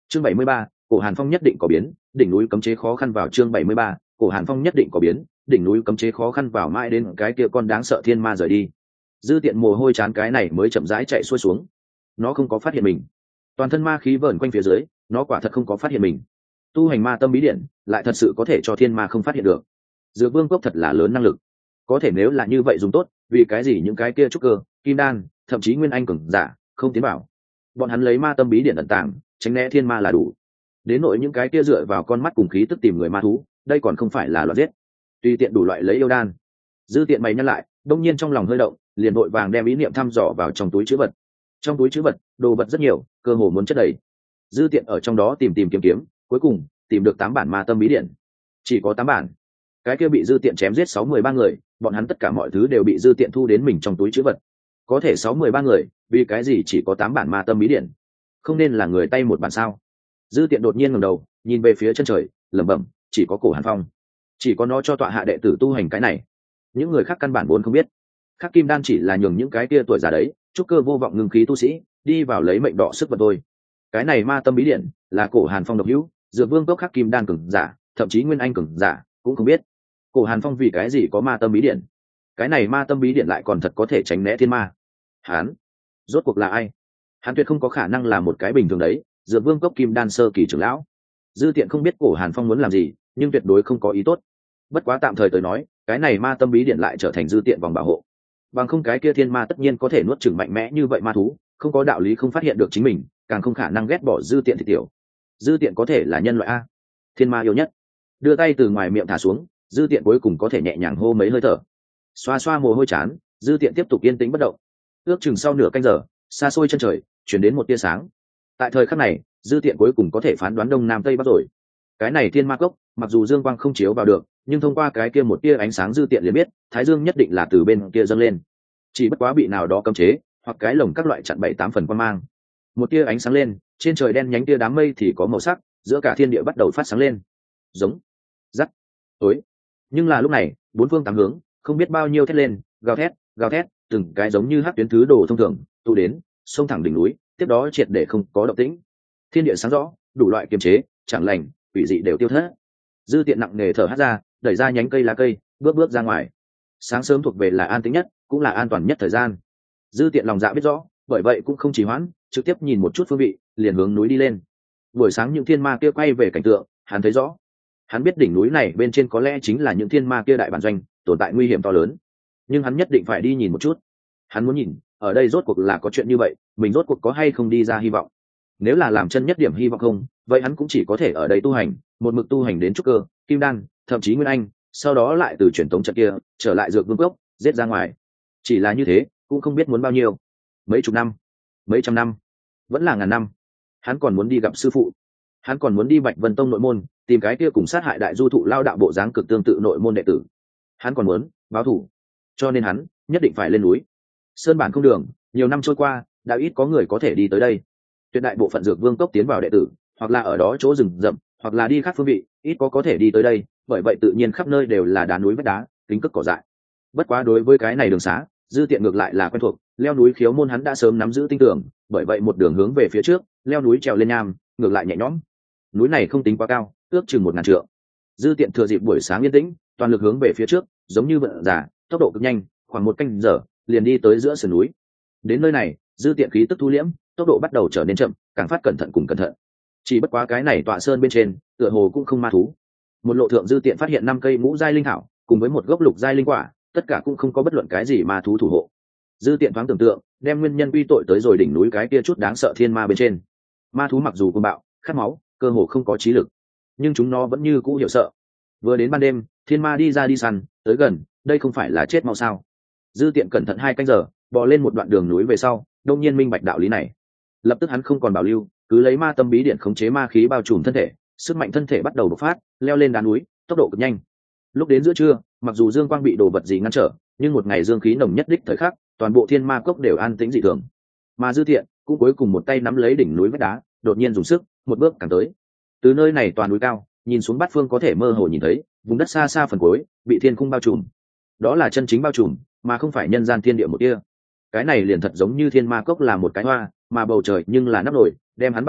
Chương 73, Cổ Hàn Phong nhất định có biến, đỉnh núi cấm chế khó khăn vào. Chương 73, Cổ Hàn Phong nhất định có biến, đỉnh núi cấm chế khó khăn vào, mãi đến cái kia con đáng sợ thiên ma rời đi. Dư Tiện mồ hôi chán cái này mới chậm rãi chạy xuôi xuống. Nó không có phát hiện mình, toàn thân ma khí vờn quanh phía dưới, nó quả thật không có phát hiện mình. Tu hành ma tâm bí điển lại thật sự có thể cho thiên ma không phát hiện được. Dược Vương Cốc thật là lớn năng lực, có thể nếu là như vậy dùng tốt, vì cái gì những cái kia trúc cơ, kim đan, thậm chí nguyên anh cường giả không tiến vào? Bọn hắn lấy ma tâm bí điển ẩn tàng, tránh né thiên ma là đủ. Đến nỗi những cái kia dựa vào con mắt cùng khí tức tìm người ma thú, đây còn không phải là loạt giết. Tùy tiện đủ loại lấy yêu đan. Dư Tiện mày nhăn lại, đông nhiên trong lòng hơi động, liền vội vàng đem ý niệm thăm dò vào trong túi trữ vật. Trong túi trữ vật, đồ vật rất nhiều, cơ hồ muốn chất đầy. Dư Tiện ở trong đó tìm kiếm, cuối cùng tìm được 8 bản ma tâm bí điển. Chỉ có 8 bản. Cái kia bị Dư Tiện chém giết 613 người, bọn hắn tất cả mọi thứ đều bị Dư Tiện thu đến mình trong túi trữ vật. Có thể 613 người, vì cái gì chỉ có 8 bản ma tâm bí điển? Không nên là người tay một bản sao? Dư Tiện đột nhiên ngẩng đầu, nhìn về phía chân trời, lẩm bẩm, chỉ có Cổ Hàn Phong, chỉ có nó cho tọa hạ đệ tử tu hành cái này. Những người khác căn bản vốn không biết. Khắc Kim Đan chỉ là nhường những cái kia tuổi già đấy, trúc cơ vô vọng ngưng khí tu sĩ, đi vào lấy mệnh đỏ sức vật thôi. Cái này ma tâm bí điển là Cổ Hàn Phong độc hữu, Dược Vương Cốc Khắc Kim Đan cường giả, thậm chí nguyên anh cường giả cũng không biết. Cổ Hàn Phong vì cái gì có ma tâm bí điển? Cái này ma tâm bí điển lại còn thật có thể tránh né thiên ma. Hắn rốt cuộc là ai? Hắn tuyệt không có khả năng là một cái bình thường đấy, Dược Vương Cốc Kim Đan sơ kỳ trưởng lão. Dư Tiện không biết Cổ Hàn Phong muốn làm gì, nhưng tuyệt đối không có ý tốt. Bất quá tạm thời tới nói, cái này ma tâm bí điển lại trở thành Dư Tiện vòng bảo hộ. Bằng không cái kia thiên ma tất nhiên có thể nuốt chửng mạnh mẽ như vậy ma thú, không có đạo lý không phát hiện được chính mình, càng không khả năng ghét bỏ Dư Tiện thì tiểu. Dư Tiện có thể là nhân loại a, thiên ma yêu nhất. Đưa tay từ ngoài miệng thả xuống, Dư Tiện cuối cùng có thể nhẹ nhàng hô mấy hơi thở. Xoa xoa mồ hôi chán, Dư Tiện tiếp tục yên tĩnh bất động. Ước chừng sau nửa canh giờ, xa xôi chân trời chuyển đến một tia sáng. Tại thời khắc này, Dư Tiện cuối cùng có thể phán đoán đông nam tây bắc rồi. Cái này thiên ma cốc, mặc dù dương quang không chiếu vào được, nhưng thông qua cái kia một tia ánh sáng Dư Tiện liền biết thái dương nhất định là từ bên kia dâng lên. Chỉ bất quá bị nào đó cấm chế, hoặc cái lồng các loại chặn 7-8 phần quang mang. Một tia ánh sáng lên, trên trời đen nhánh tia đám mây thì có màu sắc, giữa cả thiên địa bắt đầu phát sáng lên. Giống, rắc, tối. Nhưng là lúc này, bốn phương tám hướng, không biết bao nhiêu thét lên, gào thét, từng cái giống như hắc tuyến thứ đồ thông thường tụ đến, xông thẳng đỉnh núi, tiếp đó triệt để không có động tĩnh. Thiên địa sáng rõ, đủ loại kiềm chế, chẳng lành, quỷ dị đều tiêu thất. Dư Tiện nặng nề thở hắt ra, đẩy ra nhánh cây lá cây, bước ra ngoài. Sáng sớm thuộc về là an tĩnh nhất, cũng là an toàn nhất thời gian. Dư Tiện lòng dạ biết rõ, bởi vậy cũng không trì hoãn, trực tiếp nhìn một chút phương vị, liền hướng núi đi lên. Buổi sáng những thiên ma kia quay về cảnh tượng, hắn thấy rõ. Hắn biết đỉnh núi này bên trên có lẽ chính là những thiên ma kia đại bản doanh, tồn tại nguy hiểm to lớn. Nhưng hắn nhất định phải đi nhìn một chút. Hắn muốn nhìn, ở đây rốt cuộc là có chuyện như vậy, mình rốt cuộc có hay không đi ra hy vọng. Nếu là làm chân nhất điểm hy vọng không, vậy hắn cũng chỉ có thể ở đây tu hành, một mực tu hành đến trúc cơ, kim đan, thậm chí nguyên anh, sau đó lại từ truyền tống trận kia trở lại Dược Vương Cốc, giết ra ngoài. Chỉ là như thế, cũng không biết muốn bao nhiêu, mấy chục năm, mấy trăm năm, vẫn là ngàn năm. Hắn còn muốn đi gặp sư phụ, hắn còn muốn đi Bạch Vân Tông nội môn, tìm cái kia cùng sát hại đại du thụ lao đạo bộ dáng cực tương tự nội môn đệ tử. Hắn còn muốn báo thù, cho nên hắn nhất định phải lên núi. Sơn bản không đường, nhiều năm trôi qua, đã ít có người có thể đi tới đây. Tuyệt đại bộ phận Dược Vương Cốc tiến vào đệ tử, hoặc là ở đó chỗ rừng rậm, hoặc là đi khác phương vị, ít có thể đi tới đây, bởi vậy tự nhiên khắp nơi đều là đá núi vách đá, kính cất cỏ dại. Bất quá đối với cái này đường xá, Dư Tiện ngược lại là quen thuộc, leo núi khiếu môn hắn đã sớm nắm giữ tinh tưởng, bởi vậy một đường hướng về phía trước, leo núi trèo lên nham, ngược lại nhẹ nhõm. Núi này không tính quá cao, ước chừng 1000 trượng. Dư Tiện thừa dịp buổi sáng yên tĩnh, toàn lực hướng về phía trước, giống như vượn giả, tốc độ cực nhanh, khoảng 1 canh giờ, liền đi tới giữa sườn núi. Đến nơi này, Dư Tiện khí tức thu liễm, tốc độ bắt đầu trở nên chậm, càng phát cẩn thận cùng cẩn thận. Chỉ bất quá cái này tọa sơn bên trên, tựa hồ cũng không ma thú. Một lộ thượng Dư Tiện phát hiện 5 cây ngũ giai linh thảo, cùng với một gốc lục giai linh quả, tất cả cũng không có bất luận cái gì ma thú thủ hộ. Dư Tiện thoáng tưởng tượng, đem nguyên nhân quy tội tới rồi đỉnh núi cái kia chút đáng sợ thiên ma bên trên. Ma thú mặc dù cuồng bạo, khát máu, cơ hồ không có trí lực, nhưng chúng nó vẫn như cũ hiểu sợ. Vừa đến ban đêm, thiên ma đi ra đi săn, tới gần, đây không phải là chết mau sao? Dư Tiện cẩn thận 2 canh giờ, bò lên một đoạn đường núi về sau, đông nhiên minh bạch đạo lý này. Lập tức hắn không còn bảo lưu, cứ lấy ma tâm bí điện khống chế ma khí bao trùm thân thể, sức mạnh thân thể bắt đầu bộc phát, leo lên đá núi, tốc độ cực nhanh. Lúc đến giữa trưa, mặc dù dương quang bị đồ vật gì ngăn trở, nhưng một ngày dương khí nồng nhất đích thời khắc, toàn bộ thiên ma cốc đều an tĩnh dị thường. Mà Dư Tiện cũng cuối cùng một tay nắm lấy đỉnh núi vách đá, đột nhiên dùng sức, một bước càng tới. Từ nơi này toàn núi cao, nhìn xuống bát phương có thể mơ hồ nhìn thấy, vùng đất xa xa phần cuối bị thiên khung bao trùm. Đó là chân chính bao trùm, mà không phải nhân gian thiên địa một kia. Cái này liền thật giống như thiên ma cốc là một cái hoa, mà bầu trời nhưng là nắp nổi, đem hắn bao lại,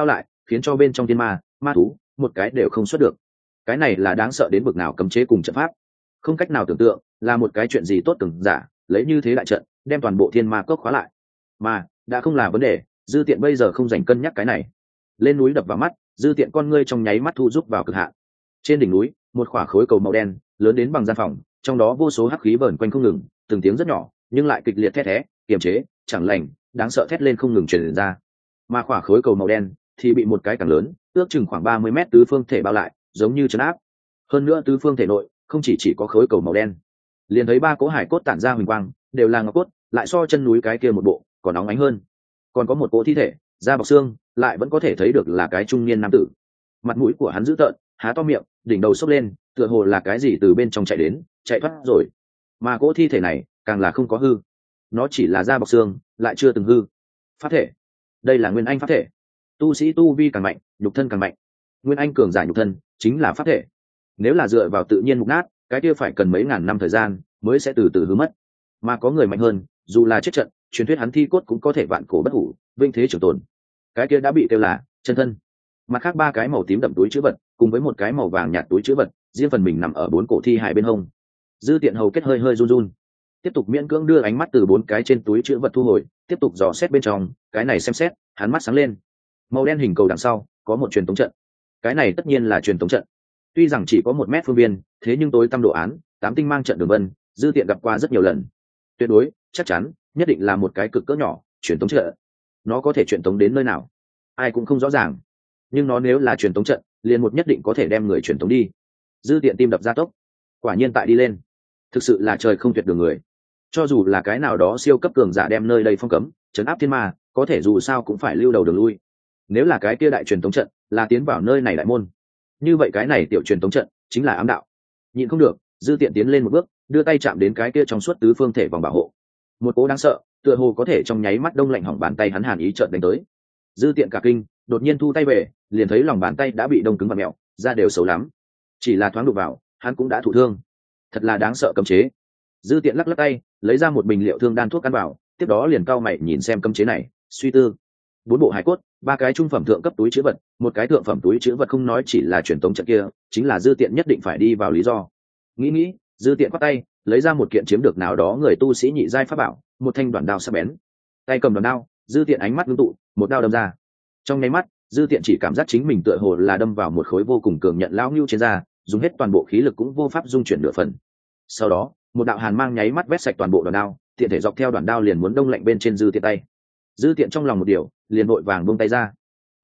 khiến cho bên trong thiên ma ma thú một cái đều không xuất được. Cái này là đáng sợ đến bực nào cấm chế cùng trận pháp, không cách nào tưởng tượng là một cái chuyện gì tốt từng giả lấy như thế đại trận đem toàn bộ thiên ma cốc khóa lại. Mà đã không là vấn đề, Dư Tiện bây giờ không dành cân nhắc cái này. Lên núi đập vào mắt, Dư Tiện con ngươi trong nháy mắt thu rút vào cực hạn. Trên đỉnh núi một khỏa khối cầu màu đen lớn đến bằng gian phòng, trong đó vô số hắc khí vờn quanh không ngừng, từng tiếng rất nhỏ nhưng lại kịch liệt thét thé kiềm chế chẳng lành đáng sợ thét lên không ngừng truyền ra. Mà khỏa khối cầu màu đen thì bị một cái càng lớn ước chừng khoảng 30 mét tứ phương thể bao lại, giống như trấn áp. Hơn nữa tứ phương thể nội không chỉ có khối cầu màu đen, liền thấy 3 cỗ hải cốt tản ra huỳnh quang, đều là ngọc cốt, lại so chân núi cái kia một bộ còn nóng ánh hơn. Còn có một cỗ thi thể da bọc xương, lại vẫn có thể thấy được là cái trung niên nam tử. Mặt mũi của hắn dữ tợn, há to miệng, đỉnh đầu sốc lên, tựa hồ là cái gì từ bên trong chạy thoát rồi. Mà cỗ thi thể này càng là không có hư, nó chỉ là da bọc xương, lại chưa từng hư. Pháp thể, đây là nguyên anh pháp thể. Tu sĩ tu vi càng mạnh, nhục thân càng mạnh. Nguyên anh cường giả nhục thân chính là pháp thể. Nếu là dựa vào tự nhiên mục nát, cái kia phải cần mấy ngàn năm thời gian mới sẽ từ từ hư mất. Mà có người mạnh hơn, dù là chết trận, truyền thuyết hắn thi cốt cũng có thể vạn cổ bất hủ, vinh thế trường tồn. Cái kia đã bị kêu là chân thân. Mặt khác 3 cái màu tím đậm túi chữ vật cùng với một cái màu vàng nhạt túi chữ vật riêng phần mình nằm ở 4 cổ thi hài bên hông. Dư Tiện hầu kết hơi hơi run run, tiếp tục miễn cưỡng đưa ánh mắt từ 4 cái trên túi chữ vật thu hồi, tiếp tục dò xét bên trong. Cái này xem xét, hắn mắt sáng lên. Màu đen hình cầu đằng sau có một truyền tống trận. Cái này tất nhiên là truyền tống trận. Tuy rằng chỉ có 1 mét phương viên, thế nhưng tối tăm đồ án 8 tinh mang trận đường vân, Dư Tiện gặp qua rất nhiều lần. Tuyệt đối chắc chắn nhất định là một cái cực cỡ nhỏ truyền tống trận. Nó có thể truyền tống đến nơi nào ai cũng không rõ ràng, nhưng nó nếu là truyền tống trận liền một nhất định có thể đem người truyền tống đi. Dư Tiện tim đập gia tốc, quả nhiên tại đi lên. Thực sự là trời không tuyệt đường người, cho dù là cái nào đó siêu cấp cường giả đem nơi đây phong cấm trấn áp thiên ma, có thể dù sao cũng phải lưu đầu đường lui. Nếu là cái kia đại truyền tống trận là tiến vào nơi này đại môn, như vậy cái này tiểu truyền tống trận chính là ám đạo. Nhịn không được, Dư Tiện tiến lên một bước, đưa tay chạm đến cái kia trong suốt tứ phương thể vòng bảo hộ. Một cỗ đáng sợ tựa hồ có thể trong nháy mắt đông lạnh hỏng bàn tay hắn hàn ý chợt đánh tới. Dư Tiện cả kinh, đột nhiên thu tay về, liền thấy lòng bàn tay đã bị đông cứng và mẹo, da đều xấu lắm. Chỉ là thoáng đụng vào, hắn cũng đã thụ thương. Thật là đáng sợ cấm chế. Dư Tiện lắc lắc tay, lấy ra một bình liệu thương đan thuốc ăn vào, tiếp đó liền cau mày nhìn xem cấm chế này, suy tư. 4 bộ hải cốt, 3 cái trung phẩm thượng cấp túi chứa vật, một cái thượng phẩm túi chứa vật không nói chỉ là truyền tống trận kia, chính là Dư Tiện nhất định phải đi vào lý do. Nghĩ, Dư Tiện quát tay, lấy ra một kiện chiếm được nào đó người tu sĩ nhị giai pháp bảo, một thanh đoạn đao sắc bén. Tay cầm đoạn đao, Dư Tiện ánh mắt ngưng tụ, một đao đâm ra. Trong nháy mắt, Dư Tiện chỉ cảm giác chính mình tựa hồ là đâm vào một khối vô cùng cường nhận lão ngưu trên da, dùng hết toàn bộ khí lực cũng vô pháp dung chuyển nửa phần. Sau đó, một đạo hàn mang nháy mắt vét sạch toàn bộ đoạn đao, tiện thể dọc theo đoạn đao liền muốn đông lạnh bên trên Dư Tiện tay. Dư Tiện trong lòng một điều, liền vội vàng buông tay ra.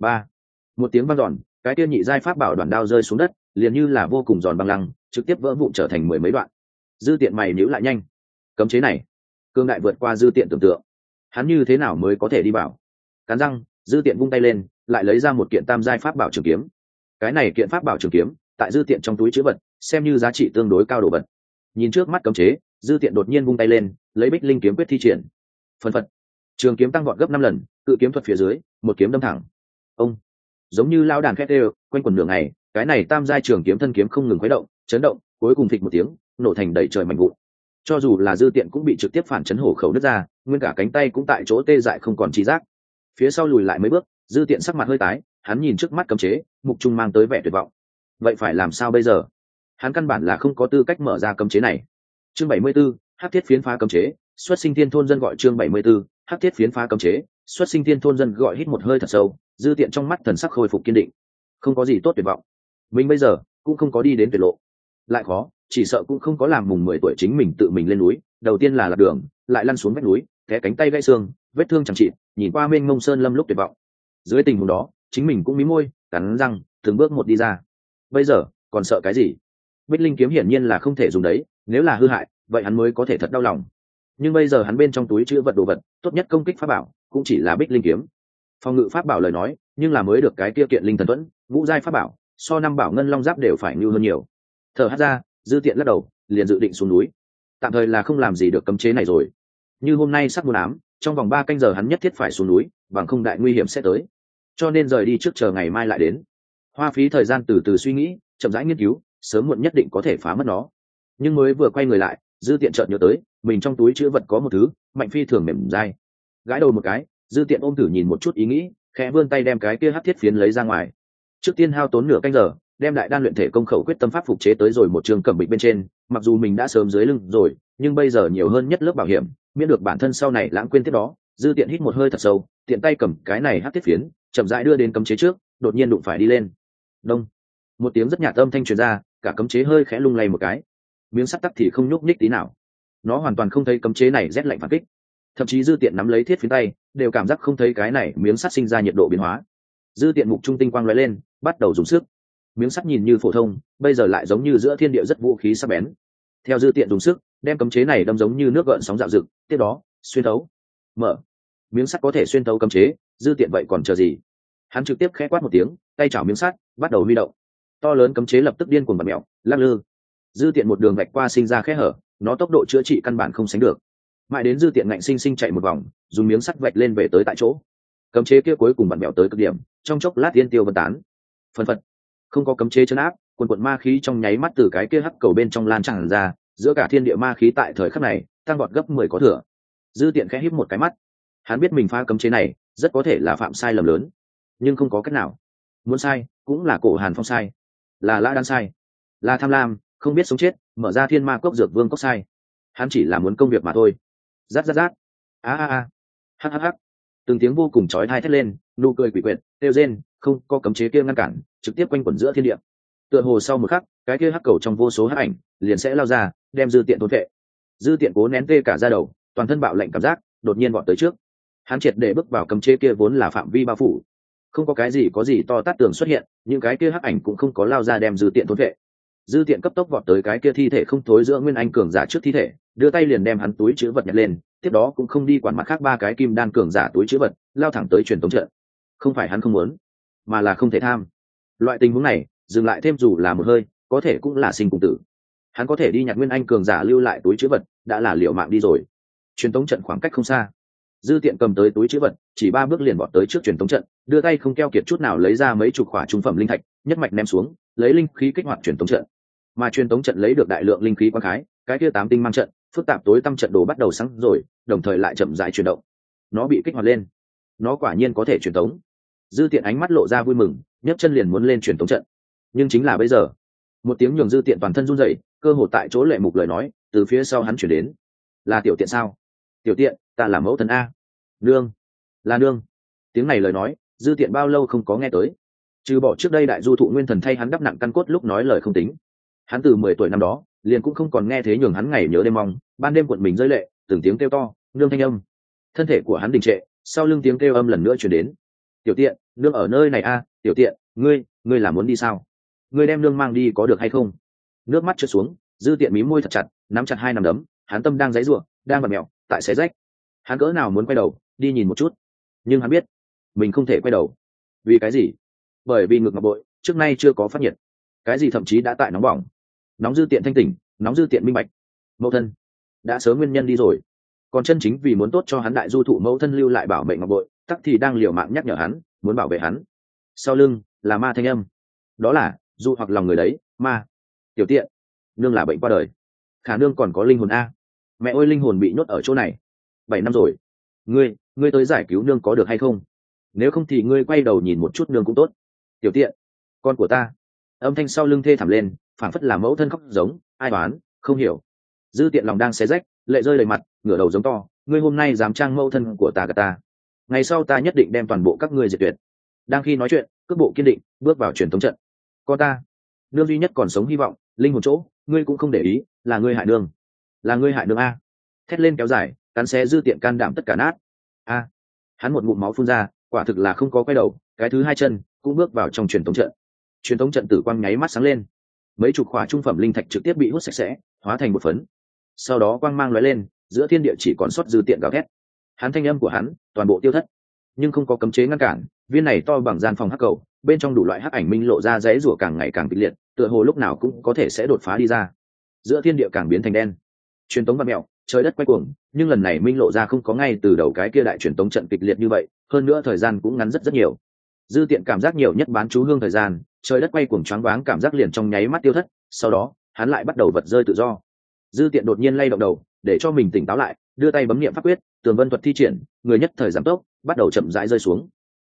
Một tiếng vang dọn, cái kia nhị giai pháp bảo đoạn đao rơi xuống đất, liền như là vô cùng giòn băng lăng, trực tiếp vỡ vụn trở thành 10 mấy đoạn. Dư Tiện mày nhíu lại nhanh. Cấm chế này, cương đại vượt qua Dư Tiện tưởng tượng. Hắn như thế nào mới có thể đi vào? Cắn răng, Dư Tiện vung tay lên, lại lấy ra một kiện tam giai pháp bảo trường kiếm. Cái này kiện pháp bảo trường kiếm, tại Dư Tiện trong túi trữ vật, xem như giá trị tương đối cao đồ vật. Nhìn trước mắt cấm chế, Dư Tiện đột nhiên vung tay lên, lấy Bích Linh kiếm quyết thi triển. Phần phật, trường kiếm tăng vọt gấp 5 lần, cự kiếm thuật phía dưới, một kiếm đâm thẳng. Ông, giống như lao đàn khét đều, quanh quần nửa ngày, cái này tam giai trường kiếm thân kiếm không ngừng khuấy động, chấn động, cuối cùng phịch một tiếng, nổ thành đầy trời mảnh vụn. Cho dù là Dư Tiện cũng bị trực tiếp phản chấn hổ khẩu đứt ra, nguyên cả cánh tay cũng tại chỗ tê dại không còn trí giác. Phía sau lùi lại mấy bước, Dư Tiện sắc mặt hơi tái, hắn nhìn trước mắt cấm chế, mục trung mang tới vẻ tuyệt vọng. Vậy phải làm sao bây giờ? Hắn căn bản là không có tư cách mở ra cấm chế này. Chương 74, Hắc Thiết Phiến phá cấm chế, xuất sinh thiên thôn dân gọi chương 74, Hắc Thiết Phiến phá cấm chế, xuất sinh thiên thôn dân gọi hít một hơi thật sâu, Dư Tiện trong mắt thần sắc khôi phục kiên định. Không có gì tốt tuyệt vọng, mình bây giờ cũng không có đi đến tuyệt lộ. Lại khó, chỉ sợ cũng không có làm mùng 10 tuổi chính mình tự mình lên núi, đầu tiên là lạc đường, lại lăn xuống vách núi, té cánh tay gãy xương, vết thương chẳng trị, nhìn qua mênh mông sơn lâm lúc tuyệt vọng. Dưới tình huống đó, chính mình cũng mím môi, cắn răng, từng bước một đi ra. Bây giờ, còn sợ cái gì? Bích Linh kiếm hiển nhiên là không thể dùng đấy, nếu là hư hại, vậy hắn mới có thể thật đau lòng. Nhưng bây giờ hắn bên trong túi chứa vật đồ vật, tốt nhất công kích pháp bảo, cũng chỉ là Bích Linh kiếm. Phòng ngự pháp bảo lời nói, nhưng là mới được cái kia kiện linh thần thuẫn, ngũ giai pháp bảo, so 5 bảo ngân long giáp đều phải nhu hơn nhiều. Thở hắt ra, Dư Tiện lắc đầu, liền dự định xuống núi. Tạm thời là không làm gì được cấm chế này rồi. Như hôm nay sắp muôn ám, trong vòng 3 canh giờ hắn nhất thiết phải xuống núi, bằng không đại nguy hiểm sẽ tới. Cho nên rời đi trước chờ ngày mai lại đến. Hoa phí thời gian từ từ suy nghĩ, chậm rãi nghiên cứu, sớm muộn nhất định có thể phá mất nó. Nhưng mới vừa quay người lại, Dư Tiện chợt nhớ tới, mình trong túi chứa vật có một thứ, mạnh phi thường mềm dai. Gãi đầu một cái, Dư Tiện ôm thử nhìn một chút ý nghĩ, khẽ vươn tay đem cái kia hắc thiết phiến lấy ra ngoài. Trước tiên hao tốn nửa canh giờ đem đại đan luyện thể công khẩu quyết tâm pháp phục chế tới rồi một trường cẩm bịch bên trên, mặc dù mình đã sớm dưới lưng rồi nhưng bây giờ nhiều hơn nhất lớp bảo hiểm, miễn được bản thân sau này lãng quên tiếp đó. Dư Tiện hít một hơi thật sâu, tiện tay cầm cái này hắc thiết phiến chậm rãi đưa đến cấm chế trước, đột nhiên đụng phải đi lên. Đông, một tiếng rất nhạt âm thanh truyền ra, cả cấm chế hơi khẽ lung lay một cái, miếng sắt tắc thì không nhúc nhích tí nào. Nó hoàn toàn không thấy cấm chế này rét lạnh phản kích, thậm chí Dư Tiện nắm lấy thiết phiến tay đều cảm giác không thấy cái này miếng sắt sinh ra nhiệt độ biến hóa. Dư Tiện mục trung tinh quang lóe lên, bắt đầu dùng sức. Miếng sắt nhìn như phổ thông, bây giờ lại giống như giữa thiên địa rất vũ khí sắc bén. Theo Dư Tiện dùng sức đem cấm chế này đâm giống như nước gợn sóng dạo dực, tiếp đó xuyên thấu. Mở. Miếng sắt có thể xuyên thấu cấm chế, Dư Tiện vậy còn chờ gì? Hắn trực tiếp khẽ quát một tiếng, tay chảo miếng sắt bắt đầu huy động. To lớn cấm chế lập tức điên cuồng bật mèo lắc lư. Dư Tiện một đường vạch qua sinh ra khe hở, nó tốc độ chữa trị căn bản không sánh được. Mãi đến Dư Tiện ngạnh sinh sinh chạy một vòng, dùng miếng sắt vạch lên về tới tại chỗ. Cấm chế kia cuối cùng bật mèo tới cực điểm, trong chốc lát tiên tiêu vân tán. Phần phật, không có cấm chế chấn áp, quần ma khí trong nháy mắt từ cái kia hắc cầu bên trong lan tràn ra, giữa cả thiên địa ma khí tại thời khắc này tăng vọt gấp 10 có thừa. Dư Tiện khẽ híp một cái mắt, hắn biết mình phá cấm chế này rất có thể là phạm sai lầm lớn, nhưng không có cách nào. Muốn sai cũng là Cổ Hàn Phong sai, là Lã Đan sai, là tham lam không biết sống chết mở ra Thiên Ma Cốc dược vương cốc sai. Hắn chỉ là muốn công việc mà thôi. Rát rát rát, hắc hắc hắc, từng tiếng vô cùng chói tai thét lên, nụ cười quỷ quyệt tiêu rên, không có cấm chế kia ngăn cản, trực tiếp quanh quẩn giữa thiên địa. Tựa hồ sau một khắc cái kia hắc cầu trong vô số hắc ảnh liền sẽ lao ra đem Dư Tiện thôn vệ. Dư Tiện cố nén tê cả da đầu, toàn thân bạo lệnh cảm giác đột nhiên vọt tới trước. Hắn triệt để bước vào cấm chế kia vốn là phạm vi bao phủ, không có cái gì to tát tường xuất hiện, những cái kia hắc ảnh cũng không có lao ra đem Dư Tiện thôn vệ. Dư Tiện cấp tốc vọt tới cái kia thi thể không thối giữa nguyên anh cường giả trước thi thể, đưa tay liền đem hắn túi chứa vật nhặt lên, tiếp đó cũng không đi quản mặt khác ba cái kim đan cường giả túi chứa vật, lao thẳng tới truyền tống trận. Không phải hắn không muốn, mà là không thể tham. Loại tình huống này dừng lại thêm dù là một hơi có thể cũng là sinh cùng tử. Hắn có thể đi nhặt nguyên anh cường giả lưu lại túi chứa vật đã là liều mạng đi rồi. Truyền tống trận khoảng cách không xa, Dư Tiện cầm tới túi chứa vật chỉ 3 bước liền vọt tới trước truyền tống trận, đưa tay không keo kiệt chút nào lấy ra mấy chục khỏa trung phẩm linh thạch, nhất mạch ném xuống, lấy linh khí kích hoạt truyền tống trận. Mà truyền tống trận lấy được đại lượng linh khí quang khái, cái kia 8 tinh mang trận phức tạp tối tăm trận đồ bắt đầu sáng rồi, đồng thời lại chậm rãi chuyển động. Nó bị kích hoạt lên, nó quả nhiên có thể truyền tống. Dư Tiện ánh mắt lộ ra vui mừng, nhấc chân liền muốn lên truyền tống trận. Nhưng chính là bây giờ, một tiếng nhường Dư Tiện toàn thân run rẩy, cơ hồ tại chỗ lệ mục lời nói từ phía sau hắn chuyển đến. Là Tiểu Tiện sao? Tiểu Tiện, ta là mẫu thân a. Nương, là nương. Tiếng này lời nói Dư Tiện bao lâu không có nghe tới, trừ bỏ trước đây đại du thụ nguyên thần thay hắn đắp nặng căn cốt lúc nói lời không tính. Hắn từ 10 tuổi năm đó liền cũng không còn nghe thế nhường hắn ngày nhớ đêm mong, ban đêm cuộn mình rơi lệ, từng tiếng kêu to nương thanh âm. Thân thể của hắn đình trệ, sau lưng tiếng kêu âm lần nữa truyền đến. Tiểu Tiện, nương ở nơi này a. Tiểu Tiện, ngươi là muốn đi sao? Ngươi đem nương mang đi có được hay không? Nước mắt trượt xuống, Dư Tiện mím môi thật chặt, nắm chặt hai nắm đấm, hắn tâm đang giãy giụa, đang bật mèo, tại xé rách. Hắn cỡ nào muốn quay đầu đi nhìn một chút, nhưng hắn biết mình không thể quay đầu. Vì cái gì? Bởi vì ngực ngọc bội trước nay chưa có phát nhiệt, cái gì thậm chí đã tại nóng bỏng. Nóng Dư Tiện thanh tỉnh, nóng Dư Tiện minh bạch, mẫu thân đã sớm nguyên nhân đi rồi, còn chân chính vì muốn tốt cho hắn đại du thụ mẫu thân lưu lại bảo mệnh ngọc bội, tắc thì đang liều mạng nhắc nhở hắn muốn bảo vệ hắn. Sau lưng là ma thanh âm, đó là du hoặc lòng người đấy, ma. Tiểu Tiện, nương là bệnh qua đời, khả nương còn có linh hồn a. Mẹ ơi, linh hồn bị nhốt ở chỗ này 7 năm rồi, ngươi tới giải cứu nương có được hay không? Nếu không thì ngươi quay đầu nhìn một chút nương cũng tốt. Tiểu Tiện, con của ta. Âm thanh sau lưng thê thảm lên, phảng phất là mẫu thân khóc giống, ai đoán không hiểu. Dư Tiện lòng đang xé rách, lệ rơi đầy mặt, ngửa đầu giống to, ngươi hôm nay dám trang mẫu thân của ta gạt ta, ngày sau ta nhất định đem toàn bộ các ngươi diệt tuyệt. Đang khi nói chuyện, cước bộ kiên định bước vào truyền thống trận. Con ta, nương duy nhất còn sống hy vọng, linh hồn chỗ, ngươi cũng không để ý, là ngươi hại nương, là ngươi hại nương a. Thét lên kéo dài, cắn xé Dư Tiện can đảm tất cả nát. A. Hắn một ngụm máu phun ra, quả thực là không có quay đầu, cái thứ hai chân cũng bước vào trong truyền thống trận. Truyền thống trận tử quang nháy mắt sáng lên, mấy chục khỏa trung phẩm linh thạch trực tiếp bị hút sạch sẽ, hóa thành một phấn. Sau đó quang mang lóe lên, giữa thiên địa chỉ còn sót Dư Tiện gào thét. Hắn thanh âm của hắn toàn bộ tiêu thất, nhưng không có cấm chế ngăn cản. Viên này to bằng gian phòng hắc cầu, bên trong đủ loại hắc ảnh minh lộ ra giấy rủa càng ngày càng kịch liệt, tựa hồ lúc nào cũng có thể sẽ đột phá đi ra. Giữa thiên địa càng biến thành đen, truyền tống vặn mèo, trời đất quay cuồng, nhưng lần này minh lộ ra không có ngay từ đầu cái kia đại truyền tống trận kịch liệt như vậy, hơn nữa thời gian cũng ngắn rất nhiều. Dư Tiện cảm giác nhiều nhất bán chú hương thời gian, trời đất quay cuồng choáng váng cảm giác liền trong nháy mắt tiêu thất, sau đó hắn lại bắt đầu vật rơi tự do. Dư Tiện đột nhiên lay động đầu để cho mình tỉnh táo lại, đưa tay bấm niệm pháp quyết, tường vân thuật thi triển, người nhất thời giảm tốc, bắt đầu chậm rãi rơi xuống.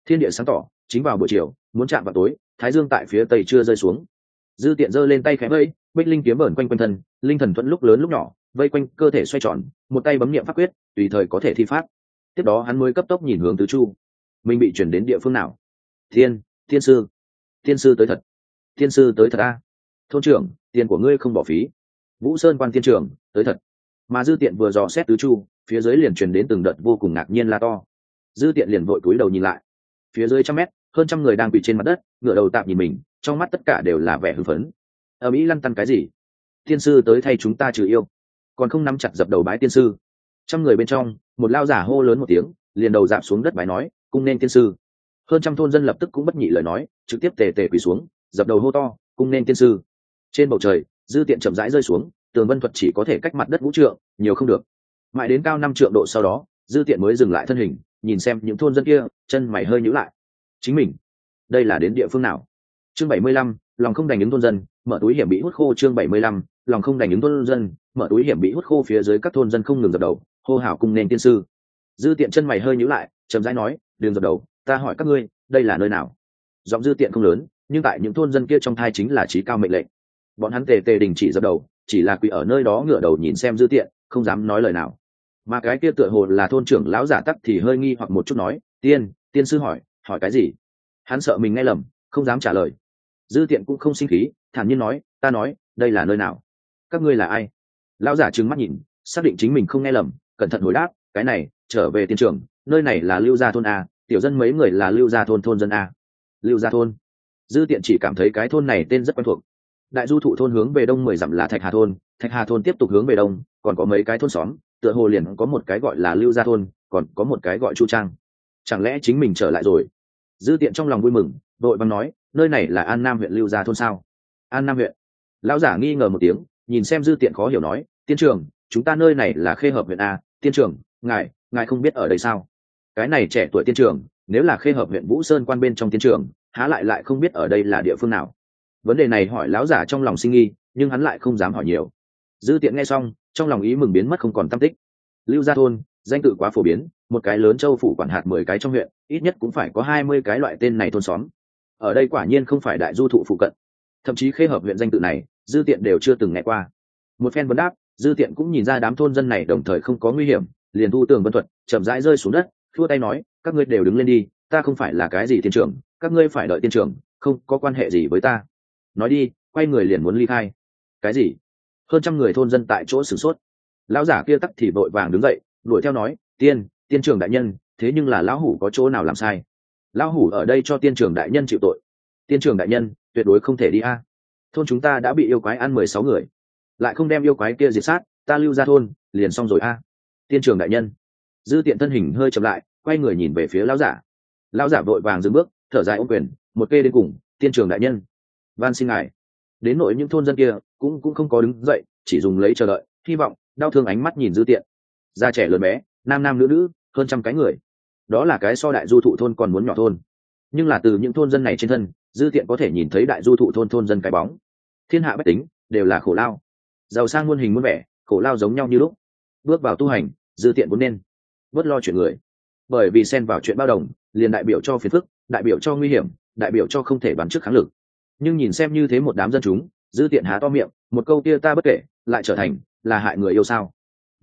Thiên địa sáng tỏ, chính vào buổi chiều muốn chạm vào tối, thái dương tại phía tây chưa rơi xuống. Dư Tiện giơ lên tay khẽ vây, bích linh kiếm vờn quanh quanh thân, linh thần thuẫn lúc lớn lúc nhỏ vây quanh cơ thể xoay tròn, một tay bấm niệm pháp quyết, tùy thời có thể thi pháp. Tiếp đó hắn mới cấp tốc nhìn hướng tứ chu, mình bị chuyển đến địa phương nào. Thiên sư, thiên sư tới thật, thiên sư tới thật a. Thôn trưởng, tiền của ngươi không bỏ phí. Vũ Sơn quan thiên trưởng tới thật. Mà Dư Tiện vừa dò xét tứ chu, phía dưới liền truyền đến từng đợt vô cùng ngạc nhiên la to. Dư Tiện liền vội cúi đầu nhìn lại, phía dưới trăm mét, hơn trăm người đang quỳ trên mặt đất, ngửa đầu tạm nhìn mình, trong mắt tất cả đều là vẻ hưng phấn. Ở Mỹ lăn tăn cái gì? Tiên sư tới thay chúng ta trừ yêu, còn không nắm chặt dập đầu bái tiên sư. Trăm người bên trong, một lao giả hô lớn một tiếng, liền đầu dạp xuống đất bái nói, cung nên tiên sư. Hơn trăm thôn dân lập tức cũng bất nhị lời nói, trực tiếp tề tề quỳ xuống, dập đầu hô to, cung nên tiên sư. Trên bầu trời, Dư Tiện chậm rãi rơi xuống, tường vân thuật chỉ có thể cách mặt đất ngũ trượng, nhiều không được. Mãi đến cao 5 trượng độ sau đó, Dư Tiện mới dừng lại thân hình, nhìn xem những thôn dân kia, chân mày hơi nhíu lại. Chính mình, đây là đến địa phương nào? Chương 75, lòng không đành những thôn dân, mở túi hiểm bị hút khô. Chương 75, lòng không đành những thôn dân, mở túi hiểm bị hút khô. Phía dưới các thôn dân không ngừng dập đầu, hô hào cung nên tiên sư. Dư Tiện chân mày hơi nhíu lại, chậm rãi nói, đừng dập đầu, ta hỏi các ngươi, đây là nơi nào? Giọng Dư Tiện không lớn, nhưng tại những thôn dân kia trong thai chính là chí cao mệnh lệnh. Bọn hắn tề tề đình chỉ dập đầu, chỉ là quỳ ở nơi đó ngửa đầu nhìn xem Dư Tiện, không dám nói lời nào. Mà cái kia tựa hồ là thôn trưởng lão giả tắc thì hơi nghi hoặc một chút nói, tiên sư hỏi cái gì? Hắn sợ mình nghe lầm, không dám trả lời. Dư Tiện cũng không sinh khí, thản nhiên nói, ta nói, đây là nơi nào? Các ngươi là ai? Lão giả trừng mắt nhìn, xác định chính mình không nghe lầm, cẩn thận hồi đáp, cái này, trở về tiên trưởng, nơi này là Lưu Gia thôn a, tiểu dân mấy người là Lưu Gia thôn dân a. Lưu Gia thôn. Dư Tiện chỉ cảm thấy cái thôn này tên rất quen thuộc. Đại du thụ thôn hướng về đông 10 dặm là Thạch Hà thôn tiếp tục hướng về đông, còn có mấy cái thôn xóm, tựa hồ liền có một cái gọi là Lưu Gia thôn, còn có một cái gọi Chu Trang. Chẳng lẽ chính mình trở lại rồi? Dư Tiện trong lòng vui mừng, đội vàng nói, nơi này là An Nam huyện Lưu Gia thôn sao? An Nam huyện. Lão giả nghi ngờ một tiếng, nhìn xem Dư Tiện khó hiểu nói, tiên trưởng, chúng ta nơi này là Khê Hợp huyện a, tiên trưởng, ngài không biết ở đây sao? Cái này trẻ tuổi tiên trưởng, nếu là Khê Hợp huyện Vũ Sơn quan bên trong tiên trưởng, há lại không biết ở đây là địa phương nào? Vấn đề này hỏi lão giả trong lòng sinh nghi, nhưng hắn lại không dám hỏi nhiều. Dư Tiện nghe xong, trong lòng ý mừng biến mất không còn tăm tích. Lưu Gia thôn, danh tự quá phổ biến, một cái lớn châu phủ quản hạt 10 cái trong huyện, ít nhất cũng phải có 20 cái loại tên này thôn xóm. Ở đây quả nhiên không phải đại du thụ phụ cận, thậm chí Khê Hợp huyện danh tự này, Dư Tiện đều chưa từng nghe qua. Một phen vấn đáp, Dư Tiện cũng nhìn ra đám thôn dân này đồng thời không có nguy hiểm, liền thu tường vân thuật, chậm rãi rơi xuống đất, thua tay nói, các ngươi đều đứng lên đi, ta không phải là cái gì tiên trưởng, các ngươi phải đợi tiên trưởng, không có quan hệ gì với ta. Nói đi, quay người liền muốn ly khai. Cái gì? Hơn trăm người thôn dân tại chỗ sửng sốt. Lão giả kia tắc thì vội vàng đứng dậy, đuổi theo nói, tiên trưởng đại nhân, thế nhưng là lão hủ có chỗ nào làm sai? Lão hủ ở đây cho tiên trưởng đại nhân chịu tội. Tiên trưởng đại nhân, tuyệt đối không thể đi a. Thôn chúng ta đã bị yêu quái ăn 16 người, lại không đem yêu quái kia diệt sát, ta Lưu Gia thôn liền xong rồi a. Tiên trưởng đại nhân. Dư Tiện thân hình hơi chậm lại, quay người nhìn về phía lão giả. Lão giả vội vàng dừng bước, thở dài ôm quyền, một kê đến cùng, tiên trưởng đại nhân, van xin ngài. Đến nội những thôn dân kia cũng không có đứng dậy, chỉ dùng lấy chờ đợi, hy vọng, đau thương ánh mắt nhìn Dư Tiện. Già trẻ lớn bé, nam nam nữ nữ, hơn trăm cái người. Đó là cái so đại du thụ thôn còn muốn nhỏ thôn. Nhưng là từ những thôn dân này trên thân, Dư Tiện có thể nhìn thấy đại du thụ thôn dân cái bóng. Thiên hạ bách tính đều là khổ lao, giàu sang muôn hình muôn vẻ, khổ lao giống nhau như lúc. Bước vào tu hành, Dư Tiện vốn nên bớt lo chuyện người, bởi vì xen vào chuyện bao đồng, liền đại biểu cho phiền phức, đại biểu cho nguy hiểm, đại biểu cho không thể bắn trước kháng lực. Nhưng nhìn xem như thế một đám dân chúng, Dư Tiện há to miệng, một câu kia ta bất kể, lại trở thành là hại người yêu sao?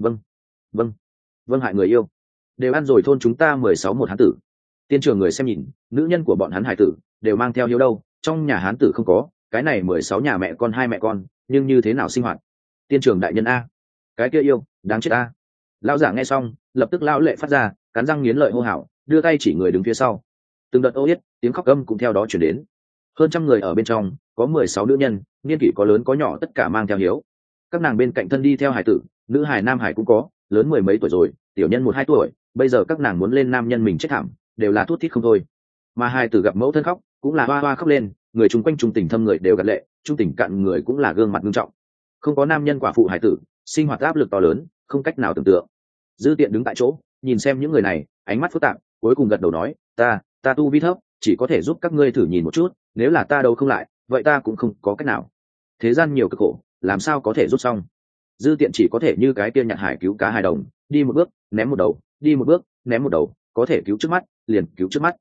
Vâng, hại người yêu. Đều ăn rồi thôn chúng ta 16 một hán tử. Tiên trưởng người xem nhìn, nữ nhân của bọn hắn hải tử đều mang theo hiếu đâu, trong nhà hán tử không có, cái này 16 nhà mẹ con 2 mẹ con, nhưng như thế nào sinh hoạt? Tiên trưởng đại nhân a, cái kia yêu, đáng chết a. Lão giả nghe xong, lập tức lão lệ phát ra, cắn răng nghiến lợi hô hào, đưa tay chỉ người đứng phía sau. Từng đợt ô yết, tiếng khóc gầm cũng theo đó truyền đến. Hơn trăm người ở bên trong, có 16 nữ nhân, niên kỷ có lớn có nhỏ tất cả mang theo hiếu. Các nàng bên cạnh thân đi theo hải tử, nữ hải nam hải cũng có, lớn 10 mấy tuổi rồi, tiểu nhân 1-2 tuổi, bây giờ các nàng muốn lên nam nhân mình chết thảm, đều là thút thít không thôi. Mà hải tử gặp mẫu thân khóc, cũng là hoa hoa khóc lên, người chung quanh trung tình thâm người đều gật lệ, trung tình cạn người cũng là gương mặt nghiêm trọng. Không có nam nhân quả phụ hải tử, sinh hoạt áp lực to lớn, không cách nào tưởng tượng. Dư Tiện đứng tại chỗ, nhìn xem những người này, ánh mắt phức tạp, cuối cùng gật đầu nói, ta tu vi thấp, chỉ có thể giúp các ngươi thử nhìn một chút, nếu là ta đấu không lại, vậy ta cũng không có cách nào. Thế gian nhiều cực khổ, làm sao có thể rút xong? Dư Tiện chỉ có thể như cái kia nhặt hải cứu cá hài đồng, đi một bước ném một đầu, đi một bước ném một đầu, có thể cứu trước mắt liền cứu trước mắt,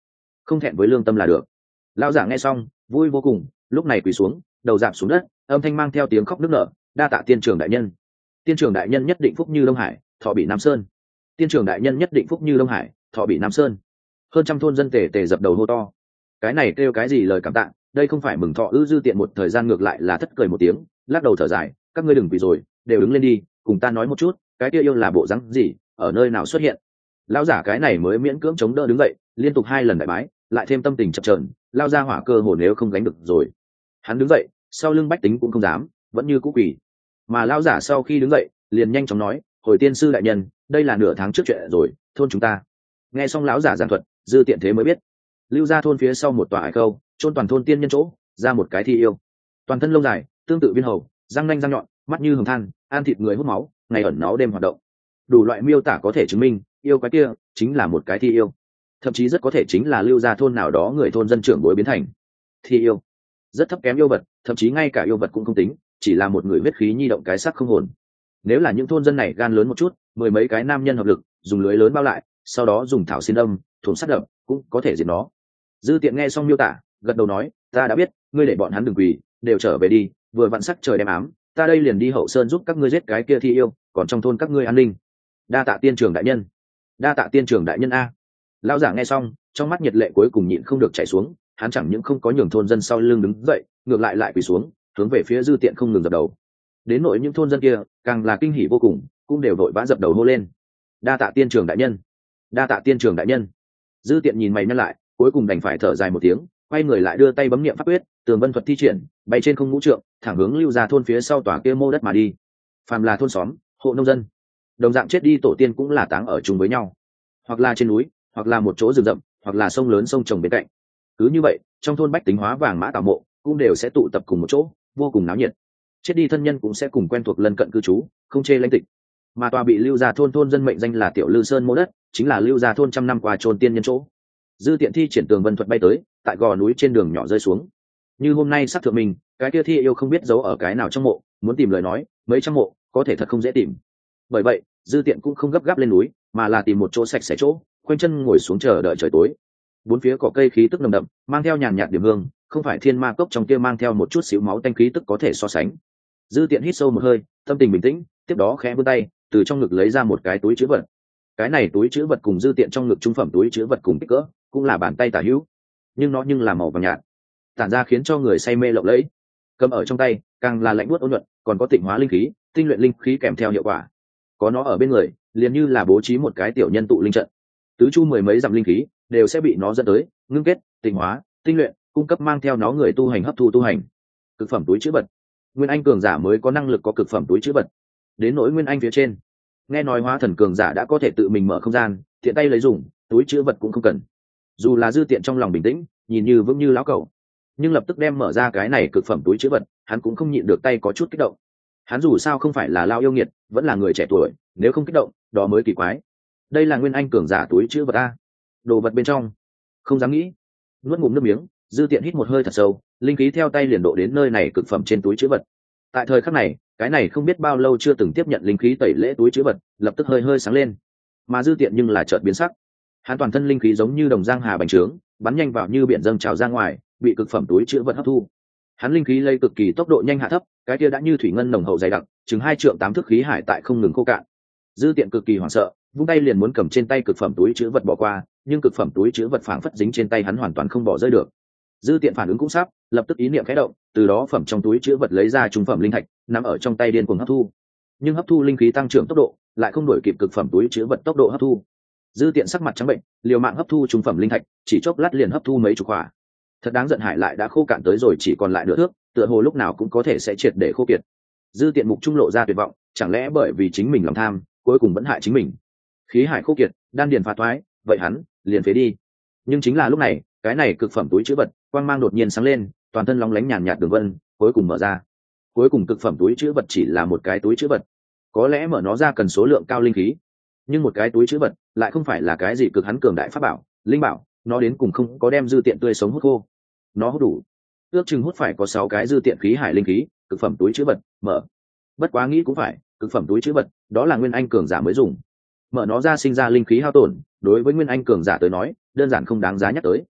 không thẹn với lương tâm là được. Lão giả nghe xong vui vô cùng, lúc này quỳ xuống, đầu rạp xuống đất, âm thanh mang theo tiếng khóc nức nở. Đa tạ tiên trưởng đại nhân. Tiên trưởng đại nhân nhất định phúc như Đông Hải, thọ bị Nam Sơn. Tiên trưởng đại nhân nhất định phúc như Đông Hải, thọ bị Nam Sơn. Hơn trăm thôn dân tề tề dập đầu hô to. Cái này kêu cái gì lời cảm tạ, đây không phải mừng thọ ư? Dư Tiện một thời gian ngược lại là thất cười một tiếng, lắc đầu thở dài, các ngươi đừng quỳ rồi, đều đứng lên đi, cùng ta nói một chút, cái kia yêu là bộ dáng gì, ở nơi nào xuất hiện. Lão giả cái này mới miễn cưỡng chống đỡ đứng dậy, liên tục 2 lần đại bái, lại thêm tâm tình chập chờn, lao ra hỏa cơ hồ nếu không gánh được rồi. Hắn đứng dậy, sau lưng bách tính cũng không dám, vẫn như cũ quỳ. Mà lão giả sau khi đứng dậy, liền nhanh chóng nói, hồi tiên sư đại nhân, đây là nửa tháng trước chuyện rồi, thôn chúng ta. Nghe xong lão giả giảng thuật, Dư Tiện thế mới biết, lưu ra thôn phía sau một tòa hải câu, chôn toàn thôn tiên nhân chỗ, ra một cái thi yêu, toàn thân lông dài, tương tự viên hầu, răng nanh răng nhọn, mắt như hồng than, ăn thịt người hút máu, ngày ẩn náu đêm hoạt động. Đủ loại miêu tả có thể chứng minh, yêu quái kia chính là một cái thi yêu, thậm chí rất có thể chính là lưu ra thôn nào đó người thôn dân trưởng bối biến thành thi yêu. Rất thấp kém yêu vật, thậm chí ngay cả yêu vật cũng không tính, chỉ là một người huyết khí nhi động cái xác không hồn. Nếu là những thôn dân này gan lớn một chút, 10 mấy cái nam nhân hợp lực, dùng lưới lớn bao lại, sau đó dùng thảo xin đâm, thủng sắt đập, cũng có thể diệt nó. Dư Tiện nghe xong miêu tả, gật đầu nói, ta đã biết, ngươi để bọn hắn đừng quỳ, đều trở về đi, vừa vặn sắc trời đem ám, ta đây liền đi hậu sơn giúp các ngươi giết cái kia thi yêu, còn trong thôn các ngươi an ninh. Đa tạ tiên trưởng đại nhân. Đa tạ tiên trưởng đại nhân a. Lão giả nghe xong, trong mắt nhiệt lệ cuối cùng nhịn không được chảy xuống, hắn chẳng những không có nhường thôn dân sau lưng đứng dậy, ngược lại quỳ xuống, hướng về phía Dư Tiện không ngừng dập đầu. Đến nỗi những thôn dân kia, càng là kinh hỉ vô cùng, cũng đều vội vã dập đầu hô lên. Đa tạ tiên trưởng đại nhân. Đa tạ tiên trưởng đại nhân. Dư Tiện nhìn mày nhăn lại, cuối cùng đành phải thở dài một tiếng, quay người lại đưa tay bấm niệm pháp quyết, tường vân thuật thi triển, bay trên không ngũ trượng, thẳng hướng lưu ra thôn phía sau tòa kia mô đất mà đi. Phàm là thôn xóm, hộ nông dân, đồng dạng chết đi tổ tiên cũng là táng ở chung với nhau, hoặc là trên núi, hoặc là một chỗ rừng rậm, hoặc là sông lớn sông trồng bên cạnh. Cứ như vậy, trong thôn bách tính hóa vàng mã tảo mộ cũng đều sẽ tụ tập cùng một chỗ, vô cùng náo nhiệt. Chết đi thân nhân cũng sẽ cùng quen thuộc lân cận cư trú, không chê lãnh tịch. Mà tòa bị lưu ra thôn thôn dân mệnh danh là Tiểu Lư Sơn mô đất, chính là lưu ra thôn trăm năm qua chôn tiên nhân chỗ. Dư Tiện thi triển tường vân thuật bay tới, tại gò núi trên đường nhỏ rơi xuống. Như hôm nay sắp thượng mình, cái kia thi yêu không biết giấu ở cái nào trong mộ, muốn tìm lời nói, mấy trăm mộ, có thể thật không dễ tìm. Bởi vậy, Dư Tiện cũng không gấp gáp lên núi, mà là tìm một chỗ sạch sẽ chỗ, khoanh chân ngồi xuống chờ đợi trời tối. Bốn phía cỏ cây khí tức nồng đậm, mang theo nhàn nhạt điểm hương, không phải thiên ma cốc trong kia mang theo một chút xíu máu tanh khí tức có thể so sánh. Dư Tiện hít sâu một hơi, tâm tình bình tĩnh, tiếp đó khẽ vươn tay, từ trong ngực lấy ra một cái túi trữ vật. Cái này túi trữ vật cùng Dư Tiện trong ngực trung phẩm túi trữ vật cùng kích cỡ, cũng là bàn tay tả hữu, nhưng nó là màu vàng nhạt, tản ra khiến cho người say mê lộng lẫy. Cầm ở trong tay, càng là lạnh buốt ôn nhuận, còn có tịnh hóa linh khí, tinh luyện linh khí kèm theo hiệu quả. Có nó ở bên người, liền như là bố trí một cái tiểu nhân tụ linh trận. Tứ chu 10 mấy dặm linh khí đều sẽ bị nó dẫn tới, ngưng kết, tịnh hóa, tinh luyện, cung cấp mang theo nó người tu hành hấp thu tu hành. Cực phẩm túi trữ vật. Nguyên anh cường giả mới có năng lực có cực phẩm túi trữ vật. Đến nỗi nguyên anh phía trên, nghe nói hóa thần cường giả đã có thể tự mình mở không gian, tiện tay lấy dùng, túi trữ vật cũng không cần. Dù là Dư Tiện trong lòng bình tĩnh, nhìn như vững như lão cẩu, nhưng lập tức đem mở ra cái này cực phẩm túi trữ vật, hắn cũng không nhịn được tay có chút kích động. Hắn dù sao không phải là lao yêu nghiệt, vẫn là người trẻ tuổi, nếu không kích động, đó mới kỳ quái. Đây là nguyên anh cường giả túi trữ vật a, đồ vật bên trong, không dám nghĩ. Nuốt ngụm nước miếng, Dư Tiện hít một hơi thật sâu, linh khí theo tay liền độ đến nơi này cực phẩm trên túi trữ vật. Tại thời khắc này, cái này không biết bao lâu chưa từng tiếp nhận linh khí tẩy lễ túi trữ vật, lập tức hơi sáng lên. Mà Dư Tiện nhưng là chợt biến sắc. Hắn toàn thân linh khí giống như đồng giang hà bành trướng, bắn nhanh vào như biển dâng trào ra ngoài, bị cực phẩm túi trữ vật hấp thu. Hắn linh khí lây cực kỳ tốc độ nhanh hạ thấp, cái kia đã như thủy ngân nồng hậu dày đặc, chừng 2 trượng 8 thước khí hải tại không ngừng khô cạn. Dư Tiện cực kỳ hoảng sợ, vung tay liền muốn cầm trên tay cực phẩm túi trữ vật bỏ qua, nhưng cực phẩm túi trữ vật phảng phất dính trên tay hắn hoàn toàn không bỏ rơi được. Dư Tiện phản ứng cũng sắp, lập tức ý niệm khẽ động, từ đó phẩm trong túi trữ vật lấy ra trung phẩm linh thạch, nắm ở trong tay điên cuồng hấp thu. Nhưng hấp thu linh khí tăng trưởng tốc độ, lại không đổi kịp cực phẩm túi trữ vật tốc độ hấp thu. Dư Tiện sắc mặt trắng bệnh, liều mạng hấp thu trung phẩm linh thạch, chỉ chốc lát liền hấp thu mấy chục quả. Thật đáng giận, hải lại đã khô cạn tới rồi chỉ còn lại nửa thước, tựa hồ lúc nào cũng có thể sẽ triệt để khô kiệt. Dư Tiện mục trung lộ ra tuyệt vọng, chẳng lẽ bởi vì chính mình lòng tham, cuối cùng vẫn hại chính mình. Khí hải khô kiệt, đan điền phá thoái, vậy hắn liền phế đi. Nhưng chính là lúc này, cái này cực phẩm túi trữ vật, quang mang đột nhiên sáng lên, toàn thân lóng lánh nhàn nhạt đường vân, cuối cùng mở ra. Cuối cùng cực phẩm túi trữ vật chỉ là một cái túi trữ vật, có lẽ mở nó ra cần số lượng cao linh khí, nhưng một cái túi trữ vật lại không phải là cái gì cực hắn cường đại pháp bảo, linh bảo, nó đến cùng không có đem Dư Tiện tươi sống hút khô. Nó hút đủ, ước chừng hút phải có 6 cái Dư Tiện khí hải linh khí, cực phẩm túi trữ vật mở. Bất quá nghĩ cũng phải, cực phẩm túi trữ vật, đó là nguyên anh cường giả mới dùng. Mở nó ra sinh ra linh khí hao tổn, đối với nguyên anh cường giả tới nói, đơn giản không đáng giá nhắc tới.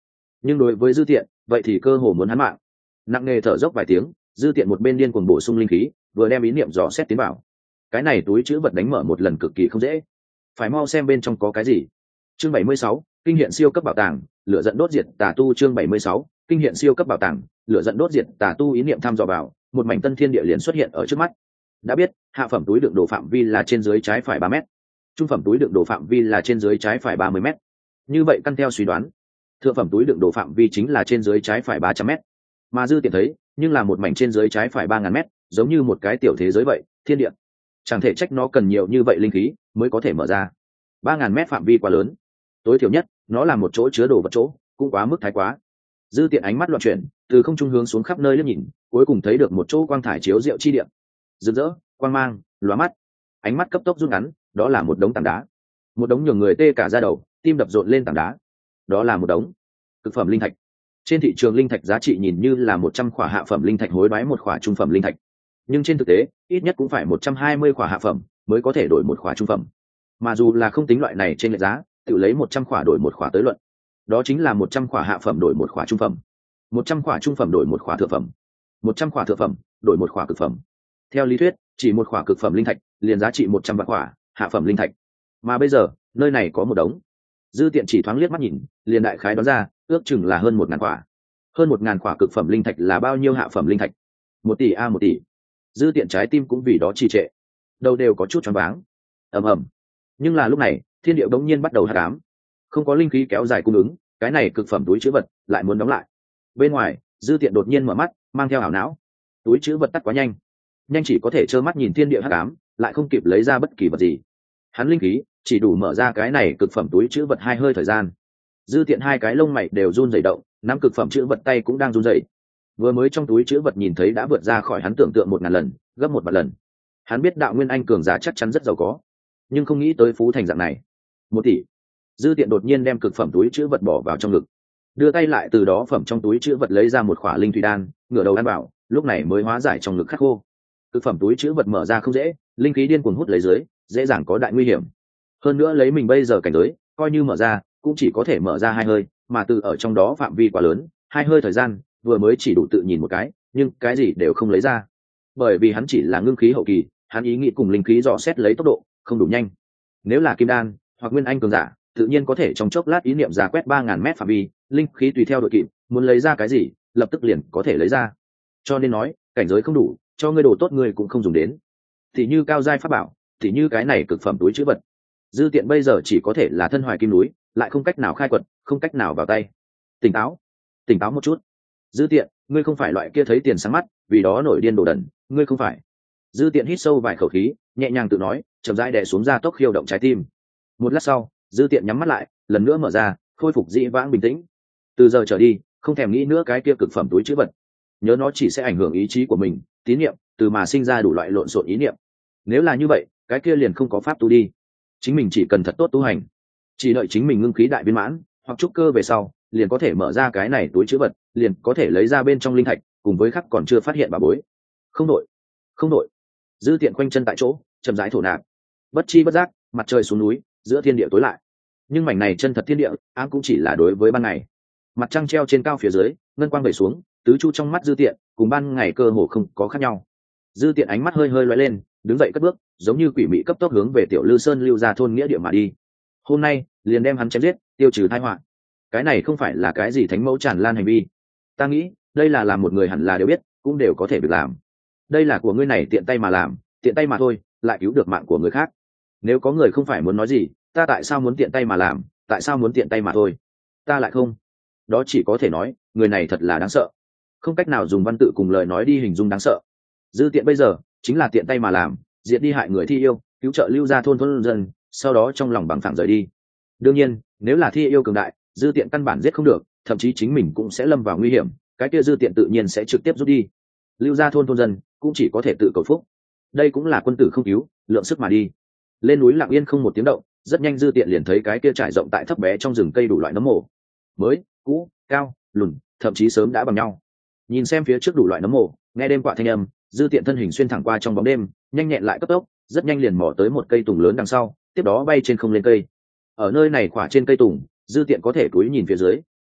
nhưng đối với dư tiện vậy thì cơ hồ muốn hắn mạng. Nặng nề thở dốc vài tiếng, dư tiện một bên điên cuồng bổ sung linh khí, vừa đem ý niệm dò xét tiến vào. Cái này túi chữ vật đánh mở một lần cực kỳ không dễ, phải mau xem bên trong có cái gì. Chương 76, kinh hiện siêu cấp bảo tàng, lửa giận đốt diệt tà tu. Chương 76, kinh hiện siêu cấp bảo tàng, lửa giận đốt diệt tà tu. Ý niệm thăm dò vào, một mảnh tân thiên địa liền xuất hiện ở trước mắt. Đã biết, hạ phẩm túi đựng đồ phạm vi là trên dưới trái phải 3 mét, trung phẩm túi đựng đồ phạm vi là trên dưới trái phải 30 mét. Như vậy căn theo suy đoán, thượng phẩm túi đựng đồ phạm vi chính là trên dưới trái phải 300 mét. Mà dư tiện thấy, nhưng là một mảnh trên dưới trái phải 3000 mét, giống như một cái tiểu thế giới vậy, thiên địa. Chẳng thể trách nó cần nhiều như vậy linh khí mới có thể mở ra. 3000 mét phạm vi quá lớn, tối thiểu nhất nó là một chỗ chứa đồ vật chỗ, cũng quá mức thái quá. Dư tiện ánh mắt loạn chuyển, từ không trung hướng xuống khắp nơi liếc nhìn, cuối cùng thấy được một chỗ quang thải chiếu diệu chi địa, rực rỡ, quang mang, lóa mắt. Ánh mắt cấp tốc rút ngắn, đó là một đống tảng đá, một đống nhường người tê cả da đầu, tim đập rộn lên tảng đá. Đó là một đống cực phẩm linh thạch. Trên thị trường linh thạch giá trị nhìn như là 100 khỏa hạ phẩm linh thạch hối đoái một khỏa trung phẩm linh thạch, nhưng trên thực tế ít nhất cũng phải 120 khỏa hạ phẩm mới có thể đổi một khỏa trung phẩm. Mà dù là không tính loại này trên lệch giá, tự lấy 100 khỏa đổi một khỏa tới luận, đó chính là 100 khỏa hạ phẩm đổi một khỏa trung phẩm, 100 khỏa trung phẩm đổi một khỏa thượng phẩm, 100 khỏa thượng phẩm đổi một khỏa cực phẩm. Theo lý thuyết, chỉ một khỏa cực phẩm linh thạch liền giá trị 100 vạn khỏa hạ phẩm linh thạch, mà bây giờ nơi này có một đống. Dư tiện chỉ thoáng liếc mắt nhìn, liền đại khái đoán ra, ước chừng là hơn 1000 khỏa. Hơn 1000 khỏa cực phẩm linh thạch là bao nhiêu hạ phẩm linh thạch? 1 tỷ a, 1 tỷ. Dư tiện trái tim cũng vì đó trì trệ, đầu đều có chút choáng váng. Ầm ầm. Nhưng là lúc này, thiên địa bỗng nhiên bắt đầu hắc ám, không có linh khí kéo dài cung ứng, cái này cực phẩm túi trữ vật lại muốn đóng lại. Bên ngoài, dư tiện đột nhiên mở mắt, mang theo ảo não. Túi trữ vật tắt quá nhanh, nhanh chỉ có thể trơ mắt nhìn thiên địa hắc ám, lại không kịp lấy ra bất kỳ vật gì. Hắn linh khí chỉ đủ mở ra cái này cực phẩm túi trữ vật 2 hơi thời gian. Dư tiện 2 cái lông mày đều run rẩy động, nắm cực phẩm trữ vật tay cũng đang run rẩy. Vừa mới trong túi trữ vật nhìn thấy đã vượt ra khỏi hắn tưởng tượng 1000 lần, gấp 1 vạn lần. Hắn biết đạo nguyên anh cường giả chắc chắn rất giàu có, nhưng không nghĩ tới phú thành dạng này. 1 tỷ. Dư tiện đột nhiên đem cực phẩm túi trữ vật bỏ vào trong ngực, đưa tay lại từ đó phẩm trong túi trữ vật lấy ra một khỏa linh thủy đan, ngửa đầu ăn vào, lúc này mới hóa giải trong ngực khắc khô. Cực phẩm túi trữ vật mở ra không dễ, linh khí điên cuồng hút lấy dưới, dễ dàng có đại nguy hiểm. Hơn nữa lấy mình bây giờ cảnh giới, coi như mở ra cũng chỉ có thể mở ra 2 hơi, mà từ ở trong đó phạm vi quá lớn, 2 hơi thời gian vừa mới chỉ đủ tự nhìn một cái, nhưng cái gì đều không lấy ra. Bởi vì hắn chỉ là ngưng khí hậu kỳ, hắn ý nghĩ cùng linh khí dò xét lấy tốc độ không đủ nhanh. Nếu là kim đan hoặc nguyên anh cường giả, tự nhiên có thể trong chốc lát ý niệm ra quét 3000 mét phạm vi, linh khí tùy theo đội kịp, muốn lấy ra cái gì, lập tức liền có thể lấy ra. Cho nên nói, cảnh giới không đủ, cho ngươi đồ tốt ngươi cũng không dùng đến. Thì như cao giai pháp bảo, thì như cái này cực phẩm túi trữ vật. Dư tiện bây giờ chỉ có thể là thân hoài kim núi, lại không cách nào khai quật, không cách nào vào tay. Tỉnh táo, tỉnh táo một chút. Dư tiện, ngươi không phải loại kia thấy tiền sáng mắt, vì đó nổi điên đồ đần, ngươi không phải. Dư tiện hít sâu vài khẩu khí, nhẹ nhàng tự nói, chậm rãi đè xuống ra tốc khiêu động trái tim. Một lát sau, dư tiện nhắm mắt lại, lần nữa mở ra, khôi phục dĩ vãng bình tĩnh. Từ giờ trở đi, không thèm nghĩ nữa cái kia cực phẩm túi trữ vật. Nhớ nó chỉ sẽ ảnh hưởng ý chí của mình, tín niệm, từ mà sinh ra đủ loại lộn xộn ý niệm. Nếu là như vậy, cái kia liền không có pháp tu đi. Chính mình chỉ cần thật tốt tu hành, chỉ đợi chính mình ngưng khí đại viên mãn hoặc trúc cơ về sau, liền có thể mở ra cái này túi trữ vật, liền có thể lấy ra bên trong linh thạch, cùng với khắc còn chưa phát hiện bà bối. Không đội, không đội. Dư tiện quanh chân tại chỗ, chậm rãi thổ nạp. Bất chi bất giác, mặt trời xuống núi, giữa thiên địa tối lại. Nhưng mảnh này chân thật thiên địa, ám cũng chỉ là đối với ban ngày. Mặt trăng treo trên cao phía dưới, ngân quang vẩy xuống, tứ chu trong mắt dư tiện cùng ban ngày cơ hồ không có khác nhau. Dư tiện ánh mắt hơi hơi lóe lên, đứng dậy cất bước, giống như quỷ mị cấp tốc hướng về Tiểu Lư Sơn lưu ra thôn nghĩa địa mà đi. Hôm nay liền đem hắn chém giết, tiêu trừ tai họa. Cái này không phải là cái gì thánh mẫu tràn lan hành vi. Ta nghĩ đây là làm một người hẳn là đều biết, cũng đều có thể được làm. Đây là của ngươi này tiện tay mà làm, tiện tay mà thôi, lại cứu được mạng của người khác. Nếu có người không phải muốn nói gì, ta tại sao muốn tiện tay mà làm, tại sao muốn tiện tay mà thôi, ta lại không. Đó chỉ có thể nói, người này thật là đáng sợ. Không cách nào dùng văn tự cùng lời nói đi hình dung đáng sợ. Dư tiện bây giờ chính là tiện tay mà làm, diệt đi hại người thi yêu, cứu trợ lưu ra thôn dân, sau đó trong lòng bằng phẳng rời đi. Đương nhiên, nếu là thi yêu cường đại, dư tiện căn bản giết không được, thậm chí chính mình cũng sẽ lâm vào nguy hiểm, cái kia dư tiện tự nhiên sẽ trực tiếp rút đi. Lưu ra thôn dân cũng chỉ có thể tự cầu phúc. Đây cũng là quân tử không cứu, lượng sức mà đi. Lên núi lặng yên không một tiếng động, rất nhanh dư tiện liền thấy cái kia trải rộng tại thấp bé trong rừng cây đủ loại nấm mồ, mới, cũ, cao, lùn, thậm chí sớm đã bằng nhau. Nhìn xem phía trước đủ loại nấm mồ, nghe đêm quạ thanh âm, dư tiện thân hình xuyên thẳng qua trong bóng đêm, nhanh nhẹn lại cấp tốc, rất nhanh liền mò tới một cây tùng lớn đằng sau, tiếp đó bay trên không lên cây. Ở nơi này khỏa trên cây tùng, dư tiện có thể cúi nhìn phía dưới,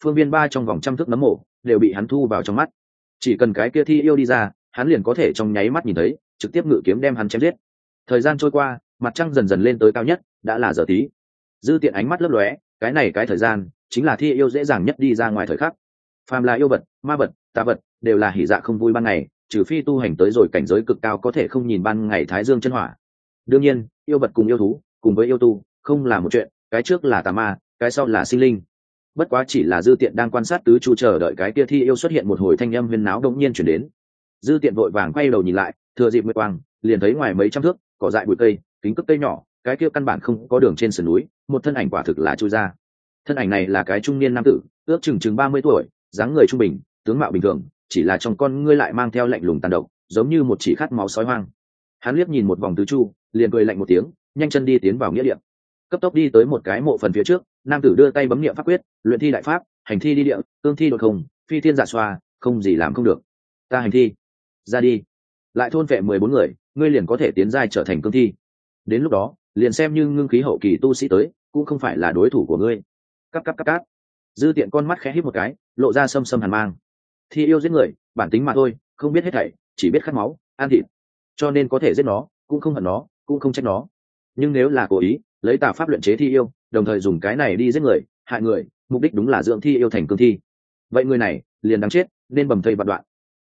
phương viên 3 trong vòng trăm thước nấm mộ đều bị hắn thu vào trong mắt. Chỉ cần cái kia thi yêu đi ra, hắn liền có thể trong nháy mắt nhìn thấy, trực tiếp ngự kiếm đem hắn chém giết. Thời gian trôi qua, mặt trăng dần dần lên tới cao nhất, đã là giờ tí. Dư Tiện ánh mắt lấp lóe, cái thời gian chính là thi yêu dễ dàng nhất đi ra ngoài thời khắc. Phàm là yêu vật, ma vật, tà vật, đều là hỉ dạ không vui ban ngày, trừ phi tu hành tới rồi cảnh giới cực cao có thể không nhìn ban ngày thái dương chân hỏa. Đương nhiên, yêu vật cùng yêu thú, cùng với yêu tu, không là một chuyện, cái trước là tà ma, cái sau là sinh linh. Bất quá chỉ là Dư Tiện đang quan sát tứ chu chờ đợi cái kia thi yêu xuất hiện, một hồi thanh âm huyên náo đột nhiên chuyển đến. Dư Tiện vội vàng quay đầu nhìn lại, thừa dịp nguyệt quang, liền thấy ngoài mấy trăm thước, cỏ dại bụi cây, kính cước cây nhỏ, cái kia căn bản không có đường trên sườn núi, một thân ảnh quả thực là chui ra. Thân ảnh này là cái trung niên nam tử, ước chừng 30 tuổi, dáng người trung bình, tướng mạo bình thường, chỉ là trong con ngươi lại mang theo lạnh lùng tàn độc, giống như một chỉ khát máu sói hoang. Hắn liếc nhìn một vòng tứ chu, liền cười lạnh một tiếng, nhanh chân đi tiến vào nghĩa địa. Cấp tốc đi tới một cái mộ phần phía trước, nam tử đưa tay bấm niệm pháp quyết, luyện thi đại pháp, hành thi đi địa, cương thi đột không, phi thiên dạ xoa, không gì làm không được. Ta hành thi, ra đi. Lại thôn vệ 14 người, ngươi liền có thể tiến giai trở thành cương thi. Đến lúc đó, liền xem như ngưng khí hậu kỳ tu sĩ tới, cũng không phải là đối thủ của ngươi. Cáp. Dư Tiện con mắt khẽ híp một cái, lộ ra sâm sâm hàn mang. Thi yêu giết người, bản tính mà thôi, không biết hết thảy, chỉ biết khát máu, ăn thịt. Cho nên có thể giết nó, cũng không hận nó, cũng không trách nó. Nhưng nếu là cố ý, lấy tà pháp luyện chế thi yêu, đồng thời dùng cái này đi giết người, hại người, mục đích đúng là dưỡng thi yêu thành cương thi. Vậy người này, liền đáng chết, nên bầm thây vạn đoạn.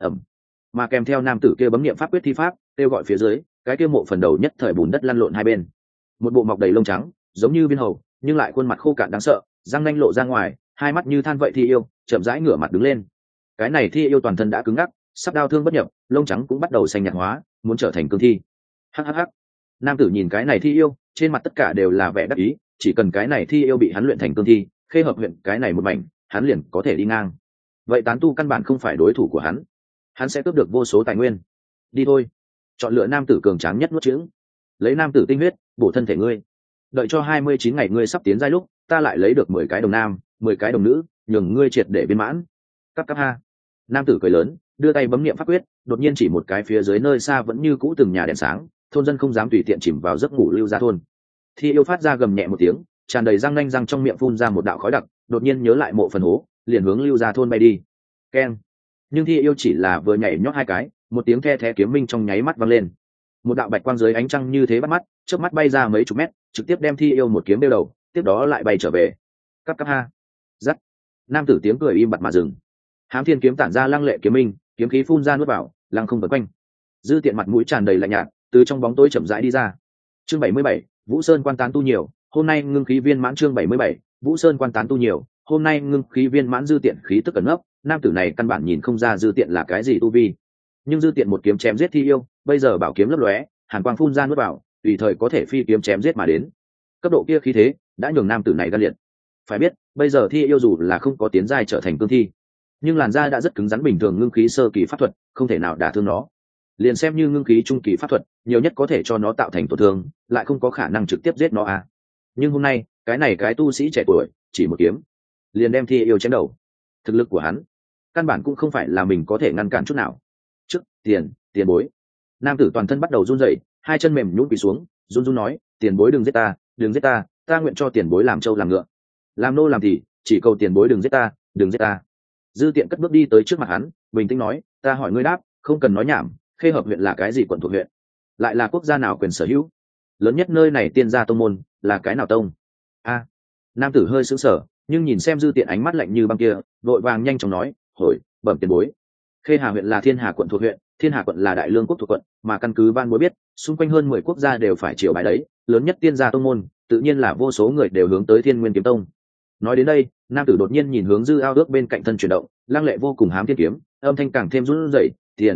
Mà kèm theo nam tử kia bấm niệm pháp quyết thi pháp, kêu gọi phía dưới, cái kia mộ phần đầu nhất thời bùn đất lăn lộn hai bên. Một bộ mọc đầy lông trắng, giống như viên hầu, nhưng lại khuôn mặt khô cạn đáng sợ, răng nanh lộ ra ngoài, hai mắt như than vậy thi yêu, chậm rãi ngửa mặt đứng lên. Cái này thi yêu toàn thân đã cứng ngắc, sắp đau thương bất nhập, lông trắng cũng bắt đầu xanh nhạt hóa, muốn trở thành cương thi. Hắc. Nam tử nhìn cái này thi yêu, trên mặt tất cả đều là vẻ đắc ý, chỉ cần cái này thi yêu bị hắn luyện thành cương thi, Khê Hợp huyện cái này một mảnh, hắn liền có thể đi ngang. Vậy tán tu căn bản không phải đối thủ của hắn sẽ cướp được vô số tài nguyên. Đi thôi. Chọn lựa nam tử cường tráng nhất nuốt chửng, lấy nam tử tinh huyết bổ thân thể ngươi, đợi cho 29 ngày ngươi sắp tiến giai lúc, ta lại lấy được 10 cái đồng nam, 10 cái đồng nữ, nhường ngươi triệt để viên mãn. Cắp ha. Nam tử cười lớn, đưa tay bấm niệm pháp quyết, đột nhiên chỉ một cái phía dưới nơi xa vẫn như cũ từng nhà đèn sáng, thôn dân không dám tùy tiện chìm vào giấc ngủ lưu ra thôn. Thi yêu phát ra gầm nhẹ một tiếng, tràn đầy răng nanh răng trong miệng phun ra một đạo khói đặc, đột nhiên nhớ lại mộ phần hố, liền hướng lưu ra thôn bay đi. Keng. Nhưng thi yêu chỉ là vừa nhảy nhót hai cái, một tiếng the thé kiếm minh trong nháy mắt vang lên. Một đạo bạch quang dưới ánh trăng như thế bắt mắt, chớp mắt bay ra mấy chục mét, trực tiếp đem thi yêu một kiếm đeo đầu, tiếp đó lại bay trở về. Cắp ha. Dắt. Nam tử tiếng cười im bặt mà dừng. Hám Thiên kiếm tản ra lăng lệ kiếm minh, kiếm khí phun ra nuốt vào, lăng không vần quanh. Dư Tiện mặt mũi tràn đầy lạnh nhạt, từ trong bóng tối chậm rãi đi ra. Chương 77, Vũ Sơn quan tán tu nhiều, hôm nay ngưng khí viên mãn. Chương 77, Vũ Sơn quan tán tu nhiều, hôm nay ngưng khí viên mãn. Dư Tiện khí tức cẩn nấp, nam tử này căn bản nhìn không ra Dư Tiện là cái gì tu vi. Nhưng Dư Tiện một kiếm chém giết thi yêu, bây giờ bảo kiếm lấp lóe, hàn quang phun ra nuốt vào, tùy thời có thể phi kiếm chém giết mà đến. Cấp độ kia khí thế đã nhường nam tử này gan liệt. Phải biết, bây giờ thi yêu dù là không có tiến giai trở thành cương thi, nhưng làn da đã rất cứng rắn, bình thường ngưng khí sơ kỳ pháp thuật không thể nào đả thương nó. Liền xem như ngưng khí trung kỳ pháp thuật, nhiều nhất có thể cho nó tạo thành tổn thương, lại không có khả năng trực tiếp giết nó à. Nhưng hôm nay, cái này cái tu sĩ trẻ tuổi, chỉ một kiếm liền đem thi yêu chém đầu. Thực lực của hắn, căn bản cũng không phải là mình có thể ngăn cản chút nào. Trước, tiền bối. Nam tử toàn thân bắt đầu run rẩy, hai chân mềm nhũn quỳ xuống, run run nói, tiền bối đừng giết ta, đừng giết ta, ta nguyện cho tiền bối làm trâu làm ngựa, làm nô làm thì, chỉ cầu tiền bối đừng giết ta, đừng giết ta. Dư Tiện cất bước đi tới trước mặt hắn, bình tĩnh nói, ta hỏi ngươi đáp, không cần nói nhảm. Khê Hợp huyện là cái gì quận thuộc huyện? Lại là quốc gia nào quyền sở hữu? Lớn nhất nơi này tiên gia tông môn là cái nào tông? A. Nam tử hơi sững sờ, nhưng nhìn xem Dư Tiện ánh mắt lạnh như băng kia, vội vàng nhanh chóng nói, hồi bẩm tiền bối, Khê Hà huyện là Thiên Hà quận thuộc huyện, Thiên Hà quận là Đại Lương quốc thuộc quận, mà căn cứ van bối biết, xung quanh hơn 10 quốc gia đều phải triều bái đấy, lớn nhất tiên gia tông môn, tự nhiên là vô số người đều hướng tới Thiên Nguyên kiếm tông. Nói đến đây, nam tử đột nhiên nhìn hướng Dư Ao Ước bên cạnh thân chuyển động, lăng lệ vô cùng Hám Thiên kiếm, âm thanh càng thêm run rẩy,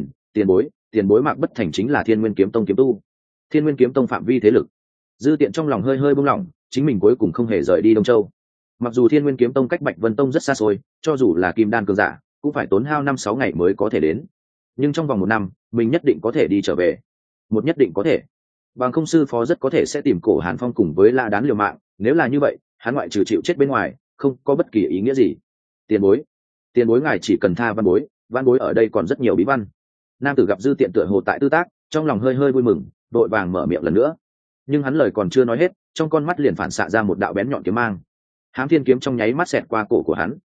tiền bối Mạc Bất Thành chính là Thiên Nguyên kiếm tông kiếm tu. Thiên Nguyên kiếm tông phạm vi thế lực. Dư Tiện trong lòng hơi hơi buông lỏng, chính mình cuối cùng không hề rời đi Đông Châu. Mặc dù Thiên Nguyên kiếm tông cách Bạch Vân tông rất xa xôi, cho dù là kim đan cường giả, cũng phải tốn hao 5-6 ngày mới có thể đến. Nhưng trong vòng 1 năm, mình nhất định có thể đi trở về. Một nhất định có thể. Bằng không sư phó rất có thể sẽ tìm Cổ Hàn Phong cùng với La Đán liều mạng, nếu là như vậy, hắn ngoại trừ chịu chết bên ngoài, không có bất kỳ ý nghĩa gì. Tiền bối ngài chỉ cần tha văn bối ở đây còn rất nhiều bí văn. Nam tử gặp Dư Tiện tựa hồ tại tư tác, trong lòng hơi hơi vui mừng, đội vàng mở miệng lần nữa. Nhưng hắn lời còn chưa nói hết, trong con mắt liền phản xạ ra một đạo bén nhọn kiếm mang. Hám Thiên kiếm trong nháy mắt xẹt qua cổ của hắn.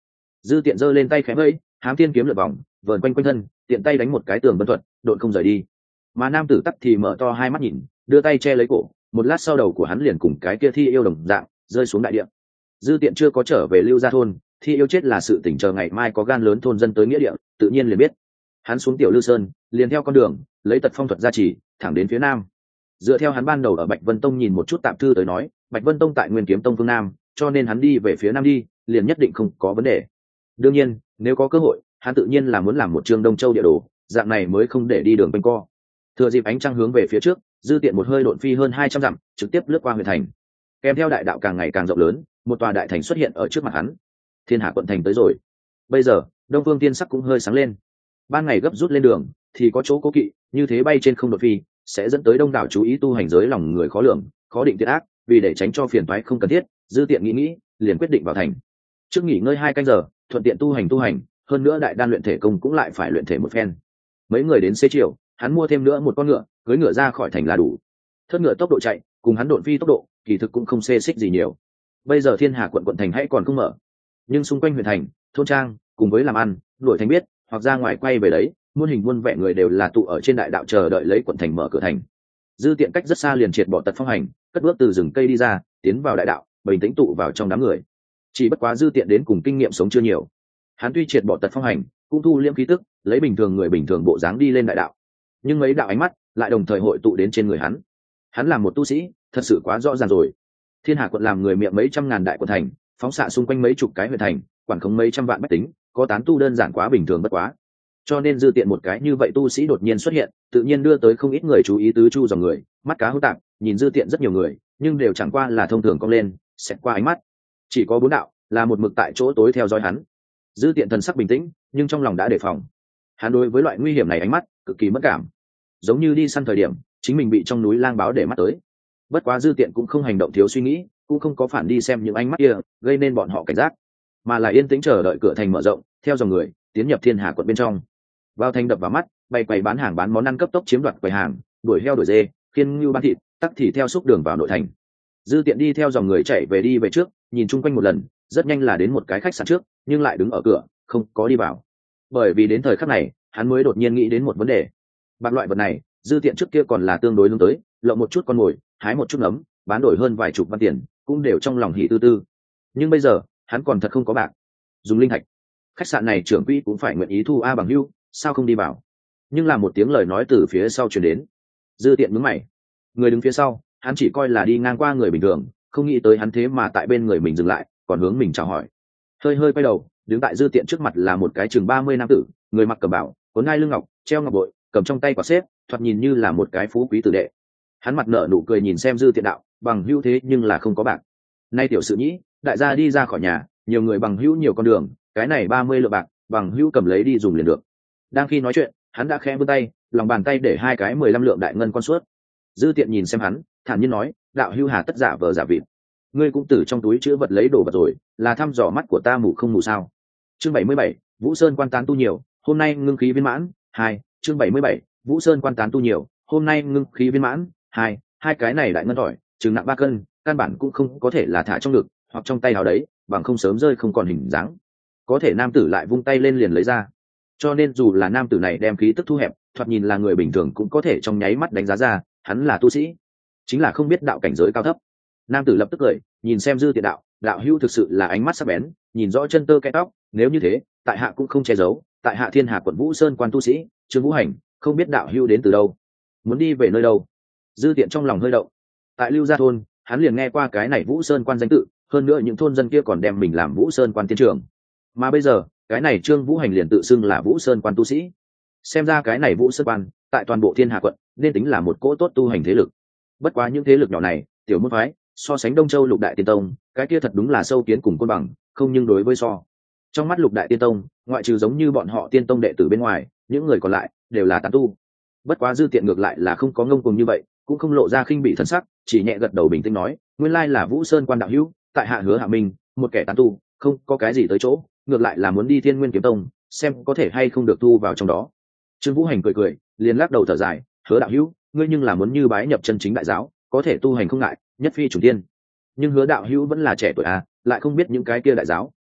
Dư Tiện giơ lên tay khẽ vẫy, hám thiên kiếm lượn vòng vờn quanh quanh thân, tiện tay đánh một cái tường vân thuật, độn không rời đi. Mà nam tử tắc thì mở to hai mắt nhìn, đưa tay che lấy cổ, một lát sau đầu của hắn liền cùng cái kia thi yêu đồng dạng rơi xuống đại địa. Dư Tiện chưa có trở về Lưu Gia thôn, thi yêu chết là sự tỉnh, chờ ngày mai có gan lớn thôn dân tới nghĩa địa tự nhiên liền biết. Hắn xuống Tiểu Lư Sơn, liền theo con đường lấy tật phong thuật gia trì thẳng đến phía nam. Dựa theo hắn ban đầu ở Bạch Vân Tông nhìn một chút tạp thư tới nói, Bạch Vân Tông tại Nguyên Kiếm Tông phương nam, cho nên hắn đi về phía nam đi liền nhất định không có vấn đề. Đương nhiên nếu có cơ hội, hắn tự nhiên là muốn làm một chương Đông Châu địa đồ, dạng này mới không để đi đường quanh co. Thừa dịp ánh trăng hướng về phía trước, Dư Tiện một hơi độn phi hơn 200 dặm, trực tiếp lướt qua huyện thành. Kèm theo đại đạo càng ngày càng rộng lớn, một tòa đại thành xuất hiện ở trước mặt hắn. Thiên Hà quận thành tới rồi. Bây giờ Đông Phương Tiên sắc cũng hơi sáng lên. Ban ngày gấp rút lên đường thì có chỗ cố kỵ, như thế bay trên không đột phi sẽ dẫn tới đông đảo chú ý tu hành giới lòng người khó lường, khó định tiết ác, vì để tránh cho phiền toái không cần thiết, Dư Tiện nghĩ liền quyết định vào thành. Trước nghỉ ngơi 2 canh giờ, thuận tiện tu hành, hơn nữa đại đan luyện thể công cũng lại phải luyện thể một phen. Mấy người đến xế chiều, hắn mua thêm nữa một con ngựa, cưỡi ngựa ra khỏi thành là đủ. Thớt ngựa tốc độ chạy cùng hắn độn phi tốc độ kỳ thực cũng không xê xích gì nhiều. Bây giờ Thiên Hà quận thành hãy còn không mở, nhưng xung quanh huyện thành, thôn trang cùng với làm ăn đuổi thành biết hoặc ra ngoài quay về đấy, muôn hình muôn vẻ người đều là tụ ở trên đại đạo chờ đợi lấy quận thành mở cửa thành. Dư Tiện cách rất xa liền triệt bỏ tật phong hành, cất bước từ rừng cây đi ra, tiến vào đại đạo, bình tĩnh tụ vào trong đám người. Chỉ bất quá Dư Tiện đến cùng kinh nghiệm sống chưa nhiều, hắn tuy triệt bỏ tật phong hành, cũng thu liễm khí tức, lấy bình thường người bình thường bộ dáng đi lên đại đạo, nhưng mấy đạo ánh mắt lại đồng thời hội tụ đến trên người hắn. Hắn là một tu sĩ, thật sự quá rõ ràng rồi. Thiên Hà quận làm người miệng mấy trăm ngàn đại quận thành, phóng xạ xung quanh mấy chục cái huyện thành, quản khống mấy trăm vạn bách tính, có tán tu đơn giản quá bình thường bất quá. Cho nên Dư Tiện một cái như vậy tu sĩ đột nhiên xuất hiện, tự nhiên đưa tới không ít người chú ý tứ chu dòng người, mắt cá hữu tạp, nhìn Dư Tiện rất nhiều người, nhưng đều chẳng qua là thông thường cong lên, xẹt qua ánh mắt. Chỉ có 4 đạo là một mực tại chỗ tối theo dõi hắn. Dư Tiện thần sắc bình tĩnh, nhưng trong lòng đã đề phòng. Hắn đối với loại nguy hiểm này ánh mắt cực kỳ mất cảm, giống như đi săn thời điểm chính mình bị trong núi lang báo để mắt tới. Bất quá Dư Tiện cũng không hành động thiếu suy nghĩ, cũng không có phản đi xem những ánh mắt kia gây nên bọn họ cảnh giác, mà là yên tĩnh chờ đợi cửa thành mở rộng, theo dòng người tiến nhập Thiên Hà quận bên trong. Vào thành đập vào mắt, bày quầy bán hàng bán món ăn cấp tốc chiếm đoạt quầy hàng, đuổi heo đuổi dê, khiên ngưu bán thịt, tắc thì theo xúc đường vào nội thành. Dư Tiện đi theo dòng người chạy đi về trước, nhìn chung quanh một lần, rất nhanh là đến một cái khách sạn trước, nhưng lại đứng ở cửa không có đi vào. Bởi vì đến thời khắc này hắn mới đột nhiên nghĩ đến một vấn đề. Bạc loại vật này Dư Tiện trước kia còn là tương đối lương tới, lộng một chút con mồi, hái một chút nấm, bán đổi hơn vài chục văn tiền, cũng đều trong lòng hỉ tư tư. Nhưng bây giờ hắn còn thật không có bạc, dùng linh thạch. Khách sạn này trưởng quỹ cũng phải nguyện ý thu a bằng hưu, sao không đi vào? Nhưng là một tiếng lời nói từ phía sau truyền đến. Dư Tiện nhướng mày. Người đứng phía sau hắn chỉ coi là đi ngang qua người bình thường, không nghĩ tới hắn thế mà tại bên người mình dừng lại, còn hướng mình chào hỏi. Hơi quay đầu, đứng tại Dư Tiện trước mặt là một cái chừng 30 nam tử, người mặc cẩm bào, cuốn ngai lưng ngọc, treo ngọc bội, cầm trong tay quả xếp, thoạt nhìn như là một cái phú quý tử đệ. Hắn mặt nở nụ cười nhìn xem Dư Tiện đạo, bằng hữu thế nhưng là không có bạc. Nay tiểu sự nhĩ, đại gia đi ra khỏi nhà, nhiều người bằng hữu nhiều con đường, cái này 30 lượng bạc, bằng hữu cầm lấy đi dùng liền được. Đang khi nói chuyện, hắn đã khẽ vươn tay, lòng bàn tay để 2 cái 15 lượng đại ngân con suốt. Dư Tiện nhìn xem hắn, thản nhiên nói, đạo hữu hà tất giả vờ giả vịt. Ngươi cũng từ trong túi chứa vật lấy đồ vật rồi, là thăm dò mắt của ta mù không mù sao? Chương 77, Vũ Sơn quan tán tu nhiều, hôm nay ngưng khí viên mãn. 2, chương 77, Vũ Sơn quan tán tu nhiều, hôm nay ngưng khí viên mãn. 2, hai cái này đại ngân tỏi, chừng nặng 3 cân, căn bản cũng không có thể là thả trong ngực hoặc trong tay áo đấy, bằng không sớm rơi không còn hình dáng. Có thể nam tử lại vung tay lên liền lấy ra, cho nên dù là nam tử này đem khí tức thu hẹp, thoạt nhìn là người bình thường cũng có thể trong nháy mắt đánh giá ra hắn là tu sĩ, chính là không biết đạo cảnh giới cao thấp. Nam tử lập tức cười, nhìn xem Dư Tiện đạo, đạo hữu thực sự là ánh mắt sắc bén, nhìn rõ chân tơ kẽ tóc, nếu như thế tại hạ cũng không che giấu, tại hạ Thiên Hà quận Vũ Sơn quan tu sĩ Trương Vũ Hành, không biết đạo hữu đến từ đâu, muốn đi về nơi đâu? Dư Tiện trong lòng hơi động. Tại Lưu Gia thôn hắn liền nghe qua cái này Vũ Sơn quan danh tự, hơn nữa những thôn dân kia còn đem mình làm Vũ Sơn quan tiên trường, mà bây giờ cái này Trương Vũ Hành liền tự xưng là Vũ Sơn quan tu sĩ. Xem ra cái này Vũ Sơn quan tại toàn bộ Thiên Hà quận nên tính là một cỗ tốt tu hành thế lực. Bất quá những thế lực nhỏ này, tiểu môn phái, so sánh Đông Châu Lục Đại Tiên Tông, cái kia thật đúng là sâu kiến cùng côn bằng, không nhưng đối với so. Trong mắt Lục Đại Tiên Tông, ngoại trừ giống như bọn họ Tiên Tông đệ tử bên ngoài, những người còn lại đều là tán tu. Bất quá Dư Tiện ngược lại là không có ngông cuồng như vậy, cũng không lộ ra khinh bỉ thần sắc, chỉ nhẹ gật đầu bình tĩnh nói, nguyên lai là Vũ Sơn quan đạo hữu, tại hạ Hứa Hạ Minh, một kẻ tán tu, không có cái gì tới chỗ, ngược lại là muốn đi Thiên Nguyên Kiếm Tông, xem có thể hay không được thu vào trong đó. Trương Vũ Hành cười, liền lắc đầu thở dài, Hứa đạo hữu, ngươi nhưng là muốn như bái nhập chân chính đại giáo, có thể tu hành không ngại, nhất phi trùng tiên. Nhưng Hứa đạo hữu vẫn là trẻ tuổi à, lại không biết những cái kia đại giáo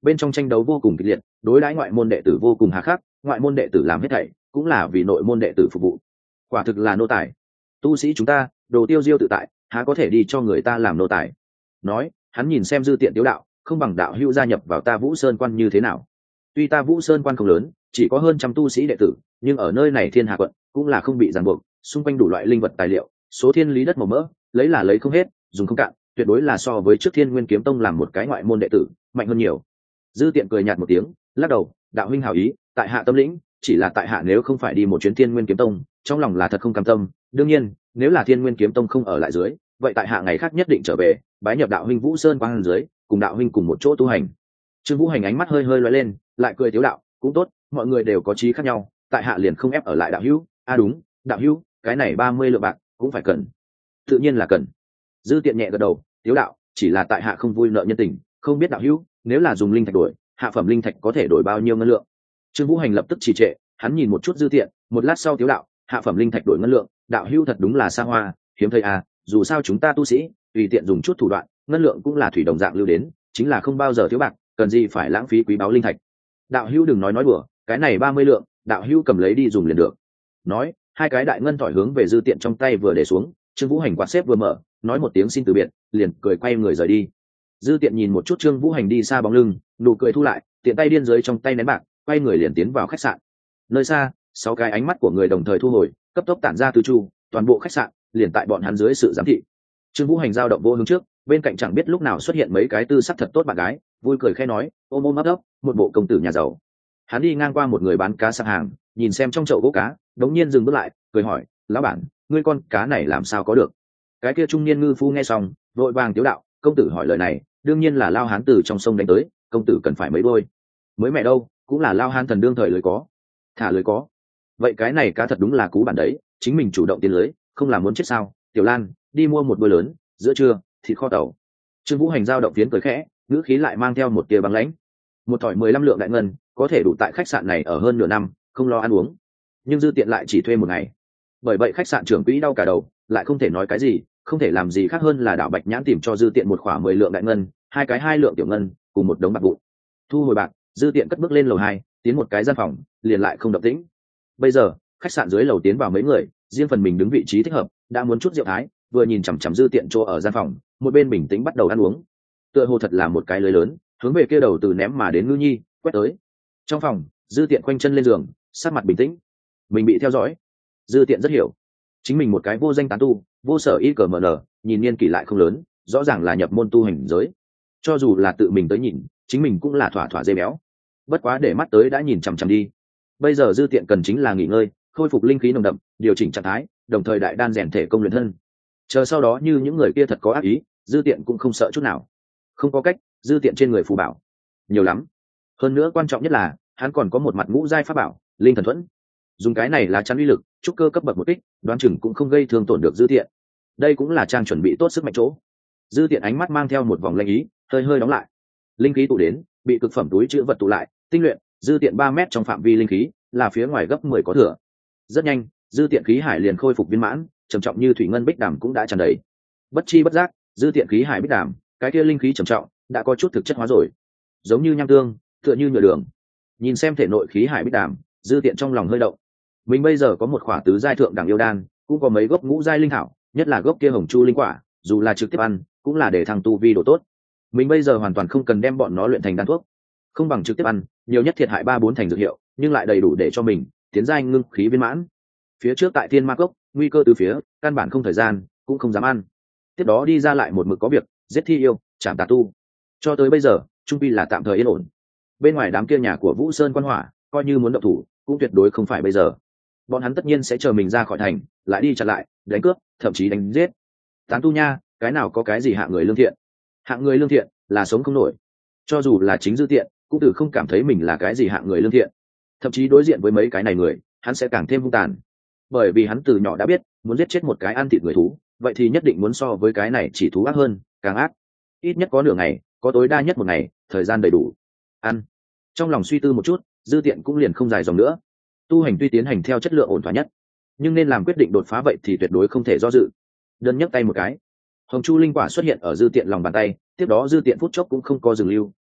bên trong tranh đấu vô cùng kịch liệt, đối đãi ngoại môn đệ tử vô cùng hà khắc, ngoại môn đệ tử làm hết thảy cũng là vì nội môn đệ tử phục vụ. Quả thực là nô tài. Tu sĩ chúng ta đồ tiêu diêu tự tại, há có thể đi cho người ta làm nô tài. Nói, hắn nhìn xem Dư Tiện Tiếu đạo, không bằng đạo hữu gia nhập vào ta Vũ Sơn quan như thế nào? Tuy ta Vũ Sơn quan không lớn, chỉ có hơn trăm tu sĩ đệ tử, nhưng ở nơi này Thiên Hà quận cũng là không bị ràng buộc, xung quanh đủ loại linh vật tài liệu, số thiên lý đất màu mỡ, lấy là lấy không hết, dùng không cạn, tuyệt đối là so với trước Thiên Nguyên Kiếm Tông làm một cái ngoại môn đệ tử mạnh hơn nhiều. Dư Tiện cười nhạt một tiếng, lắc đầu, đạo huynh hảo ý, tại hạ tâm lĩnh, chỉ là tại hạ nếu không phải đi một chuyến Thiên Nguyên Kiếm Tông, trong lòng là thật không cam tâm. Đương nhiên, nếu là Thiên Nguyên Kiếm Tông không ở lại dưới, vậy tại hạ ngày khác nhất định trở về, bái nhập đạo huynh Vũ Sơn quan dưới, cùng đạo huynh cùng một chỗ tu hành. Trương Vũ Hành ánh mắt hơi hơi lóe lên, lại cười tiếu đạo, cũng tốt, mọi người đều có chí khác nhau, tại hạ liền không ép ở lại đạo hữu. Đúng, đạo hữu, cái này 30 lượng bạc cũng phải cần. Tự nhiên là cần. Dư Tiện nhẹ gật đầu, tiếu đạo, chỉ là tại hạ không vui nợ nhân tình, không biết đạo hữu, nếu là dùng linh thạch đổi, hạ phẩm linh thạch có thể đổi bao nhiêu ngân lượng? Trương Vũ Hành lập tức trì trệ, hắn nhìn một chút Dư Tiện, một lát sau tiếu đạo, hạ phẩm linh thạch đổi ngân lượng, đạo hữu thật đúng là xa hoa, hiếm thấy à, dù sao chúng ta tu sĩ, tùy tiện dùng chút thủ đoạn, ngân lượng cũng là thủy đồng dạng lưu đến, chính là không bao giờ thiếu bạc, cần gì phải lãng phí quý báu linh thạch. Đạo hữu đừng nói đùa, cái này 30 lượng, đạo hữu cầm lấy đi dùng liền được. Nói, hai cái đại ngân thỏi hướng về Dư Tiện trong tay vừa để xuống, Trương Vũ Hành quạt xếp vừa mở, nói một tiếng xin từ biệt, liền cười quay người rời đi. Dư Tiện nhìn một chút Trương Vũ Hành đi xa bóng lưng, nụ cười thu lại, tiện tay điên dưới trong tay nén bạc, quay người liền tiến vào khách sạn. Nơi xa, 6 cái ánh mắt của người đồng thời thu hồi, cấp tốc tản ra tứ chu, toàn bộ khách sạn liền tại bọn hắn dưới sự giám thị. Trương Vũ Hành giao động vô hướng trước, bên cạnh chẳng biết lúc nào xuất hiện mấy cái tư sắc thật tốt bạn gái, vui cười khẽ nói, ôm ôm ấp ấp, một bộ công tử nhà giàu. Hắn đi ngang qua một người bán cá sạp hàng, nhìn xem trong chậu gỗ cá, đống nhiên dừng bước lại, cười hỏi, lão bản, ngươi con cá này làm sao có được? Cái kia trung niên ngư phu nghe xong, vội vàng tiếu đạo, công tử hỏi lời này, đương nhiên là lao hán từ trong sông đánh tới, công tử cần phải mấy đôi. Mới mẹ đâu, cũng là lao hán thần đương thời lưới có, thả lưới có. Vậy cái này cá thật đúng là cú bản đấy, chính mình chủ động tiến lưới, không làm muốn chết sao? Tiểu Lan, đi mua một đôi lớn, giữa trưa, thịt kho tàu. Trương Vũ Hành giao động phiến cười khẽ, ngữ khí lại mang theo một tia băng lãnh. Một thỏi 15 lượng đại ngân, có thể đủ tại khách sạn này ở hơn nửa năm, không lo ăn uống. Nhưng Dư Tiện lại chỉ thuê một ngày. Bởi vậy khách sạn trưởng quỹ đau cả đầu, lại không thể nói cái gì, không thể làm gì khác hơn là đảo Bạch Nhãn tìm cho Dư Tiện một khoản 10 lượng đại ngân, hai cái 2 lượng tiểu ngân, cùng một đống bạc vụn. Thu hồi bạc, Dư Tiện cất bước lên lầu 2, tiến một cái gian phòng, liền lại không động tĩnh. Bây giờ, khách sạn dưới lầu tiến vào mấy người, riêng phần mình đứng vị trí thích hợp, đã muốn chút rượu thái, vừa nhìn chằm chằm Dư Tiện chỗ ở gian phòng, một bên bình tĩnh bắt đầu ăn uống. Tựa hồ thật là một cái lưới lớn, hướng về kia đầu từ ném mà đến Ngư Nhi, quét tới. Trong phòng, Dư Tiện khoanh chân lên giường, sát mặt bình tĩnh. Mình bị theo dõi. Dư Tiện rất hiểu, chính mình một cái vô danh tán tu, vô sở y cờ mờ nở, nhìn niên kỷ lại không lớn, rõ ràng là nhập môn tu hành giới. Cho dù là tự mình tới nhìn, chính mình cũng là thỏa thỏa dê béo. Bất quá để mắt tới đã nhìn chằm chằm đi. Bây giờ Dư Tiện cần chính là nghỉ ngơi, khôi phục linh khí nồng đậm, điều chỉnh trạng thái, đồng thời đại đan rèn thể công luyện thân. Chờ sau đó như những người kia thật có ác ý, Dư Tiện cũng không sợ chút nào. Không có cách, Dư Tiện trên người phù bảo nhiều lắm. Hơn nữa quan trọng nhất là, hắn còn có một mặt ngũ giai pháp bảo, linh thần thuẫn. Dùng cái này là chắn uy lực, trúc cơ cấp bậc một kích, đoán chừng cũng không gây thương tổn được Dư Tiện. Đây cũng là trang chuẩn bị tốt sức mạnh chỗ. Dư Tiện ánh mắt mang theo một vòng lanh ý, hơi hơi đóng lại. Linh khí tụ đến, bị cực phẩm túi chữ vật tụ lại, tinh luyện. Dư Tiện 3 mét trong phạm vi linh khí, là phía ngoài gấp 10 có thừa. Rất nhanh, Dư Tiện khí hải liền khôi phục viên mãn, trầm trọng như thủy ngân bích đàm cũng đã tràn đầy. Bất chi bất giác, Dư Tiện khí hải bích đàm, cái kia linh khí trầm trọng đã có chút thực chất hóa rồi, giống như nham tương, tựa như nhựa đường. Nhìn xem thể nội khí hải bích đàm, Dư Tiện trong lòng hơi động. Mình bây giờ có một khỏa tứ giai thượng đẳng yêu đan, cũng có mấy gốc ngũ giai linh thảo, nhất là gốc kia hồng chu linh quả, dù là trực tiếp ăn, cũng là để thăng tu vi độ tốt. Mình bây giờ hoàn toàn không cần đem bọn nó luyện thành đan thuốc, không bằng trực tiếp ăn, nhiều nhất thiệt hại 3-4 thành dược hiệu, nhưng lại đầy đủ để cho mình tiến giai ngưng khí viên mãn. Phía trước tại Thiên Ma Cốc, nguy cơ từ phía, căn bản không thời gian, cũng không dám ăn. Tiếp đó đi ra lại một mực có việc, giết thi yêu, chạm tà tu. Cho tới bây giờ, trung pi là tạm thời yên ổn. Bên ngoài đám kia nhà của Vũ Sơn Quan Hỏa, coi như muốn động thủ, cũng tuyệt đối không phải bây giờ. Bọn hắn tất nhiên sẽ chờ mình ra khỏi thành, lại đi chặn lại, đánh cướp, thậm chí đánh giết. Tán tu nha, cái nào có cái gì hạng người lương thiện? Hạng người lương thiện là sống không nổi. Cho dù là chính Dư Tiện, cũng tự không cảm thấy mình là cái gì hạng người lương thiện. Thậm chí đối diện với mấy cái này người, hắn sẽ càng thêm hung tàn. Bởi vì hắn từ nhỏ đã biết, muốn giết chết một cái ăn thịt người thú, vậy thì nhất định muốn so với cái này chỉ thú ác hơn, càng ác. Ít nhất có nửa ngày, có tối đa nhất một ngày, thời gian đầy đủ. Ăn. Trong lòng suy tư một chút, Dư Tiện cũng liền không dài dòng nữa. Tu hành tuy tiến hành theo chất lượng ổn thỏa nhất, nhưng nên làm quyết định đột phá vậy thì tuyệt đối không thể do dự. Đơn nhấc tay một cái, hồng chu linh quả xuất hiện ở Dư Tiện lòng bàn tay, tiếp đó Dư Tiện phút chốc cũng không có dừng lưu,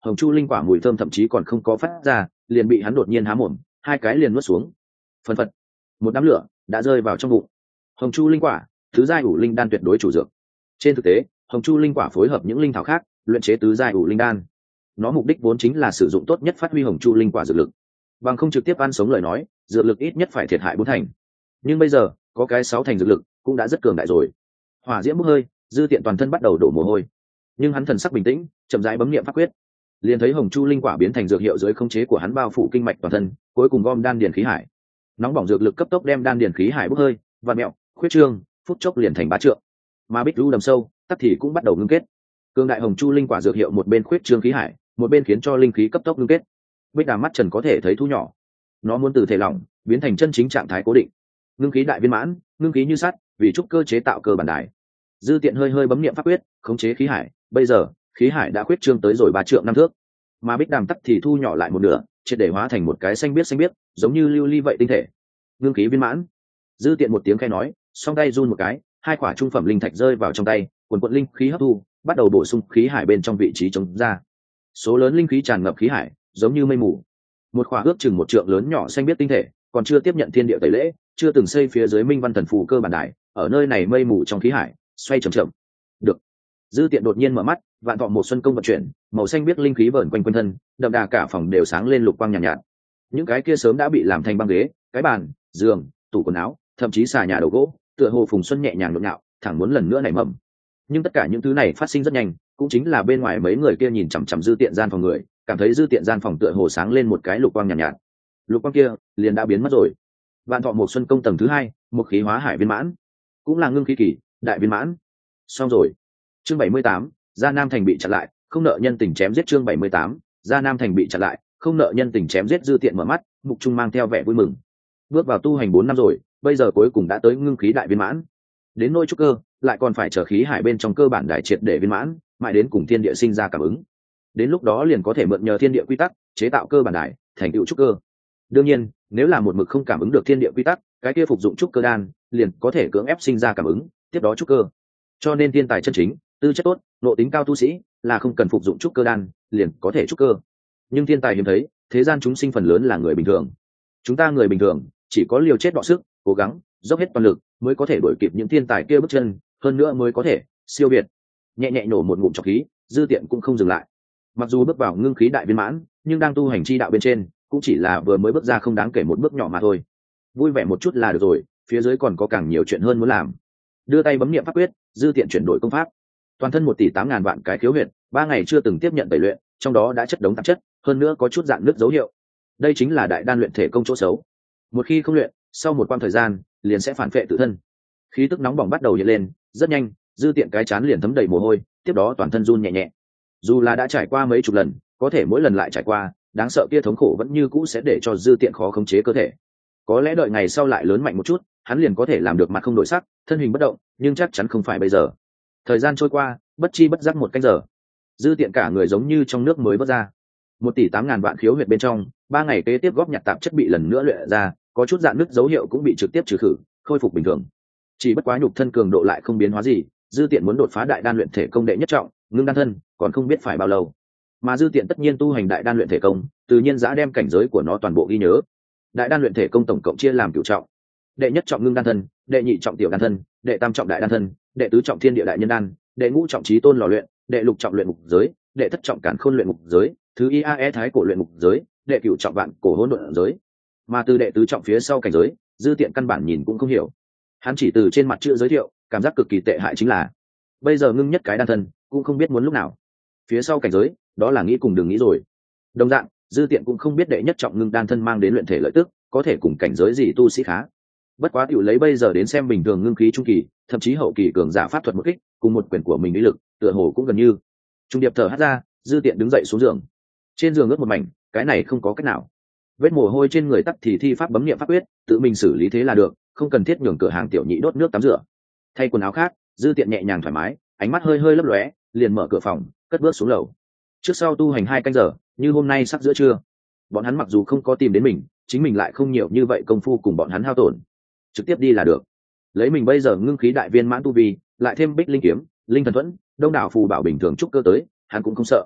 hồng chu linh quả mùi thơm thậm chí còn không có phát ra, liền bị hắn đột nhiên há mồm, hai cái liền nuốt xuống. Phần phật, một đám lửa đã rơi vào trong bụng. Hồng chu linh quả, tứ giai ủ linh đan tuyệt đối chủ dược. Trên thực tế, hồng chu linh quả phối hợp những linh thảo khác, luyện chế tứ giai ủ linh đan. Nó mục đích vốn chính là sử dụng tốt nhất phát huy hồng chu linh quả dược lực. Bằng không trực tiếp ăn sống lời nói, dược lực ít nhất phải thiệt hại 4 thành. Nhưng bây giờ, có cái 6 thành dược lực, cũng đã rất cường đại rồi. Hỏa diễm bốc hơi, Dư Tiện toàn thân bắt đầu đổ mồ hôi. Nhưng hắn thần sắc bình tĩnh, chậm rãi bấm niệm pháp quyết. Liền thấy hồng chu linh quả biến thành dược hiệu dưới khống chế của hắn bao phủ kinh mạch toàn thân, cuối cùng gom đan điền khí hải. Nóng bỏng dược lực cấp tốc đem đan điền khí hải bốc hơi, vặn mèo, khuyết trương, phút chốc liền thành bá trượng. Mà bích lưu đầm sâu, tắc thì cũng bắt đầu ngưng kết. Cương đại hồng chu linh quả dược hiệu một bên khuyết trương khí hải, một bên khiến cho linh khí cấp tốc ngưng kết. Bích đàm mắt trần có thể thấy thu nhỏ, nó muốn từ thể lỏng biến thành chân chính trạng thái cố định. Ngưng khí đại viên mãn, ngưng khí như sắt, vì trúc cơ chế tạo cơ bản đài. Dư Tiện hơi hơi bấm niệm pháp quyết, khống chế khí hải, bây giờ khí hải đã khuyết trương tới rồi 3 trượng 5 thước, mà bích đàm tắc thì thu nhỏ lại một nửa, triệt để hóa thành một cái xanh biếc, giống như lưu ly vậy tinh thể. Ngưng khí viên mãn. Dư Tiện một tiếng khẽ nói, song tay run một cái, hai quả trung phẩm linh thạch rơi vào trong tay, quần quần linh khí hấp thu, bắt đầu bổ sung khí hải bên trong vị trí trống ra. Số lớn linh khí tràn ngập khí hải, giống như mây mù. Một quả ước chừng 1 trượng lớn nhỏ xanh biếc tinh thể, còn chưa tiếp nhận thiên địa tẩy lễ, chưa từng xây phía dưới minh văn thần phù cơ bản đài, ở nơi này mây mù trong khí hải, xoay chậm chậm. Được. Dư Tiện đột nhiên mở mắt, vạn thọ một xuân công vận chuyển, màu xanh biếc linh khí vờn quanh quanh thân, đậm đà cả phòng đều sáng lên lục quang nhàn nhạt. Những cái kia sớm đã bị làm thành băng ghế, cái bàn, giường, tủ quần áo, thậm chí xà nhà đầu gỗ, tựa hồ phùng xuân nhẹ nhàng nhộn nhạo, thẳng muốn lần nữa nảy mầm. Nhưng tất cả những thứ này phát sinh rất nhanh, cũng chính là bên ngoài mấy người kia nhìn chằm chằm Dư Tiện gian phòng người, cảm thấy Dư Tiện gian phòng tựa hồ sáng lên một cái lục quang nhàn nhạt. Lục quang kia liền đã biến mất rồi. Vạn thọ một xuân công tầng thứ 2, một khí hóa hải viên mãn, cũng là ngưng khí kỳ, đại viên mãn. Xong rồi. Chương 78, Gia Nam thành bị chặn lại, không nợ nhân tình chém giết. Chương 78, Gia Nam thành bị chặn lại, không nợ nhân tình chém giết. Dư Tiện mở mắt, mục trung mang theo vẻ vui mừng. Bước vào tu hành 4 năm rồi, bây giờ cuối cùng đã tới ngưng khí đại viên mãn. Đến nỗi trúc cơ, lại còn phải chờ khí hải bên trong cơ bản đại triệt để viên mãn, mãi đến cùng thiên địa sinh ra cảm ứng. Đến lúc đó liền có thể mượn nhờ thiên địa quy tắc, chế tạo cơ bản đại, thành tựu trúc cơ. Đương nhiên, nếu là một mực không cảm ứng được thiên địa quy tắc, cái kia phục dụng trúc cơ đan, liền có thể cưỡng ép sinh ra cảm ứng, tiếp đó trúc cơ. Cho nên thiên tài chân chính, tư chất tốt, nội tính cao tu sĩ, là không cần phục dụng trúc cơ đan, liền có thể trúc cơ. Nhưng thiên tài hiếm thấy, thế gian chúng sinh phần lớn là người bình thường. Chúng ta người bình thường, chỉ có liều chết đọ sức, cố gắng, dốc hết toàn lực, mới có thể đuổi kịp những thiên tài kia bước chân, hơn nữa mới có thể siêu việt. Nhẹ nhẹ nổ một ngụm trọc khí, Dư Tiện cũng không dừng lại. Mặc dù bước vào ngưng khí đại viên mãn, nhưng đang tu hành chi đạo bên trên, cũng chỉ là vừa mới bước ra không đáng kể một bước nhỏ mà thôi. Vui vẻ một chút là được rồi, phía dưới còn có càng nhiều chuyện hơn muốn làm. Đưa tay bấm niệm pháp quyết, Dư Tiện chuyển đổi công pháp. Toàn thân 1 tỷ 8.000 vạn cái khiếu huyệt, 3 ngày chưa từng tiếp nhận tẩy luyện, trong đó đã chất đống tạp chất, hơn nữa có chút dạn nứt dấu hiệu. Đây chính là đại đan luyện thể công chỗ xấu. Một khi không luyện, sau một quãng thời gian, liền sẽ phản phệ tự thân. Khí tức nóng bỏng bắt đầu hiện lên, rất nhanh, Dư Tiện cái chán liền thấm đầy mồ hôi, tiếp đó toàn thân run nhẹ nhẹ. Dù là đã trải qua mấy chục lần, có thể mỗi lần lại trải qua, đáng sợ kia thống khổ vẫn như cũ sẽ để cho Dư Tiện khó khống chế cơ thể. Có lẽ đợi ngày sau lại lớn mạnh một chút, hắn liền có thể làm được mặt không đổi sắc, thân hình bất động, nhưng chắc chắn không phải bây giờ. Thời gian trôi qua, bất chi bất giác 1 canh giờ. Dư Tiện cả người giống như trong nước mới vớt ra. 1 tỷ 8.000 vạn khiếu huyệt bên trong, 3 ngày kế tiếp góp nhặt tạp chất bị lần nữa luyện ra, có chút dạn nứt dấu hiệu cũng bị trực tiếp trừ khử, khôi phục bình thường. Chỉ bất quá nhục thân cường độ lại không biến hóa gì, Dư Tiện muốn đột phá đại đan luyện thể công đệ nhất trọng, ngưng đan thân, còn không biết phải bao lâu. Mà Dư Tiện tất nhiên tu hành đại đan luyện thể công, tự nhiên giá đem cảnh giới của nó toàn bộ ghi nhớ. Đại đan luyện thể công tổng cộng chia làm cửu trọng. Đệ nhất trọng ngưng đan thân, đệ nhị trọng tiểu đan thân, đệ tam trọng đại đan thân, đệ tứ trọng thiên địa đại nhân đan, đệ ngũ trọng chí tôn lò luyện, đệ lục trọng luyện ngục giới, đệ thất trọng càn khôn luyện ngục giới, thứ IAE thái cổ luyện ngục giới, đệ cửu trọng vạn cổ hỗn độn giới. Mà từ đệ tứ trọng phía sau cảnh giới, Dư Tiện căn bản nhìn cũng không hiểu. Hắn chỉ từ trên mặt chữ giới thiệu, cảm giác cực kỳ tệ hại chính là bây giờ ngưng nhất cái đan thân, cũng không biết muốn lúc nào. Phía sau cảnh giới, đó là nghĩ cùng đừng nghĩ rồi. Đồng dạng, Dư Tiện cũng không biết đệ nhất trọng ngưng đan thân mang đến luyện thể lợi tức, có thể cùng cảnh giới gì tu sĩ khá. Bất quá tiểu lấy bây giờ đến xem bình thường ngưng khí trung kỳ, thậm chí hậu kỳ cường giả pháp thuật một kích, cùng một quyền của mình lý lực, tựa hồ cũng gần như. Trung điệp thở hắt ra, Dư Tiện đứng dậy xuống giường. Trên giường ướt một mảnh, cái này không có cách nào. Vết mồ hôi trên người tắt thì thi pháp bấm niệm pháp quyết, tự mình xử lý thế là được, không cần thiết nhường cửa hàng tiểu nhị đốt nước tắm rửa. Thay quần áo khác, Dư Tiện nhẹ nhàng thoải mái, ánh mắt hơi hơi lấp lóe, liền mở cửa phòng, cất bước xuống lầu. Trước sau tu hành 2 canh giờ, như hôm nay sắp giữa trưa. Bọn hắn mặc dù không có tìm đến mình, chính mình lại không nhiều như vậy công phu cùng bọn hắn hao tổn, trực tiếp đi là được. Lấy mình bây giờ ngưng khí đại viên mãn tu vi, lại thêm bích linh kiếm, linh thần thuẫn, đông đảo phù bảo bình thường trúc cơ tới, hắn cũng không sợ.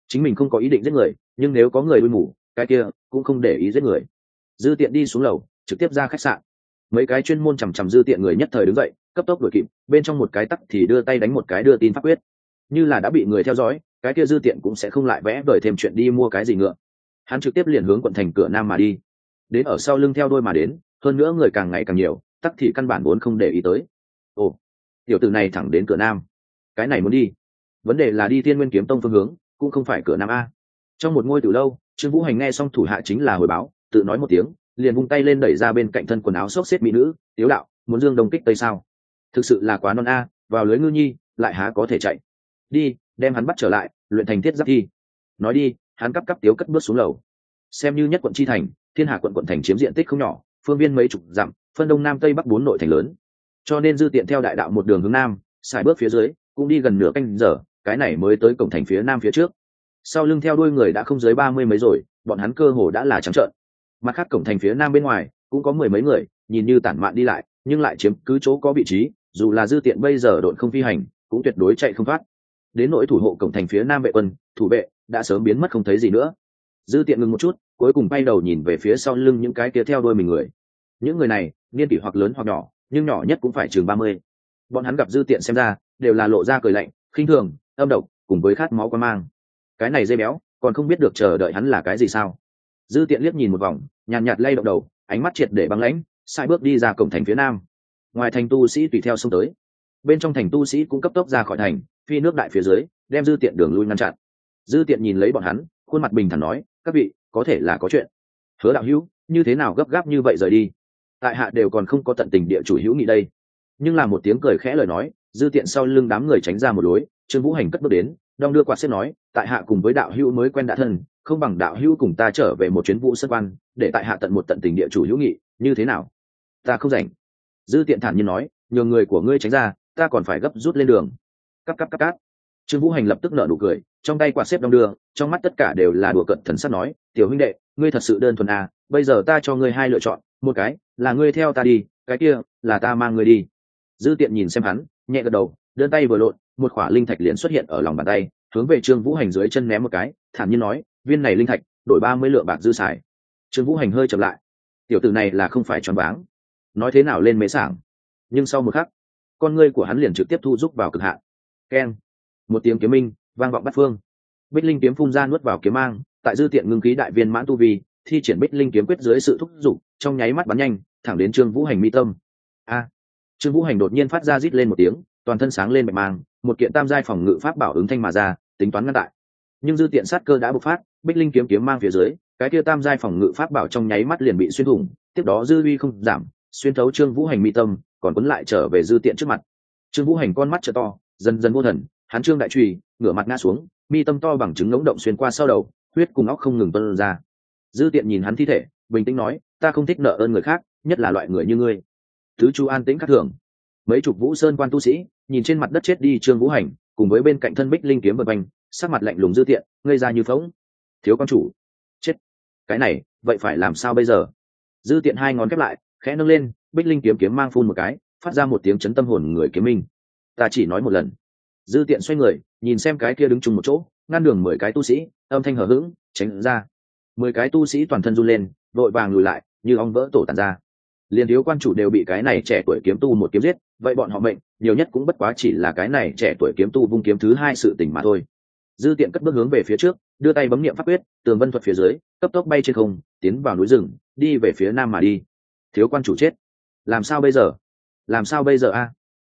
chính mình không có ý định giết người, nhưng nếu có người đuôi mù cái kia cũng không để ý giết người. Dư Tiện đi xuống lầu trực tiếp ra khách sạn. Mấy cái chuyên môn chằm chằm Dư Tiện người nhất thời đứng dậy cấp tốc đuổi kịp, bên trong một cái tắc thì đưa tay đánh một cái đưa tin pháp quyết, như là đã bị người theo dõi, cái kia Dư Tiện cũng sẽ không lại vẽ vời thêm chuyện đi mua cái gì ngựa. Hắn trực tiếp liền hướng quận thành cửa nam mà đi, đến ở sau lưng theo đôi mà đến, hơn nữa người càng ngày càng nhiều, tắc thì căn bản vốn không để ý tới. Ồ, tiểu tử này thẳng đến cửa nam, cái này muốn đi, vấn đề là đi Thiên Nguyên Kiếm Tông phương hướng, cũng không phải cửa nam a. Trong một ngôi tử lâu, Trương Vũ Hành nghe xong thủ hạ chính là hồi báo, tự nói một tiếng, liền vung tay lên đẩy ra bên cạnh thân quần áo xốc xếp mỹ nữ, tiếu đạo, muốn dương đông kích tây sao? Thực sự là quá non a, vào lưới ngư nhi, lại há có thể chạy. Đi, đem hắn bắt trở lại, luyện thành thiết giáp thi. Nói đi, hắn cắp tiếu cất bước xuống lầu. Xem như nhất quận chi thành, Thiên Hà quận thành chiếm diện tích không nhỏ, phương viên mấy chục dặm, phân đông nam tây bắc 4 nội thành lớn. Cho nên Dư Tiện theo đại đạo một đường hướng nam, xài bước phía dưới, cũng đi gần nửa canh giờ, cái này mới tới cổng thành phía nam phía trước. Sau lưng theo đuôi người đã không dưới 30 mấy rồi, bọn hắn cơ hồ đã là trắng trợn. Mặt khác cổng thành phía nam bên ngoài cũng có 10 mấy người, nhìn như tản mạn đi lại, nhưng lại chiếm cứ chỗ có vị trí, dù là Dư Tiện bây giờ độn không phi hành, cũng tuyệt đối chạy không thoát. Đến nỗi thủ hộ cổng thành phía nam vệ quân, thủ vệ đã sớm biến mất không thấy gì nữa. Dư Tiện ngừng một chút, cuối cùng bay đầu nhìn về phía sau lưng những cái kia theo đuôi mình người. Những người này niên kỷ hoặc lớn hoặc nhỏ, nhưng nhỏ nhất cũng phải chừng 30. Bọn hắn gặp Dư Tiện xem ra đều là lộ ra cười lạnh, khinh thường, âm độc, cùng với khát máu quan mang. Cái này dây béo còn không biết được chờ đợi hắn là cái gì sao? Dư Tiện liếc nhìn một vòng, nhàn nhạt lay động đầu, ánh mắt triệt để băng lãnh, sai bước đi ra cổng thành phía nam. Ngoài thành tu sĩ tùy theo xông tới, bên trong thành tu sĩ cũng cấp tốc ra khỏi thành, phi nước đại phía dưới, đem Dư Tiện đường lui ngăn chặn. Dư Tiện nhìn lấy bọn hắn, khuôn mặt bình thản nói, các vị có thể là có chuyện. Hứa đạo hữu, như thế nào gấp gáp như vậy rời đi? Tại hạ đều còn không có tận tình địa chủ hữu nghị đây. Nhưng là một tiếng cười khẽ lời nói, Dư Tiện sau lưng đám người tránh ra một lối, Trương Vũ Hành cất bước đến, đong đưa quạt xếp nói, tại hạ cùng với đạo hữu mới quen đã thân, không bằng đạo hữu cùng ta trở về một chuyến Vũ Sơn Quan, để tại hạ tận một tận tình địa chủ hữu nghị, như thế nào? Ta không rảnh. Dư Tiện thản nhiên nói, nhường người của ngươi tránh ra, ta còn phải gấp rút lên đường. Cắt. Trương Vũ Hành lập tức nở nụ cười, trong tay quạt xếp đong đưa, trong mắt tất cả đều là đùa cợt thần sắc nói, tiểu huynh đệ, ngươi thật sự đơn thuần à, bây giờ ta cho ngươi hai lựa chọn, một cái là ngươi theo ta đi, cái kia là ta mang ngươi đi. Dư Tiện nhìn xem hắn, nhẹ gật đầu, đơn tay vừa lộn, một khỏa linh thạch liền xuất hiện ở lòng bàn tay, hướng về Trương Vũ Hành dưới chân ném một cái, thản nhiên nói, viên này linh thạch đổi 30 lượng bạc dư xài. Trương Vũ Hành hơi chậm lại, tiểu tử này là không phải choáng váng, nói thế nào lên mế sảng. Nhưng sau một khắc, con ngươi của hắn liền trực tiếp thu rút vào cực hạn. Keng, một tiếng kiếm minh vang vọng bát phương, Bích Linh kiếm phun ra nuốt vào kiếm mang, tại Dư Tiện ngưng khí đại viên mãn tu vi, thi triển Bích Linh kiếm quyết dưới sự thúc giục, trong nháy mắt bắn nhanh, thẳng đến Trương Vũ Hành mi tâm. A! Trương Vũ Hành đột nhiên phát ra rít lên một tiếng, toàn thân sáng lên bạch mang, một kiện tam giai phòng ngự pháp bảo ứng thanh mà ra, tính toán ngăn tại. Nhưng Dư Tiện sát cơ đã bộc phát, Bích Linh kiếm mang phía dưới, cái kia tam giai phòng ngự pháp bảo trong nháy mắt liền bị xuyên thủng, tiếp đó dư uy không giảm, xuyên thấu Trương Vũ Hành mi tâm, còn cuốn lại trở về Dư Tiện trước mặt. Trương Vũ Hành con mắt trợ to, dần dần vô thần, hắn trương đại truy, ngửa mặt ngã xuống, mi tâm to bằng trứng ngỗng động xuyên qua sau đầu, huyết cùng óc không ngừng tuôn ra. Dư Tiện nhìn hắn thi thể, bình tĩnh nói, ta không thích nợ ơn người khác, nhất là loại người như ngươi. Thứ chu an tĩnh khắc thường. Mấy chục Vũ Sơn quan tu sĩ nhìn trên mặt đất chết đi Trương Vũ Hành, cùng với bên cạnh thân Bích Linh kiếm bật quanh, sắc mặt lạnh lùng Dư Tiện, ngây ra như phỗng. Thiếu quan chủ, chết. Cái này, vậy phải làm sao bây giờ? Dư Tiện hai ngón khép lại, khẽ nâng lên, Bích Linh kiếm mang phun một cái, phát ra một tiếng chấn tâm hồn người kiếm minh. Ta chỉ nói một lần. Dư Tiện xoay người, nhìn xem cái kia đứng chung một chỗ, ngăn đường 10 cái tu sĩ, âm thanh hờ hững, tránh ra. 10 cái tu sĩ toàn thân run lên, vội vàng lùi lại, như ong vỡ tổ tàn ra. Liên thiếu quan chủ đều bị cái này trẻ tuổi kiếm tu một kiếm giết, vậy bọn họ mệnh, nhiều nhất cũng bất quá chỉ là cái này trẻ tuổi kiếm tu vung kiếm thứ hai sự tình mà thôi. Dư Tiện cất bước hướng về phía trước, đưa tay bấm niệm pháp quyết, tường vân thuật phía dưới, cấp tốc bay trên không, tiến vào núi rừng, đi về phía nam mà đi. Thiếu quan chủ chết, làm sao bây giờ? Làm sao bây giờ a?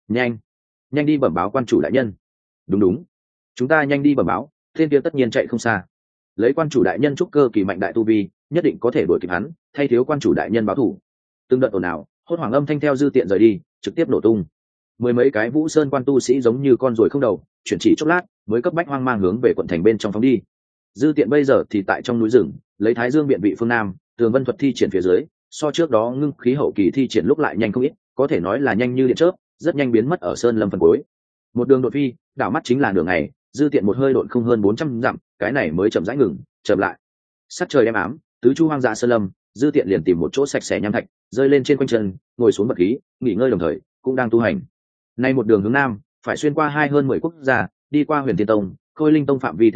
Nhanh đi bẩm báo quan chủ đại nhân. Đúng, chúng ta nhanh đi bẩm báo, tên kia tất nhiên chạy không xa. Lấy quan chủ đại nhân trúc cơ kỳ mạnh đại tu vi, nhất định có thể đuổi kịp hắn, thay thiếu quan chủ đại nhân báo thù. Từng đợt ồn ào, hốt hoảng âm thanh theo Dư Tiện rời đi, trực tiếp nổ tung. 10 mấy cái Vũ Sơn quan tu sĩ giống như con ruồi không đầu, chuyển chỉ chốc lát, mới cấp bách hoang mang hướng về quận thành bên trong phóng đi. Dư Tiện bây giờ thì tại trong núi rừng, lấy Thái Dương biện vị phương nam, tường vân thuật thi triển phía dưới, so trước đó ngưng khí hậu kỳ thi triển lúc lại nhanh không ít, có thể nói là nhanh như điện chớp, rất nhanh biến mất ở sơn lâm phần cuối. Một đường đột phi, đảo mắt chính là đường ngày, Dư Tiện một hơi độn không hơn 400 dặm, cái này mới chậm rãi ngừng, chậm lại. Sắc trời đêm ám, tứ chu hoang dã sơn lâm, Dư Tiện liền tìm một chỗ sạch sẽ nham thạch, rơi lên trên quanh chân, ngồi xuống bật khí, nghỉ ngơi đồng thời cũng đang tu hành. Nay một đường hướng nam, phải xuyên qua hơn 10 quốc gia, đi qua Huyền Thiên Tông, Khôi Linh Tông phạm vi thế lực,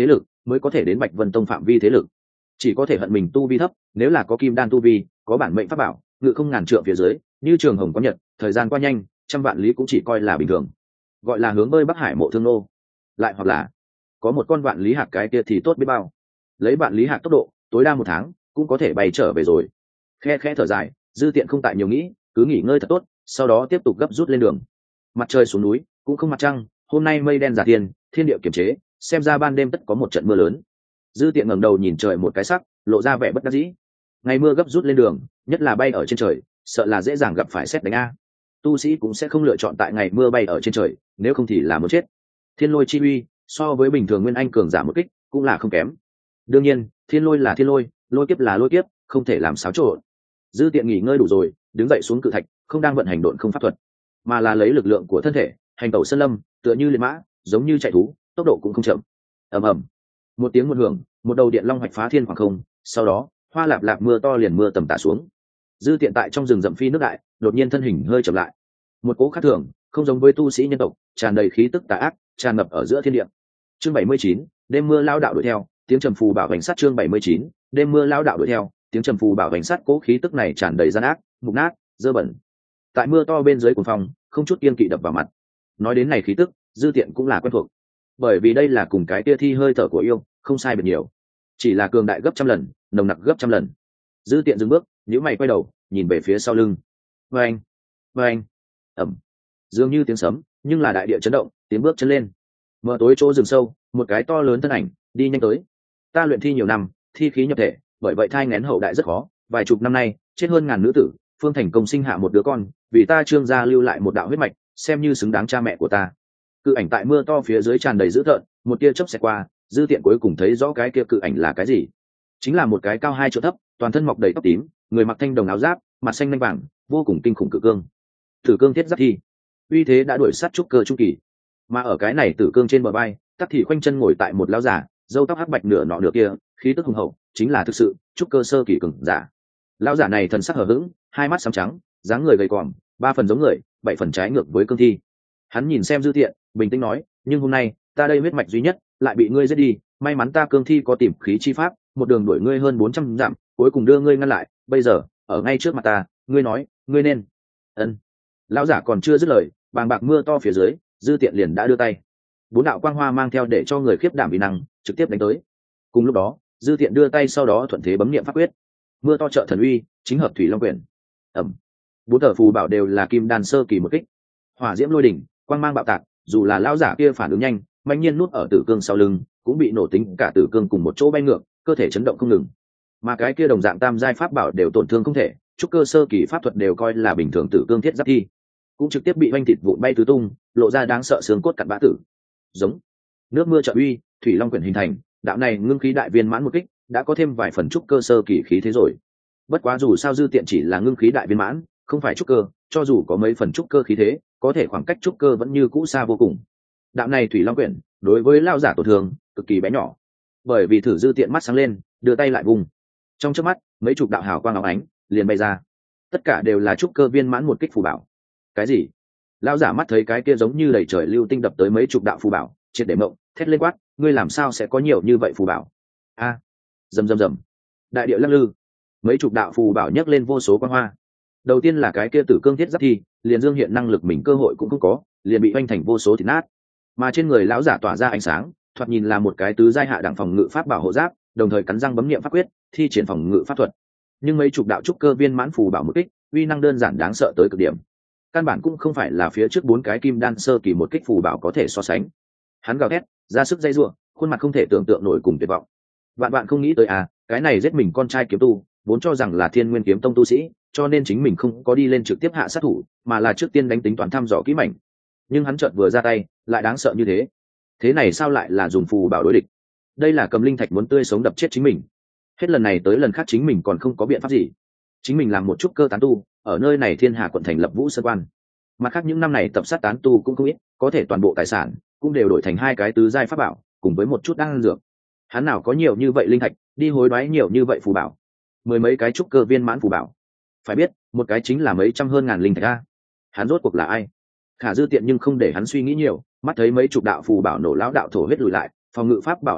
mới có thể đến Bạch Vân Tông phạm vi thế lực. Chỉ có thể hận mình tu vi thấp, nếu là có kim đan tu vi, có bản mệnh pháp bảo, ngự không ngàn trượng phía dưới, như trường hồng có nhật, thời gian qua nhanh, trăm vạn lý cũng chỉ coi là bình thường. Gọi là hướng bơi Bắc Hải mộ thương nô. Lại hoặc là có một con vạn lý hạt cái kia thì tốt biết bao. Lấy vạn lý hạt tốc độ, tối đa 1 tháng cũng có thể bay trở về rồi. Khe khẽ thở dài, Dư Tiện không tại nhiều nghĩ, cứ nghỉ ngơi thật tốt, sau đó tiếp tục gấp rút lên đường. Mặt trời xuống núi, cũng không mặt trăng, hôm nay mây đen giả tiền, thiên địa kiềm chế, xem ra ban đêm tất có một trận mưa lớn. Dư Tiện ngẩng đầu nhìn trời một cái sắc, lộ ra vẻ bất đắc dĩ. Ngày mưa gấp rút lên đường, nhất là bay ở trên trời, sợ là dễ dàng gặp phải sét đánh a. Tu sĩ cũng sẽ không lựa chọn tại ngày mưa bay ở trên trời, nếu không thì là muốn chết. Thiên lôi chi uy, so với bình thường nguyên anh cường giả một kích, cũng là không kém. Đương nhiên, thiên lôi là thiên lôi, lôi kiếp là lôi kiếp, không thể làm xáo trộn. Dư Tiện nghỉ ngơi đủ rồi, đứng dậy xuống cự thạch, không đang vận hành độn không pháp thuật, mà là lấy lực lượng của thân thể, hành tẩu sơn lâm, tựa như liệt mã, giống như chạy thú, tốc độ cũng không chậm. Ầm ầm, một tiếng một hưởng, một đầu điện long hoạch phá thiên khoảng không, sau đó, hoa lạp lạp mưa to liền mưa tầm tã xuống. Dư Tiện tại trong rừng rậm phi nước đại, đột nhiên thân hình hơi chậm lại. Một cỗ khác thường, không giống với tu sĩ nhân tộc, tràn đầy khí tức tà ác, tràn ngập ở giữa thiên địa. Chương 79, đêm mưa lao đạo đuổi theo, tiếng trầm phù bảo cảnh sát. Chương 79, đêm mưa lao đạo đuổi theo, tiếng trầm phù bảo cảnh sát. Cỗ khí tức này tràn đầy gian ác, mục nát, dơ bẩn. Tại mưa to bên dưới cuồng phong, không chút kiên kỵ đập vào mặt. Nói đến này khí tức, Dư Tiện cũng là quen thuộc, bởi vì đây là cùng cái tia thi hơi thở của yêu không sai biệt nhiều, chỉ là cường đại gấp trăm lần, nồng nặc gấp trăm lần. Dư Tiện dừng bước, nhíu mày quay đầu nhìn về phía sau lưng. Vâng, vâng, ẩm, dường như tiếng sấm, nhưng là đại địa chấn động, tiếng bước chân lên. Mở tối chỗ rừng sâu, một cái to lớn thân ảnh đi nhanh tới. Ta luyện thi nhiều năm, thi khí nhập thể, bởi vậy thai nghén hậu đại rất khó, vài chục năm nay chết hơn ngàn nữ tử, phương thành công sinh hạ một đứa con, vì ta Trương gia lưu lại một đạo huyết mạch, xem như xứng đáng cha mẹ của ta. Cự ảnh tại mưa to phía dưới tràn đầy dữ tợn, một tia chớp xẹt qua, Dư Tiện cuối cùng thấy rõ cái kia cự ảnh là cái gì. Chính là một cái cao 2 trượng thấp, toàn thân mọc đầy tóc tím, người mặc thanh đồng áo giáp, mặt xanh lanh vàng, vô cùng kinh khủng cự cương. Tử cương thiết giáp thi, uy thế đã đuổi sát trúc cơ trung kỳ. Mà ở cái này tử cương trên bờ vai, Tắc Thì khoanh chân ngồi tại một lão giả, râu tóc hắc bạch nửa nọ nửa kia, khí tức hùng hậu, chính là thực sự trúc cơ sơ kỳ cường giả. Lão giả này thần sắc hờ hững, hai mắt sáng trắng, dáng người gầy còm, 3 phần giống người, 7 phần trái ngược với cương thi. Hắn nhìn xem Dư Tiện, bình tĩnh nói, nhưng hôm nay ta đây huyết mạch duy nhất lại bị ngươi giết đi, may mắn ta cương thi có tìm khí chi pháp, một đường đuổi ngươi hơn 400 dặm, cuối cùng đưa ngươi ngăn lại, bây giờ ở ngay trước mặt ta, ngươi nói ngươi nên. Ân. Lão giả còn chưa dứt lời, bàng bạc mưa to phía dưới, Dư Tiện liền đã đưa tay, 4 đạo quang hoa mang theo để cho người khiếp đảm uy năng trực tiếp đánh tới. Cùng lúc đó, Dư Tiện đưa tay, sau đó thuận thế bấm niệm pháp quyết, mưa to trợ thần uy, chính hợp thủy long quyển. Ẩm. 4 tờ phù bảo đều là kim đan sơ kỳ một kích, hỏa diễm lôi đỉnh, quang mang bạo tạc, dù là lão giả kia phản ứng nhanh, mạnh nhiên nút ở tử cương sau lưng, cũng bị nổ tính cả tử cương cùng một chỗ bay ngược, cơ thể chấn động không ngừng. Mà cái kia đồng dạng tam giai pháp bảo đều tổn thương không thể, trúc cơ sơ kỳ pháp thuật đều coi là bình thường tử cương thiết giáp thi, cũng trực tiếp bị oanh thịt vụn bay tứ tung, lộ ra đáng sợ xương cốt cặn bã tử. Giống nước mưa trợ uy, thủy long quyển hình thành, đạo này ngưng khí đại viên mãn một kích, đã có thêm vài phần trúc cơ sơ kỳ khí thế rồi. Bất quá dù sao Dư Tiện chỉ là ngưng khí đại viên mãn, không phải trúc cơ, cho dù có mấy phần trúc cơ khí thế, có thể khoảng cách trúc cơ vẫn như cũ xa vô cùng. Đạo này thủy long quyển đối với lao giả tổn thương cực kỳ bé nhỏ, bởi vì thử Dư Tiện mắt sáng lên, đưa tay lại vùng, trong chớp mắt mấy chục đạo hào quang óng ánh liền bay ra, tất cả đều là trúc cơ viên mãn một kích phù bảo. Cái gì? Lao giả mắt thấy cái kia giống như đầy trời lưu tinh đập tới mấy chục đạo phù bảo, triệt để mộng, thét lên quát, ngươi làm sao sẽ có nhiều như vậy phù bảo? A! Rầm rầm rầm, đại địa lắc lư, mấy chục đạo phù bảo nhấc lên vô số quang hoa. Đầu tiên là cái kia tử cương thiết giáp thi, liền dương hiện năng lực mình cơ hội cũng không có, liền bị oanh thành vô số thịt nát. Mà trên người lão giả tỏa ra ánh sáng, thoạt nhìn là một cái tứ giai hạ đẳng phòng ngự pháp bảo hộ giáp, đồng thời cắn răng bấm niệm pháp quyết, thi triển phòng ngự pháp thuật. Nhưng mấy chục đạo trúc cơ viên mãn phù bảo một kích, uy năng đơn giản đáng sợ tới cực điểm. Căn bản cũng không phải là phía trước 4 cái kim đan sơ kỳ một kích phù bảo có thể so sánh. Hắn gào thét, ra sức dây rủa, khuôn mặt không thể tưởng tượng nổi cùng tuyệt vọng. Vạn bạn không nghĩ tới cái này giết mình con trai kiếm tu, vốn cho rằng là Thiên Nguyên kiếm tông tu sĩ, cho nên chính mình không có đi lên trực tiếp hạ sát thủ, mà là trước tiên đánh tính toán thăm dò kỹ mảnh. Nhưng hắn chợt vừa ra tay, lại đáng sợ như thế. Thế này sao lại là dùng phù bảo đối địch? Đây là cầm linh thạch muốn tươi sống đập chết chính mình. Hết lần này tới lần khác chính mình còn không có biện pháp gì. Chính mình làm một chút cơ tán tu, ở nơi này Thiên Hà quận thành lập Vũ Sơn quan. Mặt khác những năm này tập sát tán tu cũng không ít, có thể toàn bộ tài sản cũng đều đổi thành 2 cái tứ giai pháp bảo, cùng với một chút đan dược. Hắn nào có nhiều như vậy linh thạch, đi hối đoái nhiều như vậy phù bảo. 10 mấy cái trúc cơ viên mãn phù bảo. Phải biết, một cái chính là mấy trăm hơn ngàn linh thạch a. Hắn rốt cuộc là ai? Khả Dư Tiện nhưng không để hắn suy nghĩ nhiều, mắt thấy mấy chục đạo phù bảo nổ lão đạo thổ huyết lùi lại, phòng ngự pháp bảo ảm đạm,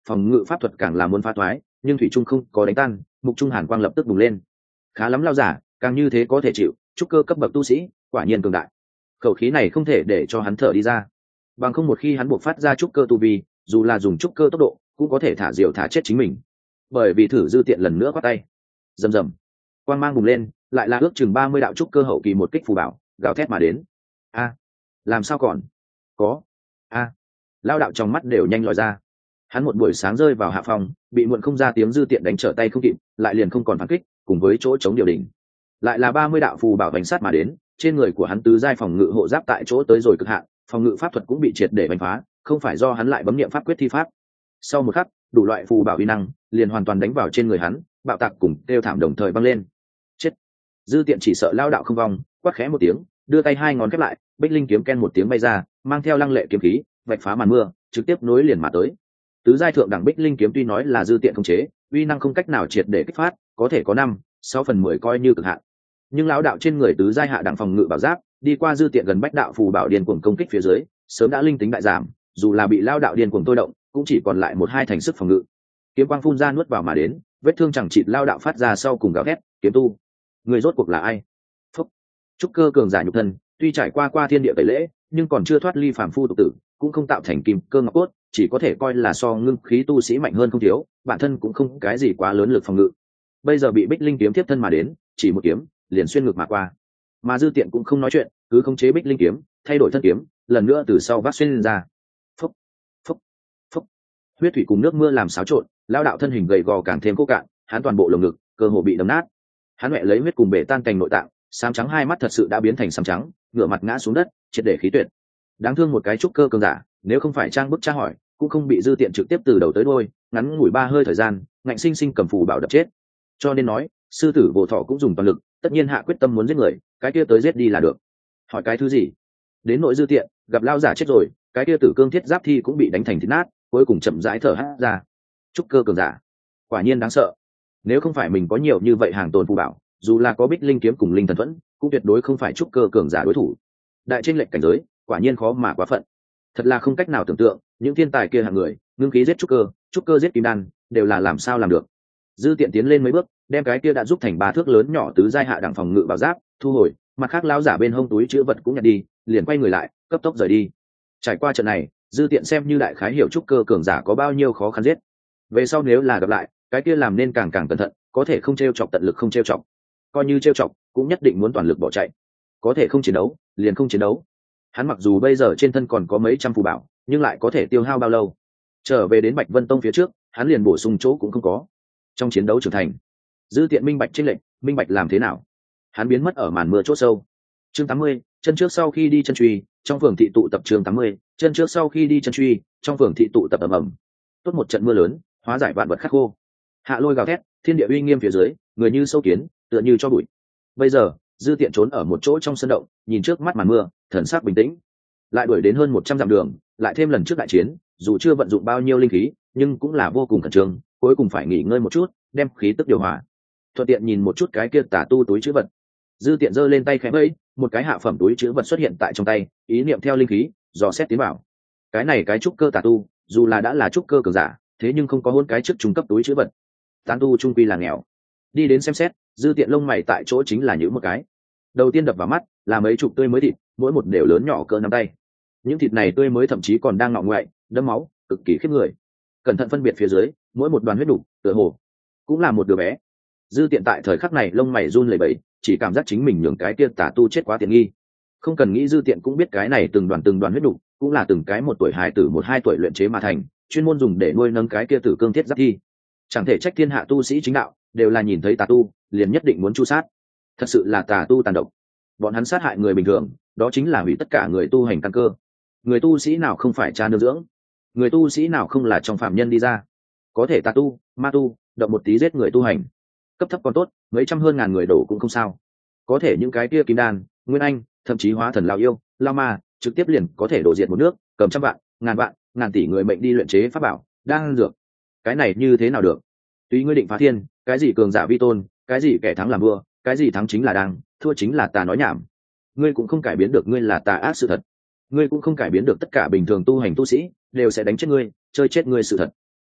phòng ngự pháp thuật càng là muốn phá thoái, nhưng thủy trung không có đánh tan. Mục trung hàn quang lập tức bùng lên. Khá lắm lao giả, càng như thế có thể chịu, trúc cơ cấp bậc tu sĩ quả nhiên cường đại. Khẩu khí này không thể để cho hắn thở đi ra, bằng không một khi hắn buộc phát ra trúc cơ tu vi, dù là dùng trúc cơ tốc độ cũng có thể thả diều thả chết chính mình. Bởi vì thử dư tiện lần nữa quát tay, rầm rầm, quang mang bùng lên, lại là ước chừng 30 đạo trúc cơ hậu kỳ một kích phù bảo gào thét mà đến. A, làm sao còn có? A, lao đạo trong mắt đều nhanh lòi ra. Hắn một buổi sáng rơi vào hạ phòng, bị muộn không ra tiếng dư tiện đánh trở tay không kịp, lại liền không còn phản kích, cùng với chỗ chống điều đỉnh, lại là 30 đạo phù bảo bánh sát mà đến. Trên người của hắn tứ giai phòng ngự hộ giáp tại chỗ tới rồi cực hạn, phòng ngự pháp thuật cũng bị triệt để đánh phá, không phải do hắn lại bấm niệm pháp quyết thi pháp. Sau một khắc, đủ loại phù bảo uy năng liền hoàn toàn đánh vào trên người hắn, bạo tạc cùng kêu thảm đồng thời vang lên. Chết! Dư tiện chỉ sợ lao đạo không vong, quát khẽ một tiếng, đưa tay hai ngón khép lại, bích linh kiếm ken một tiếng bay ra, mang theo lăng lệ kiếm khí, vạch phá màn mưa, trực tiếp nối liền mà tới. Tứ giai thượng đẳng bích linh kiếm tuy nói là dư tiện khống chế, uy năng không cách nào triệt để kích phát, có thể có 5/6/10 coi như cực hạn. Nhưng lão đạo trên người tứ giai hạ đẳng phòng ngự bảo giáp, đi qua dư tiện gần bách đạo phù bảo điên cuồng công kích phía dưới, sớm đã linh tính đại giảm, dù là bị lão đạo điên cuồng tôi động, cũng chỉ còn lại 1-2 thành sức phòng ngự. Kiếm quang phun ra nuốt vào mà đến, vết thương chẳng chịt lão đạo phát ra sau cùng gào thét, kiếm tu, người rốt cuộc là ai? Phúc. Trúc cơ cường giả nhục thân, tuy trải qua thiên địa tẩy lễ, nhưng còn chưa thoát ly phàm phu tục tử, cũng không tạo thành kim cơ ngọc cốt, chỉ có thể coi là so ngưng khí tu sĩ mạnh hơn không thiếu, bản thân cũng không cái gì quá lớn lực phòng ngự. Bây giờ bị bích linh kiếm tiếp thân mà đến, chỉ một kiếm liền xuyên ngược mà qua. Mà dư tiện cũng không nói chuyện, cứ khống chế bích linh kiếm, thay đổi thân kiếm, lần nữa từ sau vác xuyên lên ra. Phúc, phúc, phúc. Huyết thủy cùng nước mưa làm xáo trộn, lão đạo thân hình gầy gò càng thêm khô cạn, hắn toàn bộ lồng ngực, cơ hồ bị đấm nát. Hắn mẹ lấy huyết cùng bể tan cành nội tạng, xám trắng hai mắt thật sự đã biến thành xám trắng, ngửa mặt ngã xuống đất, triệt để khí tuyệt. Đáng thương một cái trúc cơ cường giả, nếu không phải trang bức tra hỏi, cũng không bị dư tiện trực tiếp từ đầu tới đuôi, ngắn ngủi 3 hơi thời gian, ngạnh sinh sinh cầm phù bảo đập chết. Cho nên nói, sư tử Vô Thọ cũng dùng toàn lực, tất nhiên hạ quyết tâm muốn giết người, cái kia tới giết đi là được. Hỏi cái thứ gì? Đến nội dư tiện, gặp lao giả chết rồi, cái kia tử cương thiết giáp thi cũng bị đánh thành thịt nát, cuối cùng chậm rãi thở hắt ra. Trúc cơ cường giả, quả nhiên đáng sợ. Nếu không phải mình có nhiều như vậy hàng tồn phù bảo, dù là có bích linh kiếm cùng linh thần thuẫn, cũng tuyệt đối không phải trúc cơ cường giả đối thủ. Đại chênh lệch cảnh giới, quả nhiên khó mà quá phận. Thật là không cách nào tưởng tượng, những thiên tài kia hạng người, ngưng khí giết trúc cơ giết kim đan, đều là làm sao làm được. Dư tiện tiến lên mấy bước, đem cái kia đã giúp thành 3 thước lớn nhỏ tứ giai hạ đẳng phòng ngự bảo giáp thu hồi, mặt khác lão giả bên hông túi chứa vật cũng nhặt đi, liền quay người lại, cấp tốc rời đi. Trải qua trận này, dư tiện xem như đại khái hiểu trúc cơ cường giả có bao nhiêu khó khăn giết. Về sau nếu là gặp lại, cái kia làm nên càng cẩn thận, có thể không trêu chọc tận lực không trêu chọc, coi như trêu chọc cũng nhất định muốn toàn lực bỏ chạy, có thể không chiến đấu liền không chiến đấu. Hắn mặc dù bây giờ trên thân còn có mấy trăm phù bảo, nhưng lại có thể tiêu hao bao lâu? Trở về đến Bạch Vân Tông phía trước, hắn liền bổ sung chỗ cũng không có. Trong chiến đấu trưởng thành, dư tiện minh bạch chênh lệnh, minh bạch làm thế nào. Hắn biến mất ở màn mưa chỗ sâu. Chương 80, chân trước sau khi đi chân truy, trong phường thị tụ tập. Chương 80, chân trước sau khi đi chân truy, trong phường thị tụ tập ầm ầm. Tốt một trận mưa lớn, hóa giải vạn vật khắc khô. Hạ lôi gào thét, thiên địa uy nghiêm phía dưới, người như sâu kiến, tựa như cho bụi. Bây giờ, dư tiện trốn ở một chỗ trong sân động, nhìn trước mắt màn mưa, thần sắc bình tĩnh. Lại đuổi đến hơn 100 dặm đường, lại thêm lần trước đại chiến, dù chưa vận dụng bao nhiêu linh khí, nhưng cũng là vô cùng khẩn trương, cuối cùng phải nghỉ ngơi một chút, đem khí tức điều hòa. Thuận tiện nhìn một chút cái kia tà tu túi trữ vật. Dư tiện giơ lên tay khẽ vẫy, một cái hạ phẩm túi trữ vật xuất hiện tại trong tay, ý niệm theo linh khí, dò xét tiến vào. Cái này cái trúc cơ tà tu, dù là đã là trúc cơ cường giả, thế nhưng không có hôn cái trước trung cấp túi trữ vật. Tán tu trung quy là nghèo. Đi đến xem xét, dư tiện lông mày tại chỗ chính là những một cái. Đầu tiên đập vào mắt là mấy chục tươi mới thịt, mỗi một đều lớn nhỏ cỡ nắm tay. Những thịt này tươi mới thậm chí còn đang ngọ ngoại, đẫm máu, cực kỳ khiếp người. Cẩn thận phân biệt phía dưới, mỗi một đoàn huyết đủ, tựa hồ cũng là một đứa bé. Dư tiện tại thời khắc này lông mày run lẩy bẩy, chỉ cảm giác chính mình nhường cái kia tà tu chết quá tiện nghi. Không cần nghĩ dư tiện cũng biết cái này từng đoàn huyết đủ, cũng là từng cái 1 tuổi hài tử 1-2 tuổi luyện chế mà thành, chuyên môn dùng để nuôi nấng cái kia tử cương thiết giáp thi. Chẳng thể trách thiên hạ tu sĩ chính đạo đều là nhìn thấy tà tu liền nhất định muốn chu sát. Thật sự là tà tu tàn độc. Bọn hắn sát hại người bình thường, đó chính là hủy tất cả người tu hành căn cơ. Người tu sĩ nào không phải cha nương dưỡng, người tu sĩ nào không là trong phạm nhân đi ra. Có thể tà tu, ma tu, động một tí giết người tu hành, cấp thấp còn tốt, mấy trăm hơn ngàn người đổ cũng không sao. Có thể những cái kia kim đan, nguyên anh, thậm chí hóa thần lao yêu, lao ma, trực tiếp liền có thể đổ diệt một nước, cầm trăm vạn, ngàn tỷ người mệnh đi luyện chế pháp bảo, đang dược. Cái này như thế nào được? Tuy ngươi định phá thiên, cái gì cường giả vi tôn, cái gì kẻ thắng làm vua, cái gì thắng chính là đang, thua chính là tà nói nhảm. Ngươi cũng không cải biến được ngươi là tà ác sự thật. Ngươi cũng không cải biến được tất cả bình thường tu hành tu sĩ đều sẽ đánh chết ngươi, chơi chết ngươi sự thật.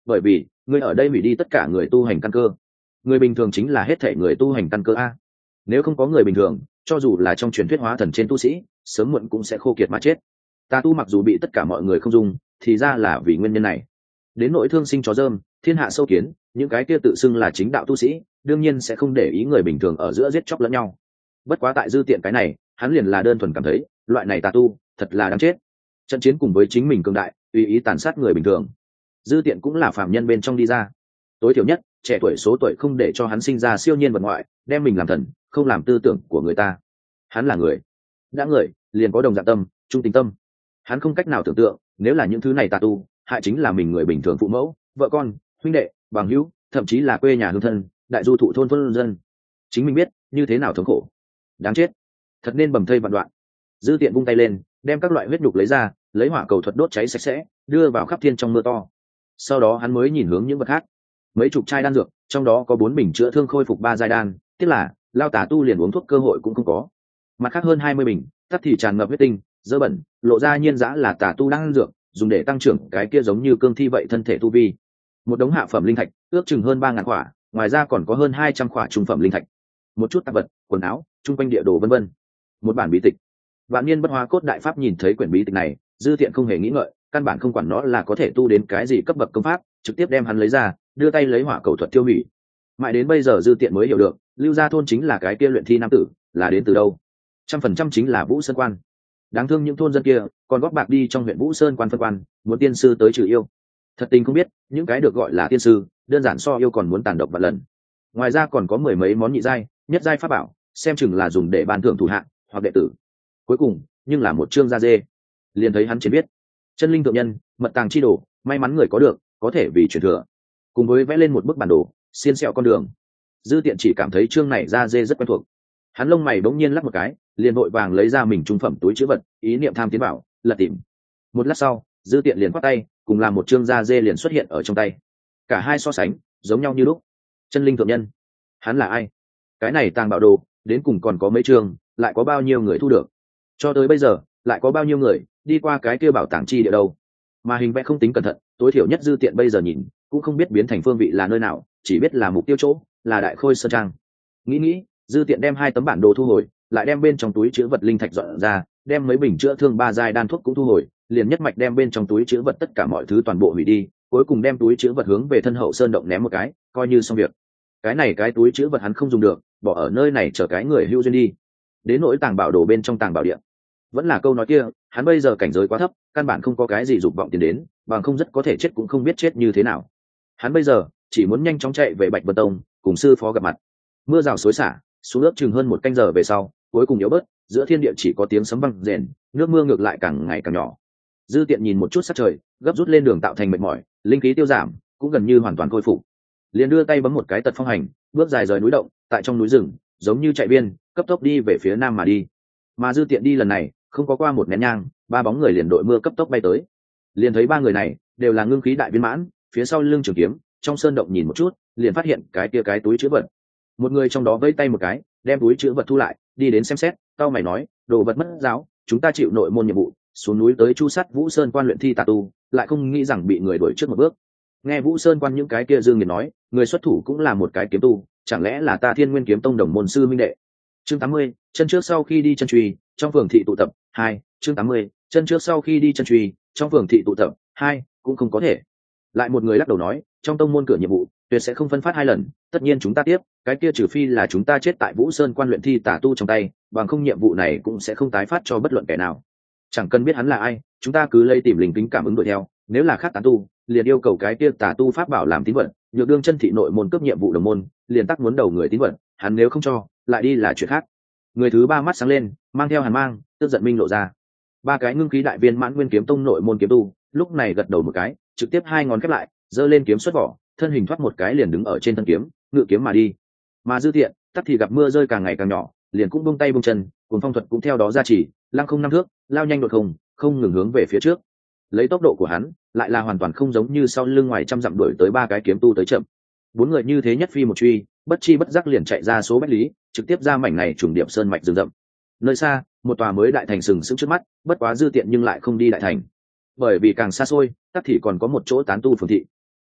bởi vì ngươi ở đây hủy đi tất cả người tu hành căn cơ. Người bình thường chính là hết thể người tu hành căn cơ a. Nếu không có người bình thường, cho dù là trong truyền thuyết hóa thần trên tu sĩ, sớm muộn cũng sẽ khô kiệt mà chết. Tà tu mặc dù bị tất cả mọi người không dung, thì ra là vì nguyên nhân này. Đến nỗi thương sinh chó dơm, thiên hạ sâu kiến, những cái kia tự xưng là chính đạo tu sĩ, đương nhiên sẽ không để ý người bình thường ở giữa giết chóc lẫn nhau. Bất quá tại Dư Tiện cái này, hắn liền là đơn thuần cảm thấy, loại này tà tu, thật là đáng chết. Trận chiến cùng với chính mình cường đại, tùy ý tàn sát người bình thường. Dư Tiện cũng là phàm nhân bên trong đi ra. Tối thiểu nhất, trẻ tuổi số tuổi không để cho hắn sinh ra siêu nhiên vật ngoại, đem mình làm thần, không làm tư tưởng của người ta. Hắn là người, đã người, liền có đồng dạng tâm, trung tình tâm. Hắn không cách nào tưởng tượng, nếu là những thứ này tà tu, hại chính là mình người bình thường phụ mẫu, vợ con, huynh đệ, bằng hữu, thậm chí là quê nhà hương thân, đại du thụ thôn thôn dân. Chính mình biết như thế nào thống khổ, đáng chết, thật nên bầm thây vạn đoạn. Dư Tiện vung tay lên, đem các loại huyết nhục lấy ra, lấy hỏa cầu thuật đốt cháy sạch sẽ, đưa vào khắp thiên trong mưa to. Sau đó hắn mới nhìn hướng những vật khác, mấy chục chai đan dược, trong đó có 4 bình chữa thương khôi phục 3 giai đan, tiếc là lao tà tu liền uống thuốc cơ hội cũng không có. Mặt khác hơn 20 bình, tắt thì tràn ngập huyết tinh, dơ bẩn, lộ ra nhiên dã là tà tu đang ăn dược, dùng để tăng trưởng cái kia giống như cương thi vậy thân thể tu vi. Một đống hạ phẩm linh thạch, ước chừng hơn 3000 khỏa, ngoài ra còn có hơn 200 khỏa trung phẩm linh thạch. Một chút tạp vật, quần áo, trung quanh địa đồ vân vân. Một bản bí tịch. Vạn Niên Bất Hoa Cốt Đại Pháp nhìn thấy quyển bí tịch này, Dư Tiện không hề nghĩ ngợi, căn bản không quản nó là có thể tu đến cái gì cấp bậc công pháp, trực tiếp đem hắn lấy ra, đưa tay lấy hỏa cầu thuật tiêu hủy. Mãi đến bây giờ Dư Tiện mới hiểu được, Lưu Gia thôn chính là cái kia luyện thi nam tử, là đến từ đâu? 100% chính là Vũ Sơn Quan. Đáng thương những thôn dân kia, còn góp bạc đi trong huyện Vũ Sơn Quan phân quan, muốn tiên sư tới trừ yêu. Thật tình không biết, những cái được gọi là tiên sư, đơn giản so yêu còn muốn tàn độc vạn lần. Ngoài ra còn có 10 mấy món nhị giai, nhất giai pháp bảo, xem chừng là dùng để ban thưởng thủ hạ hoặc đệ tử. Cuối cùng, nhưng là một chương da dê. Liền thấy hắn chỉ biết, chân linh thượng nhân, mật tàng chi đồ, may mắn người có được, có thể vì truyền thừa. Cùng với vẽ lên một bức bản đồ, xiên xẹo con đường. Dư Tiện chỉ cảm thấy chương này da dê rất quen thuộc. Hắn lông mày bỗng nhiên lắc một cái, liền vội vàng lấy ra mình trung phẩm túi trữ vật, ý niệm tham tiến bảo, lật tìm. Một lát sau, Dư Tiện liền quát tay, cùng làm một chương da dê liền xuất hiện ở trong tay. Cả hai so sánh, giống nhau như lúc. Chân linh thượng nhân, hắn là ai? Cái này tàng bảo đồ, đến cùng còn có mấy chương, lại có bao nhiêu người thu được? Cho tới bây giờ, lại có bao nhiêu người đi qua cái kia bảo tàng chi địa đâu? Mà hình vẽ không tính cẩn thận, tối thiểu nhất Dư Tiện bây giờ nhìn, cũng không biết biến thành phương vị là nơi nào, chỉ biết là mục tiêu chỗ, là Đại Khôi Sơn Trang. Nghĩ, Dư Tiện đem 2 tấm bản đồ thu hồi, lại đem bên trong túi chứa vật linh thạch dọn ra, đem mấy bình chữa thương 3 giai đan thuốc cũng thu hồi, liền nhất mạch đem bên trong túi chứa vật tất cả mọi thứ toàn bộ hủy đi, cuối cùng đem túi chứa vật hướng về thân hậu sơn động ném một cái, coi như xong việc. Cái này cái túi chứa vật hắn không dùng được, bỏ ở nơi này chờ cái người hữu duyên đi. Đến nỗi tàng bảo đồ bên trong tàng bảo địa, vẫn là câu nói kia, hắn bây giờ cảnh giới quá thấp, căn bản không có cái gì dục vọng tiến đến, bằng không rất có thể chết cũng không biết chết như thế nào. Hắn bây giờ chỉ muốn nhanh chóng chạy về Bạch Vân Tông, cùng sư phó gặp mặt. Mưa rào xối xả, xuống ước chừng hơn 1 canh giờ về sau, cuối cùng yếu bớt, giữa thiên địa chỉ có tiếng sấm vang rền, nước mưa ngược lại càng ngày càng nhỏ. Dư Tiện nhìn một chút sắc trời, gấp rút lên đường tạo thành mệt mỏi, linh khí tiêu giảm, cũng gần như hoàn toàn khôi phục. Liền đưa tay bấm một cái tật phong hành, bước dài rời núi động, tại trong núi rừng, giống như chạy biên, cấp tốc đi về phía nam mà đi. Mà Dư Tiện đi lần này, không có qua một nén nhang, 3 bóng người liền đội mưa cấp tốc bay tới. Liền thấy 3 người này đều là ngưng khí đại viên mãn, phía sau lưng trường kiếm, trong sơn động nhìn một chút, liền phát hiện cái kia cái túi chứa vật. Một người trong đó vẫy tay một cái, đem túi chứa vật thu lại, đi đến xem xét, cau mày nói, đồ vật mất giáo, chúng ta chịu nội môn nhiệm vụ, xuống núi tới chu sát Vũ Sơn Quan luyện thi tà tu, lại không nghĩ rằng bị người đuổi trước một bước. Nghe Vũ Sơn Quan những cái kia dương nghiệt nói, người xuất thủ cũng là một cái kiếm tu, chẳng lẽ là ta Thiên Nguyên Kiếm Tông đồng môn sư minh đệ? Chương 80, chân trước sau khi đi chân truy, trong phường thị tụ tập 2, chương 80, chân trước sau khi đi chân truy, trong phường thị tụ tập 2, cũng không có thể. Lại một người lắc đầu nói, trong tông môn cửa nhiệm vụ tuyệt sẽ không phân phát 2 lần, tất nhiên chúng ta tiếp, cái kia trừ phi là chúng ta chết tại Vũ Sơn Quan luyện thi tà tu trong tay, bằng không nhiệm vụ này cũng sẽ không tái phát cho bất luận kẻ nào. Chẳng cần biết hắn là ai, chúng ta cứ lấy tìm linh kính cảm ứng đuổi theo, nếu là khác tán tu, liền yêu cầu cái kia tà tu pháp bảo làm tín vật, nhược đương chân thị nội môn cấp nhiệm vụ đồng môn, liền tắc muốn đầu người tín vật, hắn nếu không cho, lại đi là chuyện khác. Người thứ 3 mắt sáng lên, mang theo hàn mang, tức giận minh lộ ra. 3 cái ngưng khí đại viên mãn nguyên kiếm tông nội môn kiếm tu, lúc này gật đầu một cái, trực tiếp 2 ngón khép lại, giơ lên kiếm xuất vỏ, thân hình thoát một cái liền đứng ở trên thân kiếm, ngự kiếm mà đi. Mà Dư Tiện, tắc thì gặp mưa rơi càng ngày càng nhỏ, liền cũng buông tay buông chân, cùng phong thuật cũng theo đó ra chỉ, lăng không 5 thước, lao nhanh đột không ngừng hướng về phía trước. Lấy tốc độ của hắn, lại là hoàn toàn không giống như sau lưng ngoài trăm dặm đuổi tới 3 cái kiếm tu tới chậm. 4 người như thế nhất phi một truy, bất chi bất giác liền chạy ra số bách lý, trực tiếp ra mảnh này trùng điệp sơn mạch rừng rậm. Nơi xa, một tòa mới đại thành sừng sững trước mắt, bất quá Dư Tiện nhưng lại không đi đại thành, bởi vì càng xa xôi, tắc thì còn có một chỗ tán tu phường thị.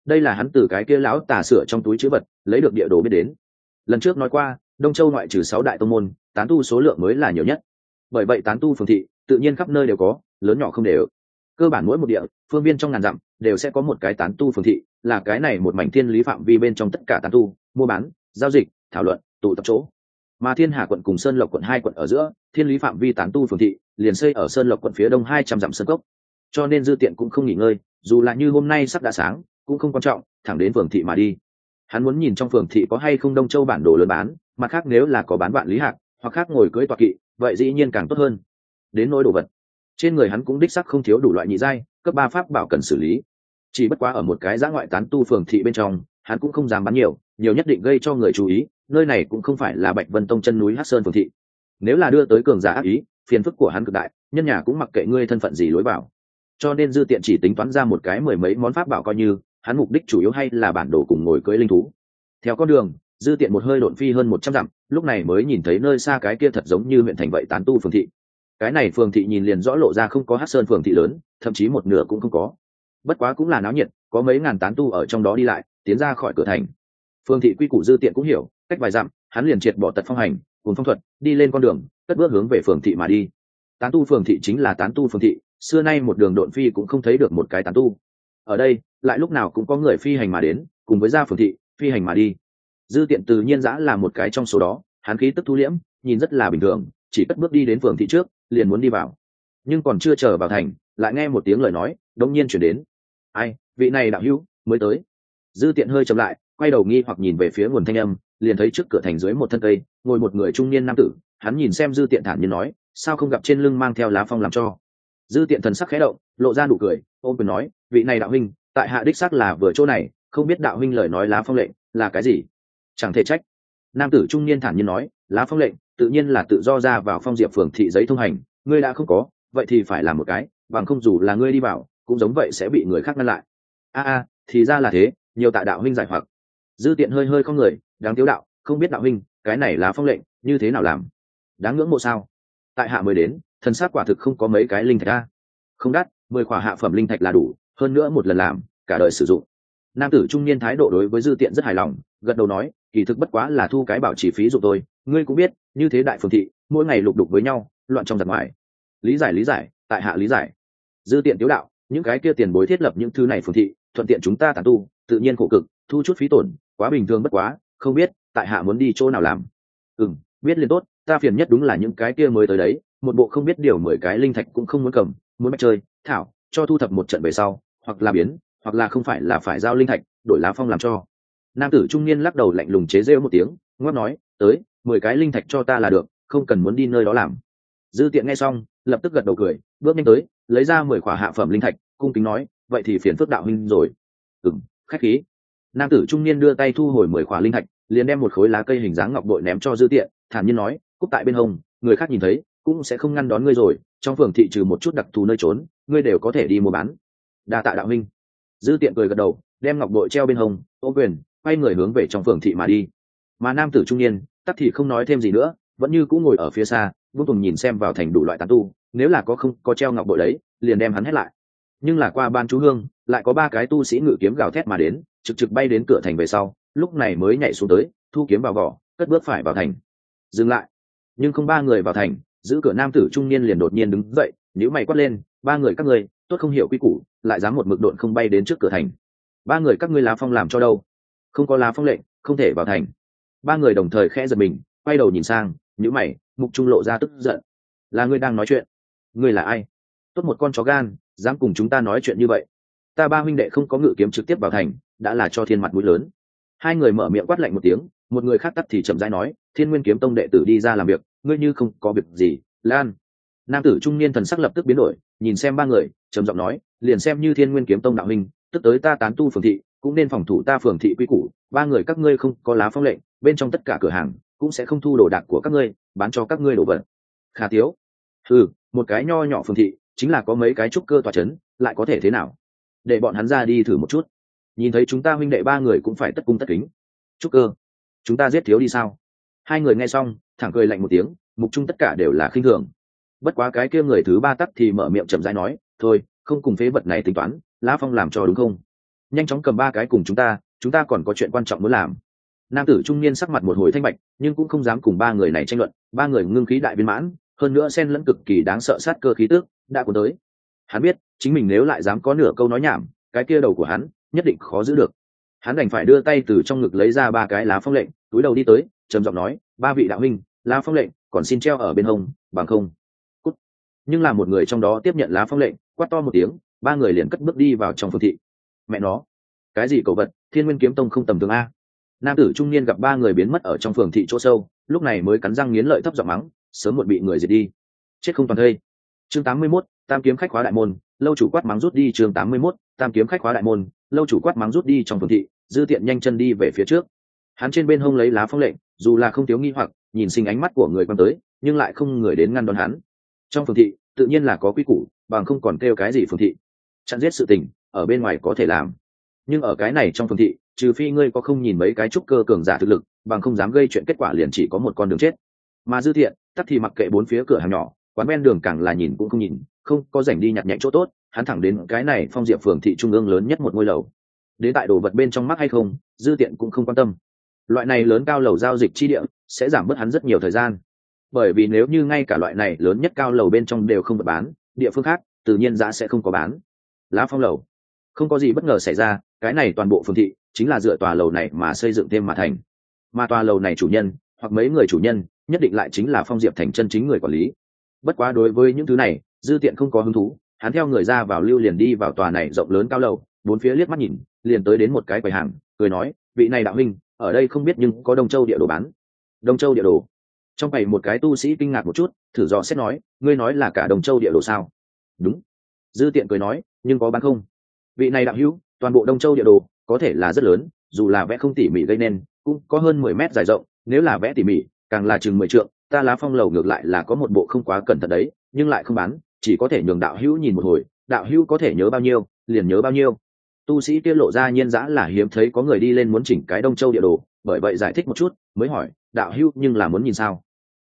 đây là hắn từ cái kia lão tà sửa trong túi chữ vật lấy được địa đồ biết đến. Lần trước nói qua, Đông Châu ngoại trừ 6 đại tông môn, tán tu số lượng mới là nhiều nhất. Bởi vậy tán tu phường thị tự nhiên khắp nơi đều có, lớn nhỏ không đều. Cơ bản mỗi một địa phương viên trong ngàn dặm đều sẽ có một cái tán tu phường thị, là cái này một mảnh thiên lý phạm vi bên trong tất cả tán tu mua bán, giao dịch, thảo luận, tụ tập chỗ. Mà Thiên Hà quận cùng Sơn Lộc quận hai quận ở giữa, thiên lý phạm vi tán tu phường thị liền xây ở Sơn Lộc quận phía đông 200 dặm sơn cốc. Cho nên Dư Tiện cũng không nghỉ ngơi, dù là như hôm nay sắp đã sáng, cũng không quan trọng, thẳng đến phường thị mà đi. Hắn muốn nhìn trong phường thị có hay không Đông Châu bản đồ lớn bán, mặt khác nếu là có bán Vạn Lý Hạc, hoặc khác ngồi cưỡi tọa kỵ, vậy dĩ nhiên càng tốt hơn. Đến nỗi đồ vật, trên người hắn cũng đích sắc không thiếu đủ loại nhị giai, cấp 3 pháp bảo cần xử lý. Chỉ bất quá ở một cái dã ngoại tán tu phường thị bên trong, hắn cũng không dám bán nhiều, nhiều nhất định gây cho người chú ý, nơi này cũng không phải là Bạch Vân Tông chân núi Hắc Sơn phường thị. Nếu là đưa tới cường giả ác ý, phiền phức của hắn cực đại, nhân nhà cũng mặc kệ ngươi thân phận gì lối vào. Cho nên Dư Tiện chỉ tính toán ra một cái mười mấy món pháp bảo coi như, hắn mục đích chủ yếu hay là bản đồ cùng ngồi cưỡi linh thú. Theo con đường, Dư Tiện một hơi độn phi hơn 100 dặm, lúc này mới nhìn thấy nơi xa cái kia thật giống như huyện thành vậy tán tu phường thị. Cái này phường thị nhìn liền rõ lộ ra không có Hắc Sơn phường thị lớn, thậm chí một nửa cũng không có. Bất quá cũng là náo nhiệt, có mấy ngàn tán tu ở trong đó đi lại, tiến ra khỏi cửa thành. Phường thị quy củ Dư Tiện cũng hiểu, cách vài dặm, hắn liền triệt bỏ tật phong hành, cùng phong thuật, đi lên con đường, cất bước hướng về phường thị mà đi. Tán tu phường thị chính là tán tu phường thị, xưa nay một đường độn phi cũng không thấy được một cái tán tu. Ở đây, lại lúc nào cũng có người phi hành mà đến, cùng với ra phường thị, phi hành mà đi. Dư Tiện tự nhiên dã là một cái trong số đó, hắn khí tức thu liễm, nhìn rất là bình thường, chỉ cất bước đi đến phường thị trước, liền muốn đi vào. Nhưng còn chưa chờ vào thành, lại nghe một tiếng lời nói, đột nhiên truyền đến. Ai, vị này đạo hữu mới tới. Dư Tiện hơi chậm lại, quay đầu nghi hoặc nhìn về phía nguồn thanh âm, liền thấy trước cửa thành dưới một thân cây, ngồi một người trung niên nam tử, hắn nhìn xem Dư Tiện thản nhiên nói, sao không gặp trên lưng mang theo lá phong làm cho. Dư Tiện thần sắc khẽ động, lộ ra nụ cười, ôm quyền nói, vị này đạo huynh, tại hạ đích xác là vừa chỗ này, không biết đạo huynh lời nói lá phong lệnh là cái gì. Chẳng thể trách. Nam tử trung niên thản nhiên nói, lá phong lệnh tự nhiên là tự do ra vào Phong Diệp phường thị giấy thông hành, ngươi đã không có, vậy thì phải làm một cái, bằng không dù là ngươi đi vào, cũng giống vậy sẽ bị người khác ngăn lại. Thì ra là thế, nhiều tạ đạo huynh giải hoặc. Dư Tiện hơi hơi không người, đáng tiếu đạo, không biết đạo huynh, cái này lá phong lệnh như thế nào làm? Đáng ngưỡng mộ sao? Tại hạ mới đến, thần sắc quả thực không có mấy cái linh thạch a. Không đắt, 10 khỏa hạ phẩm linh thạch là đủ, hơn nữa một lần làm, cả đời sử dụng. Nam tử trung niên thái độ đối với Dư Tiện rất hài lòng, gật đầu nói, kỳ thực bất quá là thu cái bảo trì phí dụng tôi, ngươi cũng biết, như thế đại phường thị, mỗi ngày lục đục với nhau, loạn trong giặc ngoài. Lý giải, tại hạ lý giải. Dư Tiện tiếu đạo, những cái kia tiền bối thiết lập những thứ này phường thị, thuận tiện chúng ta tán tu, tự nhiên khổ cực, thu chút phí tổn, quá bình thường bất quá, không biết, tại hạ muốn đi chỗ nào làm. Biết liền tốt, ta phiền nhất đúng là những cái kia mới tới đấy, một bộ không biết điều 10 cái linh thạch cũng không muốn cầm, muốn bắt chơi, thảo, cho thu thập một trận về sau, hoặc là biến, hoặc là không phải là phải giao linh thạch, đổi lá phong làm cho. Nam tử trung niên lắc đầu lạnh lùng chế giễu một tiếng, ngoắc nói, tới, 10 cái linh thạch cho ta là được, không cần muốn đi nơi đó làm. Dư Tiện nghe xong, lập tức gật đầu cười, bước nhanh tới, lấy ra 10 khỏa hạ phẩm linh thạch, cung kính nói, vậy thì phiền phức đạo huynh rồi. Khách khí. Nam tử trung niên đưa tay thu hồi 10 khỏa linh thạch, liền đem một khối lá cây hình dáng ngọc bội ném cho Dư Tiện, thản nhiên nói, cúc tại bên hông, người khác nhìn thấy cũng sẽ không ngăn đón ngươi rồi, trong phường thị trừ một chút đặc thù nơi trốn, ngươi đều có thể đi mua bán. Đa tạ đạo huynh. Dư Tiện cười gật đầu, đem ngọc bội treo bên hông, ôm quyền, quay người hướng về trong phường thị mà đi. Mà nam tử trung niên tắc thì không nói thêm gì nữa, vẫn như cũ ngồi ở phía xa, vô cùng nhìn xem vào thành đủ loại tán tu, nếu là có không có treo ngọc bội đấy, liền đem hắn hết lại. Nhưng là qua ban chú hương, lại có 3 cái tu sĩ ngự kiếm gào thét mà đến, trực bay đến cửa thành về sau, lúc này mới nhảy xuống tới, thu kiếm vào vỏ, cất bước phải vào thành. Dừng lại. Nhưng không 3 người vào thành, giữ cửa nam tử trung niên liền đột nhiên đứng dậy, nhíu mày quát lên, 3 người các ngươi, tốt không hiểu quy củ, lại dám một mực độn không bay đến trước cửa thành. 3 người các ngươi lá phong làm cho đâu? Không có lá phong lệnh, không thể vào thành. 3 người đồng thời khẽ giật mình, quay đầu nhìn sang, nhíu mày, mục trung lộ ra tức giận. Là ngươi đang nói chuyện? Ngươi là ai? Tốt một con chó gan, dám cùng chúng ta nói chuyện như vậy? Ta 3 huynh đệ không có ngự kiếm trực tiếp vào thành, đã là cho thiên mặt mũi lớn. 2 người mở miệng quát lạnh một tiếng, một người khác tắt thì chậm rãi nói, Thiên Nguyên Kiếm Tông đệ tử đi ra làm việc, ngươi như không có việc gì, lan. Nam tử trung niên thần sắc lập tức biến đổi, nhìn xem 3 người, trầm giọng nói, liền xem như Thiên Nguyên Kiếm Tông đạo huynh, tức tới ta tán tu phường thị, cũng nên phòng thủ ta phường thị quy củ. 3 người các ngươi không có lá phong lệnh, bên trong tất cả cửa hàng cũng sẽ không thu đồ đạc của các ngươi, bán cho các ngươi đồ vật. Khả Tiếu, một cái nho nhỏ phường thị, chính là có mấy cái trúc cơ tọa chấn, lại có thể thế nào? Để bọn hắn ra đi thử một chút. Nhìn thấy chúng ta huynh đệ 3 người cũng phải tất cung tất kính. Trúc cơ, chúng ta giết thiếu đi sao? 2 người nghe xong, thẳng cười lạnh một tiếng, mục trung tất cả đều là khinh thường. Bất quá cái kia người thứ 3 tắc thì mở miệng chậm rãi nói, thôi, không cùng phế vật này tính toán, lá phong làm cho đúng không? nhanh chóng cầm ba cái cùng chúng ta còn có chuyện quan trọng muốn làm. Nam tử trung niên sắc mặt một hồi thanh bạch, nhưng cũng không dám cùng ba người này tranh luận. Ba người ngưng khí đại viên mãn, hơn nữa xen lẫn cực kỳ đáng sợ sát cơ khí tức đã cuốn tới. Hắn biết chính mình nếu lại dám có nửa câu nói nhảm, cái kia đầu của hắn nhất định khó giữ được. Hắn đành phải đưa tay từ trong ngực lấy ra ba cái lá phong lệnh, túi đầu đi tới, trầm giọng nói: ba vị đạo huynh, lá phong lệnh còn xin treo ở bên hông, bằng không cút. Nhưng là một người trong đó tiếp nhận lá phong lệnh, quát to một tiếng, ba người liền cất bước đi vào trong phường thị. Mẹ nó, cái gì cầu vật, Thiên Nguyên Kiếm Tông không tầm thường a. Nam tử trung niên gặp ba người biến mất ở trong phường thị chỗ sâu, lúc này mới cắn răng nghiến lợi thấp giọng mắng, sớm muộn bị người diệt đi, chết không toàn thây. Chương 81, Tam kiếm khách khóa đại môn, lâu chủ quát mắng rút đi. Chương 81, Tam kiếm khách khóa đại môn, lâu chủ quát mắng rút đi. Trong phường thị, Dư Tiện nhanh chân đi về phía trước. Hắn trên bên hông lấy lá phong lệnh, dù là không thiếu nghi hoặc, nhìn sinh ánh mắt của người quan tới, nhưng lại không người đến ngăn đón hắn. Trong phường thị, tự nhiên là có quy củ, bằng không còn kêu cái gì phường thị. Chặn giết sự tình, ở bên ngoài có thể làm, nhưng ở cái này trong phường thị, trừ phi ngươi có không nhìn mấy cái trúc cơ cường giả thực lực, bằng không dám gây chuyện, kết quả liền chỉ có một con đường chết. Mà Dư Tiện, tắc thì mặc kệ bốn phía cửa hàng nhỏ, quán ven đường càng là nhìn cũng không nhìn, không có rảnh đi nhặt nhạnh chỗ tốt, hắn thẳng đến cái này Phong Diệp phường thị trung ương lớn nhất một ngôi lầu. Đến tại đồ vật bên trong mắc hay không, Dư Tiện cũng không quan tâm. Loại này lớn cao lầu giao dịch chi địa sẽ giảm bớt hắn rất nhiều thời gian, bởi vì nếu như ngay cả loại này lớn nhất cao lầu bên trong đều không được bán, địa phương khác tự nhiên giá sẽ không có bán. Lá Phong lầu, không có gì bất ngờ xảy ra, cái này toàn bộ phường thị chính là dựa tòa lầu này mà xây dựng thêm mà thành, mà tòa lầu này chủ nhân hoặc mấy người chủ nhân nhất định lại chính là Phong Diệp thành chân chính người quản lý. Bất quá đối với những thứ này, Dư Tiện không có hứng thú, hắn theo người ra vào lưu liền đi vào tòa này rộng lớn cao lầu, bốn phía liếc mắt nhìn, liền tới đến một cái quầy hàng, cười nói: vị này đạo huynh, ở đây không biết nhưng có Đông Châu địa đồ bán. Đông Châu địa đồ? Trong quầy một cái tu sĩ kinh ngạc một chút, thử dò xét nói: ngươi nói là cả Đông Châu địa đồ sao? Đúng. Dư Tiện cười nói: nhưng có bán không? Vị này đạo hữu, toàn bộ Đông Châu địa đồ có thể là rất lớn, dù là vẽ không tỉ mỉ gây nên, cũng có hơn 10 mét dài rộng, nếu là vẽ tỉ mỉ, càng là chừng 10 trượng. Ta Lá Phong lầu ngược lại là có một bộ không quá cẩn thận đấy, nhưng lại không bán, chỉ có thể nhường đạo hữu nhìn một hồi, đạo hữu có thể nhớ bao nhiêu liền nhớ bao nhiêu. Tu sĩ kia lộ ra nhiên dã là hiếm thấy có người đi lên muốn chỉnh cái Đông Châu địa đồ, bởi vậy giải thích một chút, mới hỏi: đạo hữu nhưng là muốn nhìn sao?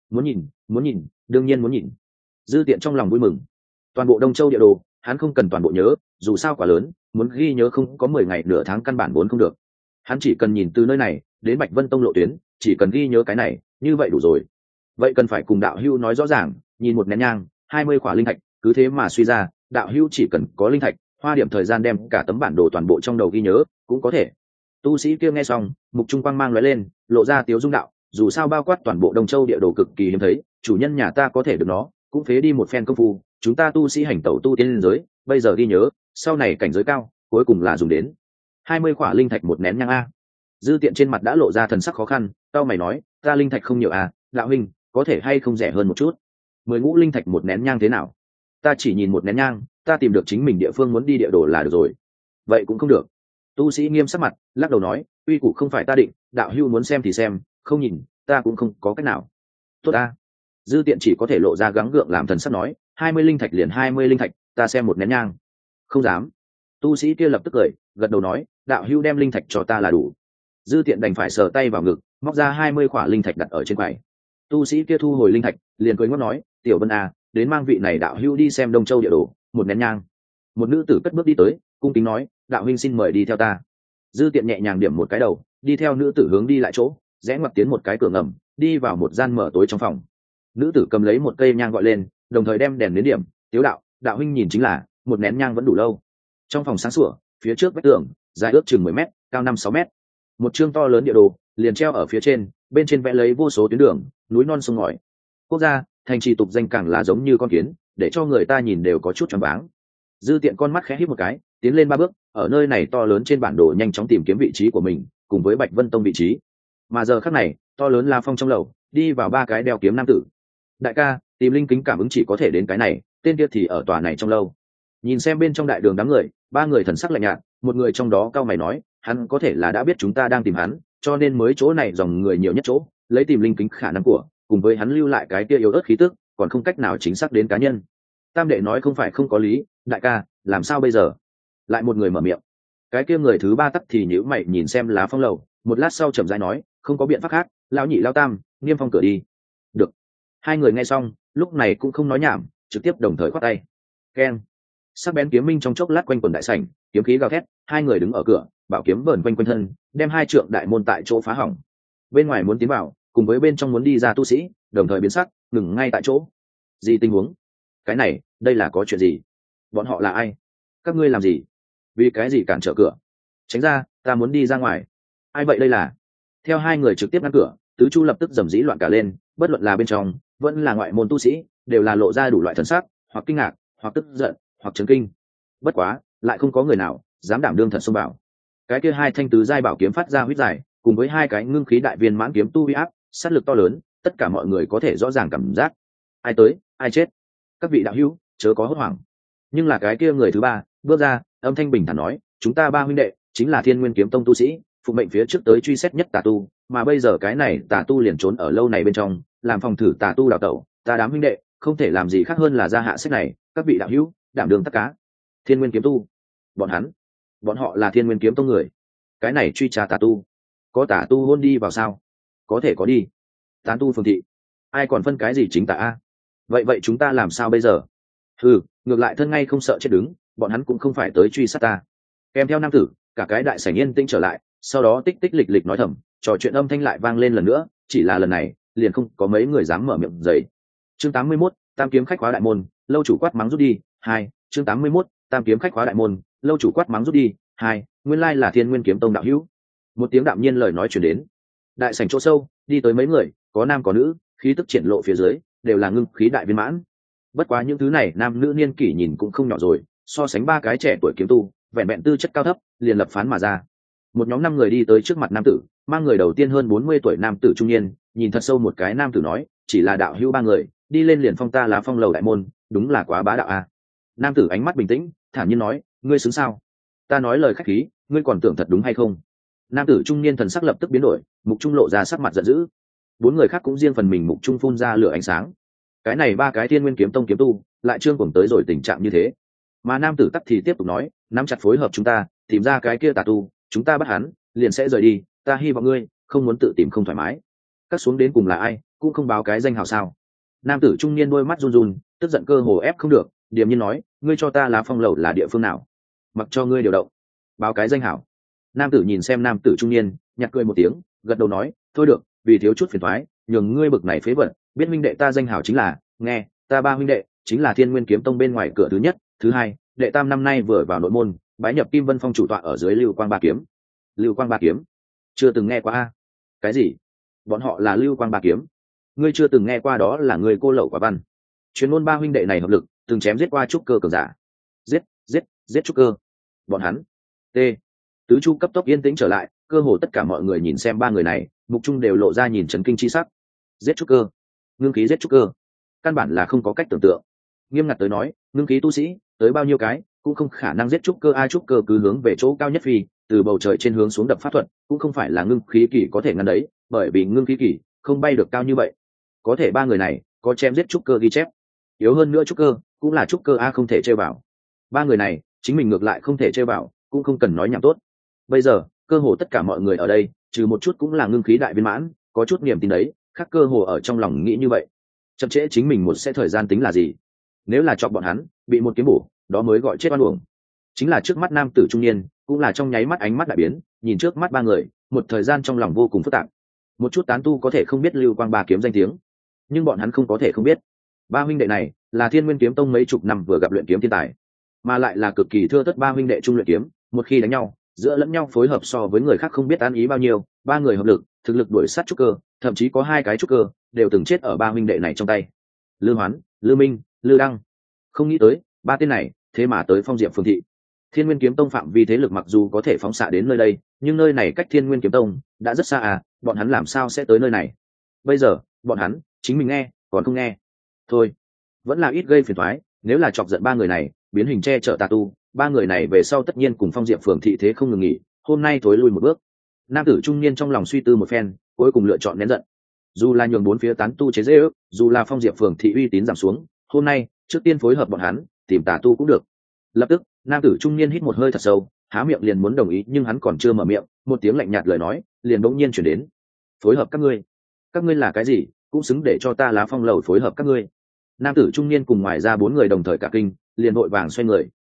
Muốn nhìn, đương nhiên muốn nhìn. Dư Tiện trong lòng vui mừng. Toàn bộ Đông Châu địa đồ hắn không cần toàn bộ nhớ, dù sao quá lớn, muốn ghi nhớ không có 10 ngày nửa tháng căn bản vốn không được. Hắn chỉ cần nhìn từ nơi này đến Bạch Vân Tông lộ tuyến, chỉ cần ghi nhớ cái này, như vậy đủ rồi. Vậy cần phải cùng đạo hữu nói rõ ràng, nhìn một nén nhang, 20 khỏa linh thạch, cứ thế mà suy ra, đạo hữu chỉ cần có linh thạch, hoa điểm thời gian đem cả tấm bản đồ toàn bộ trong đầu ghi nhớ, cũng có thể. Tu sĩ kia nghe xong, mục trung quang mang lóe lên, lộ ra tiếu dung đạo: dù sao bao quát toàn bộ Đông Châu địa đồ cực kỳ hiếm thấy, chủ nhân nhà ta có thể được nó, cũng phế đi một phen công phu, chúng ta tu sĩ hành tẩu tu tiên giới, bây giờ ghi nhớ, sau này cảnh giới cao, cuối cùng là dùng đến 20 khỏa linh thạch một nén nhang a. Dư Tiện trên mặt đã lộ ra thần sắc khó khăn, tao mày nói: ta linh thạch không nhiều à, đạo huynh, có thể hay không rẻ hơn một chút? 10 ngũ linh thạch một nén nhang thế nào? Ta chỉ nhìn một nén nhang, ta tìm được chính mình địa phương muốn đi địa đồ là được rồi. Vậy cũng không được. Tu sĩ nghiêm sắc mặt, lắc đầu nói: uy củ không phải ta định, đạo hữu muốn xem thì xem, không nhìn, ta cũng không có cách nào. Tốt ta. Dư Tiện chỉ có thể lộ ra gắng gượng làm thần sắc nói: 20 linh thạch liền 20 linh thạch, ta xem một nén nhang. Không dám. Tu sĩ kia lập tức cười, gật đầu nói: đạo hữu đem linh thạch cho ta là đủ. Dư Tiện đành phải sờ tay vào ngực, móc ra 20 khỏa linh thạch đặt ở trên quầy. Tu sĩ kia thu hồi linh thạch, liền cười ngót nói: tiểu Vân à, đến mang vị này đạo hữu đi xem Đông Châu địa đồ, một nén nhang. Một nữ tử cất bước đi tới, cung kính nói: đạo huynh xin mời đi theo ta. Dư Tiện nhẹ nhàng điểm một cái đầu, đi theo nữ tử hướng đi lại chỗ, rẽ ngoặt tiến một cái cửa ngầm, đi vào một gian mở tối trong phòng. Nữ tử cầm lấy một cây nhang gọi lên, đồng thời đem đèn đến điểm, tiếu đạo: đạo huynh nhìn chính là, một nén nhang vẫn đủ lâu. Trong phòng sáng sủa, phía trước vách tường dài ước chừng 10 mét, cao 5-6 mét. Một chương to lớn địa đồ liền treo ở phía trên, bên trên vẽ lấy vô số tuyến đường, núi non sông ngòi. Quốc gia, thành trì tục danh càng là giống như con kiến, để cho người ta nhìn đều có chút choáng váng. Dư Tiện con mắt khẽ híp một cái, tiến lên 3 bước, ở nơi này to lớn trên bản đồ nhanh chóng tìm kiếm vị trí của mình, cùng với Bạch Vân Tông vị trí. Mà giờ khắc này, to lớn La Phong trong lầu, đi vào 3 cái đeo kiếm nam tử. Đại ca, tìm linh kính cảm ứng chỉ có thể đến cái này, tên kia thì ở tòa này trong lâu. Nhìn xem bên trong đại đường đám người, 3 người thần sắc lạnh nhạt, một người trong đó cau mày nói: hắn có thể là đã biết chúng ta đang tìm hắn, cho nên mới chỗ này dòng người nhiều nhất chỗ, lấy tìm linh kính khả năng của, cùng với hắn lưu lại cái kia yếu ớt khí tức, còn không cách nào chính xác đến cá nhân. Tam đệ nói không phải không có lý, đại ca, làm sao bây giờ? Lại một người mở miệng. Cái kia người thứ 3 tắc thì nhíu mày nhìn xem Lá Phong lầu, một lát sau chậm rãi nói: không có biện pháp khác, lão nhị lão tam, niêm phong cửa đi. Được. 2 người nghe xong, lúc này cũng không nói nhảm, trực tiếp đồng thời khoát tay. Keng. sắc bén kiếm minh trong chốc lát quanh quần đại sảnh, kiếm khí gào thét, hai người đứng ở cửa, bảo kiếm vờn quanh quanh thân, đem hai trượng đại môn tại chỗ phá hỏng. Bên ngoài muốn tiến vào, cùng với bên trong muốn đi ra tu sĩ, đồng thời biến sắc, ngừng ngay tại chỗ. Gì tình huống? Cái này, đây là có chuyện gì? Bọn họ là ai? Các ngươi làm gì? Vì cái gì cản trở cửa? Tránh ra, ta muốn đi ra ngoài. Ai vậy đây là? Theo hai người trực tiếp ngăn cửa, tứ chu lập tức rầm rĩ loạn cả lên, bất luận là bên trong, vẫn là ngoại môn tu sĩ, đều là lộ ra đủ loại thần sắc, hoặc kinh ngạc, hoặc tức giận, hoặc chấn kinh. Bất quá, lại không có người nào dám đảm đương thật xông vào. Cái kia hai thanh tứ giai bảo kiếm phát ra huyết dài, cùng với hai cái ngưng khí đại viên mãn kiếm tu uy áp, sát lực to lớn, tất cả mọi người có thể rõ ràng cảm giác. Ai tới, ai chết. Các vị đạo hữu, chớ có hốt hoảng. Nhưng là cái kia người thứ ba bước ra, âm thanh bình thản nói, chúng ta ba huynh đệ chính là Thiên Nguyên Kiếm Tông tu sĩ, phụ mệnh phía trước tới truy xét nhất tà tu, mà bây giờ cái này tà tu liền trốn ở lâu này bên trong, làm phòng thử tà tu đào tẩu, ta đám huynh đệ không thể làm gì khác hơn là ra hạ sách này, các vị đạo hữu đảm đường tất cá. Thiên Nguyên Kiếm Tu, bọn họ là Thiên Nguyên Kiếm Tông người. Cái này truy tra tà tu, có tà tu hôn đi vào sao? Có thể có đi. Tán tu phường thị, ai còn phân cái gì chính tà a? Vậy chúng ta làm sao bây giờ? Ngược lại thân ngay không sợ chết đứng, bọn hắn cũng không phải tới truy sát ta. Kèm theo nam tử, cả cái đại sảnh yên tĩnh trở lại, sau đó tích tích lịch lịch nói thầm, trò chuyện âm thanh lại vang lên lần nữa, chỉ là lần này liền không có mấy người dám mở miệng dậy. Chương 81, Tam kiếm khách khóa đại môn, lâu chủ quát mắng rút đi. 2. Chương 81, Tam kiếm khách khóa đại môn, lâu chủ quát mắng rút đi. 2. Nguyên lai là Thiên Nguyên Kiếm Tông đạo hữu. Một tiếng đạm nhiên lời nói truyền đến. Đại sảnh chỗ sâu, đi tới mấy người, có nam có nữ, khí tức triển lộ phía dưới, đều là ngưng khí đại viên mãn. Bất quá những thứ này nam nữ niên kỷ nhìn cũng không nhỏ rồi, so sánh ba cái trẻ tuổi kiếm tu, vẹn vẹn tư chất cao thấp, liền lập phán mà ra. Một nhóm 5 người đi tới trước mặt nam tử, mang người đầu tiên hơn 40 tuổi nam tử trung niên, nhìn thật sâu một cái nam tử nói, chỉ là đạo hữu 3 người, đi lên liền phong ta lá phong lầu đại môn, đúng là quá bá đạo a. Nam tử ánh mắt bình tĩnh, thản nhiên nói, ngươi xứng sao? Ta nói lời khách khí, ngươi còn tưởng thật đúng hay không? Nam tử trung niên thần sắc lập tức biến đổi, mục trung lộ ra sắc mặt giận dữ. 4 người khác cũng riêng phần mình mục trung phun ra lửa ánh sáng. Cái này 3 cái Thiên Nguyên Kiếm Tông kiếm tu, lại trương cuồng tới rồi tình trạng như thế. Mà nam tử tắc thì tiếp tục nói, nắm chặt phối hợp chúng ta, tìm ra cái kia tà tu, chúng ta bắt hắn, liền sẽ rời đi, ta hy vọng ngươi không muốn tự tìm không thoải mái. Cắt xuống đến cùng là ai, cũng không báo cái danh hào sao? Nam tử trung niên đôi mắt run run, tức giận cơ hồ ép không được, điềm nhiên nói, ngươi cho ta lá phong lầu là địa phương nào? Mặc cho ngươi điều động. Báo cái danh hào. Nam tử nhìn xem nam tử trung niên, nhạt cười một tiếng, gật đầu nói, thôi được, vì thiếu chút phiền toái, nhường ngươi bực này phế vật, biết huynh đệ ta danh hào chính là, nghe, ta 3 huynh đệ chính là Thiên Nguyên Kiếm Tông bên ngoài cửa thứ nhất, thứ hai, đệ tam năm nay vừa vào nội môn, bái nhập Kim Vân Phong chủ tọa ở dưới Lưu Quang Ba Kiếm. Lưu Quang Ba Kiếm, chưa từng nghe qua a? Cái gì? Bọn họ là Lưu Quang Ba Kiếm? Ngươi chưa từng nghe qua đó là người cô lậu quả văn. Chuyên môn 3 huynh đệ này hợp lực, từng chém giết qua trúc cơ cường giả. Giết trúc cơ. Bọn hắn. T. Tứ chu cấp tốc yên tĩnh trở lại, cơ hồ tất cả mọi người nhìn xem 3 người này, mục trung đều lộ ra nhìn chấn kinh chi sắc. Giết trúc cơ, ngưng khí giết trúc cơ, căn bản là không có cách tưởng tượng. Nghiêm ngặt tới nói, ngưng khí tu sĩ tới bao nhiêu cái cũng không khả năng giết trúc cơ. Ai trúc cơ cứ hướng về chỗ cao nhất phi, từ bầu trời trên hướng xuống đập pháp thuật, cũng không phải là ngưng khí kỳ có thể ngăn đấy, bởi vì ngưng khí kỳ không bay được cao như vậy. Có thể 3 người này có chém giết trúc cơ ghi chép, yếu hơn nữa trúc cơ cũng là trúc cơ a, không thể chơi vào. 3 người này chính mình ngược lại không thể chơi vào, cũng không cần nói nhảm tốt. Bây giờ cơ hồ tất cả mọi người ở đây, trừ một chút cũng là ngưng khí đại viên mãn, có chút niềm tin đấy, khác cơ hồ ở trong lòng nghĩ như vậy. Chậm trễ chính mình một sẽ thời gian tính là gì? Nếu là chọc bọn hắn bị một kiếm bổ, đó mới gọi chết oan uổng. Chính là trước mắt nam tử trung niên, cũng là trong nháy mắt ánh mắt đại biến, nhìn trước mắt 3 người, một thời gian trong lòng vô cùng phức tạp. Một chút tán tu có thể không biết Lưu Quang Ba Kiếm danh tiếng, nhưng bọn hắn không có thể không biết, 3 huynh đệ này là Thiên Nguyên Kiếm Tông mấy chục năm vừa gặp luyện kiếm thiên tài, mà lại là cực kỳ thưa thớt 3 huynh đệ trung luyện kiếm, một khi đánh nhau, giữa lẫn nhau phối hợp so với người khác không biết ăn ý bao nhiêu. 3 người hợp lực, thực lực đuổi sát trúc cơ, thậm chí có 2 cái trúc cơ đều từng chết ở 3 huynh đệ này trong tay. Lư Hoán, Lư Minh, Lư Đăng. Không nghĩ tới 3 tên này thế mà tới Phong Diệp phường thị. Thiên Nguyên Kiếm Tông phạm vi thế lực mặc dù có thể phóng xạ đến nơi đây, nhưng nơi này cách Thiên Nguyên Kiếm Tông đã rất xa à, bọn hắn làm sao sẽ tới nơi này? Bây giờ bọn hắn chính mình nghe còn không nghe, thôi vẫn là ít gây phiền toái. Nếu là chọc giận 3 người này biến hình che chở tà tu, 3 người này về sau tất nhiên cùng Phong Diệp phường thị thế không ngừng nghỉ, hôm nay thối lui một bước. Nam tử trung niên trong lòng suy tư một phen, cuối cùng lựa chọn nén giận. Dù là nhường 4 phía tán tu chế giễu, dù là Phong Diệp phường thị uy tín giảm xuống, hôm nay trước tiên phối hợp bọn hắn tìm tà tu cũng được. Lập tức nam tử trung niên hít một hơi thật sâu, há miệng liền muốn đồng ý, nhưng hắn còn chưa mở miệng, một tiếng lạnh nhạt lời nói liền bỗng nhiên chuyển đến. Phối hợp các ngươi là cái gì, cũng xứng để cho ta lá phong lầu phối hợp các ngươi? Nam tử trung niên cùng ngoài ra 4 người đồng thời cả kinh, liền vội vàng xoay người,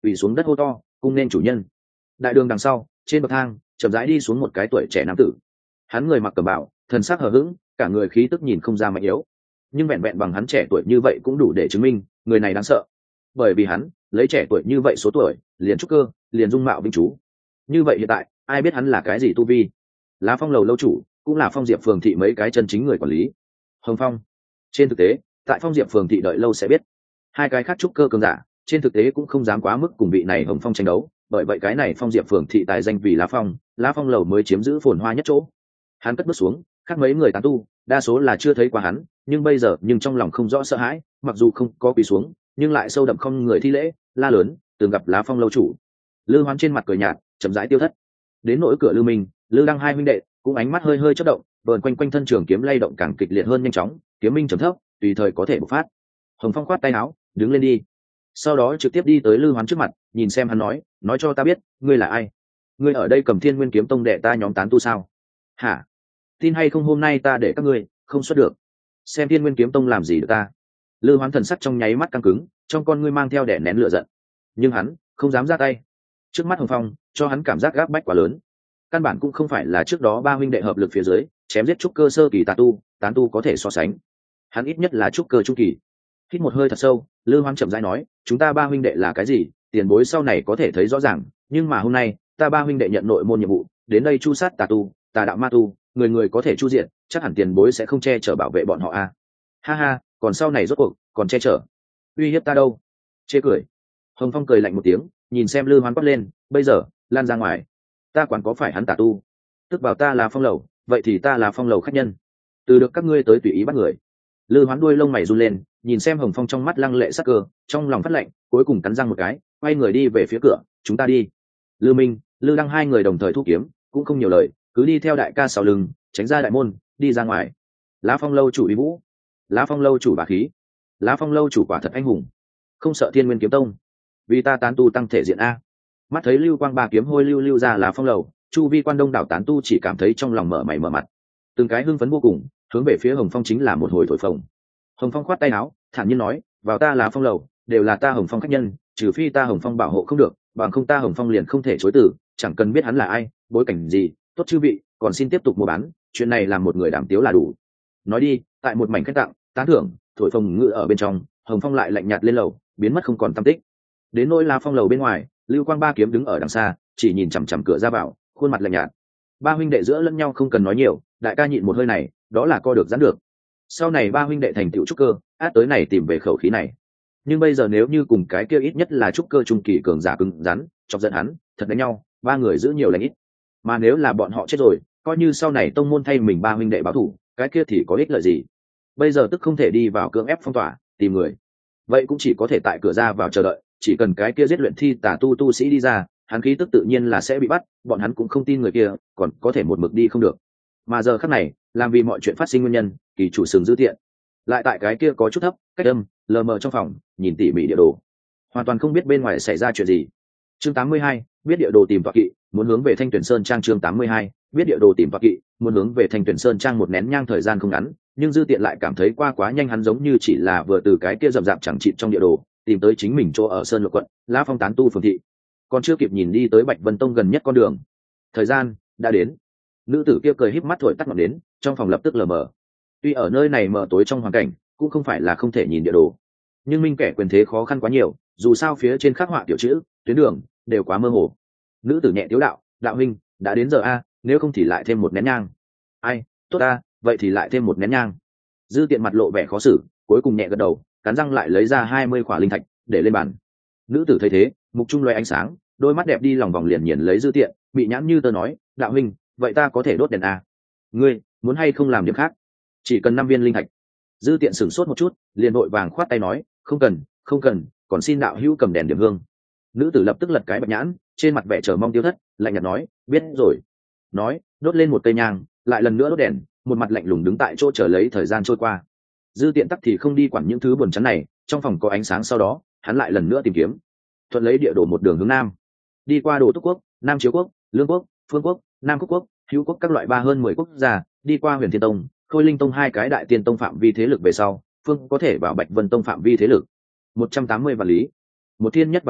quỳ xuống đất hô to cung nên chủ nhân. Đại đường đằng sau trên bậc thang chậm rãi đi xuống một cái tuổi trẻ nam tử. Hắn người mặc cẩm bào, thần sắc hờ hững, cả người khí tức nhìn không ra mạnh yếu, nhưng vẹn vẹn bằng hắn trẻ tuổi như vậy cũng đủ để chứng minh người này đáng sợ. Bởi vì hắn lấy trẻ tuổi như vậy số tuổi liền trúc cơ liền dung mạo vinh chú. Như vậy hiện tại ai biết hắn là cái gì tu vi? Lá Phong lầu lâu chủ, cũng là Phong Diệp phường thị mấy cái chân chính người quản lý. Hồng Phong. Trên thực tế tại Phong Diệp phường thị đợi lâu sẽ biết, hai cái khác trúc cơ cường giả trên thực tế cũng không dám quá mức cùng vị này Hồng Phong tranh đấu, bởi vậy cái này Phong Diệp phường thị tài danh vì Lá Phong lầu mới chiếm giữ phồn hoa nhất chỗ. Hắn cất bước xuống, khác mấy người tán tu đa số là chưa thấy qua hắn, nhưng bây giờ trong lòng không rõ sợ hãi, mặc dù không có quỳ xuống nhưng lại sâu đậm không người thi lễ, la lớn từng gặp Lá Phong lâu chủ. Lư Hoán trên mặt cười nhạt chậm rãi tiêu thất. Đến nỗi cửa Lư Minh, Lư Đăng hai huynh đệ cũng ánh mắt hơi hơi chớp động, vờn quanh quanh thân trường kiếm lay động càng kịch liệt hơn nhanh chóng, kiếm minh trầm thấp tùy thời có thể bộc phát. Hồng Phong khoát tay áo đứng lên đi, sau đó trực tiếp đi tới Lư Hoán trước mặt, nhìn xem hắn nói cho ta biết ngươi là ai. Ngươi ở đây cầm Thiên Nguyên Kiếm Tông đệ ta nhóm tán tu sao? Hả? Tin hay không hôm nay ta để các ngươi không xuất được, xem Thiên Nguyên Kiếm Tông làm gì được ta. Lư Hoán thần sắc trong nháy mắt căng cứng, trong con ngươi mang theo đè nén lửa giận, nhưng hắn không dám ra tay. Trước mắt Hồng Phong cho hắn cảm giác gáp bách quá lớn, căn bản cũng không phải là trước đó ba huynh đệ hợp lực phía dưới chém giết trúc cơ sơ kỳ tán tu có thể so sánh. Hắn ít nhất là trúc cơ trung kỳ. Hít một hơi thật sâu, Lư Hoán chậm rãi nói, chúng ta ba huynh đệ là cái gì tiền bối sau này có thể thấy rõ ràng, nhưng mà hôm nay ta ba huynh đệ nhận nội môn nhiệm vụ đến đây chu sát tà tu tà đạo ma tu, người người có thể chu diện, chắc hẳn tiền bối sẽ không che chở bảo vệ bọn họ à. Ha ha, còn sau này rốt cuộc còn che chở uy hiếp ta đâu? Chê cười. Hồng Phong cười lạnh một tiếng, nhìn xem Lư Hoán quát lên, bây giờ lan ra ngoài, ta quản có phải hắn tà tu tức bảo ta là Phong lầu, vậy thì ta là Phong lầu khách nhân, từ được các ngươi tới tùy ý bắt người. Lư Hoán đuôi lông mày run lên, nhìn xem Hồng Phong trong mắt lăng lệ sắc cơ, trong lòng phát lạnh, cuối cùng cắn răng một cái, quay người đi về phía cửa, chúng ta đi. Lư Minh, Lư Đăng hai người đồng thời thu kiếm, cũng không nhiều lời, cứ đi theo đại ca sau lưng, tránh ra đại môn, đi ra ngoài. Lá Phong lâu chủ uy vũ, Lá Phong lâu chủ bá khí, Lá Phong lâu chủ quả thật anh hùng, không sợ Thiên Nguyên Kiếm Tông, vì ta tán tu tăng thể diện a. Mắt thấy lưu quang ba kiếm hôi lưu lưu ra Lá Phong lầu, chu vi quan đông đảo tán tu chỉ cảm thấy trong lòng mở mày mở mặt, từng cái hưng phấn vô cùng, hướng về phía Hồng Phong chính là một hồi thổi phồng. Hồng Phong khoát tay áo, thản nhiên nói, vào ta Lá Phong lầu đều là ta Hồng Phong khách nhân, trừ phi ta Hồng Phong bảo hộ không được, bằng không ta Hồng Phong liền không thể chối từ, chẳng cần biết hắn là ai, bối cảnh gì, tốt chư vị, còn xin tiếp tục mua bán, chuyện này làm một người đảm tiếu là đủ. Nói đi, tại một mảnh khách tặng tán thưởng thổi phồng ngự ở bên trong, Hồng Phong lại lạnh nhạt lên lầu, biến mất không còn tăm tích. Đến nỗi Lá Phong lầu bên ngoài, lưu quang ba kiếm đứng ở đằng xa, chỉ nhìn chằm chằm cửa ra vào, khuôn mặt lạnh nhạt. Ba huynh đệ giữa lẫn nhau không cần nói nhiều, đại ca nhịn một hơi này, đó là co được giãn được. Sau này ba huynh đệ thành tựu trúc cơ, át tới này tìm về khẩu khí này. Nhưng bây giờ nếu như cùng cái kia ít nhất là trúc cơ trung kỳ cường giả cứng rắn chọc giận hắn, thật đánh nhau, ba người giữ nhiều lãnh ít. Mà nếu là bọn họ chết rồi, coi như sau này tông môn thay mình ba huynh đệ báo thù, cái kia thì có ích lợi gì? Bây giờ tức không thể đi vào cưỡng ép phong tỏa tìm người, vậy cũng chỉ có thể tại cửa ra vào chờ đợi, chỉ cần cái kia giết luyện thi tà tu sĩ đi ra, hắn khí tức tự nhiên là sẽ bị bắt, bọn hắn cũng không tin người kia còn có thể một mực đi không được. Mà giờ khắc này, làm vì mọi chuyện phát sinh nguyên nhân, kỳ chủ sừng dư tiện lại tại cái kia có chút thấp cách âm lờ mờ trong phòng, nhìn tỉ mỉ địa đồ, hoàn toàn không biết bên ngoài xảy ra chuyện gì. Chương 82, biết địa đồ tìm tọa kỵ, muốn hướng về Thanh Tuyển Sơn trang. Chương 82, biết địa đồ tìm tọa kỵ, muốn hướng về Thanh Tuyển Sơn trang. Một nén nhang thời gian không ngắn, nhưng dư tiện lại cảm thấy qua quá nhanh, hắn giống như chỉ là vừa từ cái kia rậm rạp chẳng chịt trong địa đồ tìm tới chính mình chỗ ở Sơn Lục quận Lá Phong tán tu phường thị, còn chưa kịp nhìn đi tới Bạch Vân Tông gần nhất con đường, thời gian đã đến. Nữ tử kia cười híp mắt thổi tắt ngọn đến, trong phòng lập tức lờ mờ. Tuy ở nơi này mờ tối trong hoàn cảnh, cũng không phải là không thể nhìn địa đồ, nhưng minh kẻ quyền thế khó khăn quá nhiều, dù sao phía trên khắc họa tiểu chữ tuyến đường đều quá mơ hồ. Nữ tử nhẹ tiếu đạo, đạo huynh đã đến giờ a, nếu không thì lại thêm một nén nhang. Ai, tốt a, vậy thì lại thêm một nén nhang. Dư tiện mặt lộ vẻ khó xử, cuối cùng nhẹ gật đầu, cắn răng lại lấy ra 20 khỏa linh thạch để lên bàn. Nữ tử thấy thế, mục trung loé ánh sáng, đôi mắt đẹp đi lòng vòng liền nhìn lấy dư tiện, bị nhãn như tơ nói, đạo huynh vậy ta có thể đốt đèn a? Ngươi muốn hay không làm điểm khác? Chỉ cần 5 viên linh thạch. Dư tiện sửng sốt một chút, liền vội vàng khoát tay nói, không cần không cần, còn xin đạo hữu cầm đèn điểm hương. Nữ tử lập tức lật cái bạch nhãn, trên mặt vẻ chờ mong tiêu thất, lạnh nhạt nói, biết rồi. Nói đốt lên một cây nhang, lại lần nữa đốt đèn, một mặt lạnh lùng đứng tại chỗ chờ lấy thời gian trôi qua. Dư tiện tắc thì không đi quản những thứ buồn chán này, trong phòng có ánh sáng, sau đó hắn lại lần nữa tìm kiếm, thuận lấy địa đồ một đường hướng nam, đi qua Đồ Túc quốc, Nam Chiếu quốc, Lương quốc, Phương quốc, Nam Cúc quốc, Hữu quốc các loại hơn 10 quốc gia, đi qua Huyền Thiên tông, Khôi Linh tông hai cái đại tiên tông phạm vi thế lực về sau, phương có thể vào Bạch Vân tông phạm vi thế lực 180 vạn lý, một thiên nhất vạn lý,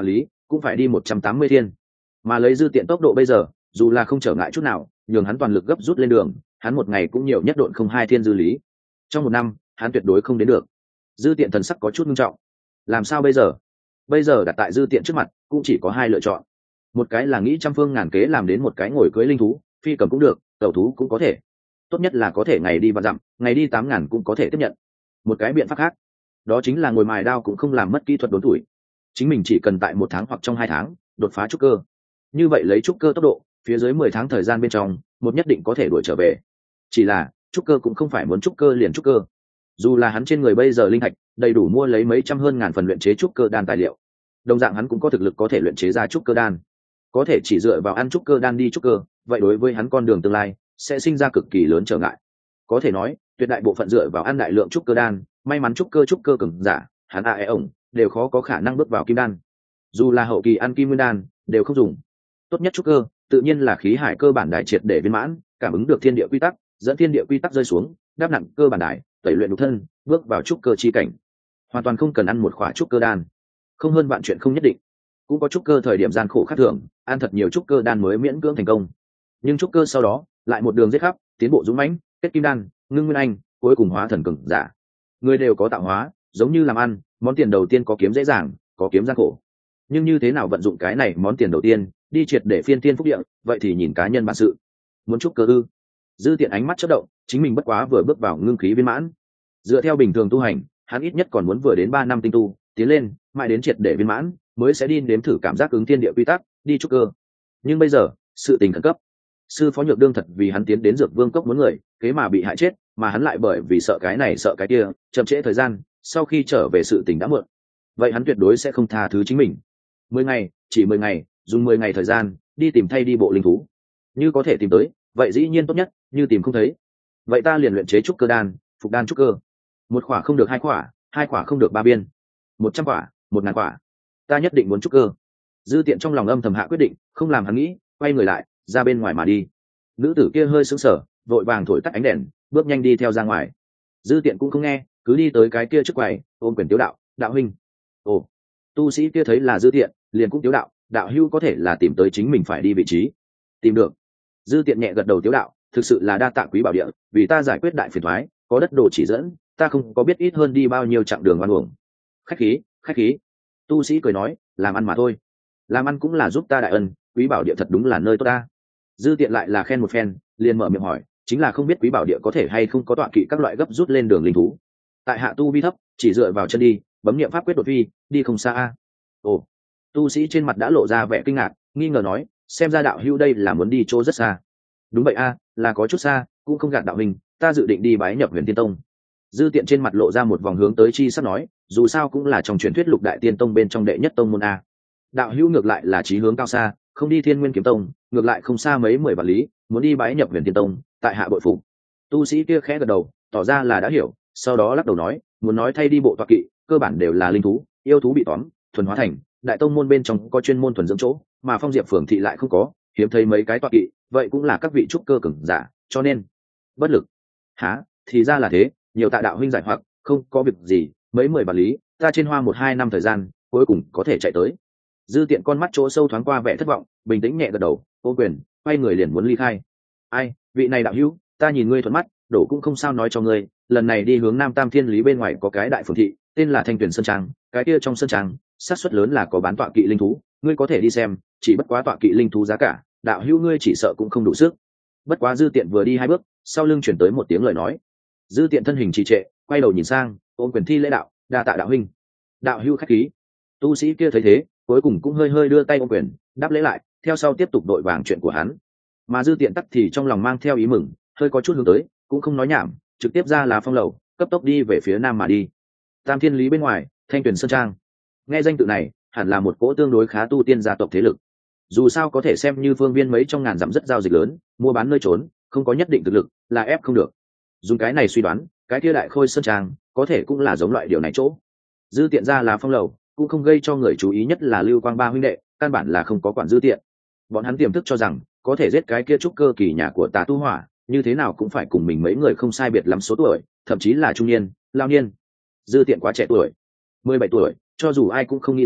cũng phải đi 180 thiên. Mà lấy Dư Tiện tốc độ bây giờ, dù là không trở ngại chút nào, nhường hắn toàn lực gấp rút lên đường, hắn một ngày cũng nhiều nhất độn không 2 thiên dư lý. Trong một năm, hắn tuyệt đối không đến được. Dư Tiện thần sắc có chút nghiêm trọng. Làm sao bây giờ? Bây giờ đặt tại Dư Tiện trước mặt, cũng chỉ có hai lựa chọn. Một cái là nghĩ trăm phương ngàn kế làm đến một cái ngồi cưới linh thú, phi cầm cũng được, tẩu thú cũng có thể. Tốt nhất là có thể ngày đi vạn dặm, ngày đi 8.000 cũng có thể tiếp nhận. Một cái biện pháp khác, đó chính là ngồi mài đao cũng không làm mất kỹ thuật đốn tuổi. Chính mình chỉ cần tại 1 tháng hoặc trong 2 tháng đột phá trúc cơ. Như vậy lấy trúc cơ tốc độ, phía dưới 10 tháng thời gian bên trong, một nhất định có thể đuổi trở về. Chỉ là trúc cơ cũng không phải muốn trúc cơ liền trúc cơ. Dù là hắn trên người bây giờ linh thạch đầy đủ mua lấy mấy trăm hơn ngàn phần luyện chế trúc cơ đan tài liệu, đồng dạng hắn cũng có thực lực có thể luyện chế ra trúc cơ đan. Có thể chỉ dựa vào ăn trúc cơ đan đi trúc cơ, vậy đối với hắn con đường tương lai sẽ sinh ra cực kỳ lớn trở ngại. Có thể nói, tuyệt đại bộ phận dựa vào ăn đại lượng trúc cơ đan, may mắn trúc cơ cường giả, hắn ổng đều khó có khả năng bước vào kim đan. Dù là hậu kỳ ăn kim nguyên đan, đều không dùng. Tốt nhất trúc cơ, tự nhiên là khí hải cơ bản đại triệt để viên mãn, cảm ứng được thiên địa quy tắc, dẫn thiên địa quy tắc rơi xuống, đáp nặng cơ bản đại, tẩy luyện nhục thân, bước vào trúc cơ chi cảnh. Hoàn toàn không cần ăn một khỏa trúc cơ đan. Không hơn vạn chuyện không nhất định. Cũng có trúc cơ thời điểm gian khổ khác thường, ăn thật nhiều trúc cơ đan mới miễn cưỡng thành công. Nhưng trúc cơ sau đó, lại một đường giết khắp, tiến bộ dũng mãnh, kết kim đan, ngưng nguyên anh, cuối cùng hóa thần cường giả. Người đều có tạo hóa, giống như làm ăn, món tiền đầu tiên có kiếm dễ dàng, có kiếm gian khổ. Nhưng như thế nào vận dụng cái này món tiền đầu tiên, đi triệt để phiên tiên phúc địa, vậy thì nhìn cá nhân bản sự. Muốn trúc cơ ư? Dư Tiện ánh mắt chớp động, chính mình bất quá vừa bước vào ngưng khí viên mãn. Dựa theo bình thường tu hành, hắn ít nhất còn muốn vừa đến 3 năm tinh tu, tiến lên, mãi đến triệt để viên mãn, mới sẽ đi nếm thử cảm giác ứng thiên địa quy tắc, đi trúc cơ. Nhưng bây giờ, sự tình khẩn cấp. Sư phó Nhược Đương thật vì hắn tiến đến Dược Vương cốc muốn người, kế mà bị hại chết, mà hắn lại bởi vì sợ cái này sợ cái kia, chậm trễ thời gian, sau khi trở về sự tình đã muộn. Vậy hắn tuyệt đối sẽ không tha thứ chính mình. 10 ngày, chỉ 10 ngày, dùng 10 ngày thời gian, đi tìm thay đi bộ linh thú. Như có thể tìm tới, vậy dĩ nhiên tốt nhất, như tìm không thấy, vậy ta liền luyện chế trúc cơ đan, phục đan trúc cơ. 1 khỏa không được 2 khỏa, 2 khỏa không được 3 biên, 100 khỏa, 1000 khỏa. Ta nhất định muốn trúc cơ. Dư Tiện trong lòng âm thầm hạ quyết định, không làm hắn nghĩ, quay người lại, ra bên ngoài mà đi. Nữ tử kia hơi sững sờ, vội vàng thổi tắt ánh đèn, bước nhanh đi theo ra ngoài. Dư Tiện cũng không nghe, cứ đi tới cái kia trước quầy, ôm quyền tiếu đạo, đạo huynh. Ồ, tu sĩ kia thấy là Dư Tiện, liền cũng tiếu đạo, đạo hữu có thể là tìm tới chính mình phải đi vị trí. Tìm được. Dư Tiện nhẹ gật đầu tiếu đạo, thực sự là đa tạ quý bảo địa, vì ta giải quyết đại phiền toái, có đất đồ chỉ dẫn, ta không có biết ít hơn đi bao nhiêu chặng đường oan uổng. Khách khí, khách khí. Tu sĩ cười nói, làm ăn mà thôi. Làm ăn cũng là giúp ta đại ân, quý bảo địa thật đúng là nơi tốt ta. Dư Tiện lại là khen một phen, liền mở miệng hỏi, chính là không biết quý bảo địa có thể hay không có tọa kỵ các loại gấp rút lên đường linh thú. Tại hạ tu vi thấp, chỉ dựa vào chân đi, bấm niệm pháp quyết đột phi, đi không xa a. Ồ. Tu sĩ trên mặt đã lộ ra vẻ kinh ngạc, nghi ngờ nói, xem ra đạo hữu đây là muốn đi chỗ rất xa. Đúng vậy a, là có chút xa, cũng không gạt đạo hình, ta dự định đi bái nhập Huyền Tiên Tông. Dư Tiện trên mặt lộ ra một vòng hướng tới chi sắp nói, dù sao cũng là trong truyền thuyết Lục Đại Tiên Tông bên trong đệ nhất tông môn a. Đạo hữu ngược lại là chí hướng cao xa, không đi Thiên Nguyên Kiếm Tông, ngược lại không xa mấy 10 vạn lý, muốn đi bái nhập Huyền Tiên Tông, tại hạ bội phục. Tu sĩ kia khẽ gật đầu, tỏ ra là đã hiểu, sau đó lắc đầu nói, muốn nói thay đi bộ tọa kỵ, cơ bản đều là linh thú, yêu thú bị tóm, thuần hóa thành, đại tông môn bên trong có chuyên môn thuần dưỡng chỗ, mà Phong Diệp phường thị lại không có, hiếm thấy mấy cái tọa kỵ, vậy cũng là các vị trúc cơ cường giả, cho nên bất lực. Hả, thì ra là thế, nhiều tạ đạo huynh giải hoặc, không có việc gì, mấy 10 vạn lý, ta trên hoa 1-2 năm thời gian, cuối cùng có thể chạy tới. Dư Tiện con mắt chỗ sâu thoáng qua vẻ thất vọng, bình tĩnh nhẹ gật đầu, ôm quyền, quay người liền muốn ly khai. Ai, vị này đạo hữu, ta nhìn ngươi thuận mắt, đổ cũng không sao nói cho ngươi, lần này đi hướng Nam Tam Thiên Lý bên ngoài có cái đại phường thị, tên là Thanh Tuyền Sơn Trang, cái kia trong sơn trang, xác suất lớn là có bán tọa kỵ linh thú, ngươi có thể đi xem, chỉ bất quá tọa kỵ linh thú giá cả, đạo hữu ngươi chỉ sợ cũng không đủ sức. Bất quá Dư Tiện vừa đi 2 bước, sau lưng chuyển tới một tiếng lời nói. Dư Tiện thân hình trì trệ, quay đầu nhìn sang, ôm quyền thi lễ đạo, đa tạ đạo huynh. Đạo hữu khách khí. Tu sĩ kia thấy thế, cuối cùng cũng hơi hơi đưa tay ôm quyền, đáp lễ lại, theo sau tiếp tục đội vàng chuyện của hắn. Mà Dư Tiện tắc thì trong lòng mang theo ý mừng, hơi có chút hướng tới, cũng không nói nhảm, trực tiếp ra là phong lầu, cấp tốc đi về phía nam mà đi. Tam Thiên Lý bên ngoài, Thanh Tuyền Sơn Trang. Nghe danh tự này, hẳn là một cỗ tương đối khá tu tiên gia tộc thế lực. Dù sao có thể xem như phương viên mấy trong ngàn dặm rất giao dịch lớn, mua bán nơi trốn, không có nhất định thực lực, là ép không được. Dùng cái này suy đoán, cái kia Đại Khôi Sơn Trang có thể cũng là giống loại điều này chỗ. Dư Tiện ra là phong lầu, cũng không gây cho người chú ý, nhất là Lưu Quang ba huynh đệ, căn bản là không có quản Dư Tiện. Bọn hắn tiềm thức cho rằng, có thể giết cái kia trúc cơ kỳ nhà của Tà Tu Hỏa, như thế nào cũng phải cùng mình mấy người không sai biệt lắm số tuổi, thậm chí là trung niên, lao niên. Dư Tiện quá trẻ tuổi, 17 tuổi, cho dù ai cũng không nghĩ ra,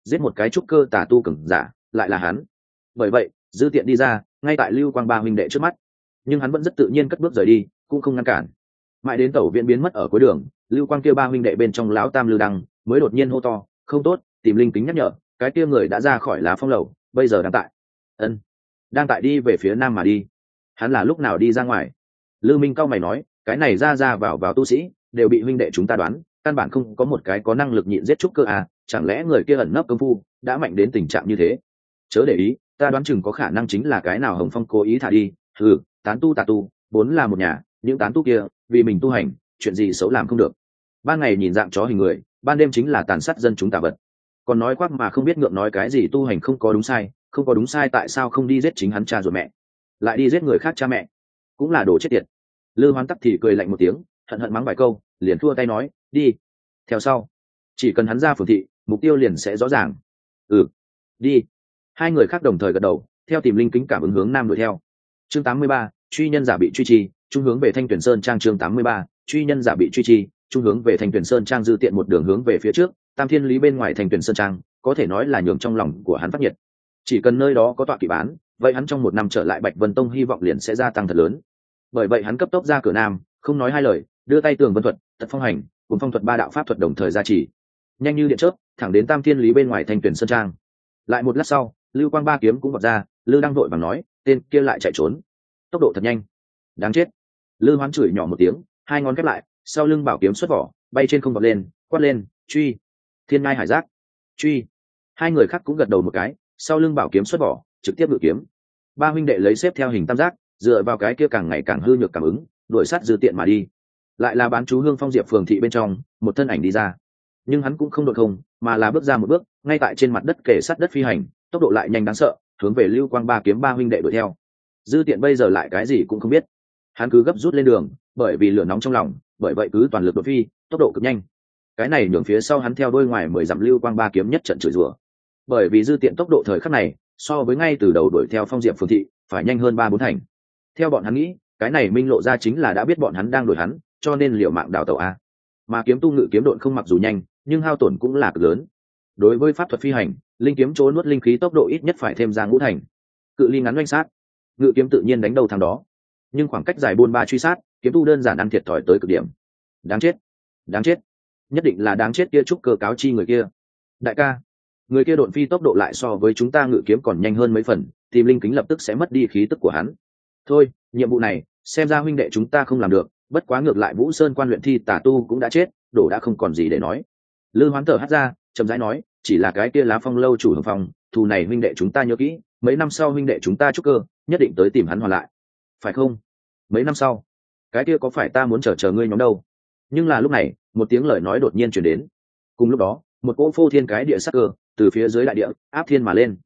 giết một cái trúc cơ tà tu cường giả lại là hắn. Bởi vậy dư tiện đi ra ngay tại lưu quang ba huynh đệ trước mắt, nhưng hắn vẫn rất tự nhiên cất bước rời đi, cũng không ngăn cản. Mãi đến tẩu viện biến mất ở cuối đường, lưu quang kia ba huynh đệ bên trong lão tam Lưu Đăng mới đột nhiên hô to, không tốt, tìm linh kính nhắc nhở, cái kia người đã ra khỏi Lá Phong lầu, bây giờ đang tại đi về phía nam mà đi. Hắn là lúc nào đi ra ngoài? Lư Minh cao mày nói, cái này ra vào tu sĩ đều bị huynh đệ chúng ta đoán, căn bản không có một cái có năng lực nhịn giết trúc cơ à, chẳng lẽ người kia ẩn nấp công phu đã mạnh đến tình trạng như thế? Chớ để ý, ta đoán chừng có khả năng chính là cái nào Hồng Phong cố ý thả đi. Tán tu tà tu vốn là một nhà, những tán tu kia vì mình tu hành, chuyện gì xấu làm không được. Ban ngày nhìn dạng chó hình người, ban đêm chính là tàn sát dân chúng tà vật. Còn nói khoác mà không biết ngượng nói cái gì tu hành không có đúng sai, tại sao không đi giết chính hắn cha ruột mẹ, lại đi giết người khác cha mẹ, cũng là đồ chết tiệt. Lư Hoán Tắc thì cười lạnh một tiếng, hận hận mắng vài câu, liền thua tay nói, đi. Theo sau, chỉ cần hắn ra phường thị, mục tiêu liền sẽ rõ ràng. Đi. Hai người khác đồng thời gật đầu, theo tìm linh kính cảm ứng hướng nam đuổi theo. Chương 83, truy nhân giả bị truy trì, trung hướng về Thanh Tuyển Sơn trang. Chương 83, truy nhân giả bị truy trì, trung hướng về Thanh Tuyển Sơn trang. Dư tiện một đường hướng về phía trước, Tam Thiên Lý bên ngoài Thanh Tuyển Sơn trang, có thể nói là nhường trong lòng của hắn phát nhiệt. Chỉ cần nơi đó có tọa kỵ bán, vậy hắn trong một năm trở lại Bạch Vân Tông hy vọng liền sẽ gia tăng thật lớn. Bởi vậy hắn cấp tốc ra cửa nam, không nói hai lời, đưa tay tường vân thuật, tật phong hành, cùng phong thuật ba đạo pháp thuật đồng thời ra chỉ, nhanh như điện chớp, thẳng đến Tam Thiên Lý bên ngoài Thanh Tuyển Sơn trang. Lại một lát sau, lưu quang ba kiếm cũng vọt ra, Lư Đăng vội vàng nói, tên kia lại chạy trốn, tốc độ thật nhanh, đáng chết. Lư Hoán chửi nhỏ một tiếng, hai ngón khép lại, sau lưng bảo kiếm xuất vỏ, bay trên không vọt lên, quát lên, truy. Thiên ngai hải giác, truy. Hai người khác cũng gật đầu một cái, sau lưng bảo kiếm xuất vỏ, trực tiếp ngự kiếm. Ba huynh đệ lấy xếp theo hình tam giác, dựa vào cái kia càng ngày càng hư nhược cảm ứng, đuổi sát Dư tiện mà đi. Lại là bán chú Hương Phong Diệp phường thị bên trong, một thân ảnh đi ra, nhưng hắn cũng không đột không, mà là bước ra một bước, ngay tại trên mặt đất kề sát đất phi hành, tốc độ lại nhanh đáng sợ, hướng về lưu quang ba kiếm ba huynh đệ đuổi theo. Dư tiện bây giờ lại cái gì cũng không biết, hắn cứ gấp rút lên đường, bởi vì lửa nóng trong lòng, bởi vậy cứ toàn lực đột phi, tốc độ cực nhanh. Cái này nhường phía sau hắn theo đôi ngoài 10 dặm lưu quang ba kiếm nhất trận chửi rủa, bởi vì Dư tiện tốc độ thời khắc này so với ngay từ đầu đuổi theo Phong Diệp phường thị phải nhanh hơn 3-4 thành. Theo bọn hắn nghĩ, cái này minh lộ ra chính là đã biết bọn hắn đang đuổi hắn, cho nên liều mạng đào tẩu a. Mà kiếm tu ngự kiếm độn không mặc dù nhanh, nhưng hao tổn cũng là cực lớn. Đối với pháp thuật phi hành, linh kiếm chỗ nuốt linh khí tốc độ ít nhất phải thêm ra ngũ thành. Cự ly ngắn oanh sát, ngự kiếm tự nhiên đánh đầu thằng đó, nhưng khoảng cách dài buôn ba truy sát, kiếm tu đơn giản ăn thiệt thòi tới cực điểm. Đáng chết, nhất định là đáng chết kia trúc cơ cáo chi người kia. Đại ca, người kia độn phi tốc độ lại so với chúng ta ngự kiếm còn nhanh hơn mấy phần, tìm linh kính lập tức sẽ mất đi khí tức của hắn. Thôi, nhiệm vụ này xem ra huynh đệ chúng ta không làm được, bất quá ngược lại Vũ Sơn quan luyện thi tà tu cũng đã chết, đổ đã không còn gì để nói. Lư Hoán thở hắt ra, chậm rãi nói, chỉ là cái kia Lá Phong lâu chủ Hồng Phong, thù này huynh đệ chúng ta nhớ kỹ, mấy năm sau huynh đệ chúng ta trúc cơ, nhất định tới tìm hắn hoàn lại, phải không? Mấy năm sau, cái kia có phải ta muốn chờ ngươi nhóm đâu? Nhưng là lúc này, một tiếng lời nói đột nhiên truyền đến. Cùng lúc đó, một cỗ phô thiên cái địa sắc cơ từ phía dưới đại địa áp thiên mà lên.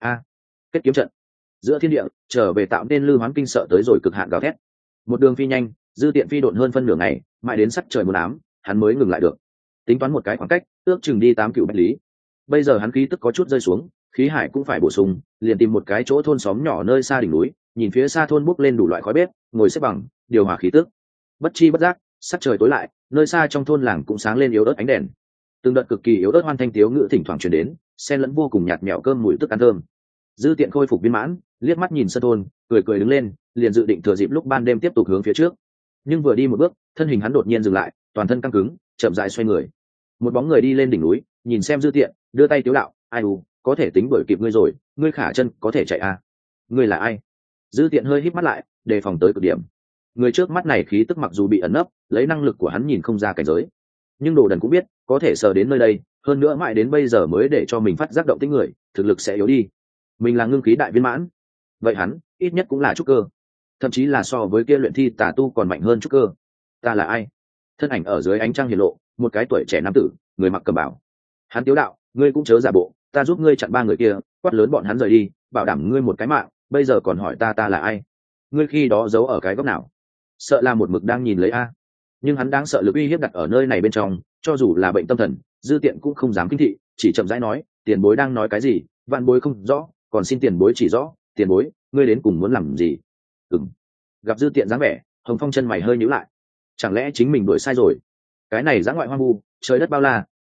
Kết kiếm trận. Giữa thiên địa trở về tạo nên Lư Hoán kinh sợ tới rồi cực hạn gào thét. Một đường phi nhanh, Dư tiện phi độn hơn phân nửa ngày, mãi đến sắc trời muốn ám, hắn mới ngừng lại được. Tính toán một cái khoảng cách, ước chừng đi 8 cựu bách lý. Bây giờ hắn khí tức có chút rơi xuống, khí hải cũng phải bổ sung, liền tìm một cái chỗ thôn xóm nhỏ nơi xa đỉnh núi, nhìn phía xa thôn bốc lên đủ loại khói bếp, ngồi xếp bằng, điều hòa khí tức. Bất chi bất giác, sắc trời tối lại, nơi xa trong thôn làng cũng sáng lên yếu ớt ánh đèn. Từng đợt cực kỳ yếu ớt hoan thanh tiếu ngữ thỉnh thoảng truyền đến, xen lẫn vô cùng nhạt nhẽo cơm mùi tức ăn thơm. Dư tiện khôi phục viên mãn, liếc mắt nhìn sân thôn, cười đứng lên, liền dự định thừa dịp lúc ban đêm tiếp tục hướng phía trước. Nhưng vừa đi một bước, thân hình hắn đột nhiên dừng lại, toàn thân căng cứng, chậm rãi xoay người. Một bóng người đi lên đỉnh núi, nhìn xem Dư tiện, đưa tay tiếu đạo, ai u, có thể tính đuổi kịp ngươi rồi, ngươi khả chân có thể chạy à? Ngươi là ai? Dư tiện hơi híp mắt lại, đề phòng tới cực điểm. Người trước mắt này khí tức mặc dù bị ẩn nấp, lấy năng lực của hắn nhìn không ra cảnh giới, nhưng đồ đần cũng biết có thể sờ đến nơi đây, hơn nữa mãi đến bây giờ mới để cho mình phát giác động tĩnh người, thực lực sẽ yếu đi. Mình là ngưng khí đại viên mãn, vậy hắn ít nhất cũng là trúc cơ, thậm chí là so với kia luyện thi tà tu còn mạnh hơn trúc cơ. Ta là ai? Thân ảnh ở dưới ánh trăng hiển lộ, một cái tuổi trẻ nam tử, người mặc cẩm bào. Hắn tiếu đạo, ngươi cũng chớ giả bộ, ta giúp ngươi chặn 3 người kia, quát lớn bọn hắn rời đi, bảo đảm ngươi một cái mạng, bây giờ còn hỏi ta là ai? Ngươi khi đó giấu ở cái góc nào? Sợ là một mực đang nhìn lấy a. Nhưng hắn đáng sợ lực uy hiếp đặt ở nơi này bên trong, cho dù là bệnh tâm thần, Dư tiện cũng không dám kinh thị, chỉ chậm rãi nói, tiền bối đang nói cái gì, vạn bối không rõ, còn xin tiền bối chỉ rõ, tiền bối, ngươi đến cùng muốn làm gì? Gặp Dư tiện dáng vẻ, Hồng Phong chân mày hơi nhíu lại, chẳng lẽ chính mình đuổi sai rồi? Cái này dã ngoại hoang vu, trời đất bao la,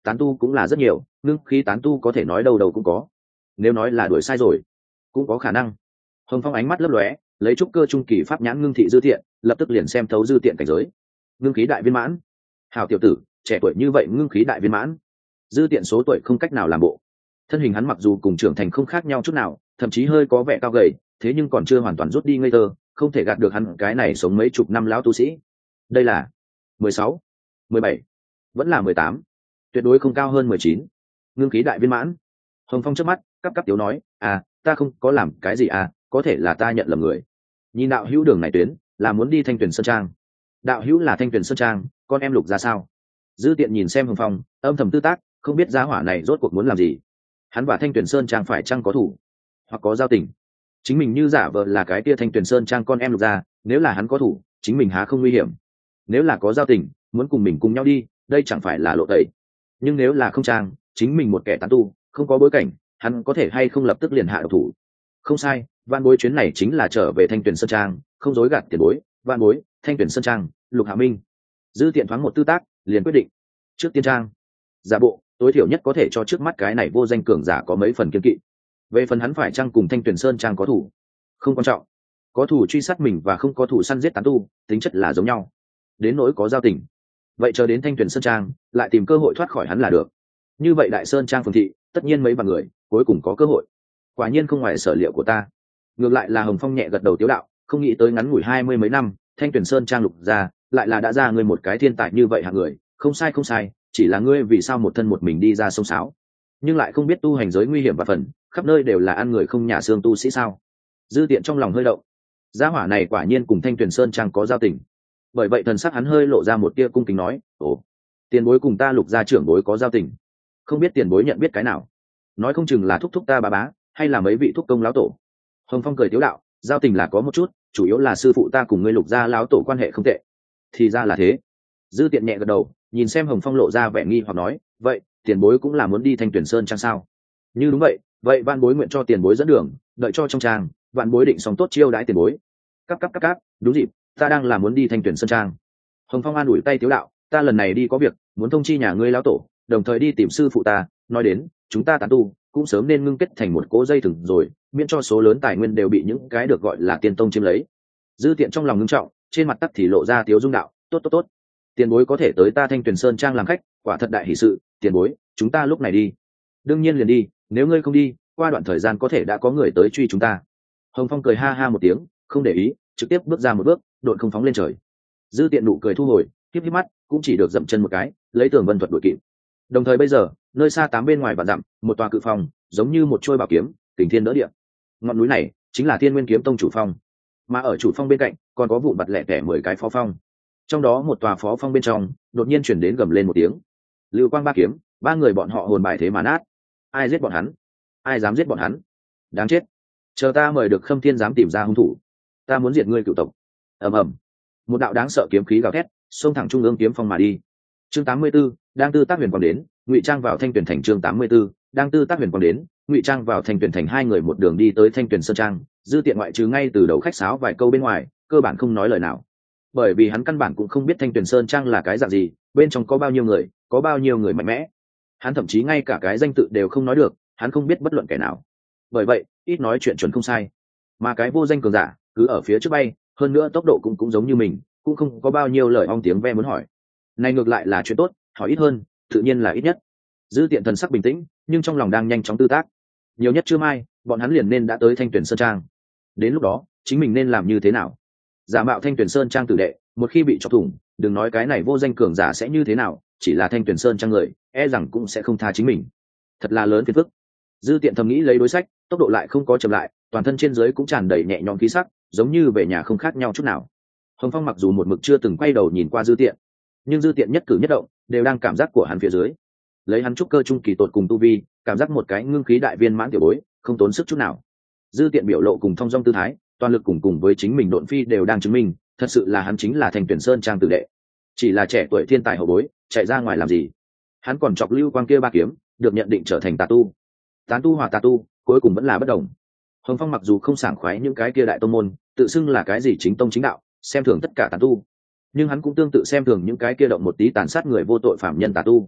tán tu cũng là rất nhiều, ngưng khí tán tu có thể nói đâu đâu cũng có. Nếu nói là đuổi sai rồi cũng có khả năng. Hồng Phong ánh mắt lấp lóe, lấy trúc cơ trung kỳ pháp nhãn ngưng thị Dư Tiện, lập tức liền xem thấu Dư Tiện cảnh giới. Ngưng khí đại viên mãn. Hào tiểu tử, trẻ tuổi như vậy ngưng khí đại viên mãn. Dư Tiện số tuổi không cách nào làm bộ. Thân hình hắn mặc dù cùng trưởng thành không khác nhau chút nào, thậm chí hơi có vẻ cao gầy, thế nhưng còn chưa hoàn toàn rút đi ngây thơ, không thể gạt được hắn cái này sống mấy chục năm lão tu sĩ. Đây là 16, 17, vẫn là 18, tuyệt đối không cao hơn 19. Ngưng khí đại viên mãn. Hồng Phong trước mắt cắp cắp tiếu nói, ta không có làm cái gì có thể là ta nhận lầm người. Nhìn đạo hữu đường này tuyến là muốn đi Thanh Tuyền Sơn Trang. Đạo hữu là Thanh Tuyền Sơn Trang, con em Lục ra sao? Dư Tiện nhìn xem Hồng Phong, âm thầm tư tác, không biết giá hỏa này rốt cuộc muốn làm gì. Hắn và Thanh Tuyền Sơn Trang phải chăng có thủ hoặc có giao tình? Chính mình như giả vờ là cái kia Thanh Tuyền Sơn Trang con em Lục ra, nếu là hắn có thủ, chính mình há không nguy hiểm? Nếu là có giao tình, muốn cùng mình cùng nhau đi, đây chẳng phải là lộ tẩy. Nhưng nếu là không trang, chính mình một kẻ tán tu, không có bối cảnh, hắn có thể hay không lập tức liền hạ độc thủ? Không sai, Vạn Bối chuyến này chính là trở về Thanh Tuyền Sơn Trang, không dối gạt tiền bối. Vạn Bối, Thanh Tuyền Sơn Trang, Lục Hạ Minh. Dư Tiện thoáng một tư tác, liền quyết định. Trước tiên trang, giả bộ, tối thiểu nhất có thể cho trước mắt cái này vô danh cường giả có mấy phần kiên kỵ. Về phần hắn phải chăng cùng Thanh Tuyền Sơn Trang có thủ, không quan trọng. Có thủ truy sát mình và không có thủ săn giết tán tu, tính chất là giống nhau. Đến nỗi có giao tình, vậy chờ đến Thanh Tuyền Sơn Trang, lại tìm cơ hội thoát khỏi hắn là được. Như vậy Đại Sơn Trang phường thị, tất nhiên mấy vạn người, cuối cùng có cơ hội. Quả nhiên không ngoài sở liệu của ta. Ngược lại là Hồng Phong nhẹ gật đầu tiếu đạo, không nghĩ tới ngắn ngủi 20 mấy năm, Thanh Tuyền Sơn Trang Lục ra, lại là đã ra ngươi một cái thiên tài như vậy hạng người. Không sai không sai, chỉ là ngươi vì sao một thân một mình đi ra sông sáo, nhưng lại không biết tu hành giới nguy hiểm và phần, khắp nơi đều là ăn người không nhà xương tu sĩ sao? Dư Tiện trong lòng hơi động, gia hỏa này quả nhiên cùng Thanh Tuyền Sơn Trang có giao tình. Bởi vậy thần sắc hắn hơi lộ ra một tia cung kính nói, ồ, tiền bối cùng ta Lục gia trưởng bối có giao tình, không biết tiền bối nhận biết cái nào? Nói không chừng là thúc thúc ta bà bá, hay là mấy vị thúc công lão tổ. Hồng Phong cười tiếu đạo, giao tình là có một chút, chủ yếu là sư phụ ta cùng ngươi Lục gia lão tổ quan hệ không tệ. Thì ra là thế. Dư Tiện nhẹ gật đầu, nhìn xem Hồng Phong lộ ra vẻ nghi hoặc nói, vậy tiền bối cũng là muốn đi Thanh Tuyền Sơn Trang sao? Như đúng vậy, vậy Vạn Bối nguyện cho tiền bối dẫn đường, đợi cho trong trang, Vạn Bối định xong tốt chiêu đãi tiền bối. Cáp, đúng dịp, ta đang là muốn đi Thanh Tuyền Sơn Trang. Hồng Phong an ủi tay tiếu đạo, ta lần này đi có việc, muốn thông chi nhà ngươi lão tổ, đồng thời đi tìm sư phụ ta, nói đến, chúng ta tán tu cũng sớm nên ngưng kết thành một cỗ dây thừng rồi, miễn cho số lớn tài nguyên đều bị những cái được gọi là tiên tông chiếm lấy. Dư Tiện trong lòng ngưng trọng, trên mặt tắc thì lộ ra tiếu dung đạo, tốt, tiền bối có thể tới ta Thanh Tuyền Sơn Trang làm khách, quả thật đại hỷ sự. Tiền bối, chúng ta lúc này đi. Đương nhiên liền đi, nếu ngươi không đi, qua đoạn thời gian có thể đã có người tới truy chúng ta. Hồng Phong cười ha ha một tiếng, không để ý, trực tiếp bước ra một bước, độn không phóng lên trời. Dư Tiện nụ cười thu hồi, híp mắt, cũng chỉ được dậm chân một cái, lấy Tường Vân thuật đuổi kịp. Đồng thời bây giờ, nơi xa 8 bên ngoài vạn dặm, một tòa cự phong, giống như một trôi bảo kiếm, kình thiên đỡ địa. Ngọn núi này chính là Thiên Nguyên Kiếm Tông chủ phong, mà ở chủ phong bên cạnh còn có vụn vặt lẻ tẻ 10 cái phó phong. Trong đó một tòa phó phong bên trong, đột nhiên chuyển đến gầm lên một tiếng. Lưu quang ba kiếm, ba người bọn họ hồn bài thế mà nát. Ai giết bọn hắn? Ai dám giết bọn hắn? Đáng chết! Chờ ta mời được Khâm Thiên dám tìm ra hung thủ, ta muốn diệt ngươi cửu tộc. Ầm, một đạo đáng sợ kiếm khí gào thét, xông thẳng trung ương kiếm phong mà đi. Chương 84, đang tư tác huyền quang đến, ngụy trang vào Thanh Tuyền thành. Chương 84, đang tư tác huyền quang đến, ngụy trang vào Thanh Tuyền thành. Hai người một đường đi tới Thanh Tuyền Sơn Trang. Dư Tiện ngoại trừ ngay từ đầu khách sáo vài câu bên ngoài, cơ bản không nói lời nào, bởi vì hắn căn bản cũng không biết Thanh Tuyền Sơn Trang là cái dạng gì, bên trong có bao nhiêu người mạnh mẽ. Hắn thậm chí ngay cả cái danh tự đều không nói được, hắn không biết bất luận kẻ nào. Bởi vậy ít nói chuyện chuẩn không sai. Mà cái vô danh cường giả cứ ở phía trước bay, hơn nữa tốc độ cũng giống như mình, cũng không có bao nhiêu lời ong tiếng ve muốn hỏi. Này ngược lại là chuyện tốt, hỏi ít hơn tự nhiên là ít nhất. Dư Tiện thần sắc bình tĩnh, nhưng trong lòng đang nhanh chóng tư tác. Nhiều nhất chưa mai, bọn hắn liền nên đã tới Thanh Tuyền Sơn Trang. Đến lúc đó chính mình nên làm như thế nào? Giả mạo Thanh Tuyền Sơn Trang tử đệ, một khi bị chọc thủng, đừng nói cái này vô danh cường giả sẽ như thế nào, chỉ là Thanh Tuyền Sơn Trang người, e rằng cũng sẽ không tha chính mình. Thật là lớn phiền phức. Dư Tiện thầm nghĩ lấy đối sách, tốc độ lại không có chậm lại, toàn thân trên dưới cũng tràn đầy nhẹ nhõm khí sắc, giống như về nhà không khác nhau chút nào. Hồng Phong mặc dù một mực chưa từng quay đầu nhìn qua Dư Tiện, nhưng Dư Tiện nhất cử nhất động đều đang cảm giác của hắn phía dưới. Lấy hắn trúc cơ trung kỳ tột cùng tu vi, cảm giác một cái ngưng khí đại viên mãn tiểu bối, không tốn sức chút nào. Dư Tiện biểu lộ cùng thong dong tư thái, toàn lực cùng với chính mình độn phi đều đang chứng minh, thật sự là hắn chính là Thanh Tuyền Sơn Trang tử đệ. Chỉ là trẻ tuổi thiên tài hậu bối, chạy ra ngoài làm gì? Hắn còn chọc lưu quang kia ba kiếm, được nhận định trở thành tà tu. Tán tu hòa tà tu, cuối cùng vẫn là bất đồng. Hồng Phong mặc dù không sảng khoái những cái kia đại tông môn, tự xưng là cái gì chính tông chính đạo, xem thường tất cả tán tu, nhưng hắn cũng tương tự xem thường những cái kia động một tí tàn sát người vô tội phạm nhân tà tu.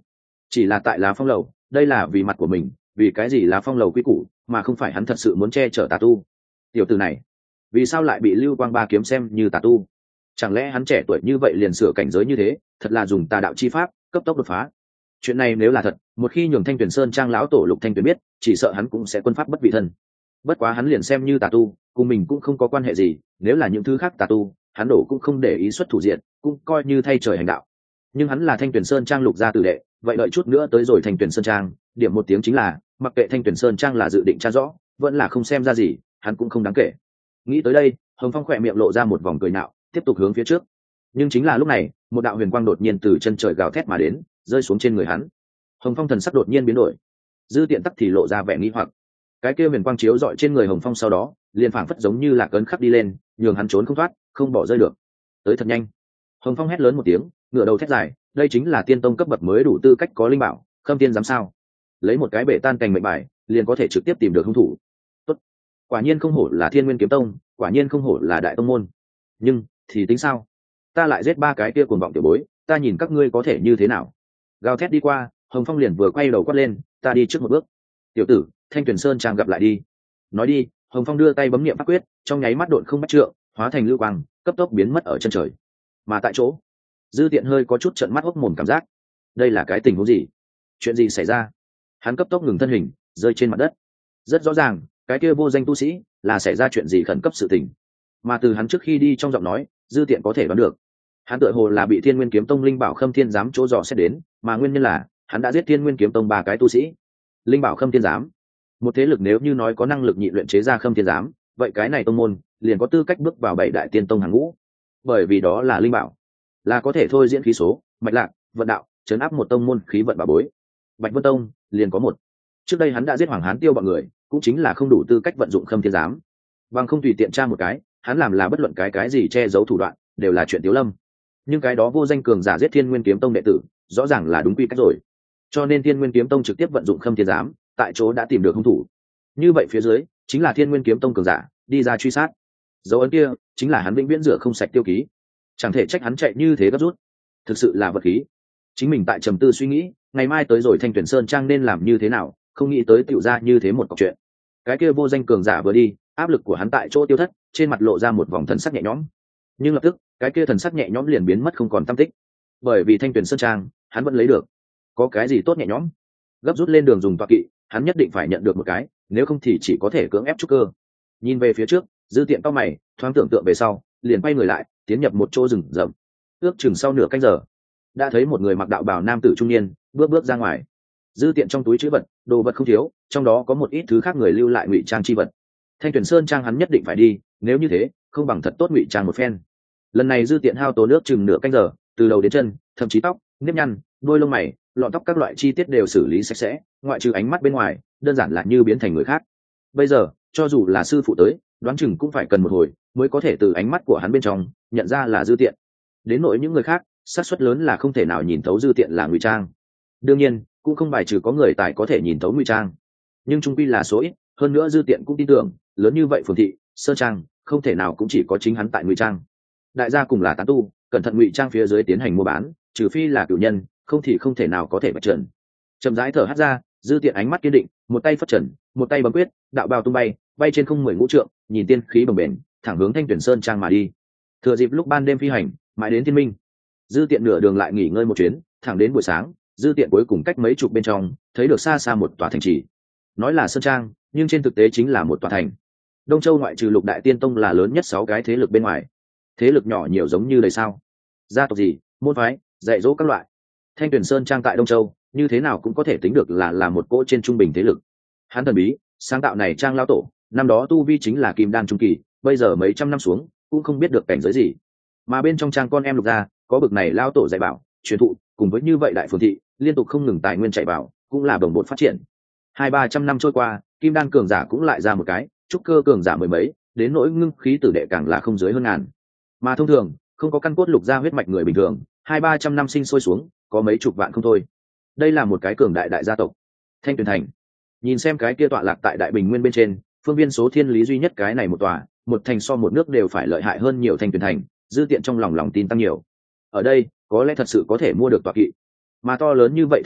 chỉ là tại Lá Phong lầu, đây là vì mặt của mình, vì cái gì Lá Phong lầu quy củ, mà không phải hắn thật sự muốn che chở tà tu. Tiểu tử này vì sao lại bị Lưu Quang Ba kiếm xem như tà tu? Chẳng lẽ hắn trẻ tuổi như vậy liền sửa cảnh giới như thế, thật là dùng tà đạo chi pháp cấp tốc đột phá? Chuyện này nếu là thật, một khi nhường Thanh Tuyền Sơn trang lão tổ Lục Thanh Tuyền biết, chỉ sợ hắn cũng sẽ quân pháp bất vị thân. Bất quá hắn liền xem như tà tu, cùng mình cũng không có quan hệ gì, nếu là những thứ khác tà tu, hắn đổ cũng không để ý xuất thủ diện, cũng coi như thay trời hành đạo. Nhưng hắn là Thanh Tuyền Sơn trang Lục gia tử đệ, vậy đợi chút nữa tới rồi Thanh Tuyền Sơn trang, điểm một tiếng chính là, mặc kệ Thanh Tuyền Sơn trang là dự định tra rõ, vẫn là không xem ra gì, hắn cũng không đáng kể. Nghĩ tới đây, Hồng Phong khỏe miệng lộ ra một vòng cười nạo, tiếp tục hướng phía trước. Nhưng chính là lúc này, một đạo huyền quang đột nhiên từ chân trời gào thét mà đến, rơi xuống trên người hắn. Hồng Phong thần sắc đột nhiên biến đổi, Dư Tiện tắc thì lộ ra vẻ nghi hoặc. Cái kia huyền quang chiếu dọi trên người Hồng Phong sau đó, liền phảng phất giống như là cấn khắp đi lên, nhường hắn trốn không thoát, không bỏ rơi được. Tới thật nhanh. Hồng Phong hét lớn một tiếng, ngửa đầu thét dài, đây chính là tiên tông cấp bậc mới đủ tư cách có linh bảo, Khâm Tiên dám sao? Lấy một cái bể tan cành mệnh bài, liền có thể trực tiếp tìm được hung thủ. Tốt, quả nhiên không hổ là Thiên Nguyên Kiếm Tông, quả nhiên không hổ là đại tông môn. Nhưng thì tính sao? Ta lại giết ba cái kia cuồng vọng tiểu bối, ta nhìn các ngươi có thể như thế nào? Gào thét đi qua, Hồng Phong liền vừa quay đầu quát lên, ta đi trước một bước. Tiểu tử, Thanh Tuyền Sơn trang gặp lại đi. Nói đi, Hồng Phong đưa tay bấm niệm pháp quyết, trong nháy mắt độn không bắt trượng, hóa thành lưu quang, cấp tốc biến mất ở chân trời. Mà tại chỗ, Dư Tiện hơi có chút trợn mắt hốc mồm cảm giác. Đây là cái tình huống gì? Chuyện gì xảy ra? Hắn cấp tốc ngừng thân hình, rơi trên mặt đất. Rất rõ ràng, cái kia vô danh tu sĩ là xảy ra chuyện gì khẩn cấp sự tình. Mà từ hắn trước khi đi trong giọng nói, Dư Tiện có thể đoán được. Hắn tựa hồ là bị Thiên Nguyên Kiếm Tông linh bảo Khâm Thiên giám chỗ dò xét đến, mà nguyên nhân là hắn đã giết Thiên Nguyên Kiếm Tông ba cái tu sĩ. Linh bảo Khâm Thiên giám, một thế lực nếu như nói có năng lực nhị luyện chế ra Khâm Thiên giám, vậy cái này tông môn liền có tư cách bước vào bảy đại tiên tông hàng ngũ, bởi vì đó là linh bảo, là có thể thôi diễn khí số, mạch lạc, vận đạo, chấn áp một tông môn khí vận bảo bối. Bạch Vân Tông liền có một. Trước đây hắn đã giết Hoàng Hán Tiêu bọn người, cũng chính là không đủ tư cách vận dụng Khâm Thiên giám, bằng không tùy tiện tra một cái, hắn làm là bất luận cái gì che giấu thủ đoạn, đều là chuyện tiếu lâm. Nhưng cái đó vô danh cường giả giết Thiên Nguyên Kiếm Tông đệ tử, rõ ràng là đúng quy cách rồi. Cho nên Thiên Nguyên Kiếm Tông trực tiếp vận dụng Khâm Thiên giám, tại chỗ đã tìm được hung thủ. Như vậy phía dưới chính là Thiên Nguyên Kiếm Tông cường giả đi ra truy sát. Dấu ấn kia chính là hắn vĩnh viễn rửa không sạch tiêu ký. Chẳng thể trách hắn chạy như thế gấp rút, thực sự là vật khí. Chính mình tại trầm tư suy nghĩ, ngày mai tới rồi Thanh Tuyển Sơn trang nên làm như thế nào, không nghĩ tới tiểu ra như thế một cọc chuyện. Cái kia vô danh cường giả vừa đi, áp lực của hắn tại chỗ tiêu thất, trên mặt lộ ra một vòng thần sắc nhẹ nhõm. Nhưng lập tức, cái kia thần sắc nhẹ nhõm liền biến mất không còn tăm tích. Bởi vì Thanh Tuyển Sơn trang, hắn vẫn lấy được. Có cái gì tốt nhẹ nhõm? Gấp rút lên đường dùng tọa kỵ, hắn nhất định phải nhận được một cái, nếu không thì chỉ có thể cưỡng ép trúc cơ. Nhìn về phía trước, Dư Tiện cau mày, thoáng tưởng tượng về sau, liền quay người lại, tiến nhập một chỗ rừng rậm. Ước chừng sau nửa canh giờ, đã thấy một người mặc đạo bào nam tử trung niên bước ra ngoài. Dư Tiện trong túi trữ vật, đồ vật không thiếu, trong đó có một ít thứ khác người lưu lại ngụy trang chi vật. Thanh Tuyển Sơn trang hắn nhất định phải đi, nếu như thế, không bằng thật tốt ngụy trang một phen. Lần này Dư Tiện hao tốn nước chừng nửa canh giờ, từ đầu đến chân, thậm chí tóc, nếp nhăn, đuôi lông mày, lọn tóc các loại chi tiết đều xử lý sạch sẽ, ngoại trừ ánh mắt bên ngoài, đơn giản là như biến thành người khác. Bây giờ, cho dù là sư phụ tới, đoán chừng cũng phải cần một hồi mới có thể từ ánh mắt của hắn bên trong nhận ra là Dư Tiện. Đến nỗi những người khác, xác suất lớn là không thể nào nhìn thấu Dư Tiện là ngụy trang. Đương nhiên, cũng không bài trừ có người tài có thể nhìn thấu ngụy trang, nhưng chung quy là số ít. Hơn nữa Dư Tiện cũng tin tưởng, lớn như vậy phường thị, sơ trang, không thể nào cũng chỉ có chính hắn tại ngụy trang. Đại gia cùng là tán tu, cẩn thận ngụy trang phía dưới tiến hành mua bán, trừ phi là cửu nhân, không thì không thể nào có thể bạch trần. Chậm rãi thở hắt ra, Dư Tiện ánh mắt kiên định, một tay phất trần, một tay bấm quyết, đạo bào tung bay, bay trên không 10 ngũ trượng, nhìn tiên khí bồng bềnh, thẳng hướng Thanh Tuyển Sơn trang mà đi. Thừa dịp lúc ban đêm phi hành, mãi đến thiên minh. Dư Tiện nửa đường lại nghỉ ngơi một chuyến, thẳng đến buổi sáng, Dư Tiện cuối cùng cách mấy chục bên trong, thấy được xa xa một tòa thành trì. Nói là sơn trang, nhưng trên thực tế chính là một tòa thành. Đông Châu ngoại trừ Lục Đại Tiên Tông là lớn nhất 6 cái thế lực bên ngoài. Thế lực nhỏ nhiều giống như đời sao? Gia tộc gì, môn phái, dạy dỗ các loại. Thanh Tuyển Sơn trang tại Đông Châu, như thế nào cũng có thể tính được là một cỗ trên trung bình thế lực. Hắn thần bí, sáng tạo này trang lao tổ, năm đó tu vi chính là kim đan trung kỳ, bây giờ mấy trăm năm xuống, cũng không biết được cảnh giới gì. Mà bên trong trang con em Lục gia, có bực này lao tổ dạy bảo, truyền thụ, cùng với như vậy đại phường thị, liên tục không ngừng tài nguyên chạy vào, cũng là đồng bộ phát triển. 200-300 năm trôi qua, kim đan cường giả cũng lại ra một cái, trúc cơ cường giả mười mấy, đến nỗi ngưng khí tử đệ càng là không dưới hơn ngàn. Mà thông thường, không có căn cốt Lục gia huyết mạch người bình thường, 200-300 năm sinh sôi xuống, có mấy chục vạn không thôi. Đây là một cái cường đại gia tộc. Thanh Tuyền thành, nhìn xem cái kia tọa lạc tại Đại Bình Nguyên bên trên, phương viên số thiên lý duy nhất cái này một tòa, một thành so một nước đều phải lợi hại hơn nhiều. Thanh Tuyền thành, Dư Tiện trong lòng tin tăng nhiều. Ở đây, có lẽ thật sự có thể mua được tọa kỵ. Mà to lớn như vậy thành trì,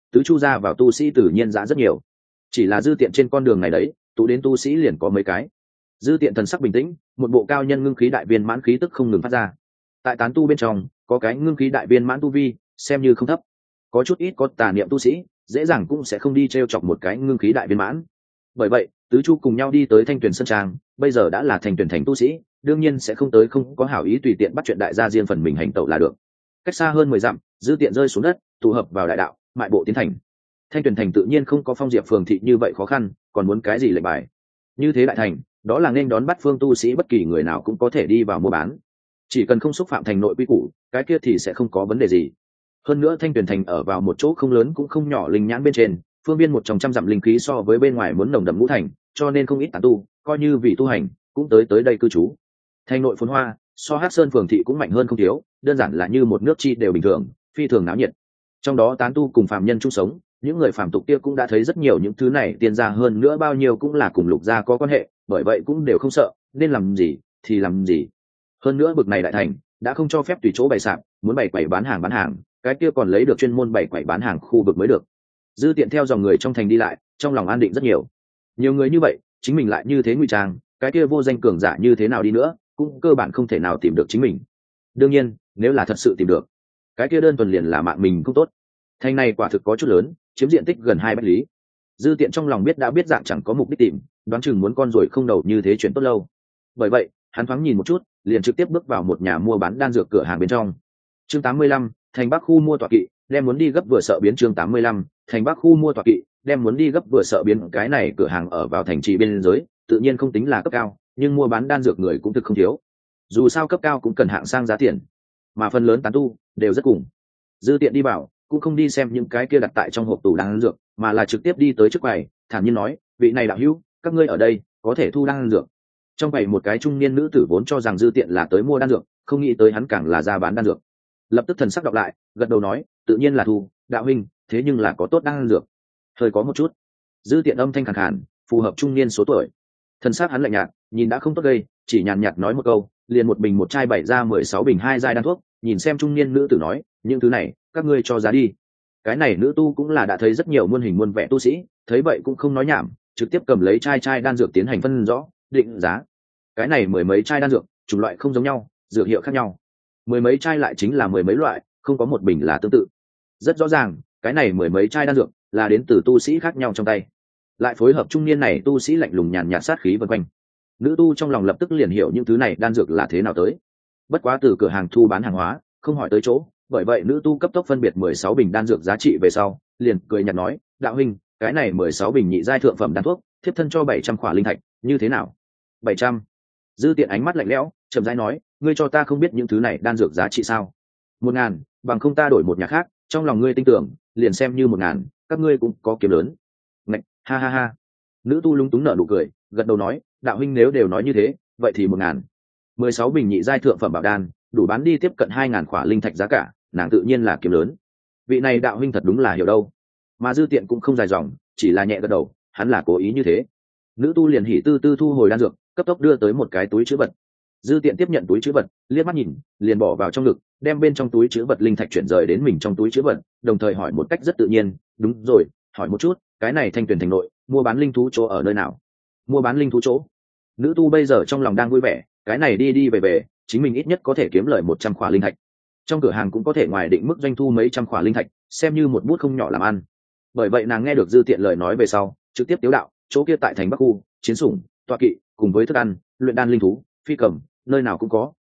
tứ chu ra vào tu sĩ tự nhiên dã rất nhiều. Chỉ là dư tiện trên con đường này đấy, tụ đến tu sĩ liền có mấy cái. Dư tiện thần sắc bình tĩnh, một bộ cao nhân ngưng khí đại viên mãn khí tức không ngừng phát ra. Tại tán tu bên trong có cái ngưng khí đại viên mãn tu vi xem như không thấp, có chút ít có tà niệm tu sĩ dễ dàng cũng sẽ không đi t r e o chọc một cái ngưng khí đại viên mãn. Bởi vậy tứ chu cùng nhau đi tới Thanh Tuyền sơn trang, bây giờ đã là Thanh Tuyền thành tu sĩ, đương nhiên sẽ không tới không có hảo ý tùy tiện bắt chuyện đại gia riêng phần mình hành tẩu là được. Cách xa hơn 10 dặm, dư tiện rơi xuống đất, tụ hợp vào đại đạo, mại bộ tiến thành. Thanh Tuyền thành tự nhiên không có Phong Diệp phường thị như vậy khó khăn, còn muốn cái gì lệnh bài. Như thế đại thành, đó là nên đón bắt phương tu sĩ bất kỳ người nào cũng có thể đi vào mua bán. Chỉ cần không xúc phạm thành nội quy củ, cái kia thì sẽ không có vấn đề gì. Hơn nữa Thanh Tuyền thành ở vào một chỗ không lớn cũng không nhỏ linh nhãn bên trên, phương viên 100 dặm linh khí so với bên ngoài muốn nồng đậm ngũ thành, cho nên không ít tán tu coi như vì tu hành cũng tới đây cư trú. Thành nội phồn hoa, so Hắc Sơn phường thị cũng mạnh hơn không thiếu, đơn giản là như một nước chi đều bình thường, phi thường náo nhiệt. Trong đó tán tu cùng phàm nhân chung sống, những người phàm tục kia cũng đã thấy rất nhiều những thứ này tiên gia, hơn nữa bao nhiêu cũng là cùng lục gia có quan hệ, bởi vậy cũng đều không sợ, nên làm gì thì làm gì. Hơn nữa bực này đại thành đã không cho phép tùy chỗ bày sạp, muốn bày quầy bán hàng, cái kia còn lấy được chuyên môn bày quầy bán hàng khu vực mới được. Dư tiện theo dòng người trong thành đi lại, trong lòng an định rất nhiều. Nhiều người như vậy, chính mình lại như thế ngụy trang, cái kia vô danh cường giả như thế nào đi nữa cũng cơ bản không thể nào tìm được chính mình. Đương nhiên nếu là thật sự tìm được, cái kia đơn thuần liền là mạng mình không tốt. Thành này quả thực có chút lớn, chiếm diện tích gần 2 bách lý. Dư tiện trong lòng biết đã biết dạng chẳng có mục đích tìm, đoán chừng muốn con rồi không đầu như thế chuyện tốt lâu. Bởi vậy hắn thoáng nhìn một chút, liền trực tiếp bước vào một nhà mua bán đan dược cửa hàng bên trong. Chương 85, thành Bắc khu mua tọa kỵ, đem muốn đi gấp vừa sợ biến. Chương 85, thành Bắc khu mua tọa kỵ, đem muốn đi gấp vừa sợ biến. Cái này cửa hàng ở vào thành trì biên giới, tự nhiên không tính là cấp cao, nhưng mua bán đan dược người cũng thực không thiếu. Dù sao cấp cao cũng cần hạng sang giá tiền, mà phần lớn tán tu đều rất cùng. Dư tiện đi vào, cũng không đi xem những cái kia đặt tại trong hộp tủ đan dược, mà là trực tiếp đi tới trước quầy, thản nhiên nói, vị này đạo hữu, các ngươi ở đây có thể thu đan dược. Trong quầy một cái trung niên nữ tử vốn cho rằng dư tiện là tới mua đan dược, không nghĩ tới hắn càng là ra bán đan dược, lập tức thần sắc đọc lại, gật đầu nói, tự nhiên là thu, đạo huynh, thế nhưng là có tốt đan dược. Hơi có một chút. Dư tiện âm thanh khàn khàn, phù hợp trung niên số tuổi. Thần sắc hắn lạnh nhạt, nhìn đã không tốt gây, chỉ nhàn nhạt nói một câu, liền một bình một chai bày ra 16 bình 2 giai đan thuốc, nhìn xem trung niên nữ tử nói, những thứ này các ngươi cho giá đi. Cái này nữ tu cũng là đã thấy rất nhiều muôn hình muôn vẻ tu sĩ, thấy vậy cũng không nói nhảm, trực tiếp cầm lấy chai đan dược tiến hành phân rõ, định giá. Cái này mười mấy chai đan dược, chủng loại không giống nhau, dược hiệu khác nhau. Mười mấy chai lại chính là mười mấy loại, không có một bình là tương tự. Rất rõ ràng, cái này mười mấy chai đan dược là đến từ tu sĩ khác nhau trong tay. Lại phối hợp trung niên này tu sĩ lạnh lùng nhàn nhạt sát khí vần quanh. Nữ tu trong lòng lập tức liền hiểu những thứ này đan dược là thế nào tới. Bất quá từ cửa hàng thu bán hàng hóa, không hỏi tới chỗ, bởi vậy nữ tu cấp tốc phân biệt 16 bình đan dược giá trị về sau, liền cười nhạt nói, đạo huynh, cái này 16 bình nhị giai thượng phẩm đan thuốc, thiếp thân cho 700 khỏa linh thạch, như thế nào? 700. Dư tiện ánh mắt lạnh lẽo, chậm rãi nói, ngươi cho ta không biết những thứ này đan dược giá trị sao? 1000, bằng không ta đổi một nhà khác, trong lòng ngươi tin tưởng, liền xem như 1000, các ngươi cũng có kiếm lớn. Ngạch, ha ha ha. Nữ tu lúng túng nở nụ cười, gật đầu nói, đạo huynh nếu đều nói như thế, vậy thì 1000. 16 bình nhị giai thượng phẩm bảo đan, đủ bán đi tiếp cận 2000 khỏa linh thạch giá cả, nàng tự nhiên là kiếm lớn. Vị này đạo huynh thật đúng là hiểu đâu. Mà dư tiện cũng không dài dòng, chỉ là nhẹ gật đầu, hắn là cố ý như thế. Nữ tu liền hỉ tư tư thu hồi đan dược, cấp tốc đưa tới một cái túi trữ vật. Dư tiện tiếp nhận túi trữ vật, liếc mắt nhìn, liền bỏ vào trong ngực, đem bên trong túi trữ vật linh thạch chuyển rời đến mình trong túi trữ vật, đồng thời hỏi một cách rất tự nhiên, đúng rồi, hỏi một chút, cái này Thanh Tuyền thành nội, mua bán linh thú chỗ ở nơi nào? Mua bán linh thú chỗ? Nữ tu bây giờ trong lòng đang vui vẻ, cái này đi đi về về, chính mình ít nhất có thể kiếm lời 100 khỏa linh thạch. Trong cửa hàng cũng có thể ngoài định mức doanh thu mấy trăm khỏa linh thạch, xem như một bút không nhỏ làm ăn. Bởi vậy nàng nghe được dư tiện lời nói về sau, trực tiếp tiếu đạo, chỗ kia tại thành Bắc khu, chiến sủng, tọa kỵ, cùng với thức ăn, luyện đan linh thú, phi cầm, nơi nào cũng có.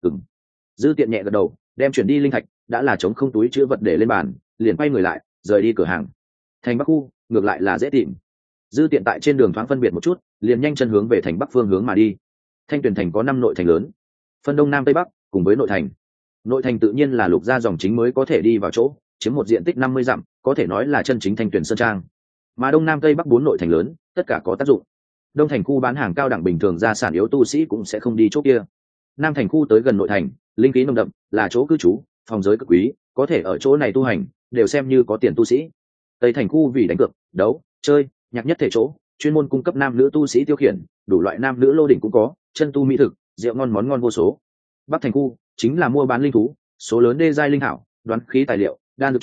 Dư tiện nhẹ gật đầu, đem chuyển đi linh thạch, đã là chống không túi chứa vật để lên bàn, liền quay người lại, rời đi cửa hàng. Thành Bắc khu, ngược lại là dễ tìm. Dư tiện tại trên đường thoáng phân biệt một chút, liền nhanh chân hướng về thành Bắc phương hướng mà đi. Thanh Tuyền thành có 5 nội thành lớn, phân đông nam tây bắc, cùng với nội thành. Nội thành tự nhiên là lục gia dòng chính mới có thể đi vào chỗ, chiếm một diện tích 50 dặm, có thể nói là chân chính Thanh Tuyền sơn trang. Mà đông nam tây bắc 4 nội thành lớn, tất cả có tác dụng. Đông thành khu bán hàng cao đẳng bình thường gia sản yếu tu sĩ cũng sẽ không đi chỗ kia. Nam thành khu tới gần nội thành, linh khí nồng đậm, là chỗ cư trú, phòng giới cực quý, có thể ở chỗ này tu hành, đều xem như có tiền tu sĩ. Tây thành khu vì đánh cược, đấu, chơi, nhạc nhất thể chỗ, chuyên môn cung cấp nam nữ tu sĩ tiêu khiển, đủ loại nam nữ lô đỉnh cũng có, chân tu mỹ thực, rượu ngon món ngon vô số. Bắc thành khu chính là mua bán linh thú, số lớn đê giai linh thảo, đoán khí tài liệu, đan dược chỗ,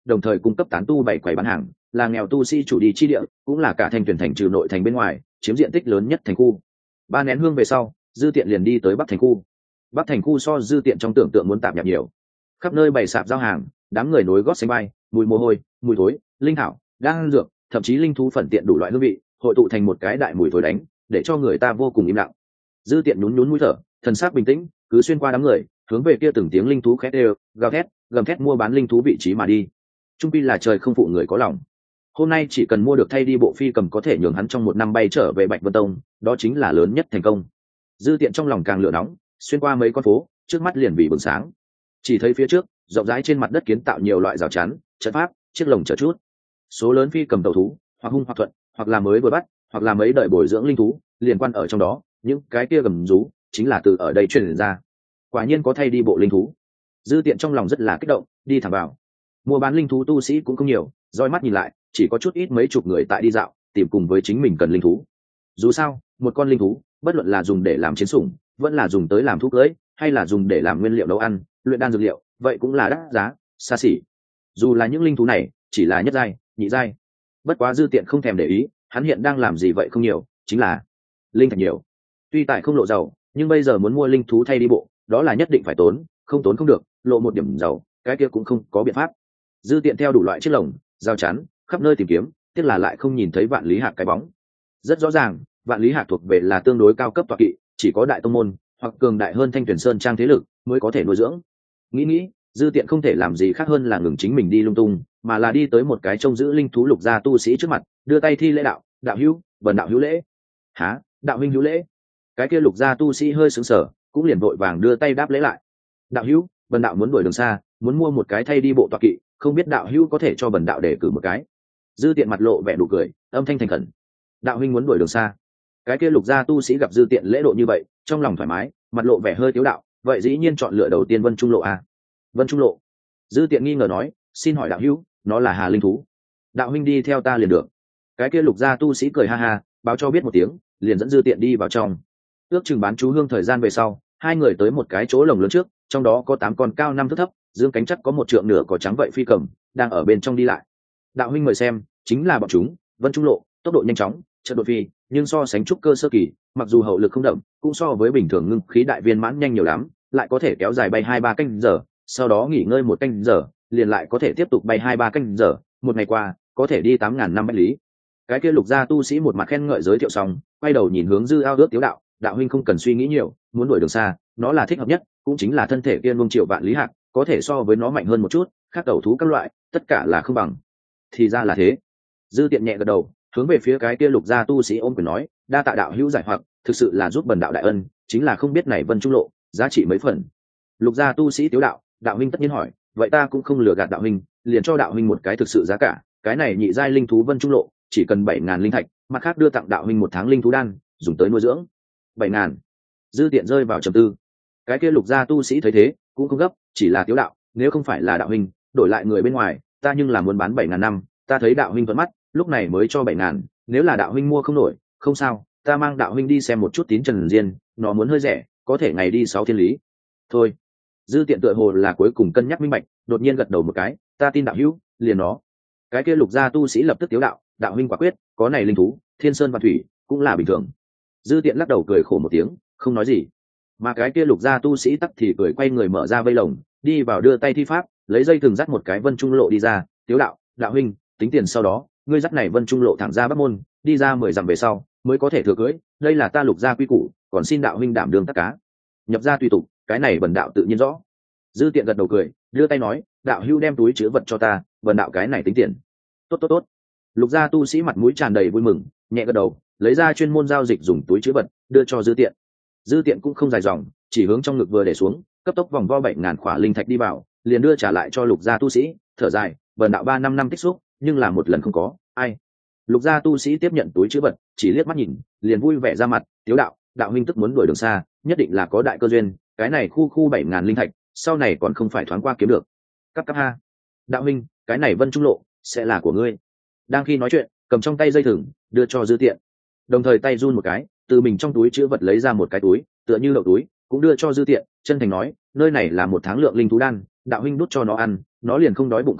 đồng thời cung cấp tán tu bảy quầy bán hàng, là nghèo tu sĩ chủ đi chi địa, cũng là cả Thanh Tuyền thành trừ nội thành bên ngoài chiếm diện tích lớn nhất thành khu. 3 nén hương về sau, Dư Tiện liền đi tới Bắc thành khu. Bắc thành khu so Dư Tiện trong tưởng tượng muốn tạp nhạp nhiều, khắp nơi bày sạp giao hàng, đám người nối gót xanh bay, mùi mồ hôi, mùi thối, linh thảo, đan dược, thậm chí linh thú phần tiện đủ loại hương vị hội tụ thành một cái đại mùi thối đánh, để cho người ta vô cùng im lặng. Dư Tiện nhún nhún mũi thở, thần sắc bình tĩnh, cứ xuyên qua đám người, hướng về kia từng tiếng linh thú khét đều, gào thét, gầm thét mua bán linh thú vị trí mà đi. Trung pi là trời không phụ người có lòng. Hôm nay chỉ cần mua được thay đi bộ phi cầm có thể nhường hắn trong 1 năm bay trở về Bạch Vân Tông, đó chính là lớn nhất thành công. Dư Tiện trong lòng càng lửa nóng, xuyên qua mấy con phố, trước mắt liền bị bừng sáng. Chỉ thấy phía trước, rộng rãi trên mặt đất kiến tạo nhiều loại rào chắn, trận pháp, chiếc lồng chờ chút. Số lớn phi cầm tàu thú, hoặc hung hoặc thuận, hoặc là mới vừa bắt, hoặc là mấy đợi bồi dưỡng linh thú, liền quan ở trong đó, những cái kia gầm rú chính là từ ở đây truyền ra. Quả nhiên có thay đi bộ linh thú. Dư Tiện trong lòng rất là kích động, đi thẳng vào. Mua bán linh thú tu sĩ cũng không nhiều, roi mắt nhìn lại, chỉ có chút ít mấy chục người tại đi dạo, tìm cùng với chính mình cần linh thú. Dù sao, một con linh thú, bất luận là dùng để làm chiến sủng, vẫn là dùng tới làm thuốc cưỡi, hay là dùng để làm nguyên liệu nấu ăn, luyện đan dược liệu, vậy cũng là đắt giá, xa xỉ. Dù là những linh thú này chỉ là nhất giai, nhị giai, bất quá Dư Tiện không thèm để ý, hắn hiện đang làm gì vậy không nhiều, chính là linh thạch nhiều. Tuy tại không lộ giàu, nhưng bây giờ muốn mua linh thú thay đi bộ, đó là nhất định phải tốn, không tốn không được, lộ một điểm giàu, cái kia cũng không có biện pháp. Dư Tiện theo đủ loại chiếc lồng, giao chắn, khắp nơi tìm kiếm, tiếc là lại không nhìn thấy Vạn Lý Hạc cái bóng. Rất rõ ràng, Vạn Lý Hạc thuộc về là tương đối cao cấp tọa kỵ, chỉ có đại tông môn hoặc cường đại hơn Thanh Tuyền Sơn trang thế lực mới có thể nuôi dưỡng. Nghĩ, Dư Tiện không thể làm gì khác hơn là ngừng chính mình đi lung tung, mà là đi tới một cái trông giữ linh thú lục gia tu sĩ trước mặt, đưa tay thi lễ đạo, đạo hữu, bần đạo hữu lễ. Hả, đạo huynh hữu lễ? Cái kia lục gia tu sĩ hơi sững sờ, cũng liền vội vàng đưa tay đáp lễ lại. Đạo hữu, bần đạo muốn đuổi đường xa, muốn mua một cái thay đi bộ tọa kỵ, không biết đạo hữu có thể cho bần đạo đề cử một cái. Dư Tiện mặt lộ vẻ nụ cười, âm thanh thành khẩn. Đạo huynh muốn đuổi đường xa? Cái kia lục gia tu sĩ gặp Dư Tiện lễ độ như vậy, trong lòng thoải mái, mặt lộ vẻ hơi tiếu đạo, vậy dĩ nhiên chọn lựa đầu tiên Vân Trung Lộ à? Vân Trung Lộ? Dư Tiện nghi ngờ nói, xin hỏi đạo hữu, nó là hà linh thú? Đạo huynh đi theo ta liền được. Cái kia lục gia tu sĩ cười ha ha, báo cho biết một tiếng, liền dẫn Dư Tiện đi vào trong. Ước chừng bán chú hương thời gian về sau, hai người tới một cái chỗ lồng lớn trước, trong đó có 8 con cao 5 thước thấp, dương cánh chắc có 1 trượng nửa có trắng vậy phi cầm, đang ở bên trong đi lại. Đạo huynh mời xem, chính là bọn chúng, Vân Trung Lộ, tốc độ nhanh chóng, chợt đột phi, nhưng so sánh trúc cơ sơ kỳ, mặc dù hậu lực không đậm, cũng so với bình thường ngưng khí đại viên mãn nhanh nhiều lắm, lại có thể kéo dài bay 2-3 canh giờ, sau đó nghỉ ngơi 1 canh giờ, liền lại có thể tiếp tục bay 2-3 canh giờ, một ngày qua, có thể đi 8.000 năm bách lý. Cái kia lục gia tu sĩ một mặt khen ngợi giới thiệu xong, quay đầu nhìn hướng Dư Ao ước tiếu đạo, đạo huynh không cần suy nghĩ nhiều, muốn đuổi đường xa, nó là thích hợp nhất, cũng chính là thân thể kia Vương Triệu Vạn Lý Hạc, có thể so với nó mạnh hơn một chút, khác tẩu thú các loại, tất cả là không bằng. Thì ra là thế. Dư Tiện nhẹ gật đầu, hướng về phía cái kia lục gia tu sĩ ôm quyền nói, đa tạ đạo hữu giải hoặc, thực sự là giúp bần đạo đại ân, chính là không biết này Vân Trung Lộ giá trị mấy phần. Lục gia tu sĩ tiếu đạo, đạo huynh tất nhiên hỏi, vậy ta cũng không lừa gạt đạo huynh, liền cho đạo huynh một cái thực sự giá cả, cái này nhị giai linh thú Vân Trung Lộ chỉ cần 7.000 linh thạch, mặt khác đưa tặng đạo huynh 1 tháng linh thú đan, dùng tới nuôi dưỡng. 7.000. Dư Tiện rơi vào trầm tư. Cái kia lục gia tu sĩ thấy thế, cũng không gấp, chỉ là tiếu đạo, nếu không phải là đạo huynh, đổi lại người bên ngoài, ta nhưng là muốn bán 7.000 năm, ta thấy đạo huynh thuận mắt, lúc này mới cho 7.000, nếu là đạo huynh mua không nổi, không sao, ta mang đạo huynh đi xem một chút Tín Trần Diên, nó muốn hơi rẻ, có thể ngày đi 6 thiên lý. Thôi. Dư Tiện tựa hồ là cuối cùng cân nhắc minh bạch, đột nhiên gật đầu một cái, ta tin đạo hữu, liền nó. Cái kia lục gia tu sĩ lập tức tiếu đạo, đạo huynh quả quyết, có này linh thú, thiên sơn và thủy, cũng là bình thường. Dư Tiện lắc đầu cười khổ một tiếng, không nói gì. Mà cái kia lục gia tu sĩ tắc thì cười quay người mở ra vây lồng, đi vào đưa tay thi pháp, lấy dây thừng dắt một cái Vân Trung Lộ đi ra, tiếu đạo, đạo huynh, tính tiền sau đó, ngươi dắt này Vân Trung Lộ thẳng ra Bắc môn, đi ra 10 dặm về sau, mới có thể thừa cưới, đây là ta lục gia quy củ, còn xin đạo huynh đảm đương tất cá. Nhập gia tùy tục, cái này bần đạo tự nhiên rõ. Dư Tiện gật đầu cười, đưa tay nói, đạo hữu đem túi chứa vật cho ta, bần đạo cái này tính tiền. Tốt. Lục gia tu sĩ mặt mũi tràn đầy vui mừng, nhẹ gật đầu, lấy ra chuyên môn giao dịch dùng túi chứa vật, đưa cho Dư Tiện. Dư Tiện cũng không dài dòng, chỉ hướng trong ngực vừa để xuống, cấp tốc vòng vo 7.000 khỏa linh thạch đi vào, liền đưa trả lại cho lục gia tu sĩ, thở dài, bần đạo 3-5 năm tích xúc, nhưng là một lần không có, ai. Lục gia tu sĩ tiếp nhận túi chứa vật, chỉ liếc mắt nhìn, liền vui vẻ ra mặt, tiếu đạo, đạo huynh tức muốn đuổi đường xa, nhất định là có đại cơ duyên, cái này khu 7.000 linh thạch, sau này còn không phải thoáng qua kiếm được. Cấp ha. Đạo huynh, cái này Vân Trung Lộ sẽ là của ngươi. Đang khi nói chuyện, cầm trong tay dây thừng, đưa cho Dư Tiện. Đồng thời tay run một cái, từ mình trong túi chứa vật lấy ra một cái túi, tựa như lậu túi, cũng đưa cho Dư Tiện, chân thành nói, nơi này là 1 tháng lượng linh thú đan, đạo huynh đút cho nó ăn, nó liền không đói bụng không khát,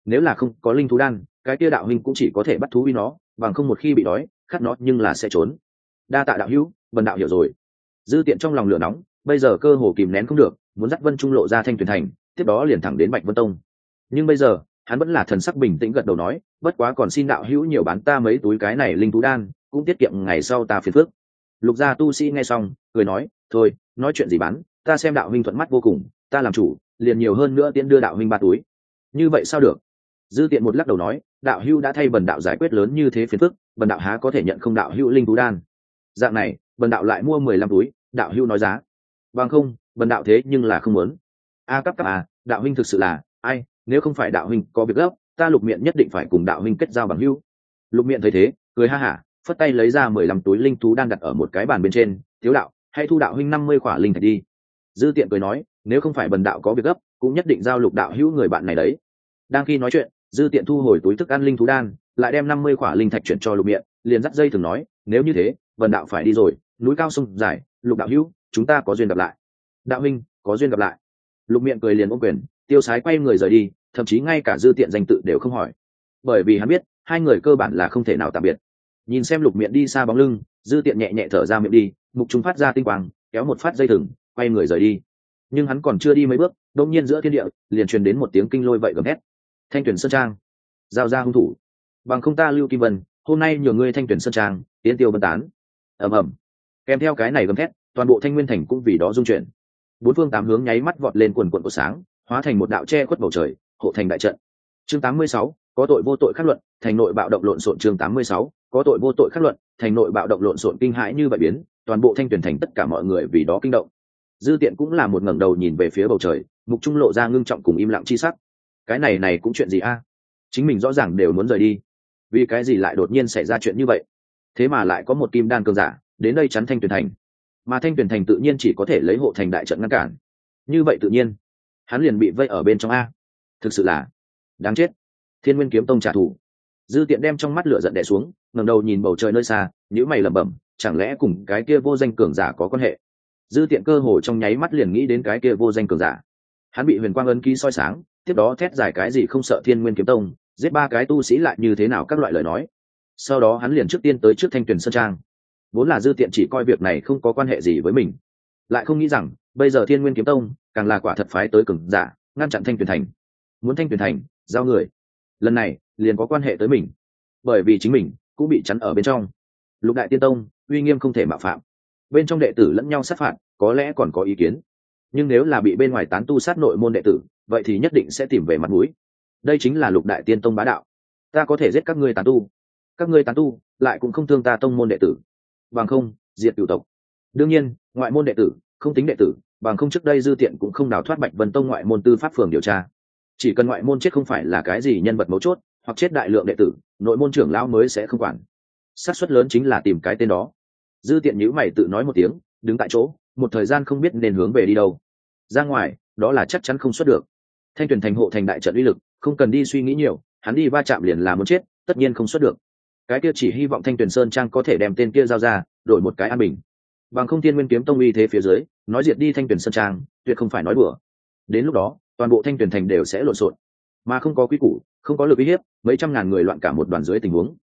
nếu là không có linh thú đan cái kia đạo huynh cũng chỉ có thể bắt thú uy nó, bằng không một khi bị đói khát nó nhưng là sẽ trốn. Đa tạ đạo hữu, vần đạo hiểu rồi. Dư Tiện trong lòng lửa nóng, bây giờ cơ hồ kìm nén không được, muốn dắt Vân Trung lộ ra Thanh Tuyền thành, tiếp đó liền thẳng đến Bạch Vân Tông. Nhưng bây giờ hắn vẫn là thần sắc bình tĩnh gật đầu nói, bất quá còn xin đạo hữu nhiều bán ta mấy túi cái này linh thú đan, cũng tiết kiệm ngày sau ta phiền phức. Lục gia tu sĩ nghe xong cười nói, thôi nói chuyện gì bán, ta xem đạo huynh thuận mắt vô cùng, ta làm chủ liền nhiều hơn nữa tiễn đưa đạo huynh 3 túi. Như vậy sao được? Dư Tiện một lắc đầu nói, đạo hữu đã thay bần đạo giải quyết lớn như thế phiền phức, bần đạo há có thể nhận không đạo hữu linh thú đan. Dạng này bần đạo lại mua 15 túi, đạo hữu nói giá. Bằng không bần đạo thế nhưng là không muốn. Cấp đạo huynh thực sự là ai, nếu không phải đạo huynh có việc gấp, ta Lục Miện nhất định phải cùng đạo huynh kết giao bằng hữu. Lục Miện thấy thế cười ha hả, phất tay lấy ra 15 túi linh thú đan đặt ở một cái bàn bên trên, thiếu đạo hãy thu đạo huynh 50 khỏa linh thạch đi. Dư Tiện cười nói, nếu không phải bần đạo có việc gấp cũng nhất định giao Lục đạo hữu người bạn này đấy. Đang khi nói chuyện, Dư Tiện thu hồi túi thức ăn linh thú đan, lại đem 50 khỏa linh thạch chuyển cho Lục Miện, liền dắt dây thường nói, nếu như thế bần đạo phải đi rồi, núi cao sông dài, Lục đạo hữu chúng ta có duyên gặp lại. Đạo huynh có duyên gặp lại. Lục Miện cười liền ôm quyền, tiêu sái quay người rời đi, thậm chí ngay cả Dư Tiện danh tự đều không hỏi, bởi vì hắn biết hai người cơ bản là không thể nào tạm biệt. Nhìn xem Lục Miện đi xa bóng lưng, Dư Tiện nhẹ nhẹ thở ra miệng đi, mục trung phát ra tinh quang, kéo một phát dây thừng, quay người rời đi. Nhưng hắn còn chưa đi mấy bước, đột nhiên giữa thiên địa liền truyền đến một tiếng kinh lôi vậy gầm hét, Thanh Tuyền Sơn Trang, giao ra hung thủ, bằng không ta Lưu Kim Vân hôm nay nhường ngươi Thanh Tuyền Sơn Trang tiến tiêu bần tán. Ầm ầm, kèm theo cái này gầm thét, toàn bộ Thanh Nguyên thành cũng vì đó rung chuyển. Bốn phương tám hướng nháy mắt vọt lên quần quần của sáng, hóa thành một đạo che khuất bầu trời, hộ thành đại trận. Chương 86, có tội vô tội khắc luận, thành nội bạo động lộn xộn. Chương 86, có tội vô tội khắc luận, thành nội bạo động lộn xộn. Kinh hãi như vậy biến, toàn bộ Thanh Tuyền thành tất cả mọi người vì đó kinh động. Dư Tiện cũng là một ngẩng đầu nhìn về phía bầu trời, mục trung lộ ra ngưng trọng cùng im lặng chi sắc. Cái này cũng chuyện gì a? Chính mình rõ ràng đều muốn rời đi, vì cái gì lại đột nhiên xảy ra chuyện như vậy? Thế mà lại có một kim đan cường giả đến đây chắn Thanh Tuyền thành, mà Thanh Tuyền thành tự nhiên chỉ có thể lấy hộ thành đại trận ngăn cản. Như vậy tự nhiên hắn liền bị vây ở bên trong a. Thực sự là đáng chết. Thiên Nguyên Kiếm Tông trả thù. Dư Tiện đem trong mắt lửa giận đè xuống, ngẩng đầu nhìn bầu trời nơi xa, nhíu mày lẩm bẩm, chẳng lẽ cùng cái kia vô danh cường giả có quan hệ? Dư Tiện cơ hồ trong nháy mắt liền nghĩ đến cái kia vô danh cường giả. Hắn bị huyền quang ấn ký soi sáng, tiếp đó thét giải cái gì không sợ Thiên Nguyên Kiếm Tông, giết 3 cái tu sĩ lại như thế nào các loại lời nói. Sau đó hắn liền trước tiên tới trước Thanh Tuyền Sơn Trang. Vốn là Dư Tiện chỉ coi việc này không có quan hệ gì với mình, lại không nghĩ rằng bây giờ Thiên Nguyên Kiếm Tông càng là quả thật phái tới cường giả ngăn chặn Thanh Tuyền thành. Muốn Thanh Tuyền thành giao người, lần này liền có quan hệ tới mình, bởi vì chính mình cũng bị chắn ở bên trong. Lục Đại Tiên Tông uy nghiêm không thể mạo phạm, bên trong đệ tử lẫn nhau sát phạt có lẽ còn có ý kiến, nhưng nếu là bị bên ngoài tán tu sát nội môn đệ tử, vậy thì nhất định sẽ tìm về mặt mũi. Đây chính là Lục Đại Tiên Tông bá đạo. Ta có thể giết các ngươi tán tu, các ngươi tán tu lại cũng không thương ta tông môn đệ tử, bằng không diệt cửu tộc. Đương nhiên ngoại môn đệ tử không tính đệ tử, bằng không trước đây Dư Tiện cũng không đào thoát Bạch Vân Tông ngoại môn tư pháp phường điều tra. Chỉ cần ngoại môn chết không phải là cái gì nhân vật mấu chốt, hoặc chết đại lượng đệ tử, nội môn trưởng lão mới sẽ không quản. Xác suất lớn chính là tìm cái tên đó. Dư Tiện nhíu mày tự nói một tiếng, đứng tại chỗ một thời gian không biết nên hướng về đi đâu. Ra ngoài đó là chắc chắn không xuất được. Thanh Tuyền thành hộ thành đại trận uy lực không cần đi suy nghĩ nhiều, hắn đi va chạm liền là muốn chết, tất nhiên không xuất được. Cái kia chỉ hy vọng Thanh Tuyền Sơn Trang có thể đem tên kia giao ra, đổi một cái an bình. Bằng không Thiên Nguyên Kiếm Tông uy thế phía dưới, nói diệt đi Thanh Tuyền Sơn Trang tuyệt không phải nói đùa. Đến lúc đó toàn bộ Thanh Tuyền thành đều sẽ lộn xộn, mà không có quy củ, không có lực uy hiếp, mấy trăm ngàn người loạn cả một đoàn dưới tình huống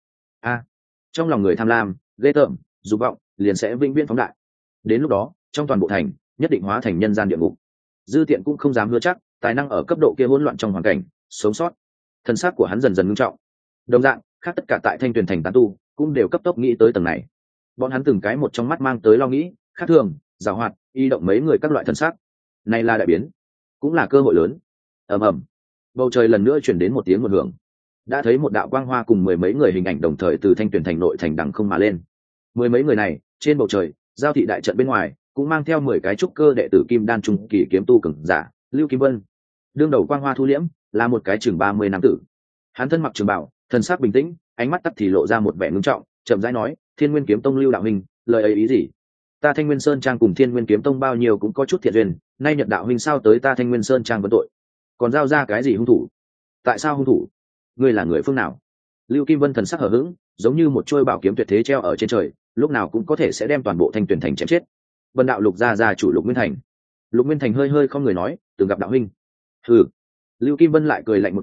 trong lòng người tham lam ghê tởm dục vọng liền sẽ vĩnh viễn phóng đại. Đến lúc đó trong toàn bộ thành nhất định hóa thành nhân gian địa ngục. Dư Tiện cũng không dám hứa chắc tài năng ở cấp độ kia hỗn loạn trong hoàn cảnh sống sót. Thân xác của hắn dần dần ngưng trọng. Đồng dạng khác tất cả tại Thanh Tuyền thành tán tu cũng đều cấp tốc nghĩ tới tầng này. Bọn hắn từng cái một trong mắt mang tới lo nghĩ khác thường, giàu hoạt, y động mấy người các loại thân xác. Này là đại biến, cũng là cơ hội lớn. Ầm ầm, bầu trời lần nữa chuyển đến một tiếng một hưởng. Đã thấy một đạo quang hoa cùng 10 mấy người hình ảnh đồng thời từ Thanh Tuyền thành nội thành đằng không mà lên. 10 mấy người này trên bầu trời giao thị đại trận bên ngoài cũng mang theo 10 cái trúc cơ đệ tử kim đan trung kỳ kiếm tu cường giả. Lưu Kim Vân đương đầu quang hoa thu liễm, là một cái chừng 30 nam tử. Hắn thân mặc trường bào, thần sắc bình tĩnh, ánh mắt tắt thì lộ ra một vẻ ngưng trọng, chậm rãi nói, Thiên Nguyên Kiếm Tông Lưu đạo huynh, lời ấy ý gì? Ta Thanh Nguyên Sơn Trang cùng Thiên Nguyên Kiếm Tông bao nhiêu cũng có chút thiện duyên, nay Nhật đạo huynh sao tới ta Thanh Nguyên Sơn Trang vấn tội, còn giao ra cái gì hung thủ? Tại sao hung thủ? Ngươi là người phương nào? Lưu Kim Vân thần sắc hờ hững, giống như một chuôi bảo kiếm tuyệt thế treo ở trên trời, lúc nào cũng có thể sẽ đem toàn bộ Thanh Tuyền thành chém chết. Vân đạo Lục gia chủ Lục Nguyên Thành. Lục Nguyên Thành hơi hơi không người nói, từng gặp đạo huynh. Lưu Kim Vân lại cười lạnh một tiếng,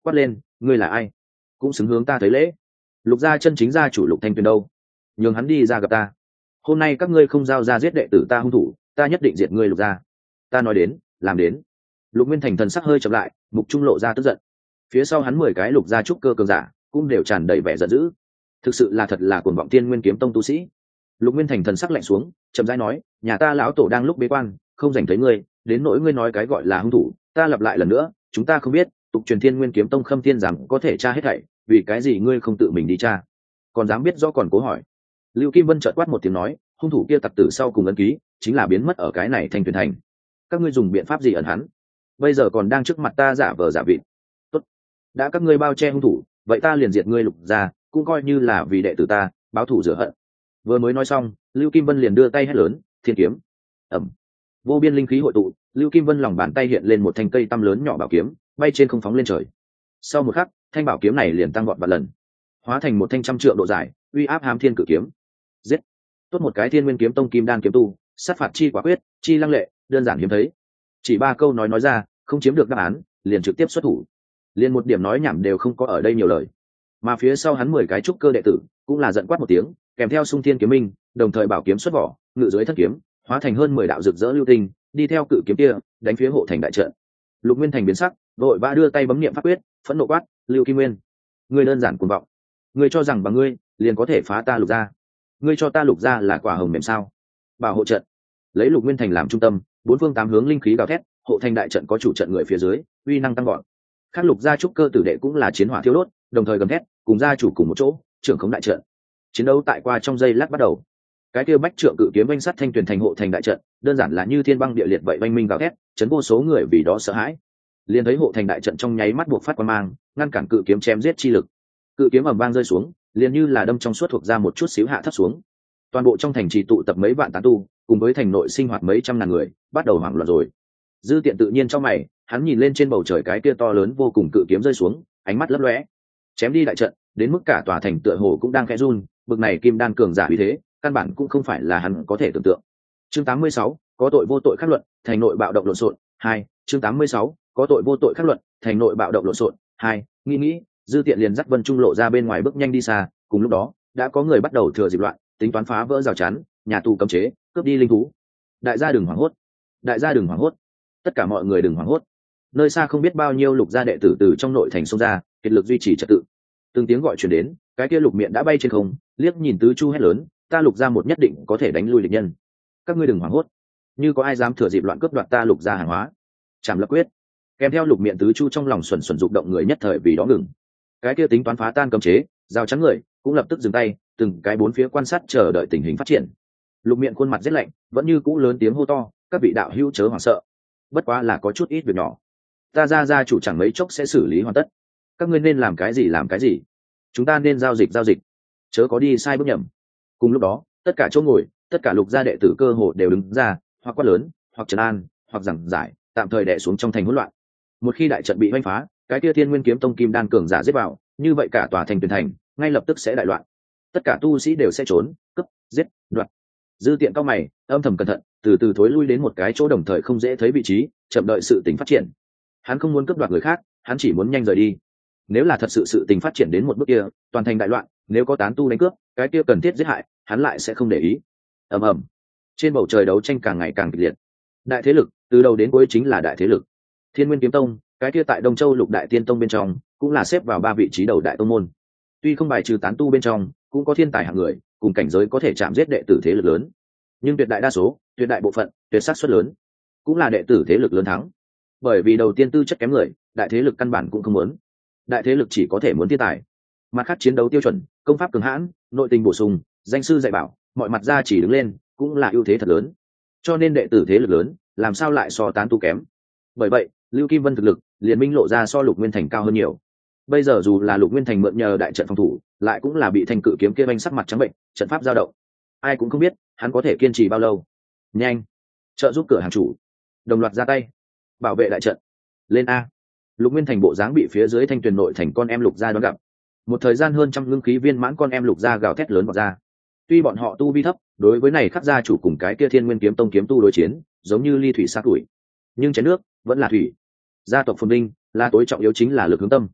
quát lên, ngươi là ai, cũng xứng hướng ta thấy lễ. Lục gia chân chính gia chủ Lục Thanh Tuyền đâu, nhường hắn đi ra gặp ta. Hôm nay các ngươi không giao ra giết đệ tử ta hung thủ, ta nhất định diệt ngươi Lục gia. Ta nói đến làm đến. Lục Nguyên Thành thần sắc hơi chậm lại, mục trung lộ ra tức giận. Phía sau hắn 10 cái Lục gia trúc cơ cường giả cũng đều tràn đầy vẻ giận dữ. Thực sự là thật là cuồng vọng Tiên Nguyên Kiếm Tông tu sĩ. Lục Nguyên Thành thần sắc lạnh xuống, chậm rãi nói, nhà ta lão tổ đang lúc bế quan, không dành thấy ngươi, đến nỗi ngươi nói cái gọi là hung thủ, ta lặp lại lần nữa, chúng ta không biết, tục truyền Thiên Nguyên Kiếm Tông Khâm Thiên rằng có thể tra hết thảy, vì cái gì ngươi không tự mình đi tra, còn dám biết rõ còn cố hỏi. Lưu Kim Vân chợt quát một tiếng nói, hung thủ kia tặc tử sau cùng ấn ký, chính là biến mất ở cái này Thanh Tuyền thành. Các ngươi dùng biện pháp gì ẩn hắn? Bây giờ còn đang trước mặt ta giả vờ giả vịt. Tốt, đã các ngươi bao che hung thủ, vậy ta liền diệt ngươi Lục gia, cũng coi như là vì đệ tử ta báo thù rửa hận. Vừa mới nói xong, Lưu Kim Vân liền đưa tay hét lớn, thiên kiếm. Ẩm. Vô biên linh khí hội tụ, Lưu Kim Vân lòng bàn tay hiện lên một thanh cây tăm lớn nhỏ bảo kiếm, bay trên không phóng lên trời. Sau một khắc, thanh bảo kiếm này liền tăng vọt vạn lần, hóa thành một thanh trăm trượng độ dài, uy áp hám thiên cự kiếm. Giết! Tốt một cái Thiên Nguyên Kiếm Tông kim đan kiếm tu, sát phạt chi quả quyết, chi lăng lệ, đơn giản hiếm thấy. Chỉ 3 câu nói ra, không chiếm được đáp án, liền trực tiếp xuất thủ. Liền một điểm nói nhảm đều không có ở đây nhiều lời. Mà phía sau hắn 10 cái trúc cơ đệ tử, cũng là giận quát một tiếng, kèm theo Xung Thiên kiếm minh, đồng thời bảo kiếm xuất vỏ, ngự dưới thân kiếm, hóa thành hơn 10 đạo rực rỡ lưu tinh, đi theo cự kiếm kia, đánh phía hộ thành đại trận. Lục Nguyên Thành biến sắc, vội vã đưa tay bấm niệm pháp quyết, phẫn nộ quát, Lưu Kim Nguyên, ngươi đơn giản cuồng vọng, ngươi cho rằng bằng ngươi liền có thể phá ta Lục gia, ngươi cho ta Lục gia là quả hồng mềm sao? Bảo hộ trận, lấy Lục Nguyên Thành làm trung tâm, 4 phương 8 hướng linh khí gào thét, hộ thành đại trận có chủ trận người phía dưới, uy năng tăng vọt. Các Lục gia trúc cơ tử đệ cũng là chiến hỏa thiêu đốt, đồng thời gầm thét, cùng gia chủ cùng một chỗ, trưởng khống đại trận. Chiến đấu tại qua trong giây lát bắt đầu. Cái kia bách trượng cự kiếm oanh sắt Thanh Tuyền thành hộ thành đại trận, đơn giản là như thiên băng địa liệt vậy oanh minh gào thét, chấn vô số người vì đó sợ hãi. Liền thấy hộ thành đại trận trong nháy mắt buộc phát quang mang, ngăn cản cự kiếm chém giết chi lực. Cự kiếm ầm vang rơi xuống, liền như là đâm trong suốt thuộc ra một chút xíu hạ thấp xuống. Toàn bộ trong thành trì tụ tập mấy vạn tán tu, cùng với thành nội sinh hoạt mấy trăm ngàn người, bắt đầu hoảng loạn rồi. Dư Tiện tự nhiên trong mày, hắn nhìn lên trên bầu trời cái kia to lớn vô cùng cự kiếm rơi xuống, ánh mắt lấp lóe. Chém đi đại trận, đến mức cả tòa thành tựa hồ cũng đang khẽ run, bực này kim đan cường giả uy thế, căn bản cũng không phải là hắn có thể tưởng tượng. Chương 86, có tội vô tội khắc luận, thành nội bạo động lộn xộn. 2. Chương 86, có tội vô tội khắc luận, thành nội bạo động lộn xộn. 2. Nghĩ, Dư Tiện liền dắt Vân Trung lộ ra bên ngoài bước nhanh đi xa, cùng lúc đó, đã có người bắt đầu thừa dịp loạn, tính toán phá vỡ rào chắn, nhà tù cấm chế, cướp đi linh thú. Đại gia đừng hoảng hốt. Đại gia đừng hoảng hốt. Tất cả mọi người đừng hoảng hốt. Nơi xa không biết bao nhiêu Lục gia đệ tử từ trong nội thành xông ra, kiệt lực duy trì trật tự. Từng tiếng gọi truyền đến, cái kia Lục Miện đã bay trên không, liếc nhìn tứ chu hét lớn, ta Lục gia một nhất định có thể đánh lui địch nhân. Các ngươi đừng hoảng hốt. Như có ai dám thừa dịp loạn cướp đoạt ta Lục gia hàng hóa, chảm lập quyết. Kèm theo Lục Miện tứ chu trong lòng xuẩn dục động người nhất thời vì đó ngừng. Cái kia tính toán phá tan cấm chế, giao chắn người, cũng lập tức dừng tay, từng cái bốn phía quan sát chờ đợi tình hình phát triển. Lục Miện khuôn mặt rét lạnh, vẫn như cũ lớn tiếng hô to, các vị đạo hữu chớ hoảng sợ. Bất quá là có chút ít việc nhỏ, ta gia chủ chẳng mấy chốc sẽ xử lý hoàn tất. Các ngươi nên làm cái gì làm cái gì, chúng ta nên giao dịch, chớ có đi sai bước nhầm. Cùng lúc đó, tất cả chỗ ngồi, tất cả Lục gia đệ tử cơ hồ đều đứng ra, hoặc quát lớn, hoặc trấn an, hoặc giảng giải, tạm thời đè xuống trong thành hỗn loạn. Một khi đại trận bị hoanh phá, cái kia Thiên Nguyên Kiếm Tông kim đan cường giả giết vào, như vậy cả tòa thành Tuyền thành ngay lập tức sẽ đại loạn, tất cả tu sĩ đều sẽ trốn, cướp, giết, đoạt. Dư Tiện cao mày, âm thầm cẩn thận, từ từ thối lui đến một cái chỗ đồng thời không dễ thấy vị trí, chậm đợi sự tình phát triển. Hắn không muốn cướp đoạt người khác, hắn chỉ muốn nhanh rời đi. Nếu là thật sự tình phát triển đến một bước kia, toàn thành đại loạn, nếu có tán tu đánh cướp, cái kia cần thiết giết hại, hắn lại sẽ không để ý. Ầm ầm. Trên bầu trời đấu tranh càng ngày càng kịch liệt. Đại thế lực, từ đầu đến cuối chính là đại thế lực. Thiên Nguyên Kiếm Tông, cái kia tại Đông Châu Lục Đại Tiên Tông bên trong, cũng là xếp vào 3 vị trí đầu đại tông môn. Tuy không bài trừ tán tu bên trong, cũng có thiên tài hạng người, cùng cảnh giới có thể chạm giết đệ tử thế lực lớn. Nhưng tuyệt đại đa số, tuyệt đại bộ phận, tuyệt xác suất lớn, cũng là đệ tử thế lực lớn thắng. Bởi vì đầu tiên tư chất kém người, đại thế lực căn bản cũng không muốn. Đại thế lực chỉ có thể muốn thiên tài. Mặt khác chiến đấu tiêu chuẩn, công pháp cường hãn, nội tình bổ sung, danh sư dạy bảo, mọi mặt ra chỉ đứng lên, cũng là ưu thế thật lớn. Cho nên đệ tử thế lực lớn, làm sao lại so tán tu kém? Bởi vậy, Lưu Kim Vân thực lực liền minh lộ ra so Lục Nguyên Thành cao hơn nhiều. Bây giờ dù là Lục Nguyên Thành mượn nhờ đại trận phòng thủ, lại cũng là bị thanh cự kiếm kia vanh sắc mặt trắng bệnh, trận pháp dao động. Ai cũng không biết hắn có thể kiên trì bao lâu. Nhanh, trợ giúp cửa hàng chủ, đồng loạt ra tay, bảo vệ đại trận. Lên a! Lục Nguyên Thành bộ dáng bị phía dưới Thanh Tuyền nội thành con em Lục gia đón gặp. Một thời gian hơn trăm ngưng khí viên mãn con em Lục gia gào thét lớn vọt ra. Tuy bọn họ tu vi thấp, đối với này khắc gia chủ cùng cái kia Thiên Nguyên Kiếm Tông kiếm tu đối chiến, giống như ly thủy xa tuổi, nhưng chén nước vẫn là thủy. Gia tộc phồn vinh, là tối trọng yếu chính là lực hướng tâm.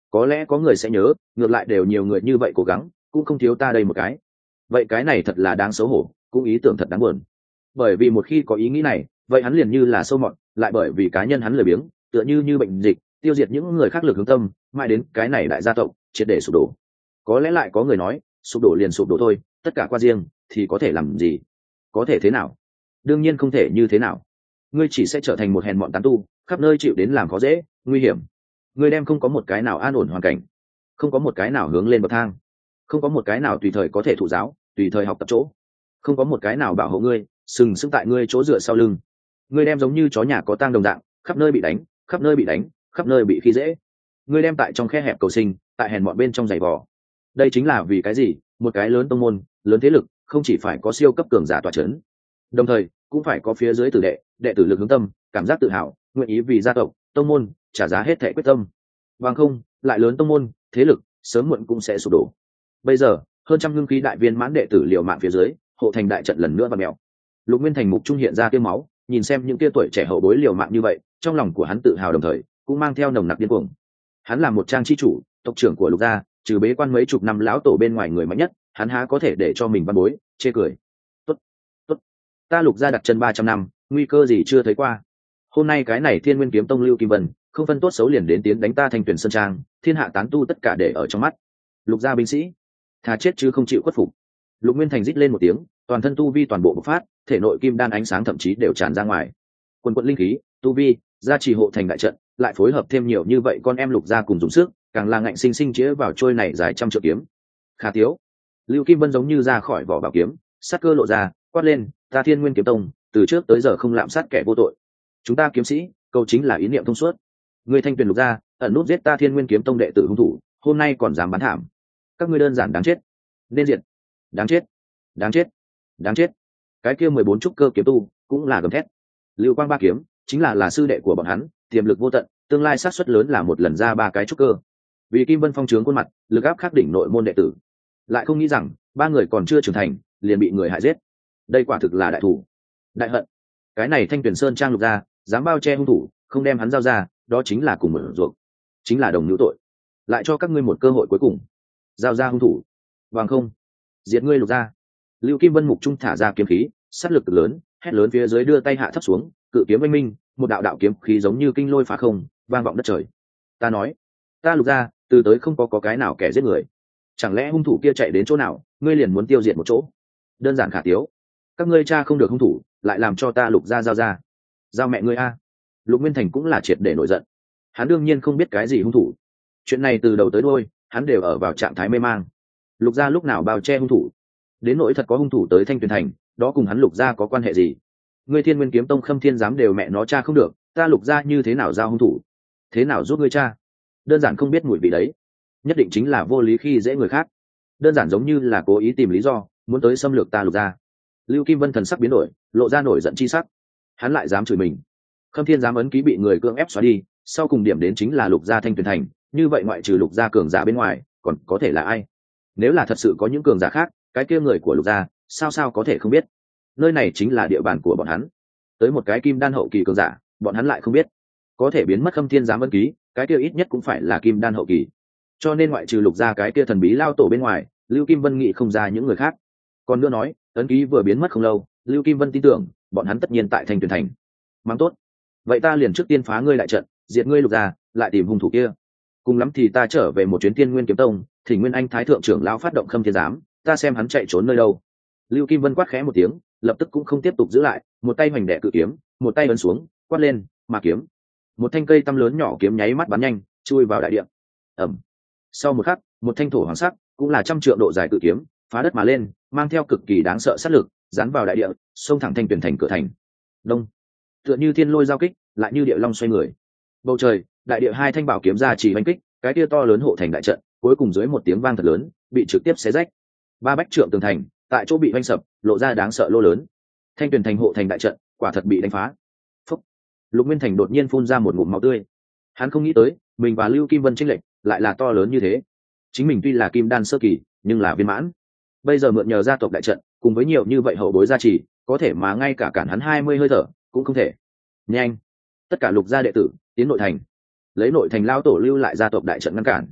có lẽ có người sẽ nhớ, ngược lại đều nhiều người như vậy cố gắng cũng không thiếu ta đây một cái. Vậy cái này thật là đáng xấu hổ, cũng ý tưởng thật đáng buồn. Bởi vì một khi có ý nghĩ này, vậy hắn liền như là sâu mọt, lại bởi vì cá nhân hắn lười biếng, tựa như bệnh dịch tiêu diệt những người khác lực hướng tâm, mãi đến cái này đại gia tộc triệt để sụp đổ. Có lẽ lại có người nói, sụp đổ liền sụp đổ thôi, tất cả qua riêng thì có thể làm gì, có thể thế nào? Đương nhiên không thể như thế nào. Ngươi chỉ sẽ trở thành một hèn mọn tán tu, khắp nơi chịu đến làm khó dễ, nguy hiểm. Ngươi đem không có một cái nào an ổn hoàn cảnh, không có một cái nào hướng lên bậc thang, không có một cái nào tùy thời có thể thụ giáo, tùy thời học tập chỗ, không có một cái nào bảo hộ ngươi, sừng sững tại ngươi chỗ dựa sau lưng. Ngươi đem giống như chó nhà có tang đồng dạng, khắp nơi bị đánh, khắp nơi bị đánh, khắp nơi bị khi dễ. Ngươi đem tại trong khe hẹp cầu sinh, tại hèn mọn bên trong giày vò. Đây chính là vì cái gì? Một cái lớn tông môn, lớn thế lực, không chỉ phải có siêu cấp cường giả tọa chấn, đồng thời cũng phải có phía dưới tử đệ tử lực hướng tâm, cảm giác tự hào, nguyện ý vì gia tộc, tông môn trả giá hết thảy quyết tâm. Bằng không, lại lớn tông môn, thế lực, sớm muộn cũng sẽ sụp đổ. Bây giờ, hơn trăm ngưng khí đại viên mãn đệ tử liều mạng phía dưới, hộ thành đại trận lần nữa vặn mèo. Lục Nguyên Thành mục trung hiện ra tiêu máu, nhìn xem những kia tuổi trẻ hậu bối liều mạng như vậy, trong lòng của hắn tự hào đồng thời cũng mang theo nồng nặc điên cuồng. Hắn là một trang chi chủ, tộc trưởng của Lục gia, trừ bế quan mấy chục năm lão tổ bên ngoài người mạnh nhất, hắn há có thể để cho mình văn bối chê cười. Tốt, tốt, ta Lục gia đặt chân 300 năm, nguy cơ gì chưa thấy qua. Hôm nay cái này Thiên Nguyên Kiếm Tông Lưu Kim Vân, không phân tốt xấu liền đến tiến đánh ta Thanh Tuyển Sơn Trang, thiên hạ tán tu tất cả để ở trong mắt. Lục gia binh sĩ, thà chết chứ không chịu khuất phục. Lục Nguyên Thành rít lên một tiếng, toàn thân tu vi toàn bộ bộc phát, thể nội kim đan ánh sáng thậm chí đều tràn ra ngoài. Quần quận linh khí, tu vi, gia trì hộ thành đại trận, lại phối hợp thêm nhiều như vậy con em Lục gia cùng dùng sức, càng là ngạnh sinh sinh chĩa vào trôi này dài trăm trượng kiếm. Khả Tiếu, Lưu Kim Vân giống như ra khỏi vỏ bảo kiếm, sát cơ lộ ra, quát lên, ta Thiên Nguyên Kiếm Tông, từ trước tới giờ không lạm sát kẻ vô tội. Chúng ta kiếm sĩ, câu chính là ý niệm thông suốt. Ngươi Thanh Tuyền Lục gia, ẩn nút giết ta Thiên Nguyên Kiếm Tông đệ tử hung thủ, hôm nay còn dám bán thảm. Các ngươi đơn giản đáng chết. Nên diệt. Đáng chết, đáng chết, đáng chết. Cái kia 14 trúc cơ kiếm tu cũng là gầm thét. Lưu Quang ba kiếm chính là sư đệ của bọn hắn, tiềm lực vô tận, tương lai xác suất lớn là một lần ra ba cái trúc cơ. Vì Kim Vân phong trướng khuôn mặt, lực áp khắc đỉnh nội môn đệ tử, lại không nghĩ rằng ba người còn chưa trưởng thành liền bị người hại giết. Đây quả thực là đại thủ, đại hận. Cái này Thanh Tuyển Sơn Trang Lục gia dám bao che hung thủ, không đem hắn giao ra, đó chính là cùng mở ruột, chính là đồng nữ tội. Lại cho các ngươi một cơ hội cuối cùng, giao ra hung thủ, bằng không diệt ngươi Lục gia. Lưu Kim Vân mục trung thả ra kiếm khí, sát lực cực lớn, hét lớn phía dưới đưa tay hạ thấp xuống, cự kiếm oanh minh, một đạo đạo kiếm khí giống như kinh lôi phá không, vang vọng đất trời. Ta nói, ta Lục gia từ tới không có cái nào kẻ giết người, chẳng lẽ hung thủ kia chạy đến chỗ nào, ngươi liền muốn tiêu diệt một chỗ? Đơn giản Khả Tiếu, các ngươi cha không được hung thủ, lại làm cho ta Lục gia giao ra, giao mẹ ngươi a. Lục Nguyên Thành cũng là triệt để nổi giận. Hắn đương nhiên không biết cái gì hung thủ, chuyện này từ đầu tới đuôi hắn đều ở vào trạng thái mê mang. Lục gia lúc nào bao che hung thủ? Đến nỗi thật có hung thủ tới Thanh Tuyền Thành, đó cùng hắn Lục gia có quan hệ gì? Ngươi Thiên Nguyên Kiếm Tông Khâm Thiên giám đều mẹ nó cha không được, ta Lục gia như thế nào giao hung thủ? Thế nào giúp ngươi cha? Đơn giản không biết mùi vị đấy, nhất định chính là vô lý khi dễ người khác, đơn giản giống như là cố ý tìm lý do muốn tới xâm lược ta Lục gia. Lưu Kim Vân thần sắc biến đổi, lộ ra nổi giận chi sắc. Hắn lại dám chửi mình. Khâm Thiên giám ấn ký bị người cưỡng ép xóa đi, sau cùng điểm đến chính là Lục gia Thanh Tuyền Thành, như vậy ngoại trừ Lục gia cường giả bên ngoài còn có thể là ai? Nếu là thật sự có những cường giả khác, cái kia người của Lục gia sao có thể không biết? Nơi này chính là địa bàn của bọn hắn. Tới một cái kim đan hậu kỳ cường giả, bọn hắn lại không biết. Có thể biến mất Khâm Thiên giám ấn ký, cái kia ít nhất cũng phải là kim đan hậu kỳ. Cho nên ngoại trừ Lục gia cái kia thần bí lao tổ bên ngoài, Lưu Kim Vân nghĩ không ra những người khác. Còn nữa nói, ấn ký vừa biến mất không lâu, Lưu Kim Vân tin tưởng bọn hắn tất nhiên tại Thanh Tuyền Thành. Mang tốt, vậy ta liền trước tiên phá ngươi đại trận, diệt ngươi Lục gia, lại tìm hung thủ kia. Cùng lắm thì ta trở về một chuyến Thiên Nguyên Kiếm Tông, thì Nguyên Anh Thái thượng trưởng lão phát động Khâm Thiên giám, ta xem hắn chạy trốn nơi đâu. Lưu Kim Vân quát khẽ một tiếng, lập tức cũng không tiếp tục giữ lại, một tay hoành đẻ cự kiếm, một tay ấn xuống, quát lên, mà kiếm. Một thanh cây tăm lớn nhỏ kiếm nháy mắt bắn nhanh, chui vào đại địa. Ầm. Sau một khắc, một thanh thổ hoàng sắc, cũng là 100 trượng độ dài cự kiếm, phá đất mà lên, mang theo cực kỳ đáng sợ sát lực, dán vào đại địa, xông thẳng Thanh Tuyền Thành cửa thành. Đông. Tựa như thiên lôi giao kích, lại như địa long xoay người. Bầu trời, đại địa hai thanh bảo kiếm ra chỉ đánh kích, cái kia to lớn hộ thành đại trận, cuối cùng dưới một tiếng vang thật lớn, bị trực tiếp xé rách. 3 bách trượng tường thành, tại chỗ bị vanh sập, lộ ra đáng sợ lô lớn. Thanh Tuyền Thành hộ thành đại trận, quả thật bị đánh phá. Phúc. Lục Nguyên Thành đột nhiên phun ra một ngụm máu tươi. Hắn không nghĩ tới, mình và Lưu Kim Vân chênh lệch lại là to lớn như thế. Chính mình tuy là kim đan sơ kỳ, nhưng là viên mãn. Bây giờ mượn nhờ gia tộc đại trận, cùng với nhiều như vậy hậu bối gia trì, có thể mà ngay cả cản hắn 20 hơi thở cũng không thể. Nhanh, tất cả Lục gia đệ tử tiến nội thành, lấy nội thành lao tổ lưu lại gia tộc đại trận ngăn cản,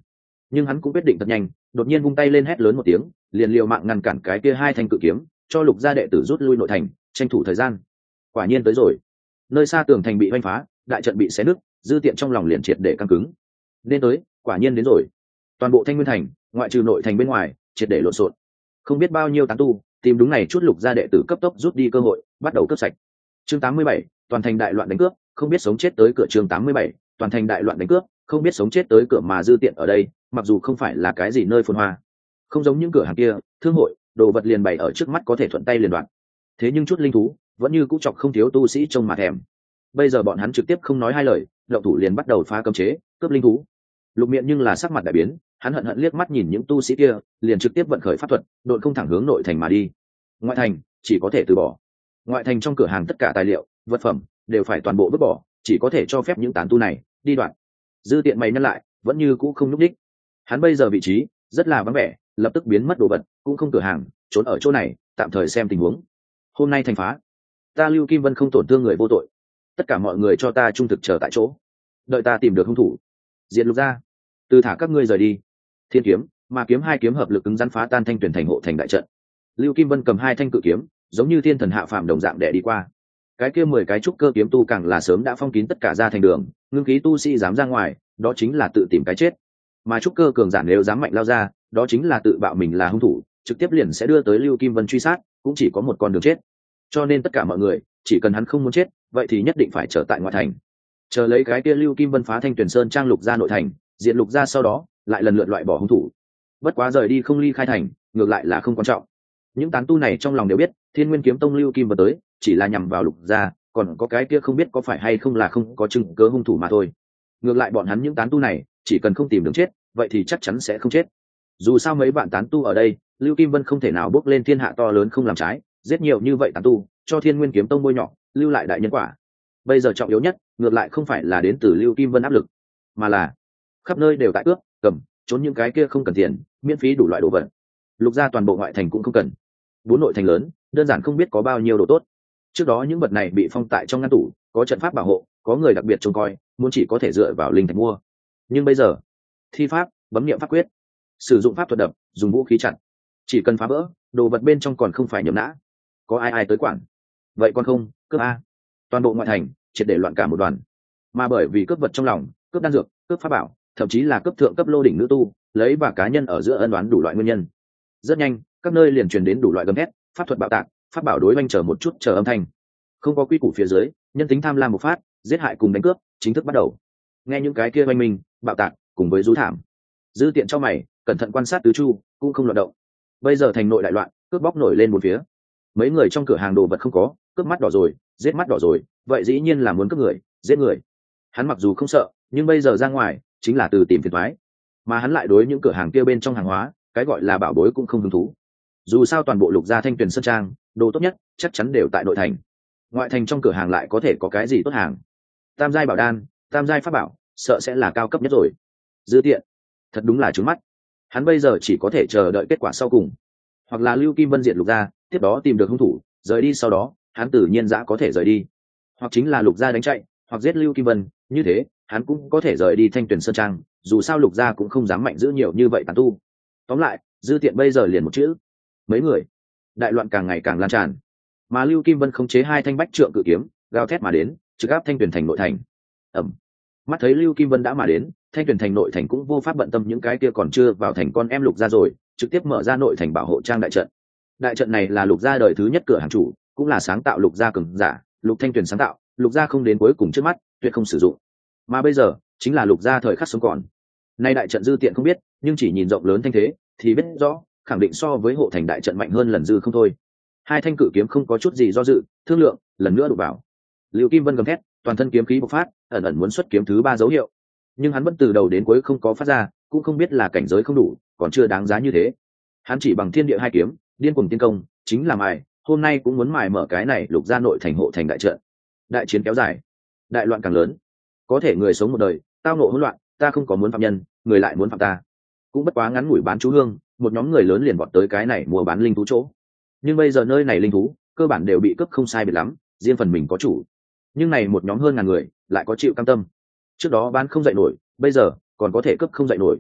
nhưng hắn cũng quyết định thật nhanh, đột nhiên vung tay lên hét lớn một tiếng, liền liều mạng ngăn cản cái kia hai thanh cự kiếm, cho lục gia đệ tử rút lui nội thành, tranh thủ thời gian. Quả nhiên tới rồi. Nơi xa tường thành bị hoanh phá, đại trận bị xé nứt, Dư Tiện trong lòng liền triệt để căng cứng. Nên tới, quả nhiên đến rồi. Toàn bộ Thanh Nguyên thành, ngoại trừ nội thành bên ngoài, triệt để lộn xộn. Không biết bao nhiêu tán tu, tìm đúng này chút lục gia đệ tử cấp tốc rút đi cơ hội, bắt đầu cướp sạch. Chương 87, toàn thành đại loạn đánh cướp, không biết sống chết tới cửa. Chương 87, toàn thành đại loạn đánh cướp, không biết sống chết tới cửa. Mà Dư Tiện ở đây, mặc dù không phải là cái gì nơi phồn hoa, không giống những cửa hàng kia, thương hội, đồ vật liền bày ở trước mắt có thể thuận tay liền đoạn. Thế nhưng chút linh thú, vẫn như cũ chọc không thiếu tu sĩ trông mà thèm. Bây giờ bọn hắn trực tiếp không nói hai lời, động thủ liền bắt đầu phá cấm chế, cướp linh thú. Lục Miện nhưng là sắc mặt đại biến, hắn hận hận liếc mắt nhìn những tu sĩ kia, liền trực tiếp vận khởi pháp thuật, độn không thẳng hướng nội thành mà đi. Ngoại thành chỉ có thể từ bỏ. Ngoại thành trong cửa hàng tất cả tài liệu, vật phẩm đều phải toàn bộ vứt bỏ, chỉ có thể cho phép những tán tu này đi đoạn. Dư Tiện mày nhăn lại, vẫn như cũ không nhúc đích. Hắn bây giờ vị trí rất là vắng vẻ, lập tức biến mất đồ vật, cũng không cửa hàng, trốn ở chỗ này, tạm thời xem tình huống. Hôm nay thành phá, ta Lưu Kim Vân không tổn thương người vô tội, tất cả mọi người cho ta trung thực chờ tại chỗ, đợi ta tìm được hung thủ, diệt lục gia, từ thả các ngươi rời đi. Thiên kiếm, ma kiếm, hai kiếm hợp lực ứng rắn phá tan Thanh Tuyển thành hộ thành đại trận. Lưu Kim Vân cầm hai thanh cự kiếm, giống như thiên thần hạ phàm đồng dạng đè đi qua. Cái kia 10 cái trúc cơ kiếm tu càng là sớm đã phong kín tất cả ra thành đường, ngưng khí tu sĩ dám ra ngoài, đó chính là tự tìm cái chết. Mà trúc cơ cường giả nếu dám mạnh lao ra, đó chính là tự bạo mình là hung thủ, trực tiếp liền sẽ đưa tới Lưu Kim Vân truy sát, cũng chỉ có một con đường chết. Cho nên tất cả mọi người, chỉ cần hắn không muốn chết, vậy thì nhất định phải trở tại ngoại thành, chờ lấy cái kia Lưu Kim Vân phá Thanh Tuyển Sơn trang lục gia nội thành, diện lục gia sau đó lại lần lượt loại bỏ hung thủ. Bất quá rời đi không ly khai thành, ngược lại là không quan trọng. Những tán tu này trong lòng đều biết, Thiên Nguyên Kiếm Tông Lưu Kim Vân tới, chỉ là nhằm vào lục gia, còn có cái kia không biết có phải hay không là không có chứng cứ hung thủ mà thôi. Ngược lại bọn hắn những tán tu này, chỉ cần không tìm đường chết, vậy thì chắc chắn sẽ không chết. Dù sao mấy bạn tán tu ở đây, Lưu Kim Vân không thể nào bước lên thiên hạ to lớn không làm trái, giết nhiều như vậy tán tu, cho Thiên Nguyên Kiếm Tông bôi nhọ, lưu lại đại nhân quả. Bây giờ trọng yếu nhất, ngược lại không phải là đến từ Lưu Kim Vân áp lực, mà là khắp nơi đều tại cướp, cầm, trốn những cái kia không cần tiền, miễn phí đủ loại đồ vật. Lục gia toàn bộ ngoại thành cũng không cần. 4 nội thành lớn, đơn giản không biết có bao nhiêu đồ tốt. Trước đó những vật này bị phong tại trong ngăn tủ, có trận pháp bảo hộ, có người đặc biệt trông coi, muốn chỉ có thể dựa vào linh thạch mua. Nhưng bây giờ, thi pháp, bấm niệm pháp quyết, sử dụng pháp thuật đập, dùng vũ khí chặn, chỉ cần phá vỡ, đồ vật bên trong còn không phải nhầm nã. Có ai tới quản? Vậy còn không, cướp a. Toàn bộ ngoại thành triệt để loạn cả một đoàn. Mà bởi vì cướp vật trong lòng, cướp đan dược, cướp pháp bảo, thậm chí là cướp thượng cấp lô đỉnh nữ tu, lấy và cá nhân ở giữa ân đoán đủ loại nguyên nhân. Rất nhanh, các nơi liền truyền đến đủ loại gầm thét, pháp thuật bạo tạc, pháp bảo đối oanh chờ một chút chờ âm thanh. Không có quy củ phía dưới, nhân tính tham lam một phát, giết hại cùng đánh cướp chính thức bắt đầu. Nghe những cái kia oanh minh, bạo tạc cùng với rú thảm, Dư Tiện cho mày, cẩn thận quan sát tứ chu, cũng không loạn động. Bây giờ thành nội đại loạn, cướp bóc nổi lên một phía. Mấy người trong cửa hàng đồ vật không có, cướp mắt đỏ rồi, giết mắt đỏ rồi, vậy dĩ nhiên là muốn cướp người, giết người. Hắn mặc dù không sợ, nhưng bây giờ ra ngoài chính là từ tìm phiền toái. Mà hắn lại đối những cửa hàng kia bên trong hàng hóa, cái gọi là bảo bối cũng không hứng thú. Dù sao toàn bộ lục gia Thanh Tuyền sơn trang, đồ tốt nhất chắc chắn đều tại nội thành. Ngoại thành trong cửa hàng lại có thể có cái gì tốt hàng? Tam giai bảo đan, tam giai pháp bảo, sợ sẽ là cao cấp nhất rồi. Dư Tiện, thật đúng là trướng mắt. Hắn bây giờ chỉ có thể chờ đợi kết quả sau cùng, hoặc là Lưu Kim Vân diệt lục gia, tiếp đó tìm được hung thủ, rời đi, sau đó hắn tự nhiên dã có thể rời đi, hoặc chính là lục gia đánh chạy, hoặc giết Lưu Kim Vân, như thế hắn cũng có thể rời đi Thanh Tuyền sơn trang. Dù sao lục gia cũng không dám mạnh giữ nhiều như vậy tán tu. Tóm lại, Dư Tiện bây giờ liền một chữ: mấy người. Đại loạn càng ngày càng lan tràn, mà Lưu Kim Vân khống chế 2 thanh bách trượng cự kiếm, gào thét mà đến, trực áp Thanh Tuyền thành nội thành. ầm, mắt thấy Lưu Kim Vân đã mà đến, Thanh Tuyền thành nội thành cũng vô pháp bận tâm những cái kia còn chưa vào thành con em lục gia rồi, trực tiếp mở ra nội thành bảo hộ trang đại trận. Đại trận này là lục gia đời thứ nhất cửa hàng chủ, cũng là sáng tạo lục gia cường giả, Lục Thanh Tuyền sáng tạo, lục gia không đến cuối cùng trước mắt, tuyệt không sử dụng. Mà bây giờ chính là lục gia thời khắc sống còn. Nay đại trận Dư Tiện không biết, nhưng chỉ nhìn rộng lớn thanh thế thì biết rõ, khẳng định so với hộ thành đại trận mạnh hơn lần dư không thôi. 2 thanh cự kiếm không có chút gì do dự, thương lượng, lần nữa đụng vào. Lưu Kim Vân gầm thét, toàn thân kiếm khí bộc phát, ẩn ẩn muốn xuất kiếm thứ 3 dấu hiệu. Nhưng hắn vẫn từ đầu đến cuối không có phát ra, cũng không biết là cảnh giới không đủ, còn chưa đáng giá như thế. Hắn chỉ bằng thiên địa 2 kiếm, điên cuồng tiến công, chính là mài, hôm nay cũng muốn mài mở cái này lục gia nội thành hộ thành đại trận. Đại chiến kéo dài, đại loạn càng lớn. Có thể người sống một đời, tao ngộ hỗn loạn, ta không có muốn phạm nhân, người lại muốn phạm ta. Cũng bất quá ngắn ngủi bán chú hương, một nhóm người lớn liền vọt tới cái này mua bán linh thú chỗ. Nhưng bây giờ nơi này linh thú cơ bản đều bị cướp không sai biệt lắm, riêng phần mình có chủ. Nhưng này một nhóm hơn ngàn người lại có chịu cam tâm. Trước đó bán không dậy nổi, bây giờ còn có thể cướp không dậy nổi.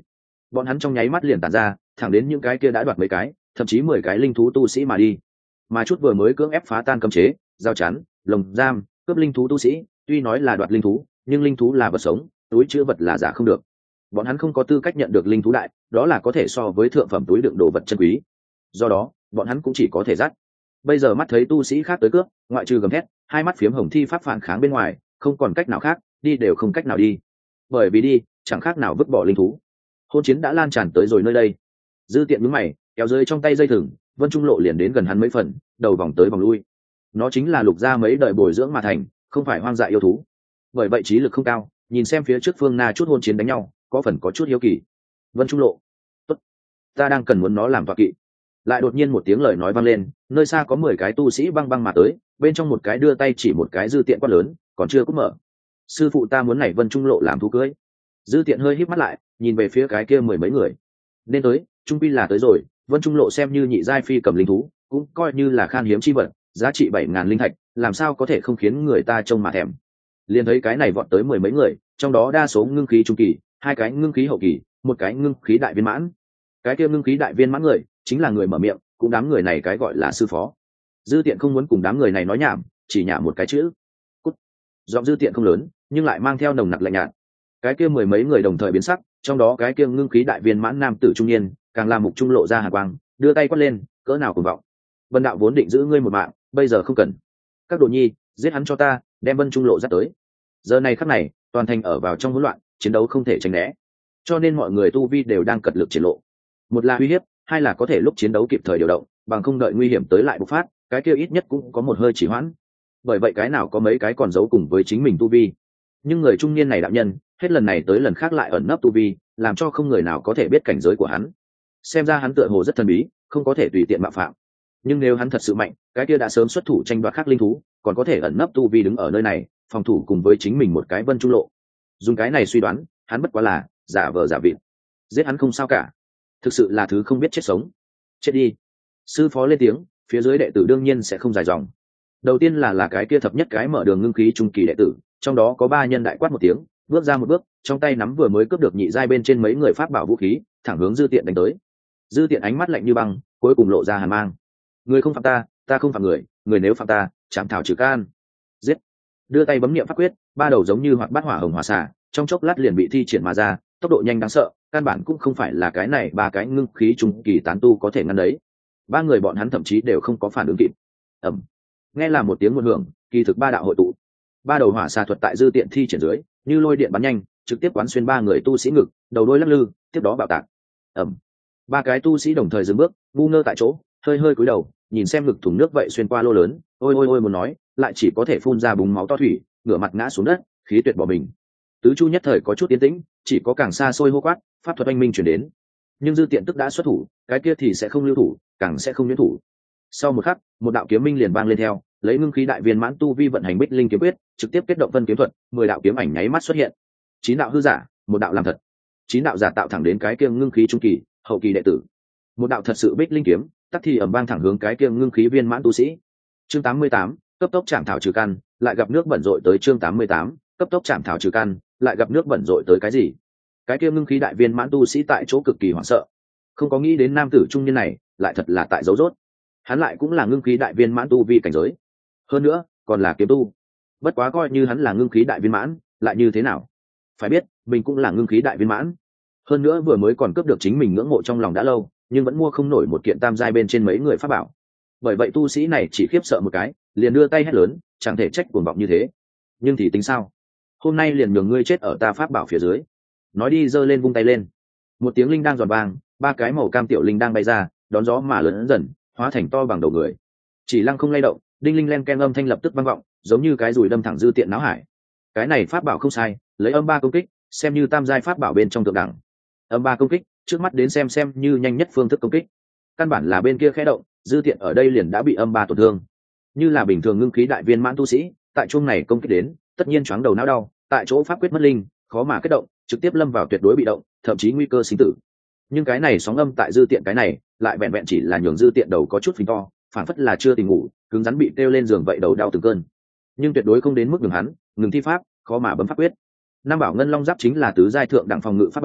bọn hắn trong nháy mắt liền tản ra, thẳng đến những cái kia đã đoạt mấy cái, thậm chí 10 cái linh thú tu sĩ mà đi. Mà chút vừa mới cưỡng ép phá tan cấm chế, giao chắn, lồng giam, cướp linh thú tu sĩ, tuy nói là đoạt linh thú, nhưng linh thú là vật sống, túi chứa vật là giả không được. Bọn hắn không có tư cách nhận được linh thú đại, đó là có thể so với thượng phẩm túi đựng đồ vật chân quý. Do đó, bọn hắn cũng chỉ có thể dắt. Bây giờ mắt thấy tu sĩ khác tới cướp, ngoại trừ gầm thét, hai mắt phiếm hồng thi pháp phản kháng bên ngoài, không còn cách nào khác, đi đều không cách nào đi. Bởi vì đi, chẳng khác nào vứt bỏ linh thú. Hôn chiến đã lan tràn tới rồi nơi đây. Dư Tiện nhướng mày, kéo rơi trong tay dây thừng, Vân Trung Lộ liền đến gần hắn mấy phần, đầu vòng tới vòng lui. Nó chính là lục gia mấy đời bồi dưỡng mà thành, không phải hoang dại yêu thú. Bởi vậy trí lực không cao, nhìn xem phía trước Phương Na chút hôn chiến đánh nhau, có phần có chút hiếu kỳ. Vân Trung Lộ, tốt, ta đang cần muốn nó làm tọa kỵ. Lại đột nhiên một tiếng lời nói vang lên, nơi xa có 10 cái tu sĩ băng băng mà tới, bên trong một cái đưa tay chỉ một cái Dư Tiện quát lớn, còn chưa cúp mở. Sư phụ ta muốn này Vân Trung Lộ làm thú cưới. Dư Tiện hơi híp mắt lại, nhìn về phía cái kia 10 mấy người. Nên tới, trung quy là tới rồi. Vân Trung Lộ xem như nhị giai phi cầm linh thú, cũng coi như là khan hiếm chi vật, giá trị 7000 linh thạch, làm sao có thể không khiến người ta trông mà thèm. Liền thấy cái này vọt tới 10 mấy người, trong đó đa số ngưng khí trung kỳ, 2 cái ngưng khí hậu kỳ, một cái ngưng khí đại viên mãn. Cái kia ngưng khí đại viên mãn người, chính là người mở miệng, cũng đám người này cái gọi là sư phó. Dư Tiện không muốn cùng đám người này nói nhảm, chỉ nhảm một cái chữ: cút. Giọng Dư Tiện không lớn, nhưng lại mang theo nồng nặc lạnh nhạt. Cái kia 10 mấy người đồng thời biến sắc, trong đó cái kia ngưng khí đại viên mãn nam tử trung niên, càng làm mục trung lộ ra hàn quang, đưa tay quát lên, cỡ nào cuồng vọng. Vân đạo vốn định giữ ngươi một mạng, bây giờ không cần. Các đồ nhi, giết hắn cho ta, đem Vân Trung Lộ dắt tới. Giờ này khắc này, toàn thành ở vào trong hỗn loạn, chiến đấu không thể tránh né, cho nên mọi người tu vi đều đang cật lực triển lộ. Một là uy hiếp, hai là có thể lúc chiến đấu kịp thời điều động, bằng không đợi nguy hiểm tới lại bộc phát, cái kia ít nhất cũng có một hơi chỉ hoãn. Bởi vậy cái nào có mấy cái còn giấu cùng với chính mình tu vi. Nhưng người trung niên này đạo nhân, hết lần này tới lần khác lại ẩn nấp tu vi, làm cho không người nào có thể biết cảnh giới của hắn. Xem ra hắn tựa hồ rất thần bí, không có thể tùy tiện mạo phạm. Nhưng nếu hắn thật sự mạnh, cái kia đã sớm xuất thủ tranh đoạt khác linh thú, còn có thể ẩn nấp tu vi đứng ở nơi này, phòng thủ cùng với chính mình một cái Vân Trung Lộ. Dùng cái này suy đoán, hắn bất quá là giả vờ giả vịt. Giết hắn không sao cả, thực sự là thứ không biết chết sống. Chết đi. Sư phó lên tiếng, phía dưới đệ tử đương nhiên sẽ không dài dòng. Đầu tiên là cái kia thập nhất cái mở đường ngưng khí trung kỳ đệ tử, trong đó có 3 nhân đại quát một tiếng, bước ra một bước, trong tay nắm vừa mới cướp được nhị giai bên trên mấy người pháp bảo vũ khí, thẳng hướng Dư Tiện đánh tới. Dư Tiện ánh mắt lạnh như băng, cuối cùng lộ ra hàn mang. Người không phạm ta, ta không phạm người, người nếu phạm ta, chạm thảo trừ can. Giết. Đưa tay bấm niệm pháp quyết, 3 đầu giống như hoạt bát hỏa hồng hỏa xả, trong chốc lát liền bị thi triển mà ra, tốc độ nhanh đáng sợ, căn bản cũng không phải là cái này 3 cái ngưng khí trung kỳ tán tu có thể ngăn đấy. 3 người bọn hắn thậm chí đều không có phản ứng kịp. Ầm. Nghe là một tiếng muộn hưởng, kỳ thực 3 đạo hội tụ. 3 đầu hỏa xà thuật tại Dư Tiện thi triển dưới, như lôi điện bắn nhanh, trực tiếp quán xuyên 3 người tu sĩ ngực, đầu đôi lắc lư, tiếp đó bạo tạc. Ầm. 3 cái tu sĩ đồng thời dừng bước, ngu ngơ tại chỗ, hơi hơi cúi đầu, nhìn xem ngực thủng nước vậy xuyên qua lô lớn, ôi ôi ôi muốn nói, lại chỉ có thể phun ra búng máu to thủy, ngửa mặt ngã xuống đất, khí tuyệt bỏ mình. Tứ chu nhất thời có chút yên tĩnh, chỉ có càng xa xôi hô quát, pháp thuật anh minh truyền đến. Nhưng Dư Tiện tức đã xuất thủ, cái kia thì sẽ không lưu thủ, càng sẽ không nhuyễn thủ. Sau một khắc, một đạo kiếm minh liền vang lên theo, lấy ngưng khí đại viên mãn tu vi vận hành Bích Linh kiếm quyết, trực tiếp kết động Vân kiếm thuật, 10 đạo kiếm ảnh nháy mắt xuất hiện. 9 đạo hư giả, một đạo làm thật. 9 đạo giả tạo thẳng đến cái kia ngưng khí trung kỳ, hậu kỳ đệ tử. Một đạo thật sự Bích Linh kiếm, tắc thì ầm vang thẳng hướng cái kia ngưng khí viên mãn tu sĩ. Chương 88, cấp tốc chạm thảo trừ căn, lại gặp nước bẩn rội tới chương 88, cấp tốc chạm thảo trừ căn, lại gặp nước bẩn rội tới cái gì? Cái kia ngưng khí đại viên mãn tu sĩ tại chỗ cực kỳ hoảng sợ, không có nghĩ đến nam tử trung niên này lại thật là tại dấu rốt. Hắn lại cũng là ngưng khí đại viên mãn tu vi cảnh giới, hơn nữa còn là kiếm tu. Bất quá coi như hắn là ngưng khí đại viên mãn, lại như thế nào? Phải biết, mình cũng là ngưng khí đại viên mãn. Hơn nữa vừa mới còn cướp được chính mình ngưỡng mộ trong lòng đã lâu, nhưng vẫn mua không nổi một kiện tam giai bên trên mấy người pháp bảo. Bởi vậy tu sĩ này chỉ khiếp sợ một cái, liền đưa tay hét lớn, chẳng thể trách cuồng vọng như thế. Nhưng thì tính sao? Hôm nay liền nhường ngươi chết ở ta pháp bảo phía dưới. Nói đi giơ lên vung tay lên. Một tiếng linh đang giòn vang, 3 cái màu cam tiểu linh đang bay ra, đón gió mà lớn dần, hóa thành to bằng đầu người. Chỉ lăng không lay động, đinh linh len ken âm thanh lập tức vang vọng, giống như cái dùi đâm thẳng Dư Tiện não hải. Cái này pháp bảo không sai, lấy âm 3 công kích, xem như tam giai pháp bảo bên trong thượng đẳng. Âm 3 công kích, trước mắt đến xem như nhanh nhất phương thức công kích. Căn bản là bên kia khẽ động, Dư Tiện ở đây liền đã bị âm 3 tổn thương. Như là bình thường ngưng khí đại viên mãn tu sĩ, tại chung này công kích đến, tất nhiên choáng đầu não đau, tại chỗ pháp quyết mất linh, khó mà kết động, trực tiếp lâm vào tuyệt đối bị động, thậm chí nguy cơ sinh tử. Nhưng cái này sóng âm tại Dư Tiện cái này, lại vẹn vẹn chỉ là nhường Dư Tiện đầu có chút phình to, phản phất là chưa tỉnh ngủ, cứng rắn bị treo lên giường vậy đầu đau từng cơn. Nhưng tuyệt đối không đến mức ngừng hắn, ngừng thi pháp, khó mà bấm pháp quyết. Nam bảo ngân long giáp chính là tứ giai thượng đẳng phòng ngự pháp bảo,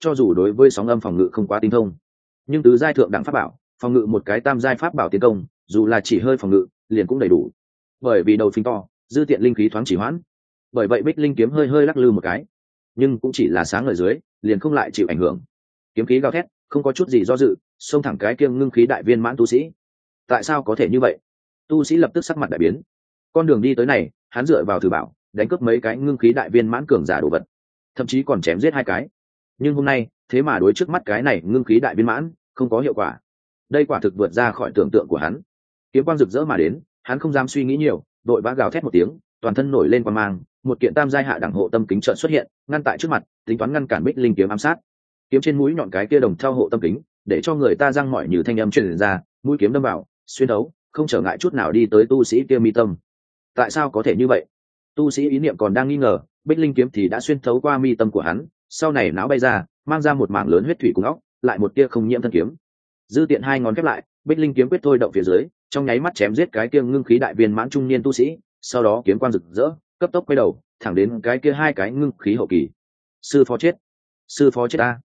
cho dù đối với sóng âm phòng ngự không quá tinh thông, nhưng tứ giai thượng đẳng pháp bảo phòng ngự một cái tam giai pháp bảo tiến công, dù là chỉ hơi phòng ngự liền cũng đầy đủ. Bởi vì đầu phình to, dư tiện linh khí thoáng chỉ hoãn, bởi vậy bích linh kiếm hơi hơi lắc lư một cái, nhưng cũng chỉ là sáng ở dưới, liền không lại chịu ảnh hưởng. Kiếm khí gào thét, không có chút gì do dự, xông thẳng cái kiêng ngưng khí đại viên mãn tu sĩ. Tại sao có thể như vậy? Tu sĩ lập tức sắc mặt đại biến. Con đường đi tới này, hắn dựa vào thử bảo, đánh cướp mấy cái ngưng khí đại viên mãn cường giả đồ vật, thậm chí còn chém giết hai cái. Nhưng hôm nay, thế mà đối trước mắt cái này ngưng khí đại viên mãn, không có hiệu quả. Đây quả thực vượt ra khỏi tưởng tượng của hắn. Kiếm quang rực rỡ mà đến, hắn không dám suy nghĩ nhiều, đội vã gào thét một tiếng, toàn thân nổi lên quang mang, một kiện tam giai hạ đẳng hộ tâm kính chợt xuất hiện, ngăn tại trước mặt, tính toán ngăn cản bích linh kiếm ám sát. Kiếm trên mũi nhọn cái kia đồng theo hộ tâm kính, để cho người ta răng mỏi như thanh âm truyền ra, mũi kiếm đâm vào, xuyên đấu, không trở ngại chút nào đi tới tu sĩ kia mi tâm. Tại sao có thể như vậy? Tu sĩ ý niệm còn đang nghi ngờ, bích linh kiếm thì đã xuyên thấu qua mi tâm của hắn, sau này não bay ra, mang ra một mảng lớn huyết thủy cùng óc, lại một tia không nhiễm thân kiếm. Dư tiện hai ngón khép lại, bích linh kiếm quyết thôi động phía dưới, trong nháy mắt chém giết cái kia ngưng khí đại viên mãn trung niên tu sĩ, sau đó kiếm quang rực rỡ, cấp tốc quay đầu, thẳng đến cái kia hai cái ngưng khí hậu kỳ. Sư phó chết, sư phó chết ta.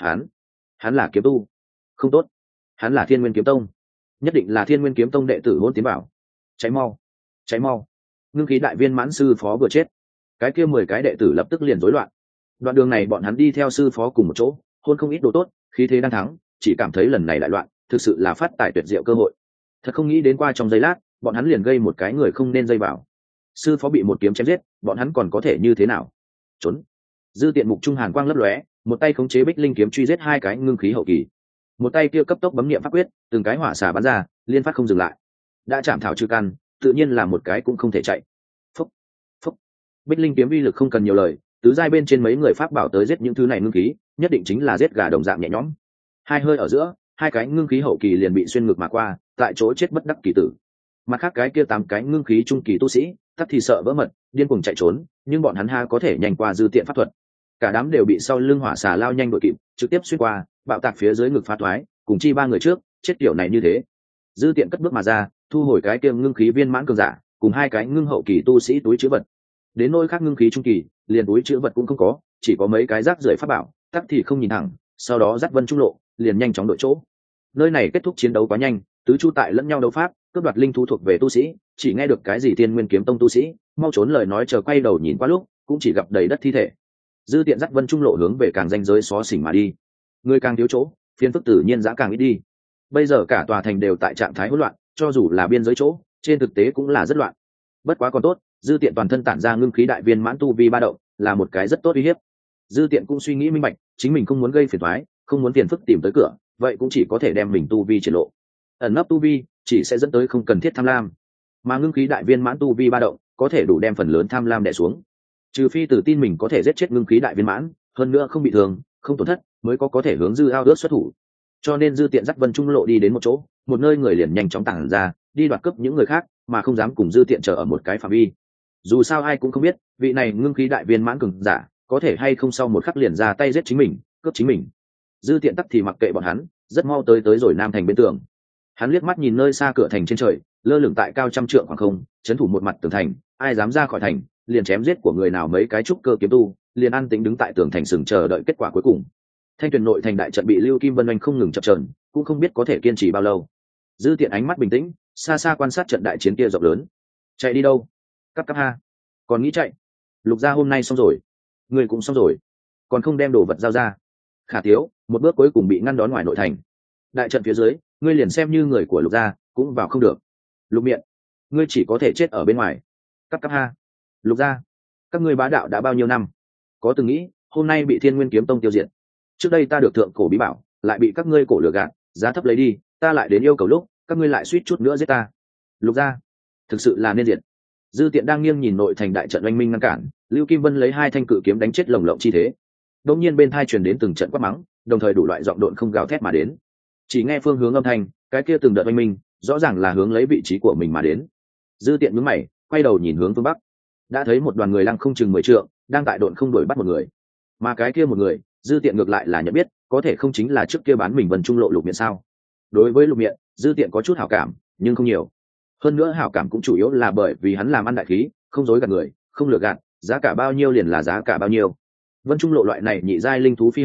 Hắn là kiếm tu. Không tốt, hắn là Thiên Nguyên Kiếm Tông, nhất định là Thiên Nguyên Kiếm Tông đệ tử hôn tiến bảo. Cháy mau, cháy mau. Ngưng khí đại viên mãn sư phó vừa chết, cái kia 10 cái đệ tử lập tức liền rối loạn. Đoạn đường này bọn hắn đi theo sư phó cùng một chỗ, hôn không ít đồ tốt, khí thế đang thắng, chỉ cảm thấy lần này đại loạn, thực sự là phát tài tuyệt diệu cơ hội. Thật không nghĩ đến qua trong giây lát, bọn hắn liền gây một cái người không nên dây vào. Sư phó bị một kiếm chém giết, bọn hắn còn có thể như thế nào? Trốn. Dư tiện mục trung hàn quang lấp lóe, một tay khống chế bích linh kiếm truy giết hai cái ngưng khí hậu kỳ, một tay kia cấp tốc bấm niệm pháp quyết, từng cái hỏa xà bắn ra, liên phát không dừng lại. Đã chạm thảo trừ căn, tự nhiên là một cái cũng không thể chạy. Phúc, phúc. Bích linh kiếm uy lực không cần nhiều lời, tứ giai bên trên mấy người pháp bảo tới giết những thứ này ngưng khí, nhất định chính là giết gà đồng dạng nhẹ nhõm. Hai hơi ở giữa, hai cái ngưng khí hậu kỳ liền bị xuyên ngược mà qua, tại chỗ chết bất đắc kỳ tử. Mặt khác cái kia 8 cái ngưng khí trung kỳ tu sĩ, tắt thì sợ vỡ mật, điên cuồng chạy trốn, nhưng bọn hắn ha có thể nhanh qua dư tiện pháp thuật. Cả đám đều bị sau lưng hỏa xà lao nhanh đuổi kịp, trực tiếp xuyên qua, bạo tạc phía dưới ngực phá thoái, cùng chi 3 người trước, chết kiểu này như thế. Dư tiện cất bước mà ra, thu hồi cái kia ngưng khí viên mãn cường giả, cùng hai cái ngưng hậu kỳ tu sĩ túi trữ vật. Đến nỗi khác ngưng khí trung kỳ, liền túi trữ vật cũng không có, chỉ có mấy cái rác rưởi pháp bảo, tắc thì không nhìn thẳng, sau đó dắt vân trung lộ, liền nhanh chóng đổi chỗ. Nơi này kết thúc chiến đấu quá nhanh, tứ chu tại lẫn nhau đấu pháp, cướp đoạt linh thú thuộc về tu sĩ, chỉ nghe được cái gì Thiên Nguyên Kiếm Tông tu sĩ, mau trốn lời nói chờ quay đầu nhìn qua lúc, cũng chỉ gặp đầy đất thi thể. Dư tiện dắt vân trung lộ hướng về càng ranh giới xó xỉnh mà đi. Người càng thiếu chỗ, phiền phức tự nhiên giá càng ít đi. Bây giờ cả tòa thành đều tại trạng thái hỗn loạn, cho dù là biên giới chỗ, trên thực tế cũng là rất loạn. Bất quá còn tốt, dư tiện toàn thân tản ra ngưng khí đại viên mãn tu vi ba động, là một cái rất tốt uy hiếp. Dư tiện cũng suy nghĩ minh bạch, chính mình không muốn gây phiền toái, không muốn phiền phức tìm tới cửa, vậy cũng chỉ có thể đem mình tu vi triển lộ. Ẩn nấp tu vi chỉ sẽ dẫn tới không cần thiết tham lam, mà ngưng khí đại viên mãn tu vi ba động có thể đủ đem phần lớn tham lam đè xuống. Trừ phi tự tin mình có thể giết chết ngưng khí đại viên mãn, hơn nữa không bị thương, không tổn thất, mới có thể hướng dư ao ước xuất thủ. Cho nên dư tiện dắt vân trung lộ đi đến một chỗ, một nơi người liền nhanh chóng tản ra, đi đoạt cướp những người khác, mà không dám cùng dư tiện chờ ở một cái phạm vi. Dù sao ai cũng không biết, vị này ngưng khí đại viên mãn cường giả có thể hay không sau một khắc liền ra tay giết chính mình, cướp chính mình. Dư tiện tắc thì mặc kệ bọn hắn, rất mau tới rồi nam thành bên tường. Hắn liếc mắt nhìn nơi xa cửa thành trên trời, lơ lửng tại cao trăm trượng khoảng không, trấn thủ một mặt tường thành, ai dám ra khỏi thành, liền chém giết của người nào mấy cái trúc cơ kiếm tu, liền an tĩnh đứng tại tường thành sừng chờ đợi kết quả cuối cùng. Thanh Tuyền nội thành đại trận bị Lưu Kim Vân Anh không ngừng chập chờn, cũng không biết có thể kiên trì bao lâu. Dư tiện ánh mắt bình tĩnh, xa xa quan sát trận đại chiến kia rộng lớn. Chạy đi đâu? Cắp ha, còn nghĩ chạy? Lục gia hôm nay xong rồi, người cũng xong rồi, còn không đem đồ vật giao ra. Khả Tiếu, một bước cuối cùng bị ngăn đón ngoài nội thành. Đại trận phía dưới, ngươi liền xem như người của Lục gia, cũng vào không được. Lục Miện, ngươi chỉ có thể chết ở bên ngoài. Cắp ha, Lục gia, các ngươi bá đạo đã bao nhiêu năm? Có từng nghĩ, hôm nay bị Thiên Nguyên Kiếm Tông tiêu diệt. Trước đây ta được thượng cổ bí bảo, lại bị các ngươi cổ lừa gạt, giá thấp lấy đi, ta lại đến yêu cầu lúc, các ngươi lại suýt chút nữa giết ta. Lục gia, thực sự là nên diệt. Dư tiện đang nghiêng nhìn nội thành đại trận oanh minh ngăn cản, Lưu Kim Vân lấy 2 thanh cự kiếm đánh chết lồng lộng chi thế. Đột nhiên bên thai truyền đến từng trận quát mắng, đồng thời đủ loại giọng độn không gào thét mà đến. Chỉ nghe phương hướng âm thanh, cái kia từng đợt oanh minh, rõ ràng là hướng lấy vị trí của mình mà đến. Dư tiện nhướng mày, quay đầu nhìn hướng phương bắc, đã thấy một đoàn người lăng không chừng 10 trượng, đang tại độn không đuổi bắt một người. Mà cái kia một người, dư tiện ngược lại là nhận biết, có thể không chính là trước kia bán mình Vân Trung lộ Lục Miện sao? Đối với Lục Miện, dư tiện có chút hảo cảm, nhưng không nhiều. Hơn nữa hảo cảm cũng chủ yếu là bởi vì hắn làm ăn đại khí, không dối gạt người, không lừa gạt, giá cả bao nhiêu liền là giá cả bao nhiêu. Vân Trung lộ loại này nhị giai linh thú phi hành,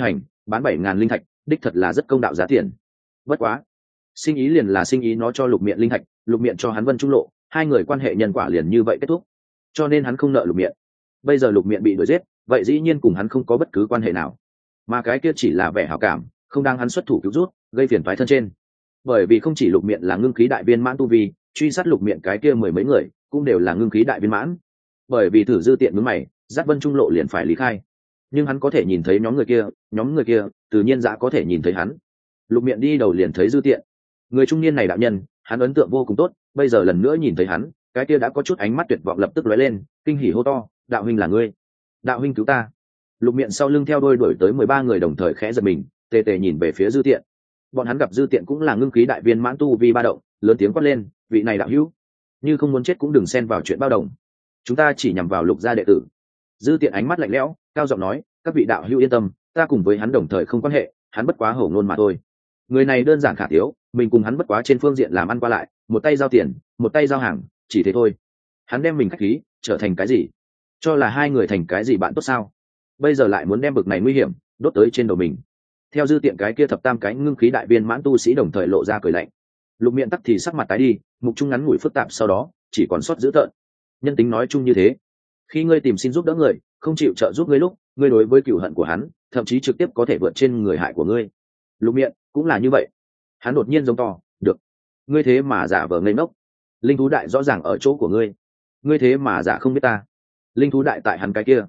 bán 7.000 linh thạch đích thật là rất công đạo giá tiền. Bất quá sinh ý liền là sinh ý, nó cho Lục Miện linh thạch, Lục Miện cho hắn Vân Trung Lộ, hai người quan hệ nhân quả liền như vậy kết thúc, cho nên hắn không nợ Lục Miện. Bây giờ Lục Miện bị đuổi giết, vậy dĩ nhiên cùng hắn không có bất cứ quan hệ nào, mà cái kia chỉ là vẻ hảo cảm, không đang hắn xuất thủ cứu rút, gây phiền toái thân trên. Bởi vì không chỉ Lục Miện là ngưng khí đại viên mãn tu vi, truy sát Lục Miện cái kia mười mấy người cũng đều là ngưng khí đại viên mãn. Bởi vì Thử Dư tiện mướn mày, dắt Vân Trung Lộ liền phải lý khai, nhưng hắn có thể nhìn thấy nhóm người kia tự nhiên dã có thể nhìn thấy hắn. Lục Miện đi đầu liền thấy Dư tiện, người trung niên này đạo nhân, hắn ấn tượng vô cùng tốt, bây giờ lần nữa nhìn thấy hắn, cái kia đã có chút ánh mắt tuyệt vọng lập tức lóe lên, kinh hỉ hô to, đạo huynh là ngươi, đạo huynh cứu ta. Lục Miện sau lưng theo đôi đuổi tới 13 người đồng thời khẽ giật mình, tề tề nhìn về phía Dư tiện. Bọn hắn gặp Dư tiện cũng là ngưng khí đại viên mãn tu vi ba động, lớn tiếng quát lên, vị này đạo hữu, như không muốn chết cũng đừng xen vào chuyện bao đồng, chúng ta chỉ nhằm vào Lục gia đệ tử. Dư tiện ánh mắt lạnh lẽo, cao giọng nói, các vị đạo hữu yên tâm, ta cùng với hắn đồng thời không quan hệ, hắn bất quá hổ ngôn mà thôi. Người này đơn giản khả thiếu, mình cùng hắn bất quá trên phương diện làm ăn qua lại, một tay giao tiền, một tay giao hàng, chỉ thế thôi. Hắn đem mình khách khí trở thành cái gì? Cho là hai người thành cái gì bạn tốt sao? Bây giờ lại muốn đem bực này nguy hiểm đốt tới trên đầu mình. Theo Dư tiện cái kia thập tam cái ngưng khí đại viên mãn tu sĩ đồng thời lộ ra cười lạnh. Lục Miện tắc thì sắc mặt tái đi, mục trung ngắn ngủi phức tạp, sau đó chỉ còn sót dữ tợn. Nhân tính nói chung như thế, khi ngươi tìm xin giúp đỡ người, không chịu trợ giúp ngươi lúc, ngươi đối với cửu hận của hắn, thậm chí trực tiếp có thể vượt trên người hại của ngươi. Lục Miện cũng là như vậy. Hắn đột nhiên giống to, được, ngươi thế mà giả vờ ngây ngốc, linh thú đại rõ ràng ở chỗ của ngươi, ngươi thế mà giả không biết ta. Linh thú đại tại hắn cái kia.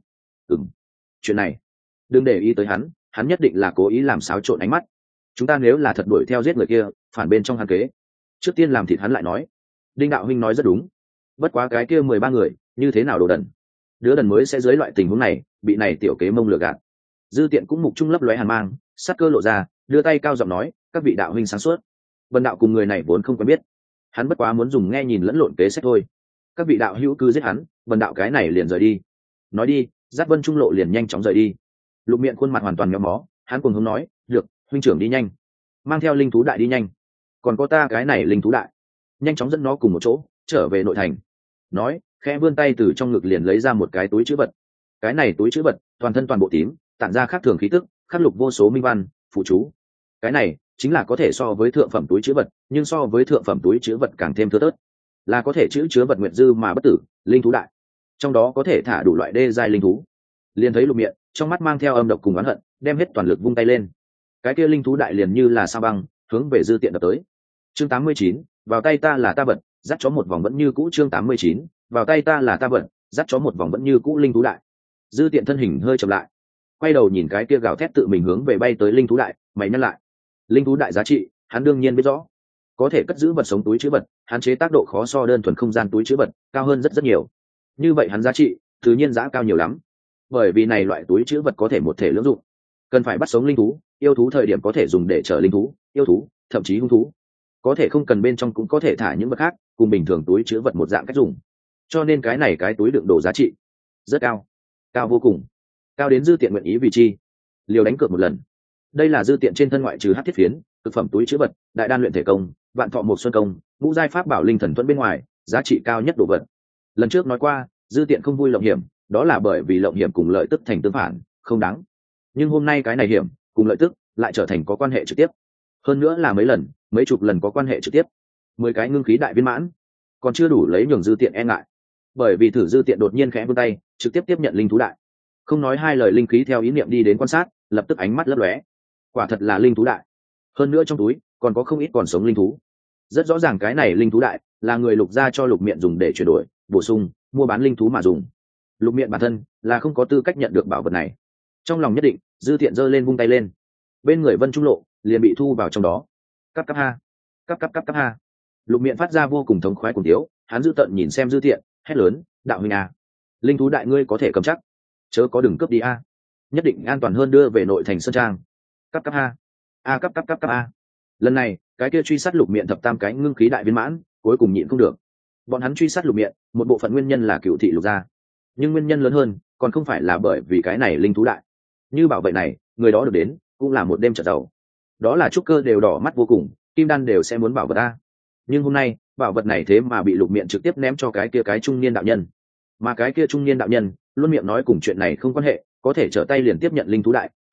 Chuyện này đừng để ý tới hắn, hắn nhất định là cố ý làm xáo trộn ánh mắt. Chúng ta nếu là thật đuổi theo giết người kia, phản bên trong hắn kế, trước tiên làm thịt hắn lại nói. Đinh đạo huynh nói rất đúng, bất quá cái kia 13 người như thế nào đồ đần, đứa đần mới sẽ dưới loại tình huống này bị này tiểu kế mông lừa gạt. Dư tiện cũng mục trung lấp lóe hàn mang, sát cơ lộ ra, đưa tay cao giọng nói, các vị đạo huynh sáng suốt, Vân đạo cùng người này vốn không quen biết, hắn bất quá muốn dùng nghe nhìn lẫn lộn kế sách thôi, các vị đạo hữu cứ giết hắn, Vân đạo cái này liền rời đi. Nói đi, Giác Vân Trung Lộ liền nhanh chóng rời đi. Lục Miện khuôn mặt hoàn toàn méo mó, hắn cuồng hống nói, được, huynh trưởng đi nhanh, mang theo linh thú đại đi nhanh, còn có ta cái này linh thú đại, nhanh chóng dẫn nó cùng một chỗ trở về nội thành. Nói khẽ vươn tay từ trong ngực liền lấy ra một cái túi trữ vật. Cái này túi trữ vật toàn thân toàn bộ tím, tản ra khác thường khí tức, khắc lục vô số minh văn phụ chú. Cái này chính là có thể so với thượng phẩm túi trữ vật, nhưng so với thượng phẩm túi trữ vật càng thêm thưa thớt, là có thể chứa vật nguyệt dư mà bất tử linh thú đại, trong đó có thể thả đủ loại đê giai linh thú. Liền thấy Lục Miện trong mắt mang theo âm độc cùng oán hận, đem hết toàn lực vung tay lên, cái kia linh thú đại liền như là sao băng hướng về Dư tiện đập tới. Chương 89, vào tay ta là ta vật, dắt chó một vòng vẫn như cũ. Chương 89, vào tay ta là ta vật, dắt chó một vòng vẫn như cũ linh thú đại. Dư tiện thân hình hơi chậm lại, quay đầu nhìn cái kia gào thét tự mình hướng về bay tới linh thú đại, mày nhăn lại. Linh thú đại giá trị hắn đương nhiên biết rõ, có thể cất giữ vật sống túi trữ vật, hắn chế tác độ khó so đơn thuần không gian túi trữ vật cao hơn rất rất nhiều. Như vậy hắn giá trị tự nhiên giá cao nhiều lắm, bởi vì này loại túi trữ vật có thể một thể lưỡng dụng, cần phải bắt sống linh thú, yêu thú thời điểm có thể dùng để chở linh thú, yêu thú, thậm chí hung thú, có thể không cần bên trong cũng có thể thả những vật khác, cùng bình thường túi trữ vật một dạng cách dùng. Cho nên cái này cái túi đựng đồ giá trị rất cao, cao vô cùng, cao đến Dư tiện nguyện ý vì chi liều đánh cược một lần. Đây là Dư tiện trên thân ngoại trừ hắc thiết phiến, thực phẩm túi trữ vật, đại đan luyện thể công, vạn thọ một xuân công, ngũ giai pháp bảo linh thần thuẫn bên ngoài, giá trị cao nhất đồ vật. Lần trước nói qua, Dư tiện không vui lộng hiểm, đó là bởi vì lộng hiểm cùng lợi tức thành tương phản, không đáng. Nhưng hôm nay cái này hiểm cùng lợi tức lại trở thành có quan hệ trực tiếp, hơn nữa là mấy chục lần có quan hệ trực tiếp. 10 cái ngưng khí đại viên mãn còn chưa đủ lấy nhường Dư tiện e ngại, bởi vì Thử Dư tiện đột nhiên khẽ vươn tay trực tiếp tiếp nhận linh thú đại, không nói hai lời linh khí theo ý niệm đi đến quan sát, lập tức ánh mắt lấp lóe, quả thật là linh thú đại, hơn nữa trong túi còn có không ít còn sống linh thú. Rất rõ ràng cái này linh thú đại là người Lục gia cho Lục Miện dùng để chuyển đổi, bổ sung, mua bán linh thú mà dùng. Lục Miện bản thân là không có tư cách nhận được bảo vật này. Trong lòng nhất định, Dư tiện giơ lên vung tay lên, bên người Vân Trung Lộ liền bị thu vào trong đó. Cắp cắp ha, cắp cắp cắp cắp ha. Lục Miện phát ra vô cùng thống khoái cùng tiếu, hắn dữ tợn nhìn xem Dư tiện, hét lớn, đạo huynh à, linh thú đại ngươi có thể cầm chắc, chớ có đừng cướp đi a, nhất định an toàn hơn đưa về nội thành sơn trang. Cắp cắp ha, a cắp cắp cắp cắp a. Lần này cái kia truy sát Lục Miện thập tam cái ngưng khí đại viên mãn cuối cùng nhịn không được. Bọn hắn truy sát Lục Miện, một bộ phận nguyên nhân là cựu thị Lục gia, nhưng nguyên nhân lớn hơn còn không phải là bởi vì cái này linh thú đại. Như bảo vệ này, người đó được đến cũng là một đêm trợt giàu, đó là trúc cơ đều đỏ mắt vô cùng, kim đan đều sẽ muốn bảo vật a. Nhưng hôm nay bảo vật này thế mà bị Lục Miện trực tiếp ném cho cái kia cái trung niên đạo nhân, mà cái kia trung niên đạo nhân luôn miệng nói cùng chuyện này không quan hệ, có thể trở tay liền tiếp nhận linh thú đại,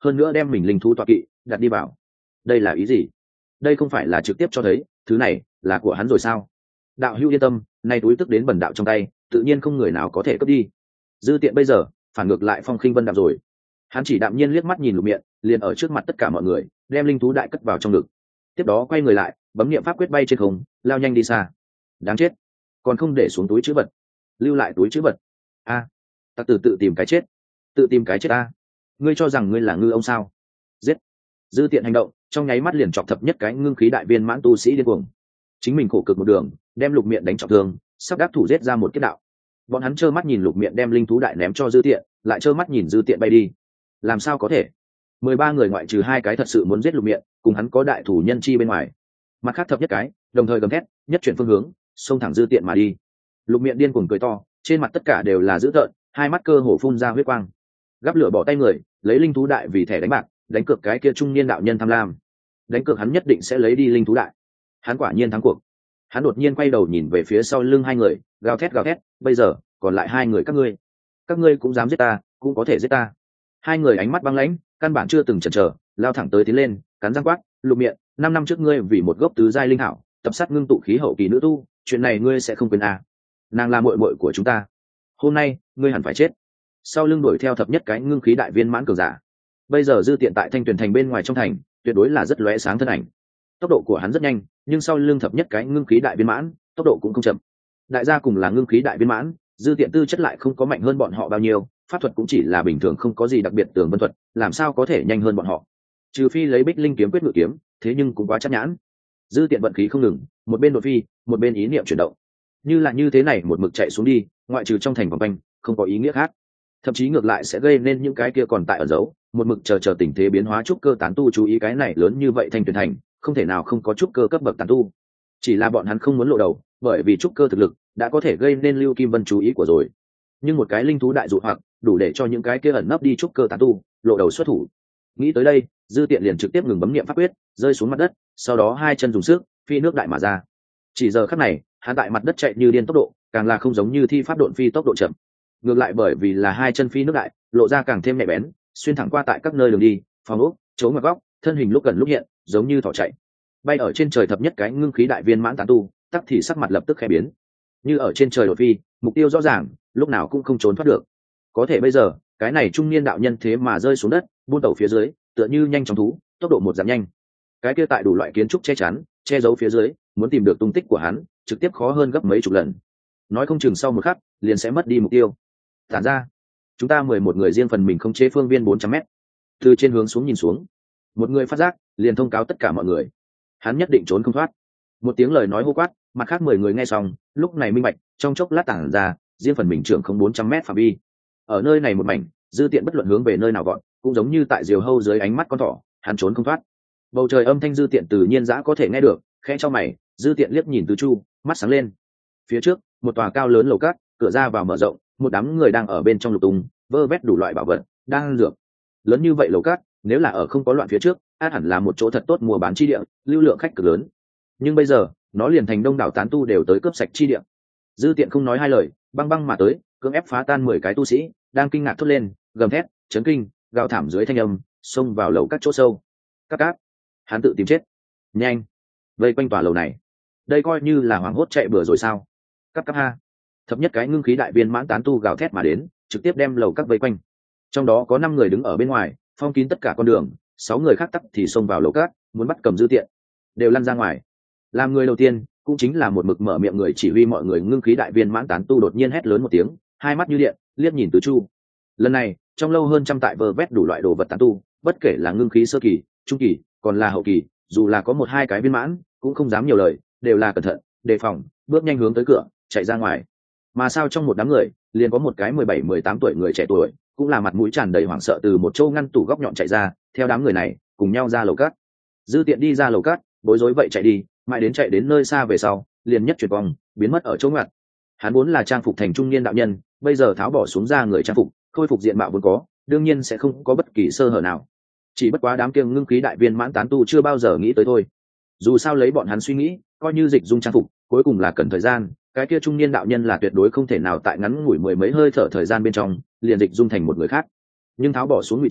hơn nữa đem mình linh thú tọa kỵ đặt đi vào. Đây là ý gì? Đây không phải là trực tiếp cho thấy thứ này là của hắn rồi sao? Đạo hữu yên tâm, nay túi tức đến bần đạo trong tay, tự nhiên không người nào có thể cướp đi. Dư Tiện bây giờ phản ngược lại phong khinh vân đạm rồi. Hắn chỉ đạm nhiên liếc mắt nhìn Lục Miện, liền ở trước mặt tất cả mọi người đem linh thú đại cất vào trong ngực, tiếp đó quay người lại bấm niệm pháp quyết bay trên không, lao nhanh đi xa. Đáng chết, còn không để xuống túi trữ vật, lưu lại túi trữ vật. A, tặc tử tự tìm cái chết, tự tìm cái chết. A, ngươi cho rằng ngươi là ngư ông sao? Giết! Dư Tiện hành động trong nháy mắt liền chọc thập nhất cái ngưng khí đại viên mãn tu sĩ điên cuồng. Chính mình khổ cực một đường đem Lục Miện đánh trọng thương, sắp đắc thủ giết ra một kiếp đạo. Bọn hắn trơ mắt nhìn Lục Miện đem linh thú đại ném cho Dư Tiện, lại trơ mắt nhìn Dư Tiện bay đi. Làm sao có thể? 13 người ngoại trừ 2 cái thật sự muốn giết Lục Miện, cùng hắn có đại thủ nhân chi bên ngoài. Mặt khác thập nhất cái đồng thời gầm thét, nhất chuyển phương hướng, xông thẳng Dư Tiện mà đi. Lục Miện điên cuồng cười to, trên mặt tất cả đều là dữ tợn, hai mắt cơ hồ phun ra huyết quang. Gắp lửa bỏ tay người, lấy linh thú đại vì thẻ đánh bạc, đánh cược cái kia trung niên đạo nhân tham lam. Đánh cược hắn nhất định sẽ lấy đi linh thú đại. Hắn quả nhiên thắng cuộc. Hắn đột nhiên quay đầu nhìn về phía sau lưng hai người, gào thét, bây giờ còn lại 2 người các ngươi cũng dám giết ta, cũng có thể giết ta. 2 người ánh mắt băng lãnh, căn bản chưa từng chần chờ, lao thẳng tới tiến lên, cắn răng quát, Lục Miện, 5 năm trước ngươi vì một gốc tứ giai linh thảo tập sát ngưng tụ khí hậu kỳ nữ tu, chuyện này ngươi sẽ không quên à? Nàng là muội muội của chúng ta, hôm nay ngươi hẳn phải chết. Sau lưng đuổi theo thập nhất cái ngưng khí đại viên mãn cường giả. Bây giờ Dư Tiện tại Thanh Tuyền thành bên ngoài trong thành, tuyệt đối là rất lóe sáng thân ảnh. Tốc độ của hắn rất nhanh, nhưng sau lưng thập nhất cái ngưng khí đại viên mãn, tốc độ cũng không chậm. Đại gia cùng là ngưng khí đại viên mãn, Dư Tiện tư chất lại không có mạnh hơn bọn họ bao nhiêu, pháp thuật cũng chỉ là bình thường, không có gì đặc biệt tường vân thuật, làm sao có thể nhanh hơn bọn họ? Trừ phi lấy Bích Linh kiếm quyết ngự kiếm, thế nhưng cũng quá chắc nhãn. Dư Tiện vận khí không ngừng, một bên đột phi, một bên ý niệm chuyển động. Như là như thế này một mực chạy xuống đi, ngoại trừ trong thành vòng quanh, không có ý nghĩa khác. Thậm chí ngược lại sẽ gây nên những cái kia còn tại ở dấu, một mực chờ tình thế biến hóa trúc cơ tán tu chú ý cái này lớn như vậy Thanh Tuyền thành, không thể nào không có trúc cơ cấp bậc tán tu. Chỉ là bọn hắn không muốn lộ đầu, bởi vì trúc cơ thực lực đã có thể gây nên Lưu Kim Vân chú ý của rồi. Nhưng một cái linh thú đại dụ hoặc đủ để cho những cái kia ẩn nấp đi trúc cơ tán tu lộ đầu xuất thủ. Nghĩ tới đây, Dư Tiện liền trực tiếp ngừng bấm niệm pháp quyết, rơi xuống mặt đất, sau đó 2 chân dùng sức phi nước đại mà ra. Chỉ giờ khắc này, hắn tại mặt đất chạy như điên, tốc độ càng là không giống như thi pháp độn phi tốc độ chậm, ngược lại bởi vì là 2 chân phi nước đại, lộ ra càng thêm nhạy bén, xuyên thẳng qua tại các nơi đường đi, phòng ốc, chỗ ngoặt góc, thân hình lúc gần lúc hiện, giống như thỏ chạy. Bay ở trên trời thập nhất cái ngưng khí đại viên mãn tán tu, tắc thì sắc mặt lập tức khẽ biến. Như ở trên trời đột phi, mục tiêu rõ ràng, lúc nào cũng không trốn thoát được. Có thể bây giờ, cái này trung niên đạo nhân thế mà rơi xuống đất, buôn tẩu phía dưới, tựa như nhanh chóng thú, tốc độ một giảm nhanh. Cái kia tại đủ loại kiến trúc che chắn, che giấu phía dưới, muốn tìm được tung tích của hắn, trực tiếp khó hơn gấp mấy chục lần. Nói không chừng sau một khắc, liền sẽ mất đi mục tiêu. Tản ra, chúng ta 11 người riêng phần mình khống chế phương viên 400 m. Từ trên hướng xuống nhìn xuống, một người phát giác, liền thông cáo tất cả mọi người. Hắn nhất định trốn không thoát. Một tiếng lời nói hô quát, mặt khác 10 người nghe xong, lúc này minh bạch, trong chốc lát tản ra, riêng phần mình trưởng không 400 m phạm vi. Ở nơi này một mảnh, Dư Tiện bất luận hướng về nơi nào gọn, cũng giống như tại diều hâu dưới ánh mắt con thỏ, hắn trốn không thoát. Bầu trời âm thanh Dư Tiện tự nhiên dã có thể nghe được, khẽ cho mày, Dư Tiện liếc nhìn tứ chu, mắt sáng lên. Phía trước, một tòa cao lớn lầu cát, cửa ra vào mở rộng, một đám người đang ở bên trong lục tung, vơ vét đủ loại bảo vật, đang dược. Lớn như vậy lầu cát, nếu là ở không có loạn phía trước, át hẳn là một chỗ thật tốt mua bán chi địa, lưu lượng khách cực lớn. Nhưng bây giờ, nó liền thành đông đảo tán tu đều tới cướp sạch chi địa. Dư Tiện không nói hai lời, băng băng mà tới, cưỡng ép phá tan 10 cái tu sĩ, đang kinh ngạc thốt lên, gầm thét, chấn kinh, gào thảm dưới thanh âm, xông vào lầu các chỗ sâu. Cáp, hắn tự tìm chết. Nhanh, vây quanh tòa lầu này. Đây coi như là hoảng hốt chạy bừa rồi sao? Cáp ha. Thập nhất cái ngưng khí đại viên mãn tán tu gào thét mà đến, trực tiếp đem lầu các vây quanh. Trong đó có 5 người đứng ở bên ngoài, phong kín tất cả con đường, 6 người khác tắc thì xông vào lầu các, muốn bắt cầm Dư Tiện, đều lăn ra ngoài. Làm người đầu tiên, cũng chính là một mực mở miệng người chỉ huy mọi người ngưng khí đại viên mãn tán tu đột nhiên hét lớn một tiếng, hai mắt như điện, liếc nhìn tứ chu. Lần này, trong lâu hơn trăm tại vơ vét đủ loại đồ vật tán tu, bất kể là ngưng khí sơ kỳ, trung kỳ, còn là hậu kỳ, dù là có 1-2 cái viên mãn, cũng không dám nhiều lời, đều là cẩn thận, đề phòng, bước nhanh hướng tới cửa, chạy ra ngoài. Mà sao trong một đám người, liền có một cái 17-18 tuổi người trẻ tuổi, cũng là mặt mũi tràn đầy hoảng sợ từ một chỗ ngăn tủ góc nhọn chạy ra, theo đám người này, cùng nhau ra lầu cát. Dư Tiện đi ra lầu cát, bối rối vậy chạy đi, mãi chạy đến nơi xa về sau, liền nhất chuyển vòng, biến mất ở chỗ ngoặt. Hắn vốn là trang phục thành trung niên đạo nhân, bây giờ tháo bỏ xuống ra người trang phục, khôi phục diện mạo vốn có, đương nhiên sẽ không có bất kỳ sơ hở nào. Chỉ bất quá đám kiêng ngưng khí đại viên mãn tán tu chưa bao giờ nghĩ tới thôi. Dù sao lấy bọn hắn suy nghĩ, coi như dịch dung trang phục, cuối cùng là cần thời gian, cái kia trung niên đạo nhân là tuyệt đối không thể nào tại ngắn ngủi 10 mấy hơi thở thời gian bên trong liền dịch dung thành một người khác. Nhưng tháo bỏ xuống ngụy trang,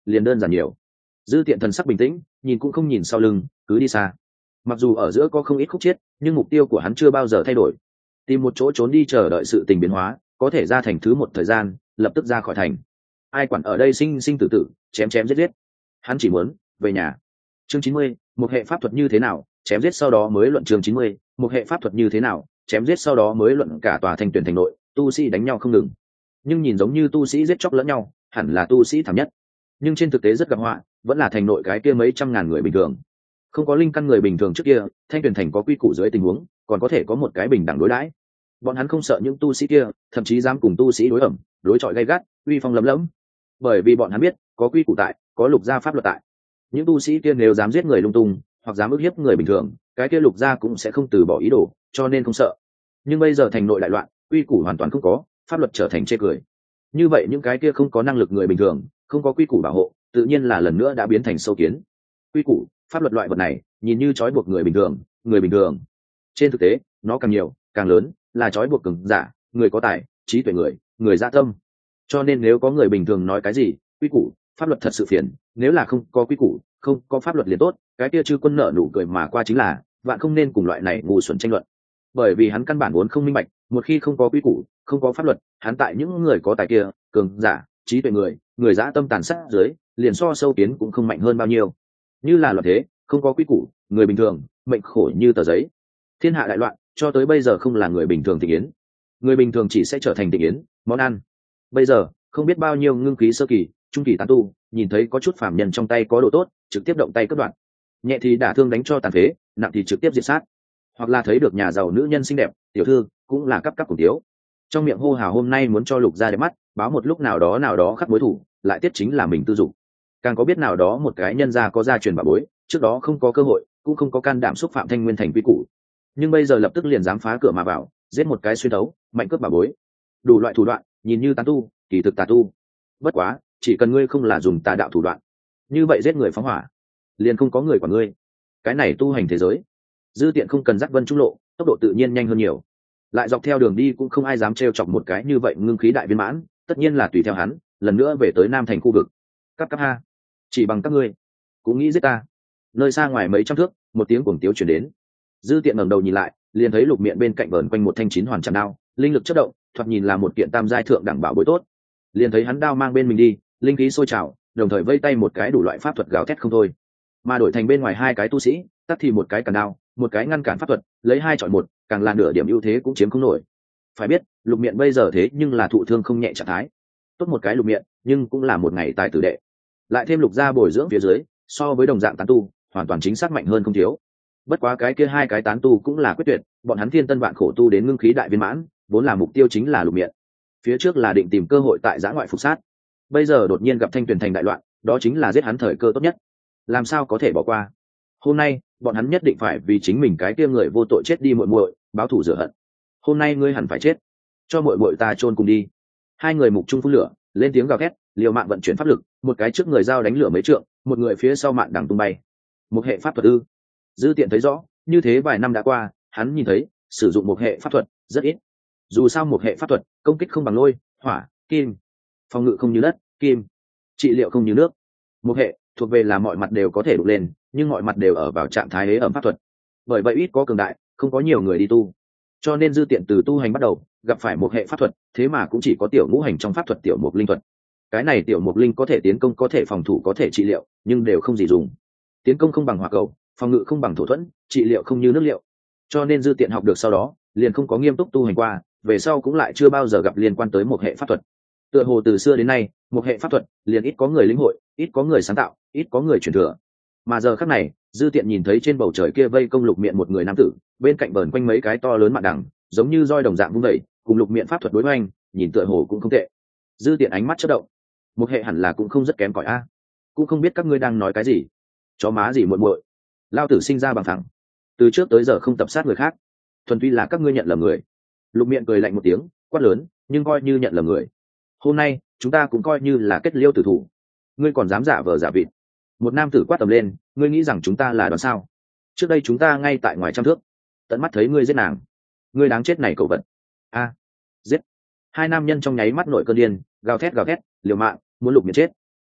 liền đơn giản nhiều. Dư Tiện thần sắc bình tĩnh, nhìn cũng không nhìn sau lưng, cứ đi xa. Mặc dù ở giữa có không ít khúc chiết, nhưng mục tiêu của hắn chưa bao giờ thay đổi. Tìm một chỗ trốn đi chờ đợi sự tình biến hóa, có thể ra thành thứ một thời gian, lập tức ra khỏi thành. Ai quản ở đây sinh sinh tử tử, chém chém giết giết. Hắn chỉ muốn về nhà. Chương 90, một hệ pháp thuật như thế nào, chém giết sau đó mới luận. Chương 90, một hệ pháp thuật như thế nào, chém giết sau đó mới luận. Cả tòa thành tuyển thành nội, tu sĩ đánh nhau không ngừng. Nhưng nhìn giống như tu sĩ giết chóc lẫn nhau, hẳn là tu sĩ thảm nhất. Nhưng trên thực tế rất gặp họa, vẫn là thành nội cái kia mấy trăm ngàn người bình thường. Không có linh căn người bình thường trước kia, thanh tuyển thành có quy củ dưới tình huống, còn có thể có một cái bình đẳng đối đãi. Bọn hắn không sợ những tu sĩ kia, thậm chí dám cùng tu sĩ đối ẩm, đối chọi gay gắt, uy phong lấm lẫm. Bởi vì bọn hắn biết, có quy củ tại, có lục gia pháp luật tại. Những tu sĩ kia nếu dám giết người lung tung, hoặc dám ức hiếp người bình thường, cái kia lục gia cũng sẽ không từ bỏ ý đồ, cho nên không sợ. Nhưng bây giờ thành nội đại loạn, quy củ hoàn toàn không có, pháp luật trở thành chê cười. Như vậy những cái kia không có năng lực người bình thường, không có quy củ bảo hộ, tự nhiên là lần nữa đã biến thành sâu kiến. Quy củ, pháp luật loại vật này, nhìn như trói buộc người bình thường. Trên thực tế, nó càng nhiều, càng lớn, là trói buộc cường giả, người có tài, trí tuệ người dạ tâm. Cho nên nếu có người bình thường nói cái gì, quy củ, pháp luật thật sự phiền, nếu là không có quy củ, không có pháp luật liền tốt, cái kia chư quân nợ nụ cười mà qua chính là, vạn không nên cùng loại này ngu xuẩn tranh luận. Bởi vì hắn căn bản vốn không minh bạch, một khi không có quy củ, không có pháp luật, hắn tại những người có tài kia, cường giả, trí tuệ người dã tâm tàn sát dưới, liền so sâu kiến cũng không mạnh hơn bao nhiêu. Như là luật thế, không có quy củ, người bình thường, mệnh khổ như tờ giấy. Thiên hạ đại loạn, cho tới bây giờ không là người bình thường tình yến. Người bình thường chỉ sẽ trở thành tình yến, món ăn. Bây giờ, không biết bao nhiêu ngưng khí sơ kỳ, trung kỳ tán tu, nhìn thấy có chút phàm nhân trong tay có độ tốt, trực tiếp động tay cắt đoạn. Nhẹ thì đả thương đánh cho tàn phế, nặng thì trực tiếp diệt sát. Hoặc là thấy được nhà giàu nữ nhân xinh đẹp, tiểu thư, cũng là cấp cùng tiếu. Trong miệng hô hào hôm nay muốn cho lục gia đẹp mắt, báo một lúc nào đó khắc mối thủ, lại tiết chính là mình tư dục. Càng có biết nào đó một cái nhân gia có gia truyền bảo bối, trước đó không có cơ hội, cũng không có can đảm xúc phạm Thanh Nguyên thành quy củ, nhưng bây giờ lập tức liền dám phá cửa mà vào, giết một cái xuyên thấu, mạnh cướp bảo bối. Đủ loại thủ đoạn, nhìn như tán tu, kỳ thực tà tu. Bất quá, chỉ cần ngươi không là dùng tà đạo thủ đoạn, như vậy giết người phóng hỏa, liền không có người quản ngươi. Cái này tu hành thế giới, Dư Tiện không cần dắt vân trung lộ, tốc độ tự nhiên nhanh hơn nhiều. Lại dọc theo đường đi cũng không ai dám trêu chọc một cái như vậy ngưng khí đại viên mãn, tất nhiên là tùy theo hắn, lần nữa về tới Nam thành khu vực. Cấp ha, chỉ bằng các ngươi cũng nghĩ giết ta. Nơi xa ngoài mấy trăm thước, một tiếng cuồng tiếu truyền đến. Dư Tiện ngẩng đầu nhìn lại, liền thấy Lục Miện bên cạnh vờn quanh một thanh chín hoàn chạm đao, linh lực chớp động, thoạt nhìn là một kiện tam giai thượng đẳng bảo bối tốt. Liền thấy hắn đao mang bên mình đi, linh khí sôi trào, đồng thời vây tay một cái đủ loại pháp thuật gào thét không thôi. Mà đổi thành bên ngoài hai cái tu sĩ, tắt thì một cái cản đao, một cái ngăn cản pháp thuật, lấy hai chọi một, càng là nửa điểm ưu thế cũng chiếm không nổi. Phải biết, Lục Miện bây giờ thế nhưng là thụ thương không nhẹ trạng thái. Tốt một cái Lục Miện, nhưng cũng là một ngày tài tử đệ. Lại thêm Lục gia bồi dưỡng phía dưới, so với đồng dạng tán tu, hoàn toàn chính xác mạnh hơn không thiếu. Bất quá cái kia hai cái tán tu cũng là quyết tuyệt, bọn hắn thiên tân vạn khổ tu đến ngưng khí đại viên mãn, vốn là mục tiêu chính là Lục Miện. Phía trước là định tìm cơ hội tại giã ngoại phục sát, bây giờ đột nhiên gặp Thanh Tuyền thành đại loạn, đó chính là giết hắn thời cơ tốt nhất. Làm sao có thể bỏ qua? Hôm nay, bọn hắn nhất định phải vì chính mình cái kia người vô tội chết đi muội muội, báo thù rửa hận. Hôm nay ngươi hẳn phải chết, cho muội muội ta chôn cùng đi. Hai người mục trung phun lửa, lên tiếng gào thét, liều mạng vận chuyển pháp lực, một cái trước người dao đánh lửa mấy trượng, một người phía sau mạn đằng tung bay. Một hệ pháp thuật ư? Dư Tiện thấy rõ, như thế vài năm đã qua, hắn nhìn thấy sử dụng một hệ pháp thuật rất ít. Dù sao một hệ pháp thuật, công kích không bằng lôi, hỏa, kim, phòng ngự không như đất, kim, trị liệu không như nước. Một hệ thuộc về là mọi mặt đều có thể đục lên, nhưng mọi mặt đều ở vào trạng thái ế ẩm pháp thuật. Bởi vậy ít có cường đại, không có nhiều người đi tu. Cho nên Dư Tiện từ tu hành bắt đầu, gặp phải một hệ pháp thuật, thế mà cũng chỉ có tiểu ngũ hành trong pháp thuật tiểu mục linh thuật. Cái này tiểu mục linh có thể tiến công, có thể phòng thủ, có thể trị liệu, nhưng đều không gì dùng. Tiến công không bằng hỏa cầu, phòng ngự không bằng thổ thuẫn, trị liệu không như nước liệu. Cho nên Dư Tiện học được sau đó, liền không có nghiêm túc tu hành qua, về sau cũng lại chưa bao giờ gặp liên quan tới một hệ pháp thuật. Tựa hồ từ xưa đến nay, một hệ pháp thuật liền ít có người lĩnh hội, ít có người sáng tạo, ít có người truyền thừa. Mà giờ khắc này, Dư Tiện nhìn thấy trên bầu trời kia vây công Lục Miện một người nam tử, bên cạnh vờn quanh mấy cái to lớn mạn đằng, giống như roi đồng dạng vung đẩy, cùng Lục Miện pháp thuật đối hoành, nhìn tựa hồ cũng không tệ. Dư Tiện ánh mắt chớp động, một hệ hẳn là cũng không rất kém cỏi a. Cũng không biết các ngươi đang nói cái gì, chó má gì muội muội. Lao tử sinh ra bằng thẳng, từ trước tới giờ không tập sát người khác, thuần túy là các ngươi nhận lầm người. Lục Miện cười lạnh một tiếng, quát lớn, nhưng coi như nhận lầm người, hôm nay chúng ta cũng coi như là kết liêu tử thủ. Ngươi còn dám giả vờ giả vịt? Một nam tử quát tầm lên, ngươi nghĩ rằng chúng ta là đoán sao? Trước đây chúng ta ngay tại ngoài trăm thước, tận mắt thấy ngươi giết nàng, ngươi đáng chết này cậu vật. A, giết! Hai nam nhân trong nháy mắt nổi cơn điên, gào thét, liều mạng, muốn Lục Miện chết.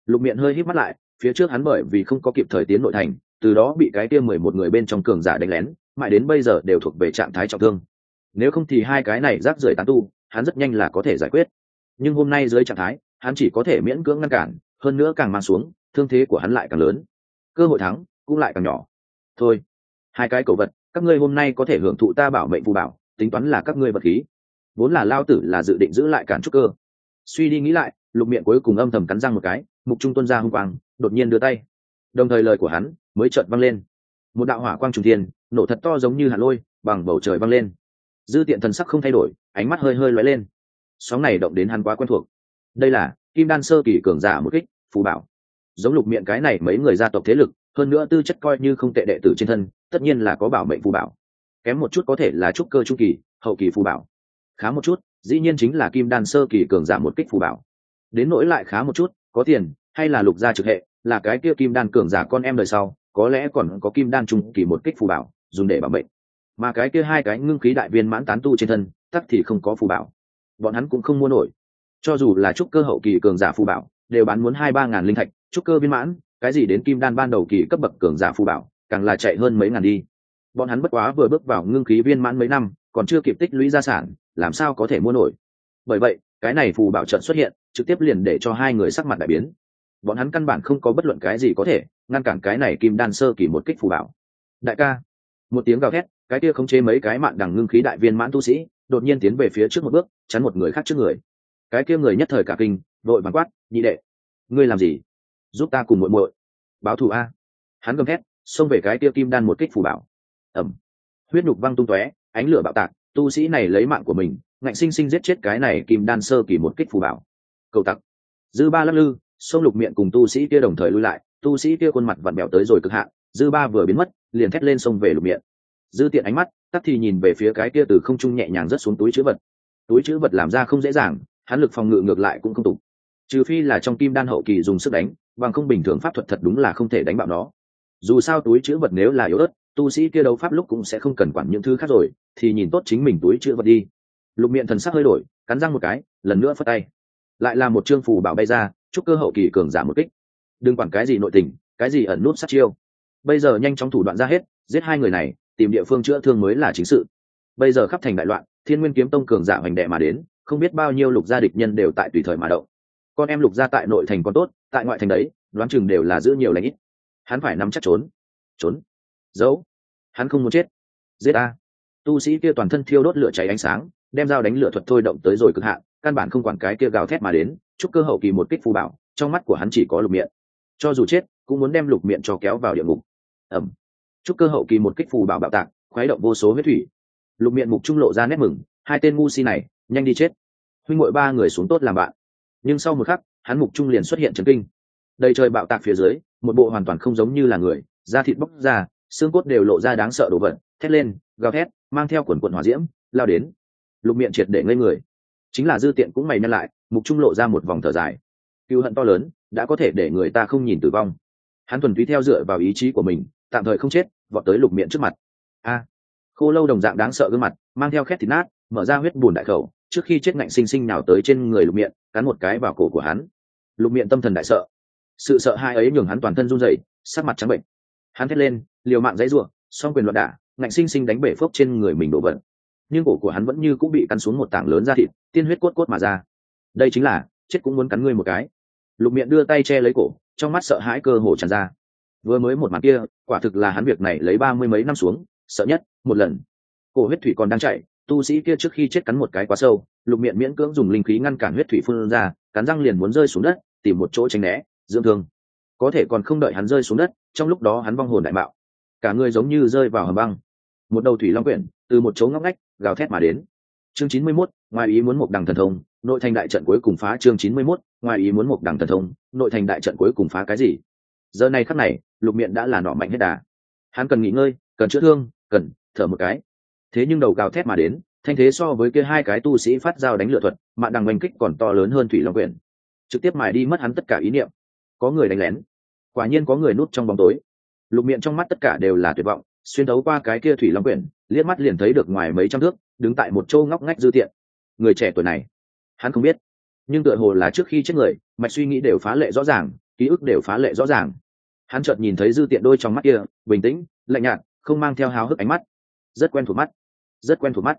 Lục Miện hơi híp mắt lại, phía trước hắn bởi vì không có kịp thời tiến nội thành, từ đó bị cái kia 11 người bên trong cường giả đánh lén, mãi đến bây giờ đều thuộc về trạng thái trọng thương. Nếu không thì hai cái này rác rưởi tán tu, hắn rất nhanh là có thể giải quyết. Nhưng hôm nay dưới trạng thái, hắn chỉ có thể miễn cưỡng ngăn cản, hơn nữa càng mang xuống, thương thế của hắn lại càng lớn, cơ hội thắng cũng lại càng nhỏ. Thôi, hai cái cầu vật, các ngươi hôm nay có thể hưởng thụ ta bảo mệnh phù bảo, tính toán là các ngươi vật khí. Vốn là lao tử là dự định giữ lại cản trúc cơ. Suy đi nghĩ lại, Lục Miện cuối cùng âm thầm cắn răng một cái, mục trung tuân ra hung quang, đột nhiên đưa tay. Đồng thời lời của hắn mới chợt vang lên. Một đạo hỏa quang trùng thiên, nổ thật to giống như hạt lôi, bằng bầu trời vang lên. Dư Tiện thần sắc không thay đổi, ánh mắt hơi hơi lóe lên. Sóng này động đến hắn quá quen thuộc. Đây là Kim Đan sơ kỳ cường giả một kích, phù bảo. Giống Lục Miện cái này mấy người gia tộc thế lực, hơn nữa tư chất coi như không tệ đệ tử trên thân, tất nhiên là có bảo mệnh phù bảo. Kém một chút có thể là trúc cơ trung kỳ, hậu kỳ phù bảo. Khá một chút, dĩ nhiên chính là Kim Đan sơ kỳ cường giả một kích phù bảo. Đến nỗi lại khá một chút, có tiền, hay là Lục gia trực hệ, là cái kia Kim Đan cường giả con em đời sau, có lẽ còn có Kim Đan trung kỳ một kích phù bảo, dùng để bảo mệnh. Mà cái kia hai cái ngưng khí đại viên mãn tán tu trên thân, tắc thì không có phù bảo. Bọn hắn cũng không mua nổi. Cho dù là trúc cơ hậu kỳ cường giả phù bảo, đều bán muốn 2-3 ngàn linh thạch, trúc cơ viên mãn, cái gì đến Kim Đan ban đầu kỳ cấp bậc cường giả phù bảo, càng là chạy hơn mấy ngàn đi. Bọn hắn bất quá vừa bước vào ngưng khí viên mãn mấy năm, còn chưa kịp tích lũy gia sản, làm sao có thể mua nổi. Bởi vậy, cái này phù bảo trận xuất hiện, trực tiếp liền để cho hai người sắc mặt đại biến. Bọn hắn căn bản không có bất luận cái gì có thể ngăn cản cái này Kim Đan sơ kỳ một kích phù bảo. Đại ca! Một tiếng gào thét, cái kia khống chế mấy cái mạn đằng ngưng khí đại viên mãn tu sĩ, đột nhiên tiến về phía trước một bước, chắn một người khác trước người. Cái kia người nhất thời cả kinh, vội vàng quát, nhị đệ, ngươi làm gì? Giúp ta cùng muội muội báo thù a! Hắn gầm thét, xông về cái kia Kim Đan một kích phù bảo. Ầm! Huyết nhục văng tung tóe, ánh lửa bạo tạc, tu sĩ này lấy mạng của mình, ngạnh sinh sinh giết chết cái này Kim Đan sơ kỳ một kích phù bảo. Cầu tặc! Dư Ba lắc lư, xông Lục Miện cùng tu sĩ kia đồng thời lui lại, tu sĩ kia khuôn mặt vặn bèo tới rồi cực hạn, Dư Ba vừa biến mất, liền thét lên xông về Lục Miện. Dư Tiện ánh mắt tắt thì nhìn về phía cái kia từ không trung nhẹ nhàng rớt xuống túi trữ vật. Túi trữ vật làm ra không dễ dàng, hắn lực phòng ngự ngược lại cũng không tục. Trừ phi là trong Kim Đan hậu kỳ dùng sức đánh, bằng không bình thường pháp thuật thật đúng là không thể đánh bạo nó. Dù sao túi trữ vật nếu là yếu ớt, tu sĩ kia đấu pháp lúc cũng sẽ không cần quản những thứ khác rồi, thì nhìn tốt chính mình túi trữ vật đi. Lục Miện thần sắc hơi đổi, cắn răng một cái, lần nữa phất tay, lại là một chương phù bảo bay ra, chúc cơ hậu kỳ cường giảm một kích. Đừng quản cái gì nội tình, cái gì ẩn nút sát chiêu, bây giờ nhanh chóng thủ đoạn ra hết, giết hai người này, tìm địa phương chữa thương mới là chính sự. Bây giờ khắp thành đại loạn, Thiên Nguyên Kiếm Tông cường giả hoành đệ mà đến, không biết bao nhiêu Lục gia địch nhân đều tại tùy thời mà động. Con em Lục gia tại nội thành còn tốt, tại ngoại thành đấy, đoán chừng đều là giữ nhiều lãnh ít. Hắn phải nắm chắc trốn, giấu. Hắn không muốn chết, giết a! Tu sĩ kia toàn thân thiêu đốt lửa cháy ánh sáng, đem dao đánh lửa thuật thôi động tới rồi cực hạn, căn bản không quản cái kia gào thét mà đến, chúc cơ hậu kỳ một kích phù bảo, trong mắt của hắn chỉ có Lục Miện. Cho dù chết, cũng muốn đem Lục Miện cho kéo vào địa ngục. Ẩm! Chúc cơ hậu kỳ một kích phù bảo bạo tạc, khuấy động vô số huyết thủy. Lục Miện mục trung lộ ra nét mừng, hai tên ngu si này, nhanh đi chết. Huynh muội ba người xuống tốt làm bạn. Nhưng sau một khắc, hắn mục trung liền xuất hiện chấn kinh. Đầy trời bạo tạc phía dưới, một bộ hoàn toàn không giống như là người, da thịt bóc ra, xương cốt đều lộ ra đáng sợ đồ vật, thét lên, gào thét, mang theo quần quần hỏa diễm, lao đến. Lục Miện triệt để ngây người. Chính là Dư Tiện cũng mày nhăn lại, mục trung lộ ra một vòng thở dài. Cừu hận to lớn, đã có thể để người ta không nhìn tử vong. Hắn thuần túy theo dựa vào ý chí của mình, tạm thời không chết, vọt tới Lục Miện trước mặt. A! Khô lâu đồng dạng đáng sợ gương mặt, mang theo khét thịt nát, mở ra huyết bùn đại khẩu, trước khi chết ngạnh sinh sinh nào tới trên người Lục Miện, cắn một cái vào cổ của hắn. Lục Miện tâm thần đại sợ. Sự sợ hãi ấy nhường hắn toàn thân run rẩy, sắc mặt trắng bệnh. Hắn thét lên, liều mạng giãy giụa, song quyền loạn đả, ngạnh sinh sinh đánh bể phốc trên người mình đổ vật. Nhưng cổ của hắn vẫn như cũng bị cắn xuống một tảng lớn da thịt, tiên huyết cốt cốt mà ra. Đây chính là chết cũng muốn cắn ngươi một cái. Lục Miện đưa tay che lấy cổ, trong mắt sợ hãi cơ hồ tràn ra. Vừa mới một màn kia, quả thực là hắn việc này lấy 30 mấy năm xuống sợ nhất một lần. Cổ huyết thủy còn đang chảy, tu sĩ kia trước khi chết cắn một cái quá sâu, Lục Miện miễn cưỡng dùng linh khí ngăn cản huyết thủy phun ra, cắn răng liền muốn rơi xuống đất, tìm một chỗ tránh né, dưỡng thương. Có thể còn không đợi hắn rơi xuống đất, trong lúc đó hắn vong hồn đại bạo, cả người giống như rơi vào hầm băng. Một đầu thủy long quyển từ một chỗ ngóc ngách gào thét mà đến. Chương 91, ngoài ý muốn một đằng thần thông, nội thành đại trận cuối cùng phá. Chương 91, ngoài ý muốn một đằng thần thông, nội thành đại trận cuối cùng phá. Cái gì? Giờ này khắc này, Lục Miện đã là nọ mạnh hết đà. Hắn cần nghỉ ngơi, cần chữa thương, cần thở một cái. Thế nhưng đầu gào thét mà đến, thanh thế so với kia hai cái tu sĩ phát dao đánh lửa thuật, mạn đằng oanh kích còn to lớn hơn thủy long quyển, trực tiếp mài đi mất hắn tất cả ý niệm. Có người đánh lén, quả nhiên có người núp trong bóng tối. Lục Miện trong mắt tất cả đều là tuyệt vọng, xuyên thấu qua cái kia thủy long quyển, liếc mắt liền thấy được ngoài mấy trăm thước, đứng tại một chỗ ngóc ngách Dư Tiện. Người trẻ tuổi này, hắn không biết, nhưng tựa hồ là trước khi chết người, mạch suy nghĩ đều phá lệ rõ ràng, ký ức đều phá lệ rõ ràng. Hắn chợt nhìn thấy dư tiện đôi trong mắt kia bình tĩnh lạnh nhạt, không mang theo háo hức ánh mắt, rất quen thuộc mắt, rất quen thuộc mắt.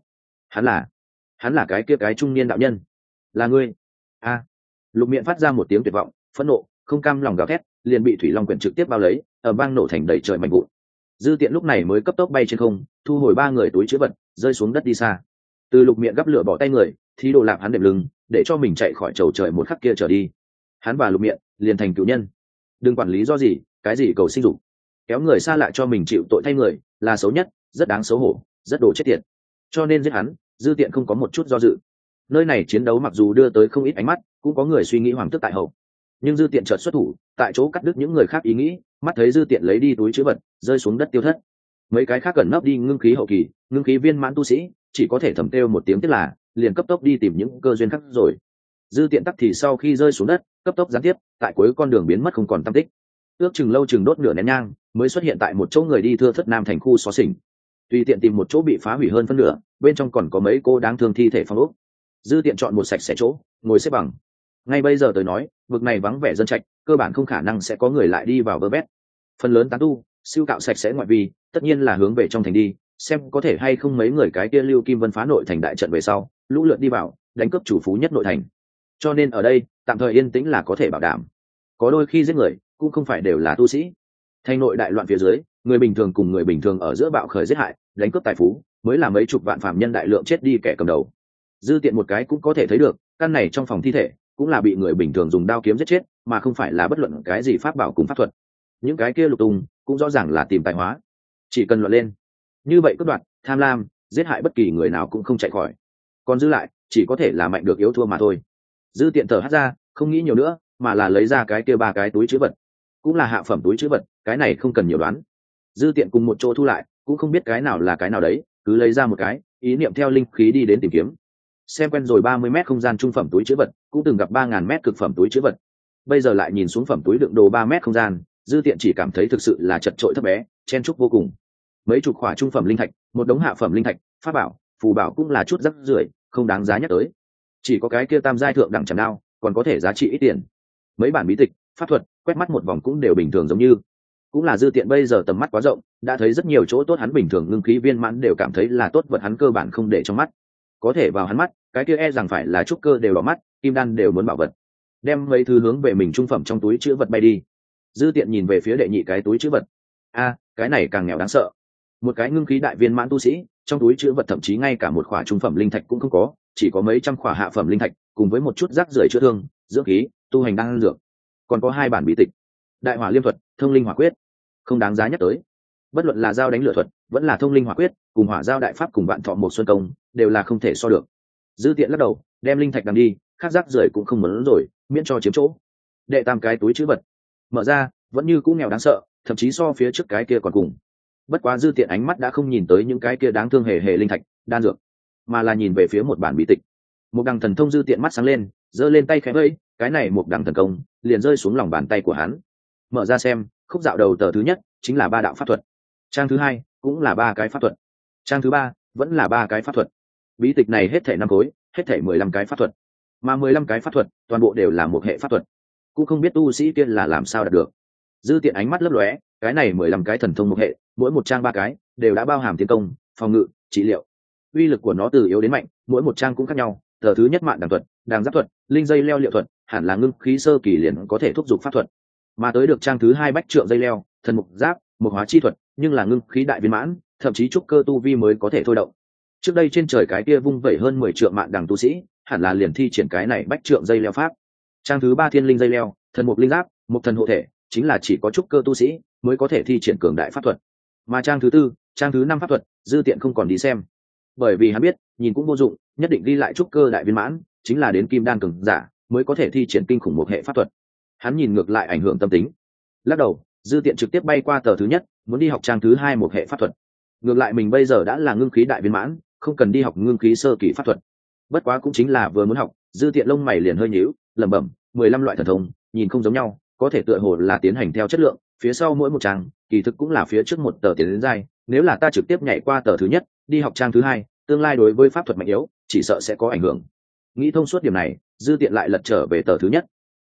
Hắn là cái kia cái trung niên đạo nhân. Là ngươi? A. Lục Miện phát ra một tiếng tuyệt vọng, phẫn nộ, không cam lòng gào thét, liền bị thủy long quyển trực tiếp bao lấy, ở bang nổ thành đầy trời mảnh vụn. Dư tiện lúc này mới cấp tốc bay trên không, thu hồi ba người túi chứa vật, rơi xuống đất đi xa. Từ Lục Miện gắp lửa bỏ tay người, thì đồ lạp hắn đệm lưng, để cho mình chạy khỏi chầu trời một khắc kia trở đi. Hắn và Lục Miện liền thành cựu nhân. Đừng quản lý do gì, cái gì cầu sinh dục, kéo người xa lại cho mình chịu tội thay người, là xấu nhất, rất đáng xấu hổ, rất đồ chết tiệt. Cho nên giết hắn, Dư tiện không có một chút do dự. Nơi này chiến đấu mặc dù đưa tới không ít ánh mắt, cũng có người suy nghĩ hoàng tước tại hậu, nhưng Dư tiện chợt xuất thủ, tại chỗ cắt đứt những người khác ý nghĩ, mắt thấy Dư tiện lấy đi túi chứa vật, rơi xuống đất tiêu thất. Mấy cái khác cẩn nấp đi ngưng khí hậu kỳ, ngưng khí viên mãn tu sĩ, chỉ có thể thầm kêu một tiếng tiếc là, liền cấp tốc đi tìm những cơ duyên khác rồi. Dư tiện tắc thì sau khi rơi xuống đất, cấp tốc gián tiếp, tại cuối con đường biến mất không còn tăm tích. Ước chừng lâu chừng đốt nửa nén nhang, mới xuất hiện tại một chỗ người đi thưa thất nam thành khu xó xỉnh. Tùy tiện tìm một chỗ bị phá hủy hơn phân nửa, bên trong còn có mấy cô đáng thương thi thể phong ốc. Dư tiện chọn một sạch sẽ chỗ, ngồi xếp bằng. Ngay bây giờ tới nói, vực này vắng vẻ dân trạch, cơ bản không khả năng sẽ có người lại đi vào vơ vét. Phần lớn tán tu, siêu cạo sạch sẽ ngoại vi, tất nhiên là hướng về trong thành đi, xem có thể hay không mấy người cái kia Lưu Kim Vân phá nội thành đại trận về sau, lũ lượt đi vào, đánh cướp chủ phú nhất nội thành. Cho nên ở đây, tạm thời yên tĩnh là có thể bảo đảm. Có đôi khi giết người, cũng không phải đều là tu sĩ. Thành nội đại loạn phía dưới, người bình thường cùng người bình thường ở giữa bạo khởi giết hại, đánh cướp tài phú, mới là mấy chục vạn phạm nhân đại lượng chết đi kẻ cầm đầu. Dư tiện một cái cũng có thể thấy được, căn này trong phòng thi thể cũng là bị người bình thường dùng đao kiếm giết chết, mà không phải là bất luận cái gì pháp bảo cùng pháp thuật. Những cái kia lục tung cũng rõ ràng là tìm tài hóa, chỉ cần luận lên, như vậy cướp đoạt, tham lam, giết hại bất kỳ người nào cũng không chạy khỏi. Còn dư lại, chỉ có thể là mạnh được yếu thua mà thôi. Dư tiện thở hắt ra, không nghĩ nhiều nữa, mà là lấy ra cái kia ba cái túi trữ vật, cũng là hạ phẩm túi trữ vật, cái này không cần nhiều đoán. Dư tiện cùng một chỗ thu lại, cũng không biết cái nào là cái nào đấy, cứ lấy ra một cái, ý niệm theo linh khí đi đến tìm kiếm. Xem quen rồi 30 mét không gian trung phẩm túi trữ vật, cũng từng gặp 3000 mét cực phẩm túi trữ vật. Bây giờ lại nhìn xuống phẩm túi đựng đồ 3 mét không gian, Dư tiện chỉ cảm thấy thực sự là chật chội thấp bé, chen chúc vô cùng. Mấy chục khỏa trung phẩm linh thạch, một đống hạ phẩm linh thạch, pháp bảo, phù bảo cũng là chút rác rưởi, không đáng giá nhắc tới. Chỉ có cái kia tam giai thượng đẳng trảm đao, còn có thể giá trị ít tiền. Mấy bản bí tịch, pháp thuật, quét mắt một vòng cũng đều bình thường giống như. Cũng là Dư tiện bây giờ tầm mắt quá rộng, đã thấy rất nhiều chỗ tốt, hắn bình thường ngưng khí viên mãn đều cảm thấy là tốt vật, hắn cơ bản không để trong mắt. Có thể vào hắn mắt, cái kia e rằng phải là trúc cơ đều đỏ mắt, kim đan đều muốn bảo vật. Đem mấy thứ hướng về mình trung phẩm trong túi chữ vật bay đi. Dư tiện nhìn về phía đệ nhị cái túi chữ vật. A, cái này càng nghèo đáng sợ. Một cái ngưng khí đại viên mãn tu sĩ, trong túi chữ vật thậm chí ngay cả một khỏa trung phẩm linh thạch cũng không có, chỉ có mấy trăm khỏa hạ phẩm linh thạch, cùng với một chút rác rưởi chữa thương, dưỡng khí, tu hành đan dược. Còn có hai bản bí tịch, Đại Hỏa Liêm thuật, Thông Linh Hỏa Quyết, không đáng giá nhắc tới. Bất luận là giao đánh lửa thuật, vẫn là Thông Linh Hỏa Quyết, cùng Hỏa giao đại pháp cùng Vạn Thọ một xuân công, đều là không thể so được. Dư tiện lắc đầu, đem linh thạch đằng đi, khác rác rưởi cũng không muốn rồi, miễn cho chiếm chỗ. Đệ tam cái túi chữ vật, mở ra, vẫn như cũ nghèo đáng sợ, thậm chí so phía trước cái kia còn cùng. Bất quá Dư tiện ánh mắt đã không nhìn tới những cái kia đáng thương hề hề linh thạch, đan dược, mà là nhìn về phía một bản bí tịch. Một đằng thần thông. Dư tiện mắt sáng lên, giơ lên tay khẽ vẫy, cái này một đằng thần công liền rơi xuống lòng bàn tay của hắn. Mở ra xem, khúc dạo đầu tờ thứ nhất chính là 3 đạo pháp thuật, trang thứ hai cũng là 3 cái pháp thuật, trang thứ ba vẫn là 3 cái pháp thuật. Bí tịch này hết thảy 5 khối, hết thảy 15 cái pháp thuật, mà 15 cái pháp thuật toàn bộ đều là một hệ pháp thuật, cũng không biết tu sĩ kia là làm sao đạt được. Dư tiện ánh mắt lấp lóe, cái này 15 cái thần thông một hệ, mỗi một trang 3 cái đều đã bao hàm tiến công, phòng ngự, trị liệu. Uy lực của nó từ yếu đến mạnh, mỗi một trang cũng khác nhau. Tờ thứ nhất mạn đằng thuật, đàng giáp thuật, linh dây leo liệu thuật, hẳn là ngưng khí sơ kỳ liền có thể thúc giục pháp thuật. Mà tới được trang thứ hai bách trượng dây leo, thần mục giáp, mục hóa chi thuật, nhưng là ngưng khí đại viên mãn, thậm chí trúc cơ tu vi mới có thể thôi động. Trước đây trên trời cái kia vung vẩy hơn 10 trượng mạn đằng tu sĩ, hẳn là liền thi triển cái này bách trượng dây leo pháp. Trang thứ ba thiên linh dây leo, thần mục linh giáp, mục thần hộ thể, chính là chỉ có trúc cơ tu sĩ mới có thể thi triển cường đại pháp thuật. Mà trang thứ tư, trang thứ năm pháp thuật, Dư tiện không còn đi xem, bởi vì hắn biết nhìn cũng vô dụng, nhất định ghi lại trúc cơ đại viên mãn, chính là đến kim đan cường giả mới có thể thi triển kinh khủng một hệ pháp thuật. Hắn nhìn ngược lại ảnh hưởng tâm tính, lắc đầu. Dư tiện trực tiếp bay qua tờ thứ nhất, muốn đi học trang thứ hai một hệ pháp thuật. Ngược lại mình bây giờ đã là ngưng khí đại viên mãn, không cần đi học ngưng khí sơ kỳ pháp thuật. Bất quá cũng chính là vừa muốn học, Dư tiện lông mày liền hơi nhíu, lẩm bẩm, 15 loại thần thông nhìn không giống nhau, có thể tựa hồ là tiến hành theo chất lượng, phía sau mỗi một trang kỳ thực cũng là phía trước một tờ tiến đến giai. Nếu là ta trực tiếp nhảy qua tờ thứ nhất đi học trang thứ hai, tương lai đối với pháp thuật mạnh yếu chỉ sợ sẽ có ảnh hưởng. Nghĩ thông suốt điểm này, Dư tiện lại lật trở về tờ thứ nhất.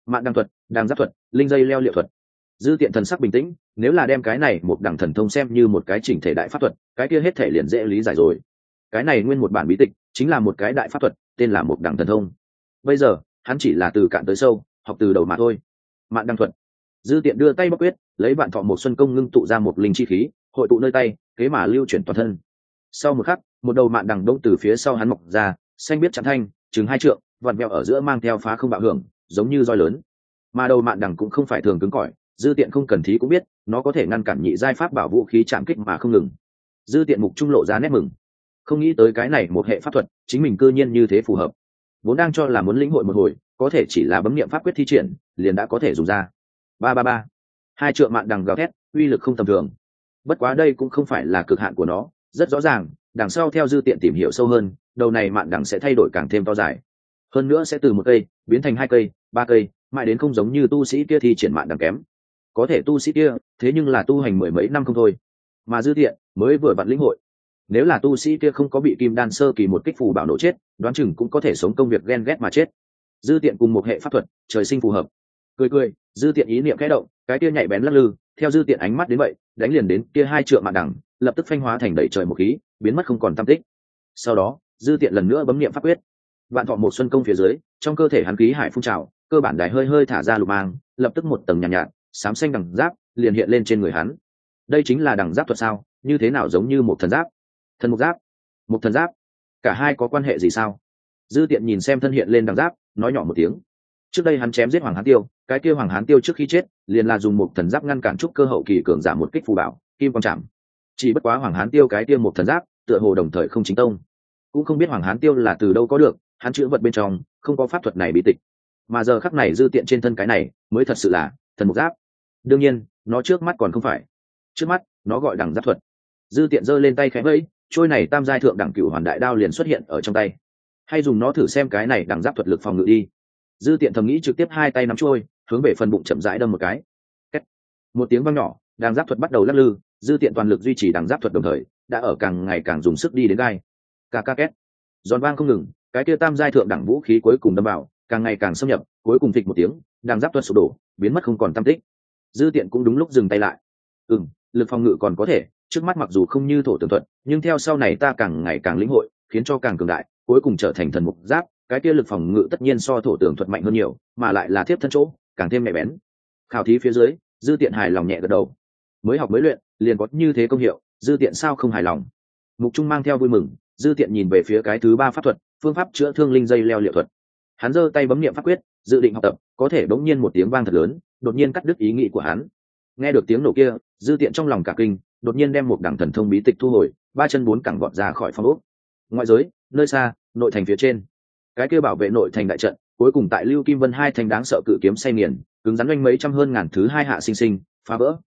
Mạn đằng thuật, đằng giáp thuật, linh dây leo liệu thuật. Dư Tiện thần sắc bình tĩnh, nếu là đem cái này một đẳng thần thông xem như một cái chỉnh thể đại pháp thuật, cái kia hết thể liền dễ lý giải rồi. Cái này nguyên một bản bí tịch chính là một cái đại pháp thuật, tên là một đẳng thần thông. Bây giờ hắn chỉ là từ cạn tới sâu, học từ đầu mà thôi. Mạn đằng thuật. Dư Tiện đưa tay bóc quyết, lấy vạn thọ một xuân công ngưng tụ ra một linh chi khí, hội tụ nơi tay, kế mà lưu chuyển toàn thân. Sau một khắc, một đầu mạn đằng đông từ phía sau hắn mọc ra, xanh biết chạm thanh, chừng 2 trượng, vặn vẹo ở giữa mang theo phá không bạo hưởng, giống như roi lớn. Mà đầu mạn đằng cũng không phải thường cứng cỏi, Dư Tiện không cần thí cũng biết, nó có thể ngăn cản nhị giai pháp bảo vũ khí chạm kích mà không ngừng. Dư Tiện mục trung lộ ra nét mừng, không nghĩ tới cái này một hệ pháp thuật, chính mình cư nhiên như thế phù hợp. Vốn đang cho là muốn lĩnh hội một hồi, có thể chỉ là bấm niệm pháp quyết thi triển, liền đã có thể dùng ra. Ba ba ba. 2 trượng mạn đằng gào thét, uy lực không tầm thường. Bất quá đây cũng không phải là cực hạn của nó, rất rõ ràng, đằng sau theo Dư Tiện tìm hiểu sâu hơn, đầu này mạn đằng sẽ thay đổi càng thêm to dài. Hơn nữa sẽ từ 1 cây biến thành 2 cây, 3 cây, mãi đến không giống như tu sĩ kia thì triển mạn đằng kém. Có thể tu sĩ kia, thế nhưng là tu hành 10 mấy năm không thôi. Mà Dư Tiện mới vừa vặn lĩnh hội. Nếu là tu sĩ kia không có bị kim đan sơ kỳ một kích phù bảo nổ chết, đoán chừng cũng có thể sống công việc ghen ghét mà chết. Dư Tiện cùng một hệ pháp thuật, trời sinh phù hợp. Cười cười, Dư Tiện ý niệm khẽ động, cái kia nhạy bén lắc lư, theo Dư Tiện ánh mắt đến vậy, đánh liền đến kia 2 trượng mạn đằng, lập tức phanh hóa thành đẩy trời một khí, biến mất không còn tăm tích. Sau đó, Dư Tiện lần nữa bấm niệm pháp quyết. Vạn thọ một xuân công phía dưới, trong cơ thể hắn khí hải phun trào, cơ bản đài hơi hơi thả ra lục mang, lập tức một tầng nhàn nhạt, xám xanh đằng giáp liền hiện lên trên người hắn. Đây chính là đằng giáp thuật sao? Như thế nào giống như một thần giáp? Thần mục giáp, một thần giáp, cả hai có quan hệ gì sao? Dư Tiện nhìn xem thân hiện lên đằng giáp, nói nhỏ một tiếng. Trước đây hắn chém giết Hoàng Hán Tiêu, cái kia Hoàng Hán Tiêu trước khi chết, liền là dùng một thần giáp ngăn cản trúc cơ hậu kỳ cường giả một kích phù bảo, kim quang chạm. Chỉ bất quá Hoàng Hán Tiêu cái kia một thần giáp, tựa hồ đồng thời không chính tông. Cũng không biết Hoàng Hán Tiêu là từ đâu có được, hắn chữ vật bên trong không có pháp thuật này bí tịch. Mà giờ khắc này Dư Tiện trên thân cái này, mới thật sự là thần mục giáp. Đương nhiên, nó trước mắt còn không phải. Trước mắt, nó gọi đằng giáp thuật. Dư Tiện giơ lên tay khẽ vẫy, trôi này tam giai thượng đẳng cửu hoàn đại đao liền xuất hiện ở trong tay. Hay dùng nó thử xem cái này đằng giáp thuật lực phòng ngự đi. Dư Tiện thầm nghĩ, trực tiếp 2 tay nắm trôi, hướng về phần bụng chậm rãi đâm một cái. Két. Một tiếng vang nhỏ, đằng giáp thuật bắt đầu lắc lư, Dư Tiện toàn lực duy trì đằng giáp thuật đồng thời, đã ở càng ngày càng dùng sức đi đến gai. Ca ca két. Giòn vang không ngừng, cái kia tam giai thượng đẳng vũ khí cuối cùng đâm vào, càng ngày càng xâm nhập, cuối cùng thịch một tiếng, đằng giáp thuật sụp đổ, biến mất không còn tăm tích. Dư Tiện cũng đúng lúc dừng tay lại. Lực phòng ngự còn có thể, trước mắt mặc dù không như thổ tường thuật, nhưng theo sau này ta càng ngày càng lĩnh hội, khiến cho càng cường đại, cuối cùng trở thành thần mục giáp, cái kia lực phòng ngự tất nhiên so thổ tường thuật mạnh hơn nhiều, mà lại là tiếp thân chỗ, càng thêm nhạy bén. Khảo thí phía dưới, Dư Tiện hài lòng nhẹ gật đầu. Mới học mới luyện, liền có như thế công hiệu, Dư Tiện sao không hài lòng? Mục Trung mang theo vui mừng, Dư Tiện nhìn về phía cái thứ 3 pháp thuật, phương pháp chữa thương linh dây leo liệu thuật. Hắn giơ tay bấm niệm pháp quyết, dự định học tập, có thể bỗng nhiên một tiếng vang thật lớn, đột nhiên cắt đứt ý nghĩ của hắn. Nghe được tiếng nổ kia, Dư Tiện trong lòng cả kinh, đột nhiên đem một đẳng thần thông bí tịch thu hồi, 3 chân 4 cẳng vọt ra khỏi phòng ốc. Ngoại giới, nơi xa, nội thành phía trên, cái kia bảo vệ nội thành đại trận, cuối cùng tại Lưu Kim Vân 2 thành đáng sợ cự kiếm say nghiền, cứng rắn oanh mấy trăm hơn ngàn thứ 2 hạ sinh sinh phá vỡ,